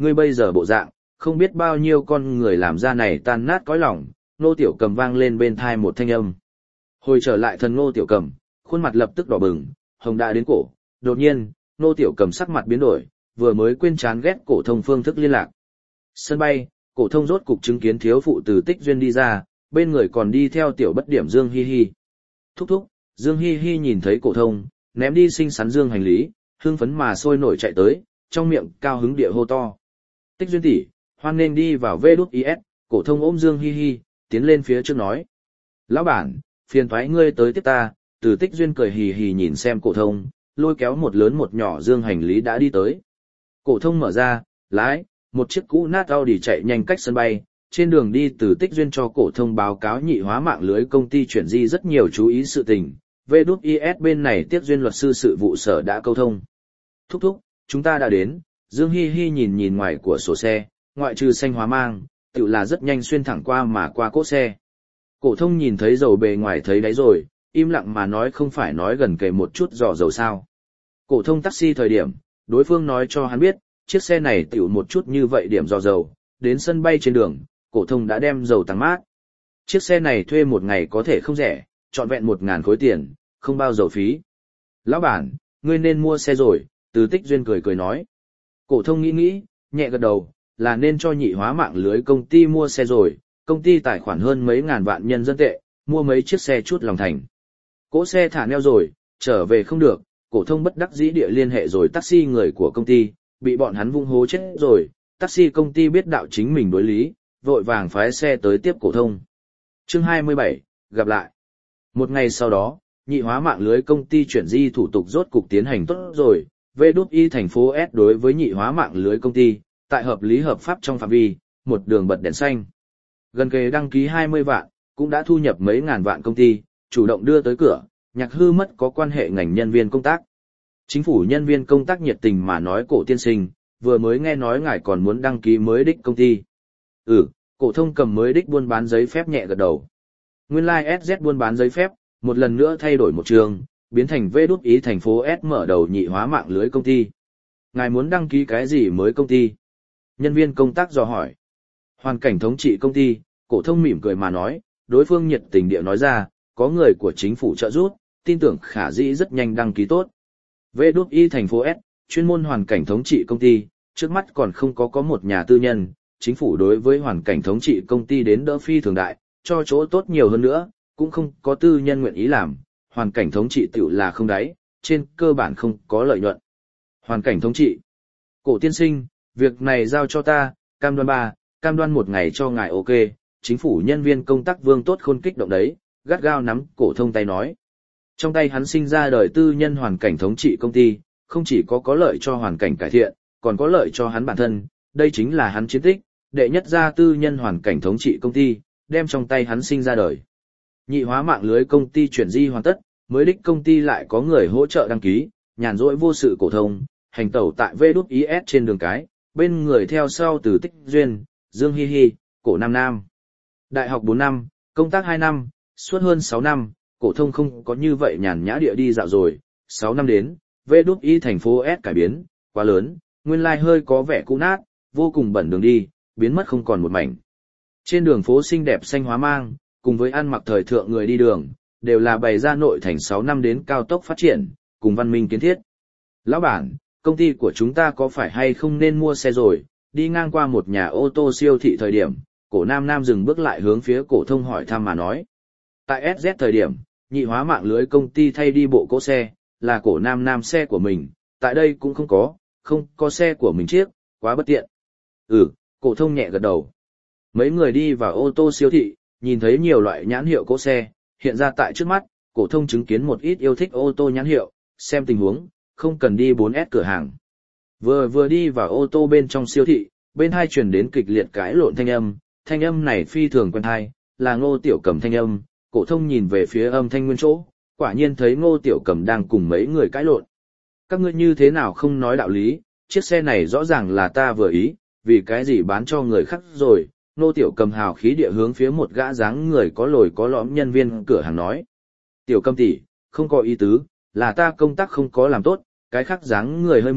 ngươi bây giờ bộ dạng, không biết bao nhiêu con người làm ra này tan nát cõi lòng, Ngô Tiểu Cầm vang lên bên thai một thanh âm. Hồi trở lại thần Ngô Tiểu Cầm, khuôn mặt lập tức đỏ bừng, hồng đã đến cổ, đột nhiên, Ngô Tiểu Cầm sắc mặt biến đổi, vừa mới quên chán ghét Cổ Thông phương thức liên lạc. Sân bay, Cổ Thông rốt cục chứng kiến thiếu phụ từ Tích Duyên đi ra, bên người còn đi theo tiểu bất điểm Dương Hi Hi. Thúc thúc, Dương Hi Hi nhìn thấy Cổ Thông, ném đi xinh xắn dương hành lý, hưng phấn mà sôi nổi chạy tới, trong miệng cao hứng địa hô to. Tích Duyên tỷ, hoan nên đi vào vê đút i ét, Cổ Thông ôm Dương Hi Hi, tiến lên phía trước nói. Lão bản, phiền thoái ngươi tới tiếp ta, từ Tích Duyên cười hì hì nhìn xem Cổ Thông, lôi kéo một lớn một nhỏ dương hành lý đã đi tới. Cổ Thông mở ra, lái, một chiếc cũ nát Audi chạy nhanh cách sân bay, trên đường đi từ Tích Duyên cho Cổ Thông báo cáo nhị hóa mạng lưới công ty chuyển di rất nhiều chú ý sự tình, vê đút i ét bên này Tiết Duyên luật sư sự vụ sở đã câu thông. Thúc thúc, chúng ta đã đến, Dương Hi Hi nhìn nhìn ngoài của sổ xe, ngoại trừ xanh hóa mang, tự là rất nhanh xuyên thẳng qua mà qua cỗ xe. Cổ Thông nhìn thấy dầu bề ngoài thấy đáy rồi, im lặng mà nói không phải nói gần kề một chút dò dầu sao. Cổ Thông taxi thời điểm, đối phương nói cho hắn biết, chiếc xe này tiểu một chút như vậy điểm dò dầu, đến sân bay trên đường, Cổ Thông đã đem dầu tăng mát. Chiếc xe này thuê một ngày có thể không rẻ, trọn vẹn một ngàn khối tiền, không bao dầu phí. Lão bản, ngươi nên mua xe rồi, từ Tích Duyên cười cười nói. Cổ Thông nghĩ nghĩ, nhẹ gật đầu, là nên cho nhị hóa mạng lưới công ty mua xe rồi, công ty tài khoản hơn mấy ngàn vạn nhân dân tệ, mua mấy chiếc xe chút lòng thành. Cỗ xe thả neo rồi, trở về không được, Cổ Thông bất đắc dĩ địa liên hệ rồi taxi người của công ty, bị bọn hắn vung hố chết rồi, taxi công ty biết đạo chính mình đối lý, vội vàng phái xe tới tiếp Cổ Thông. Chương hai mươi bảy, gặp lại. Một ngày sau đó, nhị hóa mạng lưới công ty chuyển di thủ tục rốt cục tiến hành tốt rồi, vê đút i thành phố S đối với nhị hóa mạng lưới công ty, tại hợp lý hợp pháp trong phạm vi, một đường bật đèn xanh. Gần kề đăng ký hai mươi vạn, cũng đã thu nhập mấy ngàn vạn công ty, chủ động đưa tới cửa, Nhạc Hư mất có quan hệ ngành nhân viên công tác. Chính phủ nhân viên công tác nhiệt tình mà nói Cổ tiên sinh, vừa mới nghe nói ngài còn muốn đăng ký mới đích công ty. Ừ, Cổ Thông cầm mới đích buôn bán giấy phép nhẹ gật đầu. Nguyên lai like ét dét buôn bán giấy phép, một lần nữa thay đổi một trường, biến thành vê đút ý thành phố S mở đầu nhị hóa mạng lưới công ty. Ngài muốn đăng ký cái gì mới công ty? Nhân viên công tác dò hỏi. Hoàn cảnh thống trị công ty, Cổ Thông mỉm cười mà nói, đối phương nhiệt tình địa nói ra, có người của chính phủ trợ giúp, tin tưởng khả dĩ rất nhanh đăng ký tốt. vê đút i thành phố S, chuyên môn hoàn cảnh thống trị công ty, trước mắt còn không có có một nhà tư nhân, chính phủ đối với hoàn cảnh thống trị công ty đến đỡ phi thường đại, cho chỗ tốt nhiều hơn nữa, cũng không có tư nhân nguyện ý làm, hoàn cảnh thống trị tiểu là không đáy, trên cơ bản không có lợi nhuận. Hoàn cảnh thống trị. Cổ tiên sinh, việc này giao cho ta, cam đoan ba, cam đoan một ngày cho ngài ok, chính phủ nhân viên công tác Vương Tốt Khôn kích động đấy, gắt gao nắm Cổ Thông tay nói. Trong tay hắn sinh ra đời tư nhân hoàn cảnh thống trị công ty, không chỉ có có lợi cho hoàn cảnh cải thiện, còn có lợi cho hắn bản thân, đây chính là hắn chiến tích, đệ nhất gia tư nhân hoàn cảnh thống trị công ty, đem trong tay hắn sinh ra đời. Nhị hóa mạng lưới công ty chuyển di hoàn tất, mới đích công ty lại có người hỗ trợ đăng ký, nhàn rỗi vô sự Cổ Thông, hành tẩu tại vê đút i ét trên đường cái, bên người theo sau từ Tích Duyên, Dương Hi Hi, Cổ Nam Nam. Đại học bốn năm, công tác hai năm, suốt hơn sáu năm, Cổ Thông không có như vậy nhàn nhã địa đi dạo rồi, sáu năm đến, vê đút i thành phố S cải biến, quá lớn, nguyên lai hơi có vẻ cũ nát, vô cùng bẩn đường đi, biến mất không còn một mảnh. Trên đường phố xinh đẹp xanh hóa mang, cùng với ăn mặc thời thượng người đi đường, đều là bày ra nội thành sáu năm đến cao tốc phát triển, cùng văn minh kiến thiết. Lão bản, công ty của chúng ta có phải hay không nên mua xe rồi? Đi ngang qua một nhà ô tô siêu thị thời điểm, Cổ Nam Nam dừng bước lại hướng phía Cổ Thông hỏi thăm mà nói. Tại ét dét thời điểm, nhị hóa mạng lưới công ty thay đi bộ cỗ xe, là Cổ Nam Nam xe của mình, tại đây cũng không có, không có xe của mình chiếc, quá bất tiện. Ừ, Cổ Thông nhẹ gật đầu. Mấy người đi vào ô tô siêu thị, nhìn thấy nhiều loại nhãn hiệu cỗ xe, hiện ra tại trước mắt, Cổ Thông chứng kiến một ít yêu thích ô tô nhãn hiệu, xem tình huống, không cần đi bốn S cửa hàng. Vừa vừa đi vào ô tô bên trong siêu thị, bên hai truyền đến kịch liệt cãi lộn thanh âm, thanh âm này phi thường quen tai, là Ngô Tiểu Cầm thanh âm, Cổ Thông nhìn về phía âm thanh nguyên chỗ, quả nhiên thấy Ngô Tiểu Cầm đang cùng mấy người cãi lộn. Các ngươi như thế nào không nói đạo lý, chiếc xe này rõ ràng là ta vừa ý, vì cái gì bán cho người khác rồi? Ngô Tiểu Cầm hào khí địa hướng phía một gã dáng người có lồi có lõm nhân viên cửa hàng nói. Tiểu Cầm tỷ, không có ý tứ, là ta công tác không có làm tốt, cái khác dáng người hơi mập,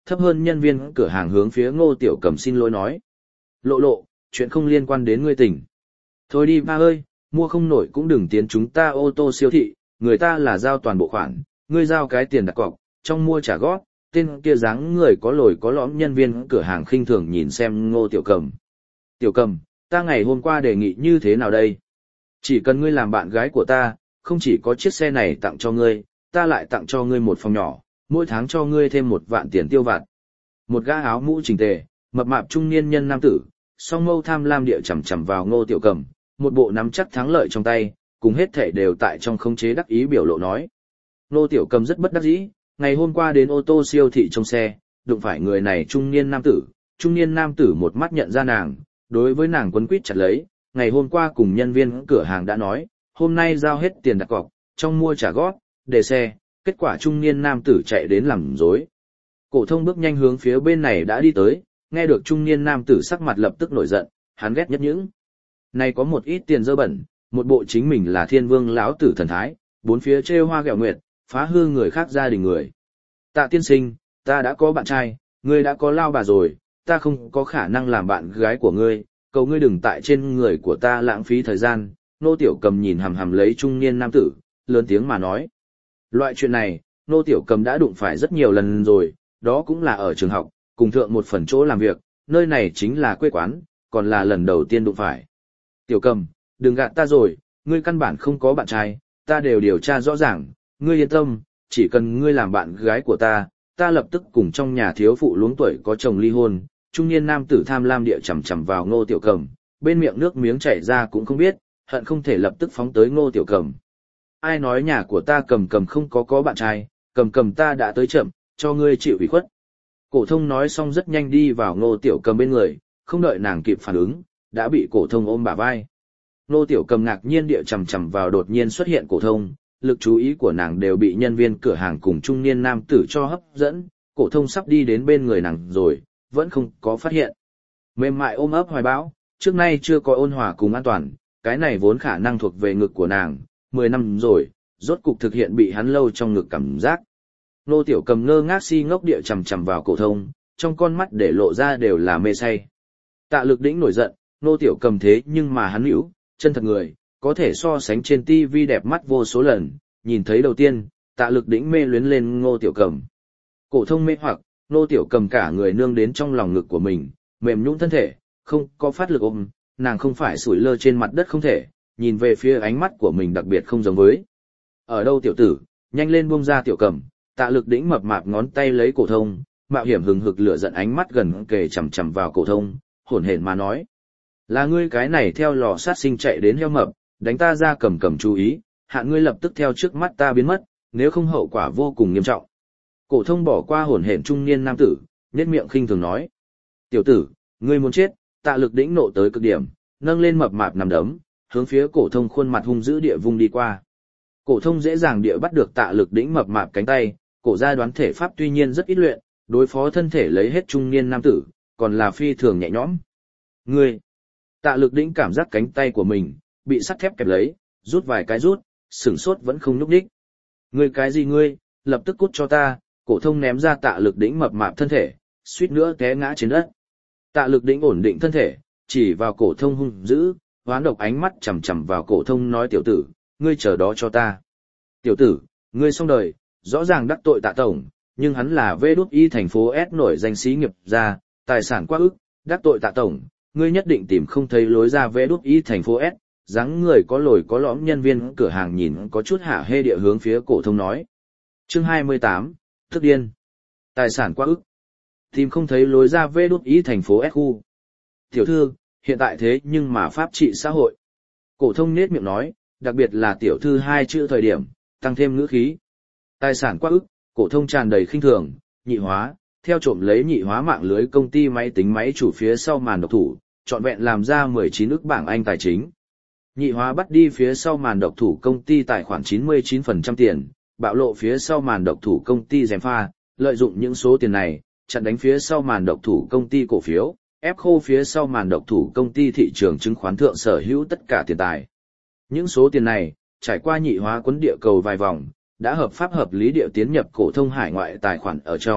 thấp hơn nhân viên cửa hàng hướng phía Ngô Tiểu Cầm xin lỗi nói. Lộ lộ, chuyện không liên quan đến ngươi tỉnh. Thôi đi ba ơi, mua không nổi cũng đừng tiến chúng ta ô tô siêu thị, người ta là giao toàn bộ khoản, ngươi giao cái tiền đặt cọc, trong mua trả góp, tên kia dáng người có lồi có lõm nhân viên cửa hàng khinh thường nhìn xem Ngô Tiểu Cầm. Tiểu Cầm, ta ngày hôm qua đề nghị như thế nào đây? Chỉ cần ngươi làm bạn gái của ta, không chỉ có chiếc xe này tặng cho ngươi, ta lại tặng cho ngươi một phòng nhỏ, mỗi tháng cho ngươi thêm một vạn tiền tiêu vặt. Một gã áo mũ chỉnh tề, mập mạp trung niên nhân nam tử, song mâu tham lam địa chằm chằm vào Ngô Tiểu Cầm, một bộ nắm chắc thắng lợi trong tay, cùng hết thể đều tại trong khống chế đắc ý biểu lộ nói. Ngô Tiểu Cầm rất bất đắc dĩ, ngày hôm qua đến ô tô siêu thị trong xe, đụng phải người này trung niên nam tử, trung niên nam tử một mắt nhận ra nàng, đối với nàng quấn quýt chặt lấy, ngày hôm qua cùng nhân viên cửa hàng đã nói, hôm nay giao hết tiền đặt cọc, trong mua trả góp, để xe, kết quả trung niên nam tử chạy đến làm dối. Cổ thông bước nhanh hướng phía bên này đã đi tới, nghe được trung niên nam tử sắc mặt lập tức nổi giận, hắn ghét nhất những này có một ít tiền dơ bẩn, một bộ chính mình là thiên vương lão tử thần thái, bốn phía trêu hoa ghẹo nguyệt, phá hư người khác gia đình người. Tạ tiên sinh, ta đã có bạn trai, ngươi đã có lao bà rồi, ta không có khả năng làm bạn gái của ngươi, cầu ngươi đừng tại trên người của ta lãng phí thời gian. Nô Tiểu Cầm nhìn hằm hằm lấy trung niên nam tử, lớn tiếng mà nói. Loại chuyện này, Nô Tiểu Cầm đã đụng phải rất nhiều lần rồi, đó cũng là ở trường học, cùng thượng một phần chỗ làm việc, nơi này chính là quê quán, còn là lần đầu tiên đụng phải. Tiểu Cầm, đừng gạt ta rồi, ngươi căn bản không có bạn trai, ta đều điều tra rõ ràng, ngươi yên tâm, chỉ cần ngươi làm bạn gái của ta, ta lập tức cùng trong nhà thiếu phụ luống tuổi có chồng ly hôn. Trung niên nam tử tham lam địa chằm chằm vào Ngô Tiểu Cầm, bên miệng nước miếng chảy ra cũng không biết, hận không thể lập tức phóng tới Ngô Tiểu Cầm. Ai nói nhà của ta Cầm Cầm không có có bạn trai, Cầm Cầm ta đã tới chậm, cho ngươi chịu ủy khuất. Cổ thông nói xong rất nhanh đi vào Ngô Tiểu Cầm bên người, không đợi nàng kịp phản ứng, đã bị cổ thông ôm bả vai. Ngô Tiểu Cầm ngạc nhiên địa chằm chằm vào đột nhiên xuất hiện cổ thông, lực chú ý của nàng đều bị nhân viên cửa hàng cùng trung niên nam tử cho hấp dẫn, cổ thông sắp đi đến bên người nàng rồi, vẫn không có phát hiện. Mềm mại ôm ấp hoài bão, trước nay chưa có ôn hòa cùng an toàn, cái này vốn khả năng thuộc về ngực của nàng, mười năm rồi, rốt cục thực hiện bị hắn lâu trong ngực cảm giác. Nô Tiểu Cầm ngơ ngác si ngốc địa chằm chằm vào cổ thông, trong con mắt để lộ ra đều là mê say. Tạ Lực Đĩnh nổi giận, Nô Tiểu Cầm thế nhưng mà hắn hữu, chân thật người, có thể so sánh trên tivi đẹp mắt vô số lần, nhìn thấy đầu tiên, Tạ Lực Đĩnh mê luyến lên Ngô Tiểu Cầm. Cổ thông mê hoặc, Nô Tiểu Cầm cả người nương đến trong lòng ngực của mình, mềm nhũn thân thể, không có phát lực ôm, nàng không phải sủi lơ trên mặt đất không thể, nhìn về phía ánh mắt của mình đặc biệt không giống với. Ở đâu tiểu tử, nhanh lên buông ra Tiểu Cầm. Tạ Lực Đĩnh mập mạp ngón tay lấy cổ thông, mạo hiểm hừng hực lửa giận ánh mắt gần kề chằm chằm vào cổ thông, hổn hển mà nói: "Là ngươi cái này theo lò sát sinh chạy đến heo mập, đánh ta ra Cầm Cầm chú ý, hạn ngươi lập tức theo trước mắt ta biến mất, nếu không hậu quả vô cùng nghiêm trọng." Cổ thông bỏ qua hổn hển trung niên nam tử, nhếch miệng khinh thường nói: "Tiểu tử, ngươi muốn chết." Tạ Lực Đĩnh nộ tới cực điểm, nâng lên mập mạp nằm đấm, hướng phía cổ thông khuôn mặt hung dữ địa vung đi qua. Cổ thông dễ dàng địa bắt được Tạ Lực Đĩnh mập mạp cánh tay, cổ gia đoán thể pháp tuy nhiên rất ít luyện, đối phó thân thể lấy hết trung niên nam tử, còn là phi thường nhẹ nhõm. Ngươi! Tạ Lực Đĩnh cảm giác cánh tay của mình bị sắt thép kẹp lấy, rút vài cái rút, sửng sốt vẫn không nhúc nhích. Ngươi cái gì ngươi, lập tức cút cho ta! Cổ thông ném ra Tạ Lực Đĩnh mập mạp thân thể, suýt nữa té ngã trên đất. Tạ Lực Đĩnh ổn định thân thể, chỉ vào cổ thông hung dữ, hoán độc ánh mắt chằm chằm vào cổ thông nói: "Tiểu tử, ngươi chờ đó cho ta." "Tiểu tử, ngươi xong đời." Rõ ràng đắc tội Tạ tổng, nhưng hắn là vê đút y thành phố S nổi danh xí nghiệp gia, tài sản quá ức, đắc tội Tạ tổng, ngươi nhất định tìm không thấy lối ra vê đút y thành phố S. Dáng người có lồi có lõm nhân viên cửa hàng nhìn có chút hả hê địa hướng phía cổ thông nói. Chương hai mươi tám, tức điên. Tài sản quá ức. Tìm không thấy lối ra vê đút y thành phố S khu. Tiểu thư, hiện tại thế nhưng mà pháp trị xã hội. Cổ thông nhếch miệng nói, đặc biệt là tiểu thư hai chữ thời điểm, tăng thêm ngữ khí. Tài sản quá ức, cổ thông tràn đầy khinh thường, nhị hóa, theo trộm lấy nhị hóa mạng lưới công ty máy tính máy chủ phía sau màn độc thủ, trọn vẹn làm ra mười chín ức bảng Anh tài chính. Nhị hóa bắt đi phía sau màn độc thủ công ty tài khoản chín mươi chín phần trăm tiền, bạo lộ phía sau màn độc thủ công ty gièm pha, lợi dụng những số tiền này, chặn đánh phía sau màn độc thủ công ty cổ phiếu, ép khô phía sau màn độc thủ công ty thị trường chứng khoán thượng sở hữu tất cả tiền tài. Những số tiền này, trải qua nhị hóa quấn địa cầu vài vòng, đã hợp pháp hợp lý địa tiến nhập cổ thông hải ngoại tài khoản ở trong,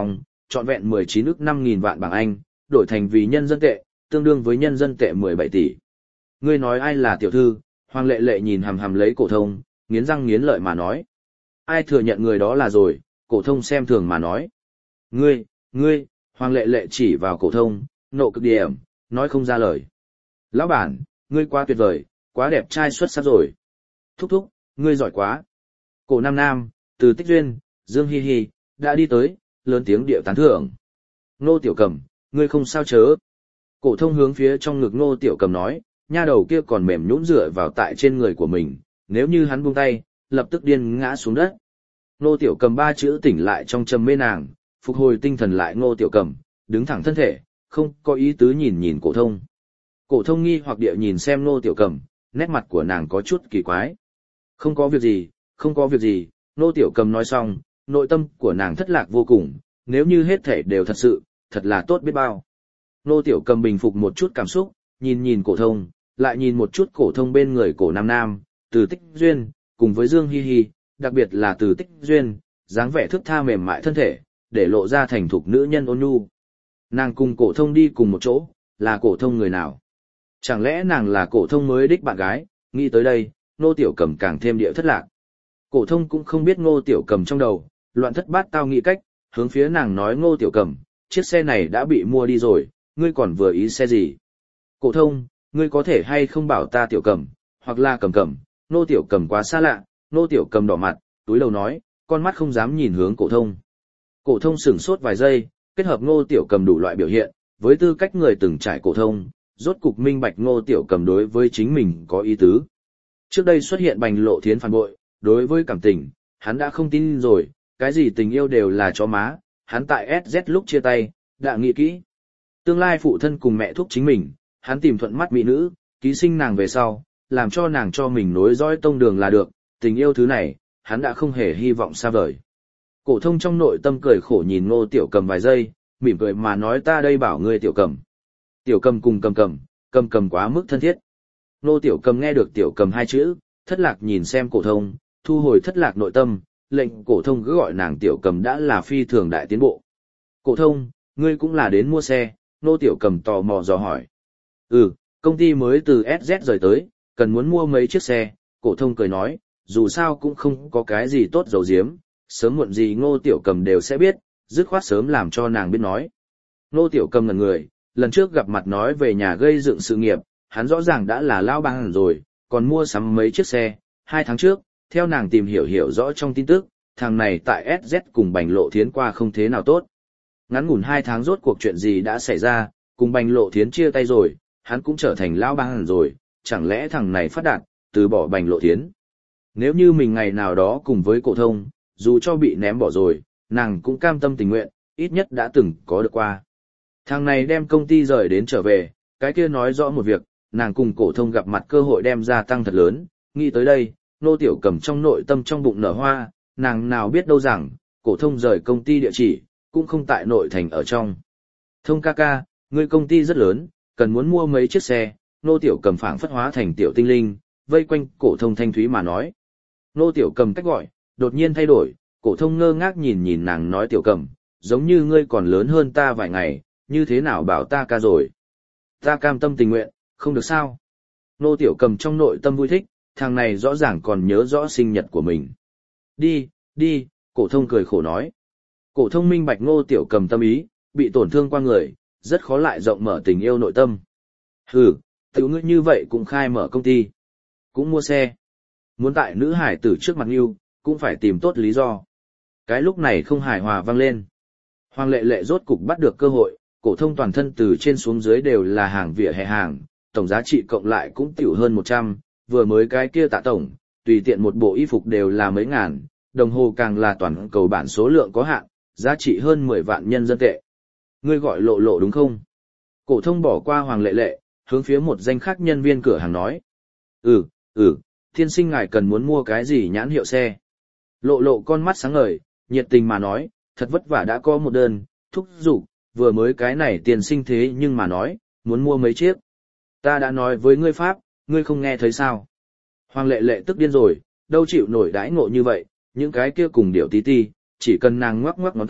trọn vẹn mười chín ức năm nghìn vạn bảng Anh, đổi thành vì nhân dân tệ, tương đương với nhân dân tệ mười bảy tỷ. Ngươi nói ai là tiểu thư? Hoàng Lệ Lệ nhìn hằm hằm lấy Cổ Thông, nghiến răng nghiến lợi mà nói. Ai thừa nhận người đó là rồi? Cổ Thông xem thường mà nói. Ngươi, ngươi, Hoàng Lệ Lệ chỉ vào Cổ Thông, nộ cực điểm, nói không ra lời. Lão bản, ngươi quá tuyệt vời, quá đẹp trai xuất sắc rồi. Thúc thúc, ngươi giỏi quá. Cổ Nam Nam, Từ Tích Duyên, Dương Hi Hi, đã đi tới, lớn tiếng điệu tán thưởng. Ngô Tiểu Cầm, ngươi không sao chớ. Cổ Thông hướng phía trong ngực Ngô Tiểu Cầm nói, nha đầu kia còn mềm nhũn dựa vào tại trên người của mình, nếu như hắn buông tay, lập tức điên ngã xuống đất. Ngô Tiểu Cầm ba chữ tỉnh lại trong trầm mê nàng, phục hồi tinh thần lại Ngô Tiểu Cầm, đứng thẳng thân thể, không có ý tứ nhìn nhìn Cổ Thông. Cổ Thông nghi hoặc địa nhìn xem Ngô Tiểu Cầm, nét mặt của nàng có chút kỳ quái. Không có việc gì, không có việc gì, Ngô Tiểu Cầm nói xong, nội tâm của nàng thất lạc vô cùng, nếu như hết thể đều thật sự, thật là tốt biết bao. Ngô Tiểu Cầm bình phục một chút cảm xúc, nhìn nhìn Cổ Thông, lại nhìn một chút Cổ Thông bên người Cổ Nam Nam, Từ Tích Duyên, cùng với Dương Hi Hi, đặc biệt là Từ Tích Duyên, dáng vẻ thướt tha mềm mại thân thể, để lộ ra thành thục nữ nhân ôn nhu. Nàng cùng Cổ Thông đi cùng một chỗ, là Cổ Thông người nào? Chẳng lẽ nàng là Cổ Thông mới đích bạn gái? Nghĩ tới đây, Ngô Tiểu Cầm càng thêm địa thất lạc. Cổ Thông cũng không biết Ngô Tiểu Cầm trong đầu, loạn thất bát tao nghĩ cách, hướng phía nàng nói Ngô Tiểu Cầm, chiếc xe này đã bị mua đi rồi, ngươi còn vừa ý xe gì? Cổ Thông, ngươi có thể hay không bảo ta Tiểu Cầm, hoặc là Cầm Cầm, Ngô Tiểu Cầm quá xa lạ, Ngô Tiểu Cầm đỏ mặt, túi đầu nói, con mắt không dám nhìn hướng Cổ Thông. Cổ Thông sững sốt vài giây, kết hợp Ngô Tiểu Cầm đủ loại biểu hiện, với tư cách người từng trải Cổ Thông, rốt cục minh bạch Ngô Tiểu Cầm đối với chính mình có ý tứ. Trước đây xuất hiện Bành Lộ Thiến phản bội, đối với cảm tình, hắn đã không tin rồi, cái gì tình yêu đều là chó má, hắn tại ét dét lúc chia tay, đã nghĩ kỹ. Tương lai phụ thân cùng mẹ thúc chính mình, hắn tìm thuận mắt mỹ nữ, ký sinh nàng về sau, làm cho nàng cho mình nối dõi tông đường là được, tình yêu thứ này, hắn đã không hề hy vọng xa vời. Cổ Thông trong nội tâm cười khổ nhìn Ngô Tiểu Cầm vài giây, mỉm cười mà nói ta đây bảo ngươi Tiểu Cầm. Tiểu Cầm cùng Cầm Cầm, Cầm Cầm quá mức thân thiết. Ngô Tiểu Cầm nghe được Tiểu Cầm hai chữ, thất lạc nhìn xem Cổ Thông, thu hồi thất lạc nội tâm, lệnh Cổ Thông cứ gọi nàng Tiểu Cầm đã là phi thường đại tiến bộ. Cổ Thông, ngươi cũng là đến mua xe? Ngô Tiểu Cầm tò mò dò hỏi. Ừ, công ty mới từ ét dét rời tới, cần muốn mua mấy chiếc xe. Cổ Thông cười nói, dù sao cũng không có cái gì tốt giấu giếm, sớm muộn gì Ngô Tiểu Cầm đều sẽ biết, dứt khoát sớm làm cho nàng biết nói. Ngô Tiểu Cầm ngẩn người, lần trước gặp mặt nói về nhà gây dựng sự nghiệp, hắn rõ ràng đã là lao bang rồi, còn mua sắm mấy chiếc xe. Hai tháng trước, theo nàng tìm hiểu hiểu rõ trong tin tức, thằng này tại ét dét cùng Bành Lộ Thiến qua không thế nào tốt. Ngắn ngủn hai tháng rốt cuộc chuyện gì đã xảy ra, cùng Bành Lộ Thiến chia tay rồi, hắn cũng trở thành lao bang rồi, chẳng lẽ thằng này phát đạt, từ bỏ Bành Lộ Thiến. Nếu như mình ngày nào đó cùng với Cổ Thông, dù cho bị ném bỏ rồi, nàng cũng cam tâm tình nguyện, ít nhất đã từng có được qua. Thằng này đem công ty rời đến trở về, cái kia nói rõ một việc, nàng cùng Cổ Thông gặp mặt cơ hội đem ra tăng thật lớn, nghĩ tới đây, Ngô Tiểu Cầm trong nội tâm trong bụng nở hoa, nàng nào biết đâu rằng, Cổ Thông rời công ty địa chỉ, cũng không tại nội thành ở trong. Thông ca ca, ngươi công ty rất lớn, cần muốn mua mấy chiếc xe. Ngô Tiểu Cầm phảng phất hóa thành tiểu tinh linh, vây quanh Cổ Thông thanh thúy mà nói. Ngô Tiểu Cầm cách gọi, đột nhiên thay đổi, Cổ Thông ngơ ngác nhìn nhìn nàng nói Tiểu Cầm, giống như ngươi còn lớn hơn ta vài ngày, như thế nào bảo ta ca rồi. Ta cam tâm tình nguyện, không được sao. Ngô Tiểu Cầm trong nội tâm vui thích, thằng này rõ ràng còn nhớ rõ sinh nhật của mình. Đi, đi, Cổ Thông cười khổ nói. Cổ Thông minh bạch Ngô Tiểu Cầm tâm ý, bị tổn thương qua người, rất khó lại rộng mở tình yêu nội tâm. Hừ, tiểu ngươi như vậy cũng khai mở công ty, cũng mua xe. Muốn tại nữ hải tử trước mặt yêu, cũng phải tìm tốt lý do. Cái lúc này không hài hòa vang lên. Hoàng Lệ Lệ rốt cục bắt được cơ hội, Cổ Thông toàn thân từ trên xuống dưới đều là hàng vỉa hè hàng, tổng giá trị cộng lại cũng tiểu hơn một trăm, vừa mới cái kia Tạ tổng, tùy tiện một bộ y phục đều là mấy ngàn, đồng hồ càng là toàn cầu bản số lượng có hạn, giá trị hơn mười vạn nhân dân tệ. Ngươi gọi Lộ Lộ đúng không? Cổ Thông bỏ qua Hoàng Lệ Lệ, hướng phía một danh khác nhân viên cửa hàng nói. Ừ, ừ, tiên sinh ngài cần muốn mua cái gì nhãn hiệu xe? Lộ Lộ con mắt sáng ngời, nhiệt tình mà nói, thật vất vả đã có một đơn, thúc giục, vừa mới cái này tiền sinh thế nhưng mà nói, muốn mua mấy chiếc. Ta đã nói với ngươi Pháp, ngươi không nghe thấy sao? Hoàng Lệ Lệ tức điên rồi, đâu chịu nổi đãi ngộ như vậy, những cái kia cùng điệu tí ti, chỉ cần nàng ngoắc ngoắc ngón tay,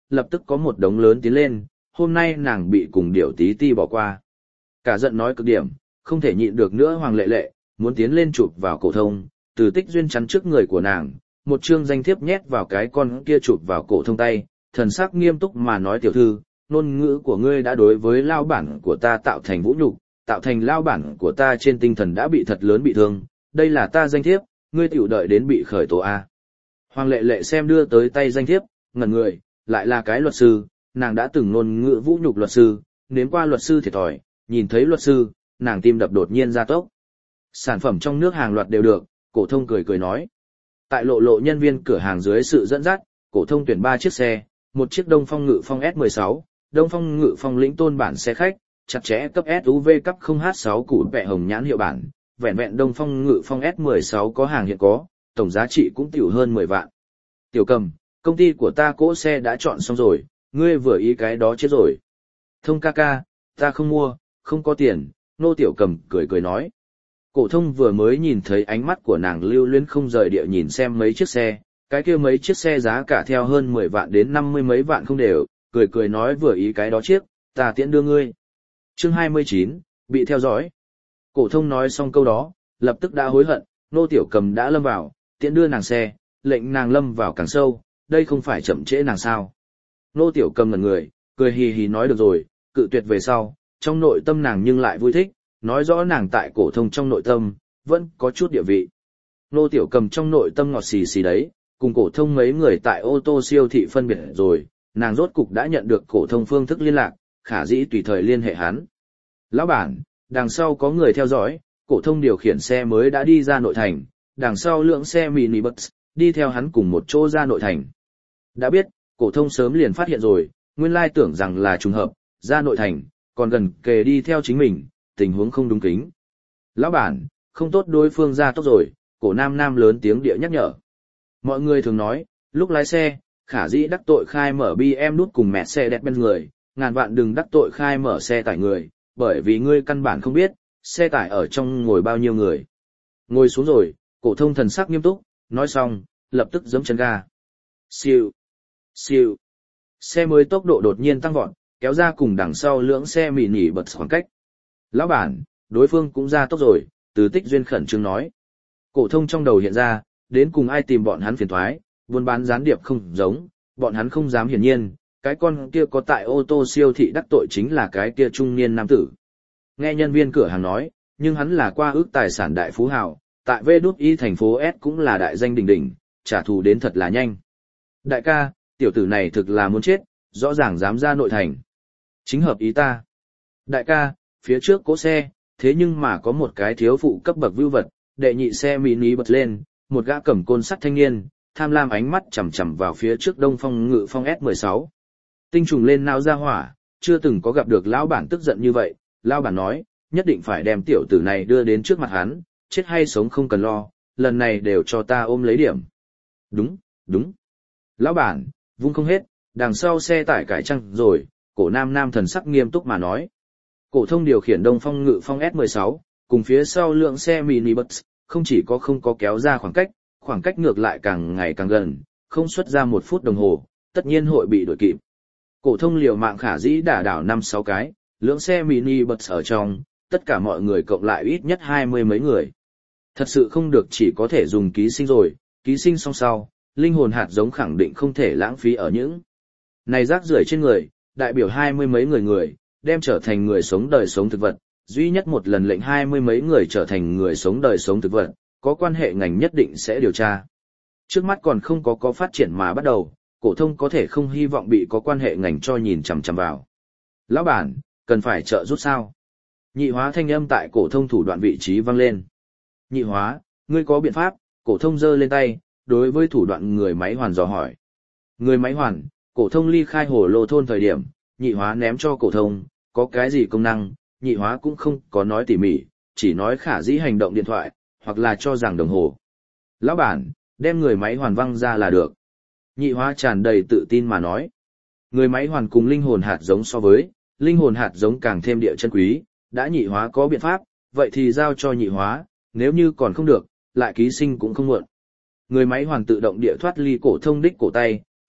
lập tức có một đống lớn tiến lên, hôm nay nàng bị cùng điểu tí ti bỏ qua. Cả giận nói cực điểm, không thể nhịn được nữa Hoàng Lệ Lệ, muốn tiến lên chụp vào cổ thông, Từ Tích Duyên chắn trước người của nàng, một chương danh thiếp nhét vào cái con kia chụp vào cổ thông tay, thần sắc nghiêm túc mà nói tiểu thư, ngôn ngữ của ngươi đã đối với lao bản của ta tạo thành vũ nhục, tạo thành lao bản của ta trên tinh thần đã bị thật lớn bị thương, đây là ta danh thiếp, ngươi tiểu đợi đến bị khởi tố a. Hoàng Lệ Lệ xem đưa tới tay danh thiếp, ngẩn người, lại là cái luật sư, nàng đã từng ngôn ngữ vũ nhục luật sư, nếm qua luật sư thiệt thòi, nhìn thấy luật sư, nàng tim đập đột nhiên gia tốc. Sản phẩm trong nước hàng loạt đều được, cổ thông cười cười nói. Tại lộ lộ nhân viên cửa hàng dưới sự dẫn dắt, cổ thông tuyển ba chiếc xe, một chiếc Đông Phong Ngự Phong S mười sáu, Đông Phong Ngự Phong lĩnh tôn bản xe khách, chặt chẽ cấp ét u vê cấp không H sáu củ vẹ hồng nhãn hiệu bản, vẹn vẹn Đông Phong Ngự Phong S mười sáu có hàng hiện có, tổng giá trị cũng tiểu hơn mười vạn. Tiểu Cầm, công ty của ta cỗ xe đã chọn xong rồi, ngươi vừa ý cái đó chết rồi. Thông ca ca, ta không mua, không có tiền, nô Tiểu Cầm cười cười nói. Cổ thông vừa mới nhìn thấy ánh mắt của nàng lưu luyến không rời địa nhìn xem mấy chiếc xe, cái kia mấy chiếc xe giá cả theo hơn mười vạn đến năm mươi mấy vạn không đều, cười cười nói vừa ý cái đó chiếc, ta tiễn đưa ngươi. Chương hai mươi chín, bị theo dõi. Cổ thông nói xong câu đó, lập tức đã hối hận, nô Tiểu Cầm đã lâm vào, tiễn đưa nàng xe, lệnh nàng lâm vào càng sâu, đây không phải chậm trễ nàng sao. Nô Tiểu Cầm ngẩn người, cười hì hì nói được rồi, cự tuyệt về sau, trong nội tâm nàng nhưng lại vui thích, nói rõ nàng tại cổ thông trong nội tâm, vẫn có chút địa vị. Nô Tiểu Cầm trong nội tâm ngọt xì xì đấy, cùng cổ thông mấy người tại ô tô siêu thị phân biệt rồi, nàng rốt cục đã nhận được cổ thông phương thức liên lạc, khả dĩ tùy thời liên hệ hắn. Lão bản, đằng sau có người theo dõi, cổ thông điều khiển xe mới đã đi ra nội thành, đằng sau lượng xe mini bus, đi theo hắn cùng một chỗ ra nội thành. Đã biết, cổ thông sớm liền phát hiện rồi, nguyên lai tưởng rằng là trùng hợp, ra nội thành, còn gần kề đi theo chính mình, tình huống không đúng kính. Lão bản, không tốt đối phương ra tốc rồi, cổ nam nam lớn tiếng địa nhắc nhở. Mọi người thường nói, lúc lái xe, khả dĩ đắc tội khai mở bê em đút cùng mẹ xe đẹp bên người, ngàn vạn đừng đắc tội khai mở xe tải người, bởi vì ngươi căn bản không biết, xe tải ở trong ngồi bao nhiêu người. Ngồi xuống rồi, cổ thông thần sắc nghiêm túc, nói xong, lập tức giẫm chân ga. Siêu, siêu. Xe mới tốc độ đột nhiên tăng vọt, kéo ra cùng đằng sau lưỡng xe mini bật khoảng cách. Lão bản, đối phương cũng ra tốc rồi, Từ Tích Duyên khẩn trương nói. Cổ thông trong đầu hiện ra, đến cùng ai tìm bọn hắn phiền toái, buôn bán gián điệp không giống, bọn hắn không dám hiển nhiên, cái con kia có tại ô tô siêu thị đắc tội chính là cái kia trung niên nam tử. Nghe nhân viên cửa hàng nói, nhưng hắn là qua ước tài sản đại phú hào, tại vê đút i thành phố S cũng là đại danh đỉnh đỉnh, trả thù đến thật là nhanh. Đại ca, tiểu tử này thực là muốn chết, rõ ràng dám ra nội thành. Chính hợp ý ta. Đại ca, phía trước cố xe, thế nhưng mà có một cái thiếu phụ cấp bậc vưu vật, đệ nhị xe mini bật lên, một gã cầm côn sắt thanh niên, tham lam ánh mắt chằm chằm vào phía trước Đông Phong Ngự Phong S mười sáu. Tinh trùng lên não ra hỏa, chưa từng có gặp được lão bản tức giận như vậy, lão bản nói, nhất định phải đem tiểu tử này đưa đến trước mặt hắn, chết hay sống không cần lo, lần này đều cho ta ôm lấy điểm. Đúng, đúng. Lão bản, vung không hết, đằng sau xe tải cải trăng rồi, cổ nam nam thần sắc nghiêm túc mà nói. Cổ thông điều khiển Đông Phong Ngự Phong S mười sáu, cùng phía sau lượng xe mini bus, không chỉ có không có kéo ra khoảng cách, khoảng cách ngược lại càng ngày càng gần, không xuất ra một phút đồng hồ, tất nhiên hội bị đuổi kịp. Cổ thông liều mạng khả dĩ đả đảo năm sáu cái, lượng xe mini bus ở trong, tất cả mọi người cộng lại ít nhất hai mươi mấy người. Thật sự không được chỉ có thể dùng ký sinh rồi, ký sinh xong sau, linh hồn hạt giống khẳng định không thể lãng phí ở những này rác rưởi trên người, đại biểu hai mươi mấy người người, đem trở thành người sống đời sống thực vật, duy nhất một lần lệnh hai mươi mấy người trở thành người sống đời sống thực vật, có quan hệ ngành nhất định sẽ điều tra. Trước mắt còn không có có phát triển mà bắt đầu, cổ thông có thể không hy vọng bị có quan hệ ngành cho nhìn chằm chằm vào. Lão bản, cần phải trợ giúp sao? Nhị hóa thanh âm tại cổ thông thủ đoạn vị trí vang lên. Nhị hóa, ngươi có biện pháp? Cổ thông giơ lên tay, đối với thủ đoạn người máy hoàn dò hỏi. Người máy hoàn, cổ thông ly khai hồ lô thôn thời điểm, nhị hóa ném cho cổ thông, có cái gì công năng, nhị hóa cũng không có nói tỉ mỉ, chỉ nói khả dĩ hành động điện thoại, hoặc là cho rằng đồng hồ. Lão bản, đem người máy hoàn văng ra là được. Nhị hóa tràn đầy tự tin mà nói. Người máy hoàn cùng linh hồn hạt giống so với, linh hồn hạt giống càng thêm địa chân quý, đã nhị hóa có biện pháp, vậy thì giao cho nhị hóa, nếu như còn không được, lại ký sinh cũng không muộn. Người máy hoàn tự động địa thoát ly cổ thông đích cổ tay,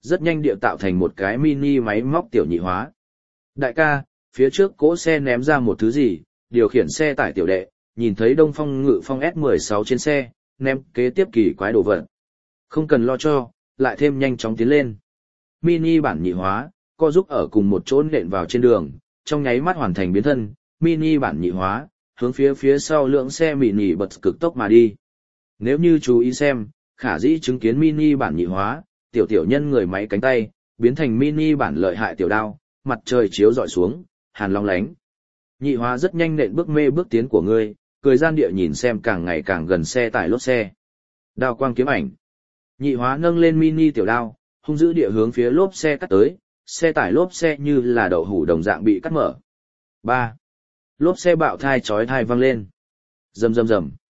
rất nhanh địa tạo thành một cái mini máy móc tiểu nhị hóa. Đại ca, phía trước cỗ xe ném ra một thứ gì, điều khiển xe tải tiểu đệ, nhìn thấy Đông Phong Ngự Phong S mười sáu trên xe, ném kế tiếp kỳ quái đồ vật. Không cần lo cho, lại thêm nhanh chóng tiến lên. Mini bản nhị hóa, co giúp ở cùng một chỗ nện vào trên đường, trong nháy mắt hoàn thành biến thân, mini bản nhị hóa, hướng phía phía sau lượng xe mini bật cực tốc mà đi. Nếu như chú ý xem, khả dĩ chứng kiến mini bản nhị hóa, tiểu tiểu nhân người máy cánh tay, biến thành mini bản lợi hại tiểu đao, mặt trời chiếu dọi xuống, hàn long lánh. Nhị hóa rất nhanh nện bước mê bước tiến của ngươi, cười gian địa nhìn xem càng ngày càng gần xe tải lốp xe. Đao quang kiếm ảnh. Nhị hóa nâng lên mini tiểu đao, hung dữ địa hướng phía lốp xe cắt tới, xe tải lốp xe như là đậu hũ đồng dạng bị cắt mở. ba. Lốp xe bạo thai chói thai vang lên. Rầm rầm rầm.